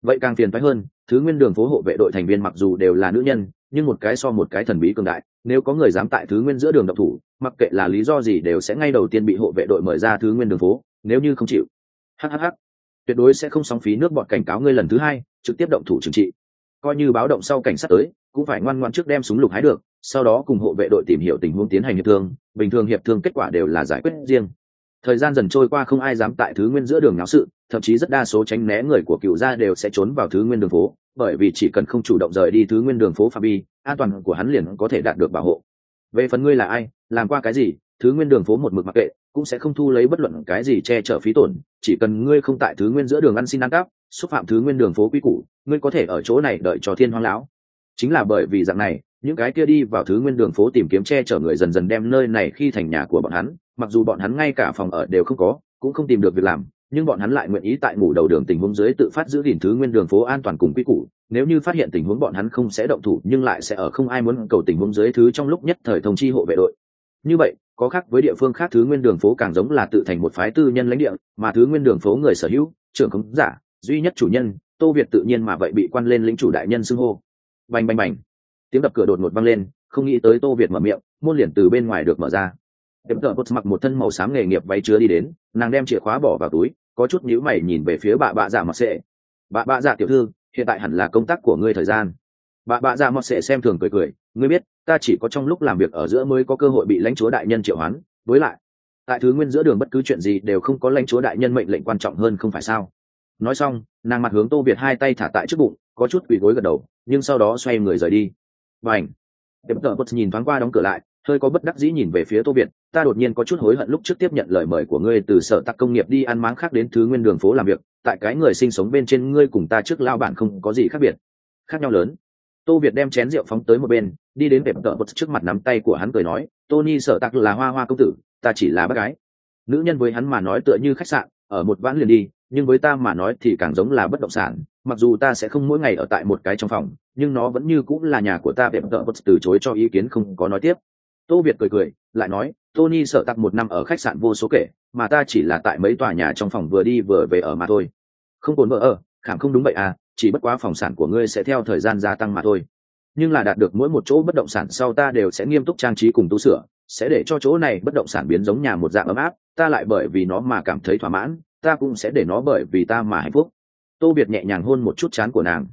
S1: vậy càng phiền phái hơn, thứ nguyên đường phố hộ vệ đội thành viên mặc dù đều là nữ nhân, nhưng một cái so một cái thần bí cường đại, nếu có người dám tại thứ nguyên giữa đường động thủ, mặc kệ là lý do gì đều sẽ ngay đầu tiên bị hộ vệ đội mời ra thứ nguyên đường phố, nếu như không chịu, hhh, tuyệt đối sẽ không sóng phí nước bọt cảnh cáo ngươi lần thứ hai, trực tiếp động thủ trừng trị. Coi như báo động sau cảnh sát tới, cũng phải ngoan ngoãn trước đem súng lục hái được, sau đó cùng hộ vệ đội tìm hiểu tình huống tiến hành hiệp thương, bình thường hiệp thương kết quả đều là giải quyết riêng. Thời gian dần trôi qua không ai dám tại thứ nguyên giữa đường náo sự, thậm chí rất đa số tránh né người của cựu gia đều sẽ trốn vào thứ nguyên đường phố, bởi vì chỉ cần không chủ động rời đi thứ nguyên đường phố phạm vi, an toàn của hắn liền có thể đạt được bảo hộ. Về phần ngươi là ai, làm qua cái gì, thứ nguyên đường phố một mực mặc kệ, cũng sẽ không thu lấy bất luận cái gì che chở phí tổn, chỉ cần ngươi không tại thứ nguyên giữa đường ăn xin ăn cắp, xúc phạm thứ nguyên đường phố quy củ, ngươi có thể ở chỗ này đợi cho thiên hoang lão. Chính là bởi vì dạng này, những cái kia đi vào thứ nguyên đường phố tìm kiếm che chở người dần dần đem nơi này khi thành nhà của bọn hắn, mặc dù bọn hắn ngay cả phòng ở đều không có, cũng không tìm được việc làm, nhưng bọn hắn lại nguyện ý tại ngủ đầu đường tình huống dưới tự phát giữ gìn thứ nguyên đường phố an toàn cùng quy củ. Nếu như phát hiện tình huống bọn hắn không sẽ động thủ, nhưng lại sẽ ở không ai muốn cầu tình huống dưới thứ trong lúc nhất thời thông chi hộ vệ đội. Như vậy, có khác với địa phương khác, thứ nguyên đường phố càng giống là tự thành một phái tư nhân lãnh địa, mà thứ nguyên đường phố người sở hữu, trưởng khống giả, duy nhất chủ nhân, Tô Việt tự nhiên mà vậy bị quan lên lĩnh chủ đại nhân xưng hô. Bành bành bành, tiếng đập cửa đột ngột vang lên, không nghĩ tới Tô Việt mở miệng, môn liền từ bên ngoài được mở ra. Tiệm thợ bột mặc một thân màu xám nghề nghiệp váy chứa đi đến, nàng đem chìa khóa bỏ vào túi, có chút nhíu mày nhìn về phía bà dạ mọt sệ. Bà dạ tiểu thư, hiện tại hẳn là công tác của ngươi thời gian. Bà dạ mọt sệ xem thường cười cười, ngươi biết, ta chỉ có trong lúc làm việc ở giữa mới có cơ hội bị lãnh chúa đại nhân triệu hoán, với lại, tại thứ nguyên giữa đường bất cứ chuyện gì đều không có lãnh chúa đại nhân mệnh lệnh quan trọng hơn không phải sao? Nói xong, nàng mặt hướng Tô Việt, hai tay thả tại trước bụng, có chút quỳ gối gật đầu, nhưng sau đó xoay người rời đi. Bành. Tiệm thợ bột nhìn thoáng qua đóng cửa lại, hơi có bất đắc dĩ nhìn về phía Tô Việt, ta đột nhiên có chút hối hận lúc trước tiếp nhận lời mời của ngươi từ sở tạc công nghiệp đi ăn máng khác đến thứ nguyên đường phố làm việc, tại cái người sinh sống bên trên ngươi cùng ta trước lao bản không có gì khác biệt. Khác nhau lớn. Tô Việt đem chén rượu phóng tới một bên, đi đến tiệm thợ bột trước mặt nắm tay của hắn cười nói, Tony sở tạc là hoa hoa công tử, ta chỉ là bác gái. Nữ nhân với hắn mà nói tựa như khách sạn, ở một vãn liền đi, nhưng với ta mà nói thì càng giống là bất động sản, mặc dù ta sẽ không mỗi ngày ở tại một cái trong phòng, nhưng nó vẫn như cũng là nhà của ta. Tiệm thợ bột từ chối cho ý kiến không có nói tiếp. Tô Việt cười cười, lại nói, Tony sở tạc một năm ở khách sạn vô số kể, mà ta chỉ là tại mấy tòa nhà trong phòng vừa đi vừa về ở mà thôi. Không cồn vợ ở, khảm không đúng vậy à, chỉ bất quá phòng sản của ngươi sẽ theo thời gian gia tăng mà thôi. Nhưng là đạt được mỗi một chỗ bất động sản sau ta đều sẽ nghiêm túc trang trí cùng tu sửa, sẽ để cho chỗ này bất động sản biến giống nhà một dạng ấm áp, ta lại bởi vì nó mà cảm thấy thỏa mãn, ta cũng sẽ để nó bởi vì ta mà hạnh phúc. Tô Việt nhẹ nhàng hôn một chút trán của nàng.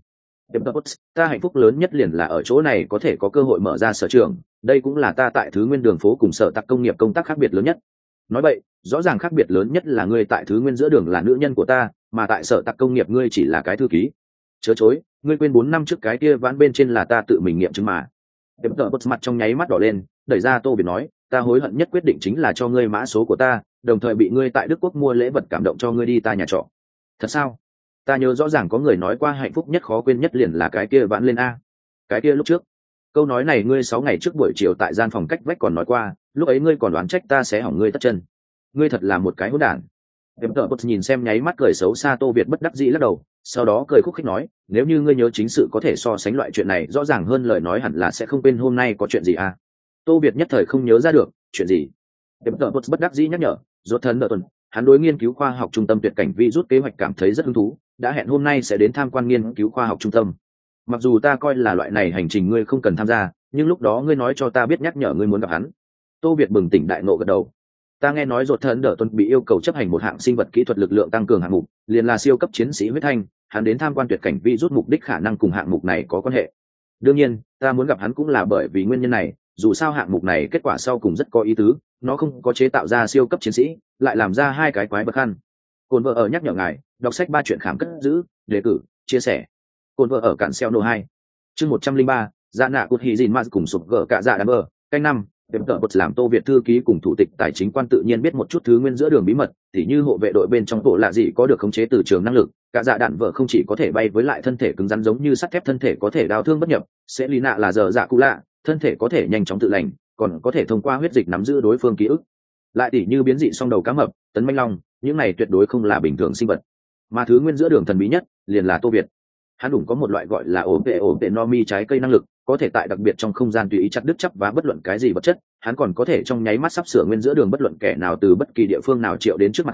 S1: Ta hạnh phúc lớn nhất liền là ở chỗ này có thể có cơ hội mở ra sở trường, đây cũng là ta tại thứ nguyên đường phố cùng sở tạc công nghiệp công tác khác biệt lớn nhất. Nói vậy, rõ ràng khác biệt lớn nhất là ngươi tại thứ nguyên giữa đường là nữ nhân của ta, mà tại sở tạc công nghiệp ngươi chỉ là cái thư ký. Chớ chối, ngươi quên 4 năm trước cái kia ván bên trên là ta tự mình nghiệm chứng mà. Tiệm thợ bật mặt trong nháy mắt đỏ lên, đẩy ra Tô Việt nói, ta hối hận nhất quyết định chính là cho ngươi mã số của ta, đồng thời bị ngươi tại Đức Quốc mua lễ vật cảm động cho ngươi đi ta nhà trọ. Thật sao? Ta nhớ rõ ràng có người nói qua hạnh phúc nhất khó quên nhất liền là cái kia vãn lên a. Cái kia lúc trước. Câu nói này ngươi 6 ngày trước buổi chiều tại gian phòng cách vách còn nói qua, lúc ấy ngươi còn đoán trách ta sẽ hỏng ngươi tất chân. Ngươi thật là một cái hỗn đản. Tiệm thợ bật nhìn xem nháy mắt cười xấu xa Tô Việt bất đắc dĩ lắc đầu, sau đó cười khúc khích nói, nếu như ngươi nhớ chính sự có thể so sánh loại chuyện này rõ ràng hơn lời nói hẳn là sẽ không quên hôm nay có chuyện gì à. Tô Việt nhất thời không nhớ ra được, chuyện gì. Tiệm thợ bất đắc dĩ nhắc nhở, rốt thân nợ tuần, hắn đối nghiên cứu khoa học trung tâm tuyệt cảnh vi rút kế hoạch cảm thấy rất hứng thú, đã hẹn hôm nay sẽ đến tham quan nghiên cứu khoa học trung tâm. Mặc dù ta coi là loại này hành trình ngươi không cần tham gia, nhưng lúc đó ngươi nói cho ta biết nhắc nhở ngươi muốn gặp hắn. Tô Việt bừng tỉnh đại ngộ gật đầu. Ta nghe nói rốt thân nợ tuần bị yêu cầu chấp hành một hạng sinh vật kỹ thuật lực lượng tăng cường hạng mục, liền là siêu cấp chiến sĩ huyết thanh, hắn đến tham quan tuyệt cảnh vi rút mục đích khả năng cùng hạng mục này có quan hệ. Đương nhiên, ta muốn gặp hắn cũng là bởi vì nguyên nhân này, dù sao hạng mục này kết quả sau cùng rất có ý tứ, nó không có chế tạo ra siêu cấp chiến sĩ, lại làm ra 2 cái quái vật khăn. Cồn vợ ở nhắc nhở ngài, đọc sách 3 chuyện khám cất giữ, đề cử, chia sẻ. Cồn vợ ở cản xeo nô 2. Chương 103, dạ nạ cột hỉ gìn ma cùng sụp gở cả dạ đám bờ, canh 5. Tiệm tợ bột làm Tô Việt thư ký cùng thủ tịch tài chính quan tự nhiên biết một chút thứ nguyên giữa đường bí mật, tỉ như hộ vệ đội bên trong bộ lạ gì có được khống chế từ trường năng lực, cả dạ đạn vợ không chỉ có thể bay với lại thân thể cứng rắn giống như sắt thép, thân thể có thể đào thương bất nhập, sẽ lý nạ là giờ dạ cụ lạ, thân thể có thể nhanh chóng tự lành, còn có thể thông qua huyết dịch nắm giữ đối phương ký ức. Lại tỉ như biến dị song đầu cá mập, tấn manh long, những này tuyệt đối không là bình thường sinh vật. Mà thứ nguyên giữa đường thần bí nhất liền là Tô Việt. Hắn đủ có một loại gọi là ổ vệ no mi trái cây năng lực, có thể tại đặc biệt trong không gian tùy ý chặt đứt chắp vá bất luận cái gì vật chất, hắn còn có thể trong nháy mắt sắp sửa nguyên giữa đường bất luận kẻ nào từ bất kỳ địa phương nào triệu đến trước mặt hắn,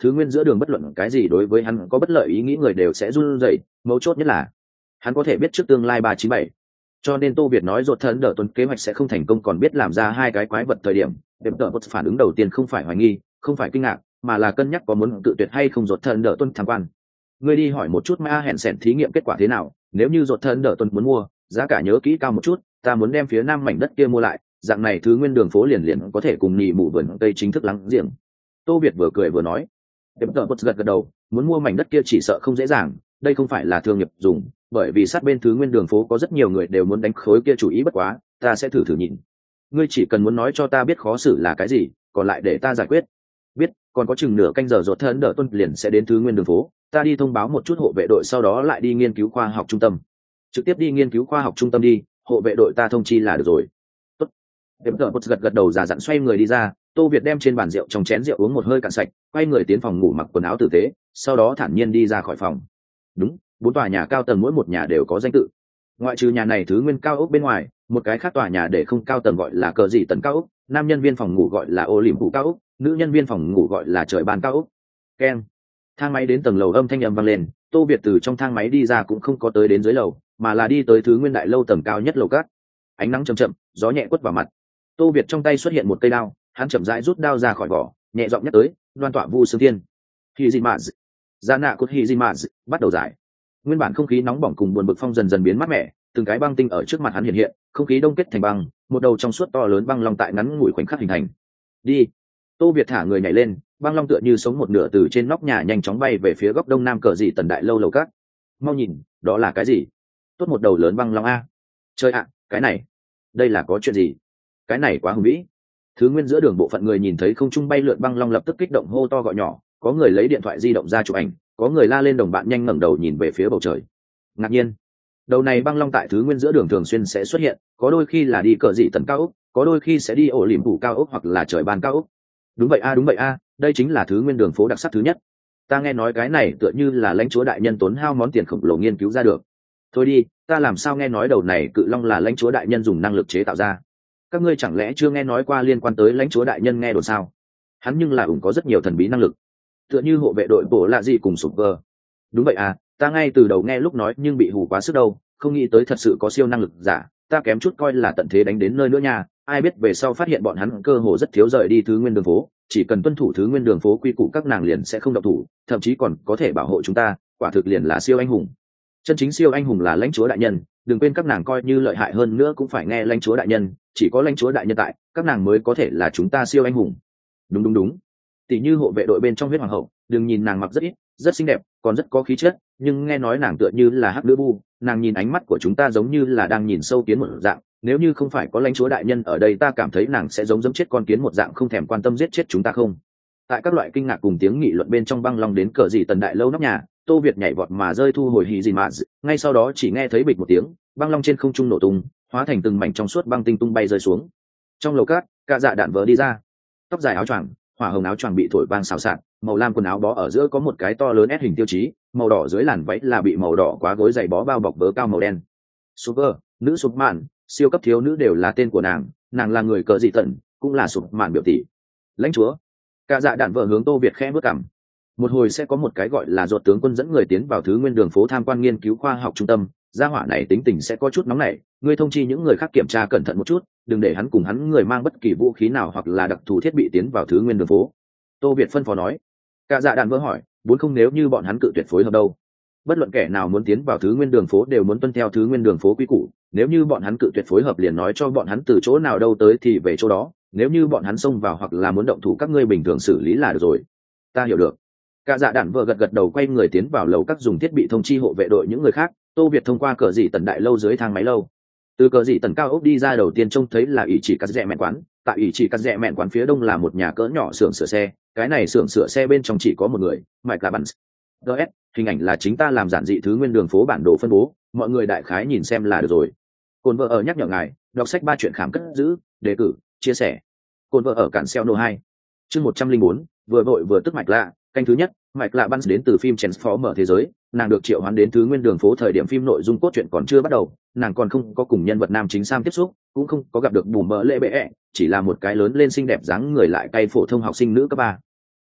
S1: thứ nguyên giữa đường bất luận cái gì đối với hắn có bất lợi ý nghĩ người đều sẽ run rẩy, mấu chốt nhất là hắn có thể biết trước tương lai 397. Cho nên Tô Việt nói rột thân đỡ tuần kế hoạch sẽ không thành công còn biết làm ra hai cái quái vật thời điểm, điểm tợ một phản ứng đầu tiên không phải hoài nghi, không phải kinh ngạc, mà là cân nhắc có muốn tự tuyệt hay không rột thân đỡ tuần tham quan. Ngươi đi hỏi một chút Ma hẹn sẻn thí nghiệm kết quả thế nào, nếu như rột thân đỡ tuần muốn mua, giá cả nhớ kỹ cao một chút, ta muốn đem phía nam mảnh đất kia mua lại, dạng này thứ nguyên đường phố liền liền có thể cùng nhị mụ vườn tây chính thức lắng giềng. Tô Việt vừa cười vừa nói, điểm tợ một gật đầu, muốn mua mảnh đất kia chỉ sợ không dễ dàng, đây không phải là thương nghiệp dùng, bởi vì sát bên thứ nguyên đường phố có rất nhiều người đều muốn đánh khối kia chủ ý bất quá, ta sẽ thử nhìn. Ngươi chỉ cần muốn nói cho ta biết khó xử là cái gì, còn lại để ta giải quyết. Biết, còn có chừng nửa canh giờ rột thân đỡ tuân liền sẽ đến thứ nguyên đường phố, ta đi thông báo một chút hộ vệ đội sau đó lại đi nghiên cứu khoa học trung tâm. Trực tiếp đi nghiên cứu khoa học trung tâm đi, hộ vệ đội ta thông chi là được rồi. Tốt. Điểm tợ một gật đầu giả dặn xoay người đi ra, Tô Việt đem trên bàn rượu trong chén rượu uống một hơi cạn sạch, quay người tiến phòng ngủ mặc quần áo tử tế, sau đó thản nhiên đi ra khỏi phòng. Đúng, 4 tòa nhà cao tầng mỗi một nhà đều có danh tự. Ngoại trừ nhà này thứ nguyên cao ốc bên ngoài, một cái khác tòa nhà để không cao tầng gọi là cờ dị tầng cao ốc, nam nhân viên phòng ngủ gọi là ô liềm phụ cao ốc, nữ nhân viên phòng ngủ gọi là trời ban cao ốc. Keng. Thang máy đến tầng lầu âm thanh âm vang lên, Tô Việt từ trong thang máy đi ra cũng không có tới đến dưới lầu, mà là đi tới thứ nguyên đại lâu tầng cao nhất lầu cát. Ánh nắng chậm chậm, gió nhẹ quất vào mặt. Tô Việt trong tay xuất hiện một cây đao, hắn chậm rãi rút đao ra khỏi vỏ, nhẹ giọng nhắc tới, đoan tọa vu sương thiên. Hỉ dị mạ, gia nạ cốt hỉ dị mạ, bắt đầu giải. Nguyên bản không khí nóng bỏng cùng buồn bực phong dần dần biến mát mẻ, từng cái băng tinh ở trước mặt hắn hiện hiện, không khí đông kết thành băng, một đầu trong suốt to lớn băng long tại ngắn ngủi khoảnh khắc hình thành. Đi. Tô Việt thả người nhảy lên, băng long tựa như sống một nửa từ trên nóc nhà nhanh chóng bay về phía góc đông nam cờ dị tần đại lâu lầu cát. Mau nhìn, đó là cái gì? Tốt một đầu lớn băng long a. Chơi ạ, cái này, đây là có chuyện gì? Cái này quá hùng vĩ. Thứ nguyên giữa đường bộ phận người nhìn thấy không trung bay lượn băng long lập tức kích động hô to gọi nhỏ, có người lấy điện thoại di động ra chụp ảnh, có người la lên đồng bạn nhanh ngẩng đầu nhìn về phía bầu trời. Ngạc nhiên, đầu này băng long tại thứ nguyên giữa đường thường xuyên sẽ xuất hiện, có đôi khi là đi cờ dị tần cao ốc, có đôi khi sẽ đi ổ liềm phủ cao ốc hoặc là trời ban cao ốc. Đúng vậy a, đây chính là thứ nguyên đường phố đặc sắc thứ nhất. Ta nghe nói cái này tựa như là lãnh chúa đại nhân tốn hao món tiền khổng lồ nghiên cứu ra được. Thôi đi, ta làm sao nghe nói đầu này cự long là lãnh chúa đại nhân dùng năng lực chế tạo ra? Các ngươi chẳng lẽ chưa nghe nói qua liên quan tới lãnh chúa đại nhân nghe đồn sao? Hắn nhưng là ủng có rất nhiều thần bí năng lực, tựa như hộ vệ đội bổ lạ gì cùng sụp cơ. Đúng vậy à, ta ngay từ đầu nghe lúc nói nhưng bị hù quá sức đâu, không nghĩ tới thật sự có siêu năng lực giả, ta kém chút coi là tận thế đánh đến nơi nữa nha. Ai biết về sau phát hiện bọn hắn cơ hồ rất thiếu rời đi thứ nguyên đường phố, chỉ cần tuân thủ thứ nguyên đường phố quy củ các nàng liền sẽ không động thủ, thậm chí còn có thể bảo hộ chúng ta, quả thực liền là siêu anh hùng. Chân chính siêu anh hùng là lãnh chúa đại nhân, đừng quên các nàng coi như lợi hại hơn nữa cũng phải nghe lãnh chúa đại nhân, chỉ có lãnh chúa đại nhân tại, các nàng mới có thể là chúng ta siêu anh hùng. Đúng. Tỷ như hộ vệ đội bên trong huyết hoàng hậu, đừng nhìn nàng mặc rất ít, rất xinh đẹp, còn rất có khí chất, nhưng nghe nói nàng tựa như là hắc nữ bu, nàng nhìn ánh mắt của chúng ta giống như là đang nhìn sâu kiến một dạng, nếu như không phải có lãnh chúa đại nhân ở đây ta cảm thấy nàng sẽ giống chết con kiến một dạng không thèm quan tâm giết chết chúng ta không. Tại các loại kinh ngạc cùng tiếng nghị luận bên trong băng long đến cờ dị tần đại lâu nóc nhà, Tô Việt nhảy vọt mà rơi thu hồi hì gì mà ngay sau đó chỉ nghe thấy bịch một tiếng, băng long trên không trung nổ tung, hóa thành từng mảnh trong suốt băng tinh tung bay rơi xuống. Trong lầu cát, cả dạ đạn vỡ đi ra, tóc dài áo choàng, hỏa hồng áo choàng bị thổi vang xào xạc, màu lam quần áo bó ở giữa có một cái to lớn S hình tiêu chí, màu đỏ dưới làn váy là bị màu đỏ quá gối giày bó bao bọc vớ cao màu đen. Super, nữ sụp mạn, siêu cấp thiếu nữ đều là tên của nàng là người cờ dị tận, cũng là sụp mạn biểu tỷ. Lãnh chúa. Cả dạ đạn vợ hướng Tô Việt khẽ bước cằm. Một hồi sẽ có một cái gọi là ruột tướng quân dẫn người tiến vào thứ nguyên đường phố tham quan nghiên cứu khoa học trung tâm, gia hỏa này tính tình sẽ có chút nóng nảy, ngươi thông chi những người khác kiểm tra cẩn thận một chút, đừng để hắn cùng hắn người mang bất kỳ vũ khí nào hoặc là đặc thù thiết bị tiến vào thứ nguyên đường phố. Tô Việt phân phó nói. Cả dạ đạn vợ hỏi, muốn không nếu như bọn hắn cự tuyệt phối hợp đâu? Bất luận kẻ nào muốn tiến vào thứ nguyên đường phố đều muốn tuân theo thứ nguyên đường phố quy củ, nếu như bọn hắn cự tuyệt phối hợp liền nói cho bọn hắn từ chỗ nào đâu tới thì về chỗ đó, nếu như bọn hắn xông vào hoặc là muốn động thủ các ngươi bình thường xử lý là được rồi. Ta hiểu được. Cả dạ đạn vợ gật đầu quay người tiến vào lầu các dùng thiết bị thông chi hộ vệ đội những người khác. Tô Việt thông qua cờ dị tần đại lâu dưới thang máy lâu, từ cờ dị tần cao ốc đi ra đầu tiên trông thấy là ỷ chỉ cắt rẽ mẹn quán. Tại ỷ chỉ cắt rẽ mẹn quán phía đông là một nhà cỡ nhỏ xưởng sửa xe, cái này xưởng sửa xe bên trong chỉ có một người, Mike Labans. DS, hình ảnh là chính ta làm giản dị thứ nguyên đường phố bản đồ phân bố, mọi người đại khái nhìn xem là được rồi. Cồn vợ ở nhắc nhở ngài, đọc sách 3 chuyện khám cất giữ, đề cử, chia sẻ. Cồn vợ ở cản xeo nô 2. Chương 104, vừa vội vừa tức mạch lạ, canh thứ nhất, mạch lạ Bans đến từ phim Transformer thế giới, nàng được triệu hoán đến thứ nguyên đường phố thời điểm phim nội dung cốt truyện còn chưa bắt đầu, nàng còn không có cùng nhân vật nam chính Sam tiếp xúc, cũng không có gặp được bùm mỡ lệ bệ, chỉ là một cái lớn lên xinh đẹp dáng người lại cay phổ thông học sinh nữ cấp 3.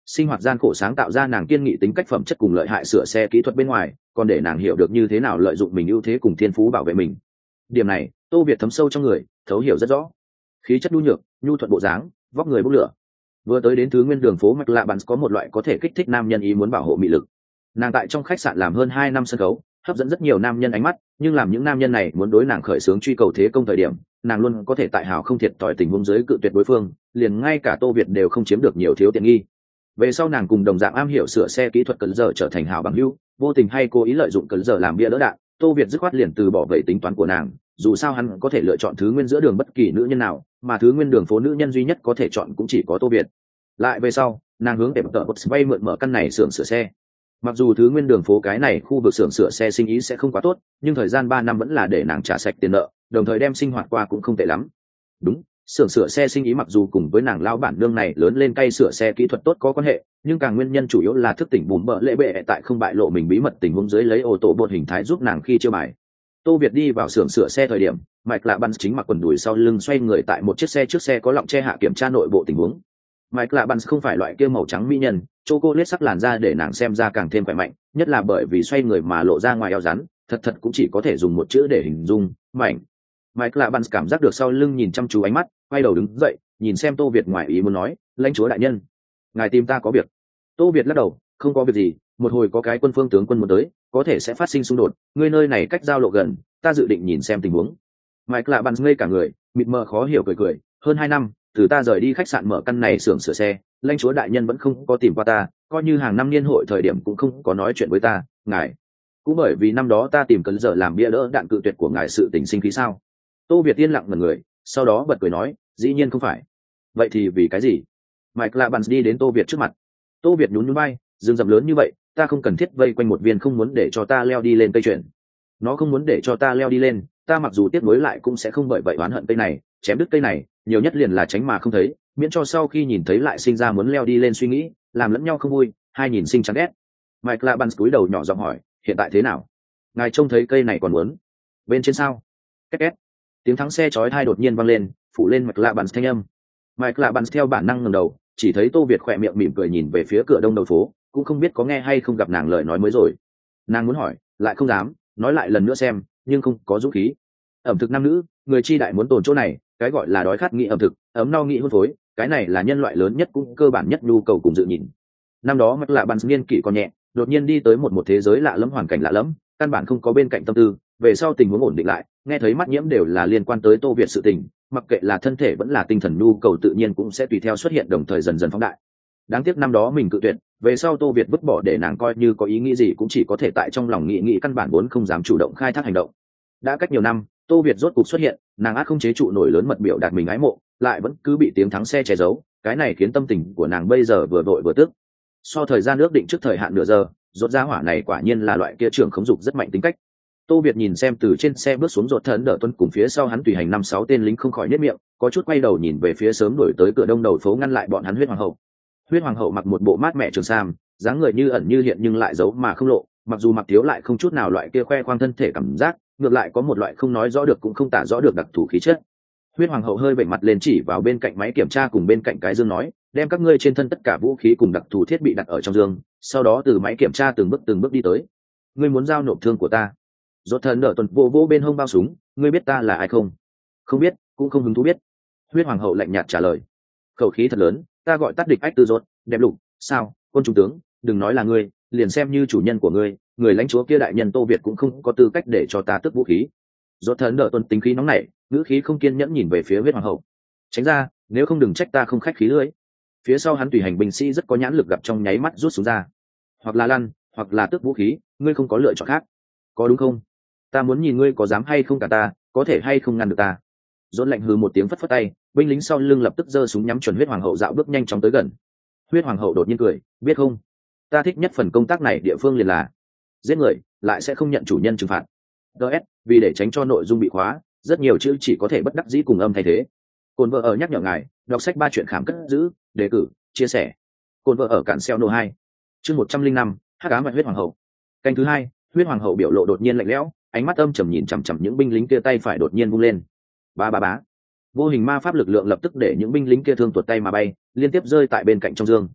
S1: sinh hoạt gian khổ sáng tạo ra nàng kiên nghị tính cách phẩm chất cùng lợi hại sửa xe kỹ thuật bên ngoài, còn để nàng hiểu được như thế nào lợi dụng mình ưu thế cùng thiên phú bảo vệ mình. Điểm này Tô Việt thấm sâu trong người, thấu hiểu rất rõ. Khí chất nhu nhược, nhu thuận bộ dáng, vóc người bốc lửa. Vừa tới đến thứ nguyên đường phố Mạch Lạ Bạn có một loại có thể kích thích nam nhân ý muốn bảo hộ mị lực. Nàng tại trong khách sạn làm hơn 2 năm sân khấu, hấp dẫn rất nhiều nam nhân ánh mắt, nhưng làm những nam nhân này muốn đối nàng khởi xướng truy cầu thế công thời điểm, nàng luôn có thể tại hào không thiệt thòi tình huống dưới cự tuyệt đối phương, liền ngay cả Tô Việt đều không chiếm được nhiều thiếu tiện nghi. Về sau nàng cùng đồng dạng am hiểu sửa xe kỹ thuật Cẩn Giờ trở thành hảo bằng hữu, vô tình hay cố ý lợi dụng Cẩn Giờ làm bia đỡ đạn, Tô Việt dứt khoát liền từ bỏ vậy tính toán của nàng, dù sao hắn có thể lựa chọn thứ nguyên giữa đường bất kỳ nữ nhân nào, mà thứ nguyên đường phố nữ nhân duy nhất có thể chọn cũng chỉ có Tô Việt. Lại về sau, nàng hướng để tờ vay mượn mở căn này xưởng sửa xe. Mặc dù thứ nguyên đường phố cái này khu vực xưởng sửa xe sinh ý sẽ không quá tốt, nhưng thời gian 3 năm vẫn là để nàng trả sạch tiền nợ, đồng thời đem sinh hoạt qua cũng không tệ lắm. Đúng, xưởng sửa xe sinh ý mặc dù cùng với nàng lao bản nương này lớn lên cay sửa xe kỹ thuật tốt có quan hệ, nhưng càng nguyên nhân chủ yếu là thức tỉnh bùm bợ lệ bệ tại không bại lộ mình bí mật tình huống dưới lấy ô tô bột hình thái giúp nàng khi chưa bài. Tô Việt đi vào xưởng sửa xe thời điểm, Mike Lạ Bắn chính mặc quần đùi sau lưng xoay người tại một chiếc xe trước xe có lọng che hạ kiểm tra nội bộ tình huống. Mike Lạ Bắn không phải loại kia màu trắng mỹ nhân, chocolate sắc làn da để nàng xem ra càng thêm khỏe mạnh, nhất là bởi vì xoay người mà lộ ra ngoài eo rắn, thật cũng chỉ có thể dùng một chữ để hình dung, mảnh. Mike Lạ Bắn cảm giác được sau lưng nhìn chăm chú ánh mắt, quay đầu đứng dậy, nhìn xem Tô Việt ngoài ý muốn nói, lãnh chúa đại nhân, ngài tìm ta có việc. Tô Việt lắc đầu, không có việc gì, một hồi có cái quân phương tướng quân muốn tới, có thể sẽ phát sinh xung đột, ngươi nơi này cách giao lộ gần, ta dự định nhìn xem tình huống. Mike Lạ Bắn ngây cả người, mịt mờ khó hiểu cười, hơn 2 năm, từ ta rời đi khách sạn mở căn này xưởng sửa xe, lãnh chúa đại nhân vẫn không có tìm qua ta, coi như hàng năm niên hội thời điểm cũng không có nói chuyện với ta, ngài. Cũng bởi vì năm đó ta tìm Cẩn Giờ làm bia đỡ đạn cự tuyệt của ngài sự tình sinh khí sao? Tô Việt yên lặng ngẩn người, sau đó bật cười nói, dĩ nhiên không phải. Vậy thì vì cái gì? Mike Lạ Bắn đi đến Tô Việt trước mặt. Tô Việt nhún nhún vai, rừng rậm lớn như vậy, ta không cần thiết vây quanh một viên không muốn để cho ta leo đi lên cây chuyện. Nó không muốn để cho ta leo đi lên, ta mặc dù tiếc nuối lại cũng sẽ không bởi vậy oán hận cây này, chém đứt cây này, nhiều nhất liền là tránh mà không thấy, miễn cho sau khi nhìn thấy lại sinh ra muốn leo đi lên suy nghĩ, làm lẫn nhau không vui, hai nhìn sinh chán ghét. Mike Lạ Bắn cúi đầu nhỏ giọng hỏi, hiện tại thế nào? Ngài trông thấy cây này còn muốn? Bên trên sao? Két két. Tiếng thắng xe chói tai đột nhiên vang lên, phủ lên Mike Lạ Bắn thanh âm. Mike Lạ Bắn theo bản năng ngẩng đầu, chỉ thấy Tô Việt khỏe miệng mỉm cười nhìn về phía cửa đông đầu phố, cũng không biết có nghe hay không gặp nàng lời nói mới rồi. Nàng muốn hỏi, lại không dám, nói lại lần nữa xem, nhưng không có dũng khí. Ẩm thực nam nữ, người chi đại muốn tồn chỗ này, cái gọi là đói khát nghĩ ẩm thực, ấm no nghĩ hôn phối, cái này là nhân loại lớn nhất cũng cơ bản nhất nhu cầu cùng dự nhìn. Năm đó Mike Lạ Bắn niên kỷ còn nhẹ, đột nhiên đi tới một thế giới lạ lẫm, hoàn cảnh lạ lẫm, căn bản không có bên cạnh tâm tư, về sau tình huống ổn định lại, nghe thấy mắt nhiễm đều là liên quan tới Tô Việt sự tình, mặc kệ là thân thể vẫn là tinh thần nhu cầu tự nhiên cũng sẽ tùy theo xuất hiện, đồng thời dần dần phóng đại. Đáng tiếc năm đó mình cự tuyệt, về sau Tô Việt vứt bỏ để nàng coi như có ý nghĩ gì cũng chỉ có thể tại trong lòng nghĩ căn bản vốn không dám chủ động khai thác hành động. Đã cách nhiều năm, Tô Việt rốt cục xuất hiện, nàng át không chế trụ nổi lớn mật biểu đạt mình ái mộ, lại vẫn cứ bị tiếng thắng xe che giấu, cái này khiến tâm tình của nàng bây giờ vừa vội vừa tức. So thời gian ước định trước thời hạn nửa giờ, rốt ra hỏa này quả nhiên là loại kia trưởng khống dục rất mạnh tính cách. Tô Việt nhìn xem từ trên xe bước xuống Rốt Thần Đỡ Tuân cùng phía sau hắn tùy hành 5-6 tên lính không khỏi nhếch miệng, có chút quay đầu nhìn về phía sớm đuổi tới cửa đông đầu phố ngăn lại bọn hắn Huyết Hoàng hậu. Huyết Hoàng hậu mặc một bộ mát mẻ trường sam, dáng người như ẩn như hiện nhưng lại giấu mà không lộ, mặc dù mặc thiếu lại không chút nào loại kia khoe khoang thân thể cảm giác, ngược lại có một loại không nói rõ được cũng không tả rõ được đặc thù khí chất. Huyết Hoàng hậu hơi vểnh mặt lên chỉ vào bên cạnh máy kiểm tra cùng bên cạnh cái dương nói, đem các ngươi trên thân tất cả vũ khí cùng đặc thù thiết bị đặt ở trong dương, sau đó từ máy kiểm tra từng bước đi tới. Ngươi muốn giao nộp thương của ta? Rốt Thần Đỡ Tuân vô bên hông bao súng, ngươi biết ta là ai không? Không biết, cũng không hứng thú biết. Huyết Hoàng hậu lạnh nhạt trả lời. Khẩu khí thật lớn, ta gọi tắt địch ách tư rốt, đẹp lục, sao, quân trung tướng, đừng nói là ngươi, liền xem như chủ nhân của ngươi, người lãnh chúa kia đại nhân Tô Việt cũng không có tư cách để cho ta tước vũ khí. Rốt Thần Đỡ Tuân tính khí nóng nảy, ngữ khí không kiên nhẫn nhìn về phía Huyết Hoàng hậu. Tránh ra, nếu không đừng trách ta không khách khí lưỡi. Phía sau hắn tùy hành binh sĩ rất có nhãn lực gặp trong nháy mắt rút súng ra. Hoặc là lăn, hoặc là tước vũ khí, ngươi không có lựa chọn khác. Có đúng không? Ta muốn nhìn ngươi có dám hay không cả ta, có thể hay không ngăn được ta. Rốt lạnh hừ một tiếng phất phất tay, binh lính sau lưng lập tức giơ súng nhắm chuẩn Huyết Hoàng hậu dạo bước nhanh chóng tới gần. Huyết Hoàng hậu đột nhiên cười, biết không? Ta thích nhất phần công tác này địa phương liền là giết người, lại sẽ không nhận chủ nhân trừng phạt. DS, vì để tránh cho nội dung bị khóa, rất nhiều chữ chỉ có thể bất đắc dĩ cùng âm thay thế. Cồn vợ ở nhắc nhở ngài, đọc sách 3 chuyện khám cất giữ, đề cử, chia sẻ. Cồn vợ ở cản xeo no 2. Chương 105, Hắc ám và Huyết Hoàng hậu. Canh thứ 2, Huyết Hoàng hậu biểu lộ đột nhiên lạnh lẽo, ánh mắt âm trầm nhìn chằm chằm những binh lính kia, tay phải đột nhiên vung lên. Bá. Vô hình ma pháp lực lượng lập tức để những binh lính kia thương tuột tay mà bay, liên tiếp rơi tại bên cạnh trong dương.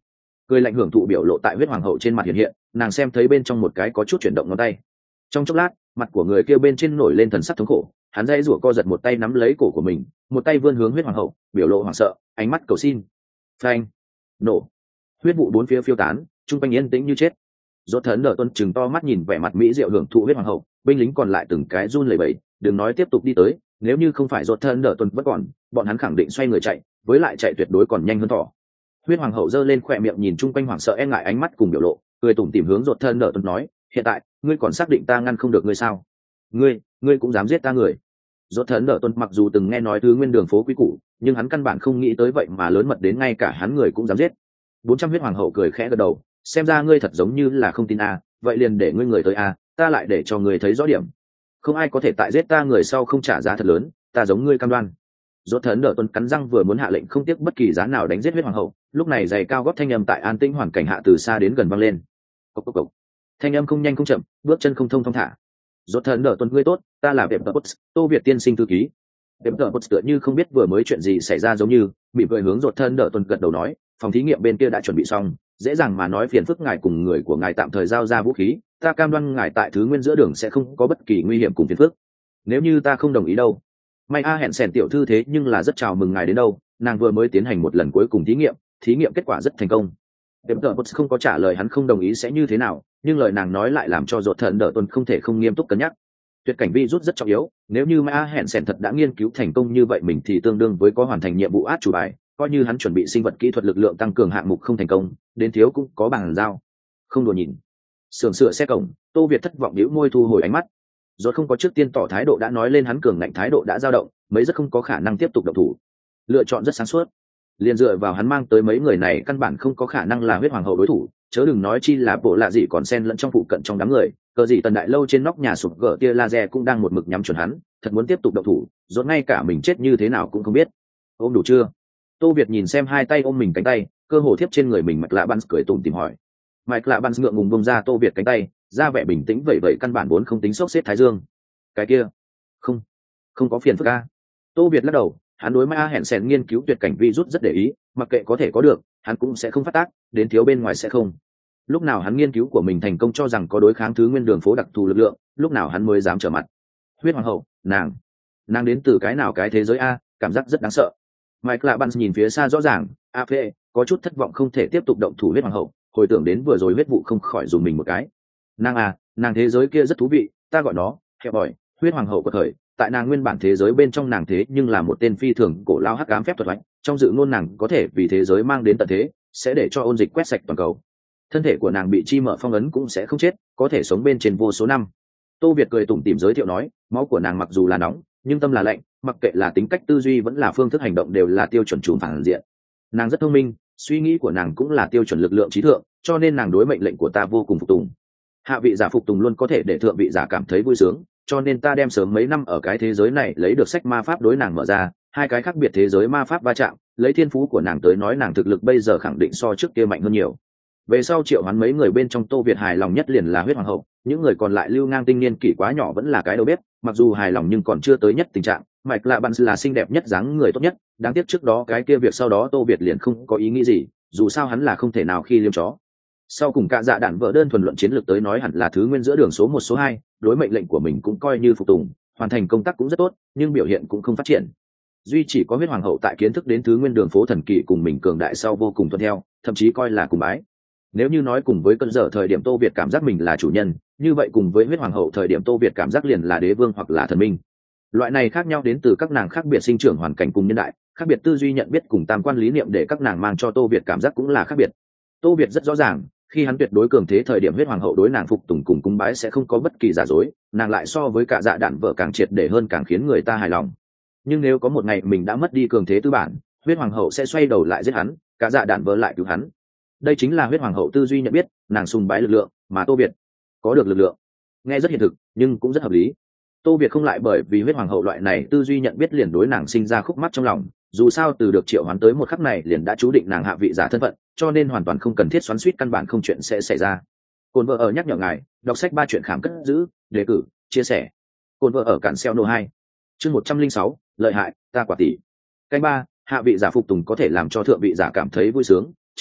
S1: cười lạnh hưởng thụ biểu lộ tại huyết hoàng hậu trên mặt hiện hiện, nàng xem thấy bên trong một cái có chút chuyển động ngón tay. Trong chốc lát, mặt của người kia bên trên nổi lên thần sắc thống khổ, hắn dây rủa co giật một tay nắm lấy cổ của mình, một tay vươn hướng huyết hoàng hậu, biểu lộ hoảng sợ, ánh mắt cầu xin. Phanh, nổ, huyết vụ bốn phía phiêu tán, trung quanh yên tĩnh như chết. Rốt Thần Đở Tuân chừng to mắt nhìn vẻ mặt mỹ diệu hưởng thụ huyết hoàng hậu, binh lính còn lại từng cái run lẩy bẩy, đừng nói tiếp tục đi tới, nếu như không phải Rốt Thần Đở Tuân vẫn còn, bọn hắn khẳng định xoay người chạy, với lại chạy tuyệt đối còn nhanh hơn thỏ. Huyết hoàng hậu giơ lên khóe miệng nhìn chung quanh hoảng sợ e ngại ánh mắt cùng biểu lộ, cười tủm tỉm hướng Rốt Thần Đở Tuân nói, hiện tại ngươi còn xác định ta ngăn không được ngươi sao? Ngươi cũng dám giết ta người? Rốt Thần Đở Tuân mặc dù từng nghe nói thứ nguyên đường phố quý củ, nhưng hắn căn bản không nghĩ tới vậy mà lớn mật đến ngay cả hắn người cũng dám giết. 400 huyết hoàng hậu cười khẽ gật đầu, xem ra ngươi thật giống như là không tin a, vậy liền để ngươi người tới a, ta lại để cho ngươi thấy rõ điểm. Không ai có thể tại giết ta người sau không trả giá thật lớn, ta giống ngươi cam đoan. Rốt Thần Đở Tuân cắn răng vừa muốn hạ lệnh không tiếc bất kỳ giá nào đánh giết huyết hoàng hậu, lúc này giày cao gót thanh âm tại an tĩnh hoàn cảnh hạ từ xa đến gần vang lên. Cộc cộc cộc. Thanh âm không nhanh không chậm, bước chân không thông thong thả. Rốt Thần Đở Tuân ngươi tốt, ta là Vẹp Tờ Tô Việt tiên sinh thư ký. Vẹp Tờ tựa như không biết vừa mới chuyện gì xảy ra giống như, mỉm cười hướng Rốt Thần Đở Tuân gật đầu nói, phòng thí nghiệm bên kia đã chuẩn bị xong, dễ dàng mà nói phiền phức ngài cùng người của ngài tạm thời giao ra vũ khí, ta cam đoan ngài tại thứ nguyên giữa đường sẽ không có bất kỳ nguy hiểm cùng phiền phức. Nếu như ta không đồng ý đâu? May a hẹn sèn tiểu thư thế nhưng là rất chào mừng ngài đến đâu, nàng vừa mới tiến hành một lần cuối cùng thí nghiệm kết quả rất thành công. Đệm tờ không có trả lời hắn không đồng ý sẽ như thế nào, nhưng lời nàng nói lại làm cho Rốt Thần Đở Tuân không thể không nghiêm túc cân nhắc. Tuyệt cảnh vi rút rất trọng yếu, nếu như May a hẹn sèn thật đã nghiên cứu thành công như vậy mình thì tương đương với có hoàn thành nhiệm vụ át chủ bài, coi như hắn chuẩn bị sinh vật kỹ thuật lực lượng tăng cường hạng mục không thành công, đến thiếu cũng có bằng giao. Không đùa nhìn. Sưởng sửa xe cổng, Tô Việt thất vọng nhíu môi thu hồi ánh mắt. Rốt không có trước tiên tỏ thái độ đã nói lên hắn cường ngạnh thái độ đã dao động, mấy rất không có khả năng tiếp tục động thủ. Lựa chọn rất sáng suốt. Liên dựa vào hắn mang tới mấy người này căn bản không có khả năng là huyết hoàng hậu đối thủ, chớ đừng nói chi là bộ lạ gì còn xen lẫn trong phụ cận trong đám người, cờ gì tần đại lâu trên nóc nhà sụp gỡ tia laser cũng đang một mực nhắm chuẩn hắn, thật muốn tiếp tục động thủ, Rốt ngay cả mình chết như thế nào cũng không biết. Ôm đủ chưa? Tô Việt nhìn xem hai tay ôm mình cánh tay, cơ hồ thiếp trên người mình Mạch Lạ Bans cười tủm tỉm hỏi. Mạch Lạ Bans ngượng ngùng buông ra Tô Việt cánh tay, ra vẻ bình tĩnh vậy căn bản vốn không tính sốc xếp thái dương. Cái kia, không có phiền phức a. Tô Việt lắc đầu, hắn đối Mai hẹn sèn nghiên cứu tuyệt cảnh virus rất để ý, mặc kệ có thể có được, hắn cũng sẽ không phát tác, đến thiếu bên ngoài sẽ không. Lúc nào hắn nghiên cứu của mình thành công cho rằng có đối kháng thứ nguyên đường phố đặc thù lực lượng, lúc nào hắn mới dám trở mặt. Huyết hoàng hậu, nàng đến từ cái nào cái thế giới a, cảm giác rất đáng sợ. Mike Lạ Bans nhìn phía xa rõ ràng, AP có chút thất vọng không thể tiếp tục động thủ huyết hoàng hậu, hồi tưởng đến vừa rồi huyết vụ không khỏi dùng mình một cái. Nàng thế giới kia rất thú vị, ta gọi nó hẹp bòi, huyết hoàng hậu của thời, tại nàng nguyên bản thế giới bên trong nàng thế nhưng là một tên phi thường cổ lao hắc ám phép thuật mạnh, trong dự ngôn nàng có thể vì thế giới mang đến tận thế, sẽ để cho ôn dịch quét sạch toàn cầu. Thân thể của nàng bị chi mở phong ấn cũng sẽ không chết, có thể sống bên trên vô số năm. Tô Việt cười tủm tỉm giới thiệu nói, máu của nàng mặc dù là nóng, nhưng tâm là lạnh, mặc kệ là tính cách tư duy vẫn là phương thức hành động đều là tiêu chuẩn trùm phản diện. Nàng rất thông minh, suy nghĩ của nàng cũng là tiêu chuẩn lực lượng trí thượng, cho nên nàng đối mệnh lệnh của ta vô cùng phục tùng. Hạ vị giả phục tùng luôn có thể để thượng vị giả cảm thấy vui sướng, cho nên ta đem sớm mấy năm ở cái thế giới này lấy được sách ma pháp đối nàng mở ra, hai cái khác biệt thế giới ma pháp va chạm, lấy thiên phú của nàng tới nói nàng thực lực bây giờ khẳng định so trước kia mạnh hơn nhiều. Về sau triệu hoán mấy người bên trong Tô Việt hài lòng nhất liền là huyết hoàng hậu, những người còn lại lưu ngang tinh niên kỷ quá nhỏ vẫn là cái đầu bếp, mặc dù hài lòng nhưng còn chưa tới nhất tình trạng. Mike Lạ Bans là xinh đẹp nhất, dáng người tốt nhất, đáng tiếc trước đó cái kia việc sau đó Tô Việt liền không có ý nghĩ gì, dù sao hắn là không thể nào khi liêm chó. Sau cùng cả dạ đạn vợ đơn thuần luận chiến lược tới nói hẳn là thứ nguyên giữa đường số 1 số 2, đối mệnh lệnh của mình cũng coi như phục tùng, hoàn thành công tác cũng rất tốt, nhưng biểu hiện cũng không phát triển. Duy chỉ có huyết hoàng hậu tại kiến thức đến thứ nguyên đường phố thần kỳ cùng mình cường đại sau vô cùng tuân theo, thậm chí coi là cùng bái. Nếu như nói cùng với cơn dở thời điểm Tô Việt cảm giác mình là chủ nhân, như vậy cùng với huyết hoàng hậu thời điểm Tô Việt cảm giác liền là đế vương hoặc là thần minh. Loại này khác nhau đến từ các nàng khác biệt sinh trưởng hoàn cảnh cùng nhân đại, khác biệt tư duy nhận biết cùng tam quan lý niệm để các nàng mang cho Tô Việt cảm giác cũng là khác biệt. Tô Việt rất rõ ràng, khi hắn tuyệt đối cường thế thời điểm huyết hoàng hậu đối nàng phục tùng cùng cung bái sẽ không có bất kỳ giả dối, nàng lại so với cả dạ đạn vợ càng triệt để hơn càng khiến người ta hài lòng. Nhưng nếu có một ngày mình đã mất đi cường thế tư bản, huyết hoàng hậu sẽ xoay đầu lại giết hắn, cả dạ đạn vợ lại cứu hắn. Đây chính là huyết hoàng hậu tư duy nhận biết, nàng sùng bái lực lượng, mà Tô Việt có được lực lượng. Nghe rất hiện thực, nhưng cũng rất hợp lý. Tô Việt không lại bởi vì huyết hoàng hậu loại này tư duy nhận biết liền đối nàng sinh ra khúc mắc trong lòng, dù sao từ được triệu hoán tới một khắc này liền đã chú định nàng hạ vị giả thân phận, cho nên hoàn toàn không cần thiết xoắn xuýt, căn bản không chuyện sẽ xảy ra. Cồn vợ ở nhắc nhở ngài, đọc sách 3 chuyện khám cất giữ, đề cử, chia sẻ. Cồn vợ ở cản xeo nô 2. Chương 106, lợi hại, ta quả tỷ. Canh 3, hạ vị giả phục tùng có thể làm cho thượng vị giả cảm thấy vui sướng, trái lại,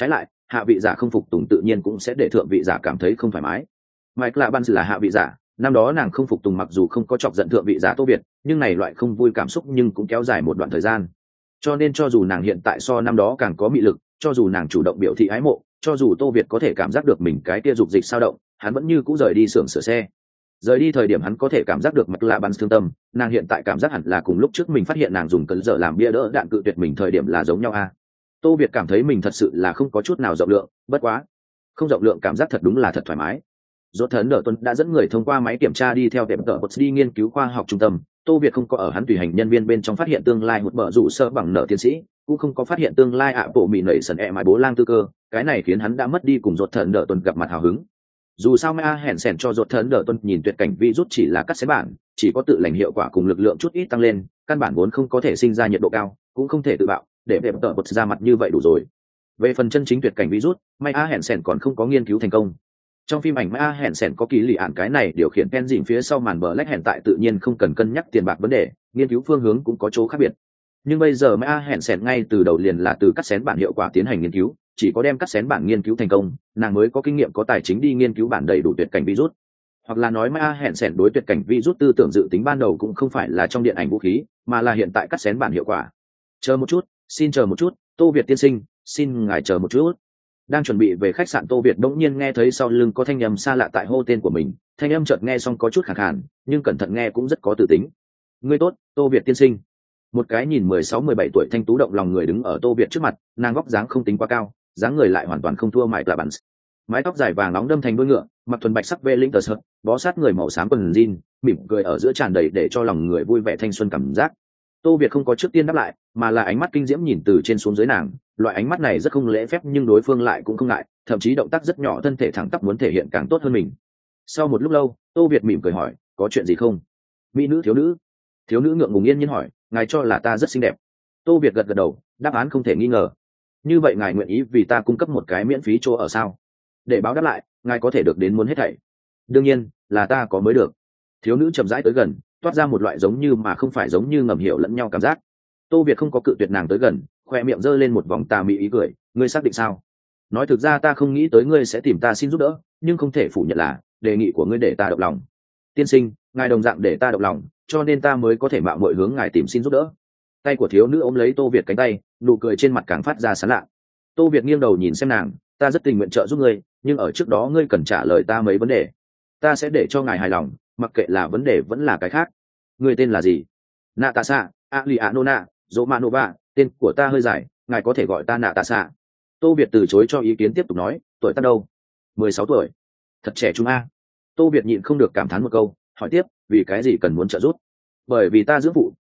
S1: hạ vị giả không phục tùng tự nhiên cũng sẽ để thượng vị giả cảm thấy không thoải mái. Mike Labans là hạ vị giả, năm đó nàng không phục tùng mặc dù không có chọc giận thượng vị giả Tô Việt, nhưng này loại không vui cảm xúc nhưng cũng kéo dài một đoạn thời gian. Cho nên cho dù nàng hiện tại so năm đó càng có mị lực, cho dù nàng chủ động biểu thị ái mộ, cho dù Tô Việt có thể cảm giác được mình cái kia dục dịch sao động, hắn vẫn như cũ rời đi xưởng sửa xe. Rời đi thời điểm hắn có thể cảm giác được Mike Labans thương tâm, nàng hiện tại cảm giác hẳn là cùng lúc trước mình phát hiện nàng dùng cấn dở làm bia đỡ đạn cự tuyệt mình thời điểm là giống nhau a. Tô Việt cảm thấy mình thật sự là không có chút nào rộng lượng, bất quá không rộng lượng cảm giác thật đúng là thật thoải mái. Rốt Thần Đở Tuấn đã dẫn người thông qua máy kiểm tra đi theo tiệm tờ đi nghiên cứu khoa học trung tâm. Tô Việt không có ở hắn tùy hành nhân viên bên trong phát hiện tương lai một bờ rủ sơ bằng nợ tiến sĩ, cũng không có phát hiện tương lai ạ bộ mị nảy sần mãi bố lang tư cơ, cái này khiến hắn đã mất đi cùng Rốt Thần Đở Tuấn gặp mặt hào hứng. Dù sao Maya hẹn sẻn cho Rốt Thần Đở Tuấn nhìn tuyệt cảnh virus chỉ là cắt xé bản, chỉ có tự lành hiệu quả cùng lực lượng chút ít tăng lên, căn bản vốn không có thể sinh ra nhiệt độ cao, cũng không thể tự bạo, để tiệm tờ ra mặt như vậy đủ rồi. Về phần chân chính tuyệt cảnh virus, Maya hẹn sẻn còn không có nghiên cứu thành công. Trong phim ảnh Maya hẹn sẻn có kỳ lì ạn cái này điều khiển pen dìm phía sau màn bờ lách hẹn tại tự nhiên không cần cân nhắc tiền bạc vấn đề, nghiên cứu phương hướng cũng có chỗ khác biệt. Nhưng bây giờ Maya hẹn sẻn ngay từ đầu liền là từ cắt xén bản hiệu quả tiến hành nghiên cứu, chỉ có đem cắt xén bản nghiên cứu thành công, nàng mới có kinh nghiệm có tài chính đi nghiên cứu bản đầy đủ tuyệt cảnh virus. Hoặc là nói Maya hẹn sẻn đối tuyệt cảnh virus tư tưởng dự tính ban đầu cũng không phải là trong điện ảnh vũ khí, mà là hiện tại cắt xén bản hiệu quả. Chờ một chút, xin chờ một chút, Tô Việt tiên sinh, xin ngài chờ một chút. Đang chuẩn bị về khách sạn Tô Việt bỗng nhiên nghe thấy sau lưng có thanh âm xa lạ tại hô tên của mình, thanh âm chợt nghe xong có chút khàn khàn, nhưng cẩn thận nghe cũng rất có tự tính. Ngươi tốt, Tô Việt tiên sinh. Một cái nhìn 16-17 tuổi thanh tú động lòng người đứng ở Tô Việt trước mặt, nàng vóc dáng không tính quá cao, dáng người lại hoàn toàn không thua Mike Labans. Mái tóc dài vàng nóng đâm thành đuôi ngựa, mặc thuần bạch sắc vê linh tờ sợt, bó sát người màu xám quần jean, mỉm cười ở giữa tràn đầy để cho lòng người vui vẻ thanh xuân cảm giác. Tô Việt không có trước tiên đáp lại, mà là ánh mắt kinh diễm nhìn từ trên xuống dưới nàng, loại ánh mắt này rất không lễ phép nhưng đối phương lại cũng không ngại, thậm chí động tác rất nhỏ thân thể thẳng tắp muốn thể hiện càng tốt hơn mình. Sau một lúc lâu, Tô Việt mỉm cười hỏi, có chuyện gì không? Mỹ nữ thiếu nữ. Thiếu nữ ngượng ngùng yên nhiên hỏi, ngài cho là ta rất xinh đẹp. Tô Việt gật gật đầu, đáp án không thể nghi ngờ. Như vậy ngài nguyện ý vì ta cung cấp một cái miễn phí chỗ ở sao? Để báo đáp lại, ngài có thể được đến muốn hết thảy. Đương nhiên, là ta có mới được. Thiếu nữ chậm rãi tới gần, toát ra một loại giống như mà không phải giống như ngầm hiểu lẫn nhau cảm giác. Tô Việt không có cự tuyệt nàng tới gần, khoe miệng giơ lên một vòng tà mị ý cười, ngươi xác định sao? Nói thực ra ta không nghĩ tới ngươi sẽ tìm ta xin giúp đỡ, nhưng không thể phủ nhận là đề nghị của ngươi để ta động lòng. Tiên sinh, ngài đồng dạng để ta động lòng, cho nên ta mới có thể mạo muội hướng ngài tìm xin giúp đỡ. Tay của thiếu nữ ôm lấy Tô Việt cánh tay, nụ cười trên mặt càng phát ra sán lạ. Tô Việt nghiêng đầu nhìn xem nàng, ta rất tình nguyện trợ giúp ngươi, nhưng ở trước đó ngươi cần trả lời ta mấy vấn đề. Ta sẽ để cho ngài hài lòng, mặc kệ là vấn đề vẫn là cái khác. Ngươi tên là gì? Natasha, Alianona, Romanova, tên của ta hơi dài, ngài có thể gọi ta Natasha. Tô Việt từ chối cho ý kiến tiếp tục nói, tuổi tác đâu? 16 tuổi. Thật trẻ trung a. Tô Việt nhịn không được cảm thán một câu, hỏi tiếp, vì cái gì cần muốn trợ giúp? Bởi vì ta dưỡng phụ,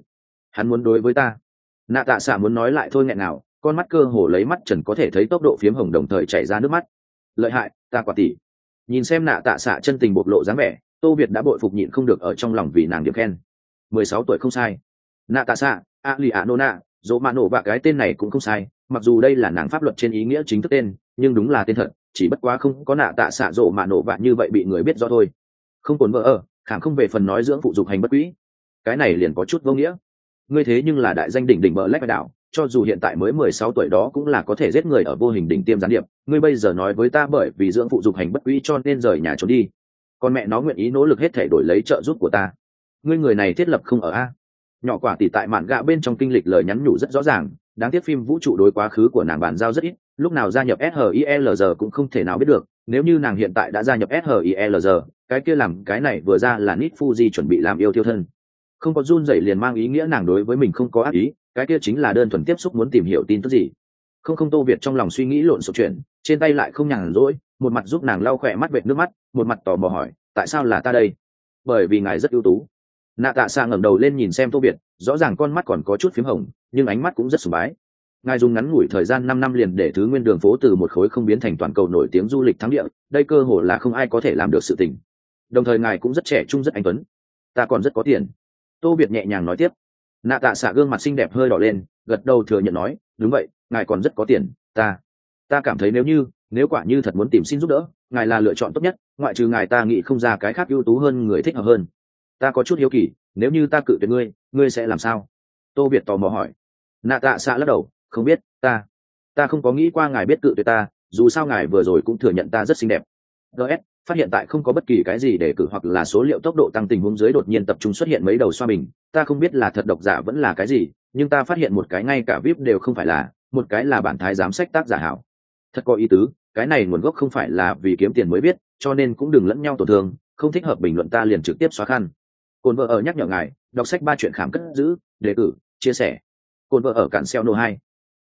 S1: hắn muốn đối với ta. Natasha muốn nói lại thôi nghẹn nào, con mắt cơ hồ lấy mắt trần có thể thấy tốc độ phiếm hồng đồng thời chảy ra nước mắt. Lợi hại, ta quả tỷ. Nhìn xem Natasha chân tình bộc lộ dáng vẻ, Tô Việt đã bội phục nhịn không được ở trong lòng vì nàng điểm khen. 16 tuổi không sai. Natasha, Alianona, Romano và cái tên này cũng không sai, mặc dù đây là nàng pháp luật trên ý nghĩa chính thức tên, nhưng đúng là tên thật, chỉ bất quá không có Natasha Romano và như vậy bị người biết do thôi. Không cồn vợ ở, khẳng không về phần nói dưỡng phụ dục hành bất quý. Cái này liền có chút vô nghĩa. Ngươi thế nhưng là đại danh đỉnh đỉnh bờ lách đảo, cho dù hiện tại mới 16 tuổi đó cũng là có thể giết người ở vô hình đỉnh tiêm gián điệp, ngươi bây giờ nói với ta bởi vì dưỡng phụ dục hành bất quý cho nên rời nhà trốn đi. Con mẹ nó nguyện ý nỗ lực hết thể đổi lấy trợ giúp của ta. Ngươi người này thiết lập không ở a. Nhỏ quả tỷ tại mạn gạ bên trong kinh lịch lời nhắn nhủ rất rõ ràng, đáng tiếc phim vũ trụ đối quá khứ của nàng bàn giao rất ít, lúc nào gia nhập SHIELR cũng không thể nào biết được, nếu như nàng hiện tại đã gia nhập SHIELR, cái kia làm cái này vừa ra là Nit Fuji chuẩn bị làm yêu tiêu thân. Không có run rẩy liền mang ý nghĩa nàng đối với mình không có ác ý, cái kia chính là đơn thuần tiếp xúc muốn tìm hiểu tin tức gì. Không Tô Việt trong lòng suy nghĩ lộn xộn chuyện, trên tay lại không nhàn rỗi, một mặt giúp nàng lau khỏe mắt vệt nước mắt, một mặt tò mò hỏi, tại sao là ta đây? Bởi vì ngài rất ưu tú. Natasha ngẩng đầu lên nhìn xem Tô Việt, rõ ràng con mắt còn có chút phím hồng, nhưng ánh mắt cũng rất sùng bái. Ngài dùng ngắn ngủi thời gian 5 năm liền để thứ nguyên đường phố từ một khối không biến thành toàn cầu nổi tiếng du lịch thắng địa, đây cơ hội là không ai có thể làm được sự tình. Đồng thời ngài cũng rất trẻ trung rất anh tuấn. Ta còn rất có tiền. Tô Việt nhẹ nhàng nói tiếp. Natasha gương mặt xinh đẹp hơi đỏ lên, gật đầu thừa nhận nói, đúng vậy, ngài còn rất có tiền, ta cảm thấy nếu quả như thật muốn tìm xin giúp đỡ, ngài là lựa chọn tốt nhất, ngoại trừ ngài ta nghĩ không ra cái khác ưu tú hơn người thích hợp hơn. Ta có chút hiếu kỳ, nếu như ta cự tuyệt ngươi sẽ làm sao? Tô Việt tò mò hỏi. Natasha lắc đầu, không biết, ta không có nghĩ qua ngài biết cự tuyệt ta, dù sao ngài vừa rồi cũng thừa nhận ta rất xinh đẹp. gs phát hiện tại không có bất kỳ cái gì để cử hoặc là số liệu tốc độ tăng tình huống dưới đột nhiên tập trung xuất hiện mấy đầu xoa bình, ta không biết là thật độc giả vẫn là cái gì, nhưng ta phát hiện một cái ngay cả vip đều không phải là, một cái là bản thái giám sách tác giả hảo. Thật có ý tứ, cái này nguồn gốc không phải là vì kiếm tiền mới biết, cho nên cũng đừng lẫn nhau tổn thương, không thích hợp bình luận ta liền trực tiếp xóa khăn. Cồn vợ ở nhắc nhở ngài, đọc sách 3 chuyện khám cất giữ, đề cử, chia sẻ. Cồn vợ ở cản xeo no 2.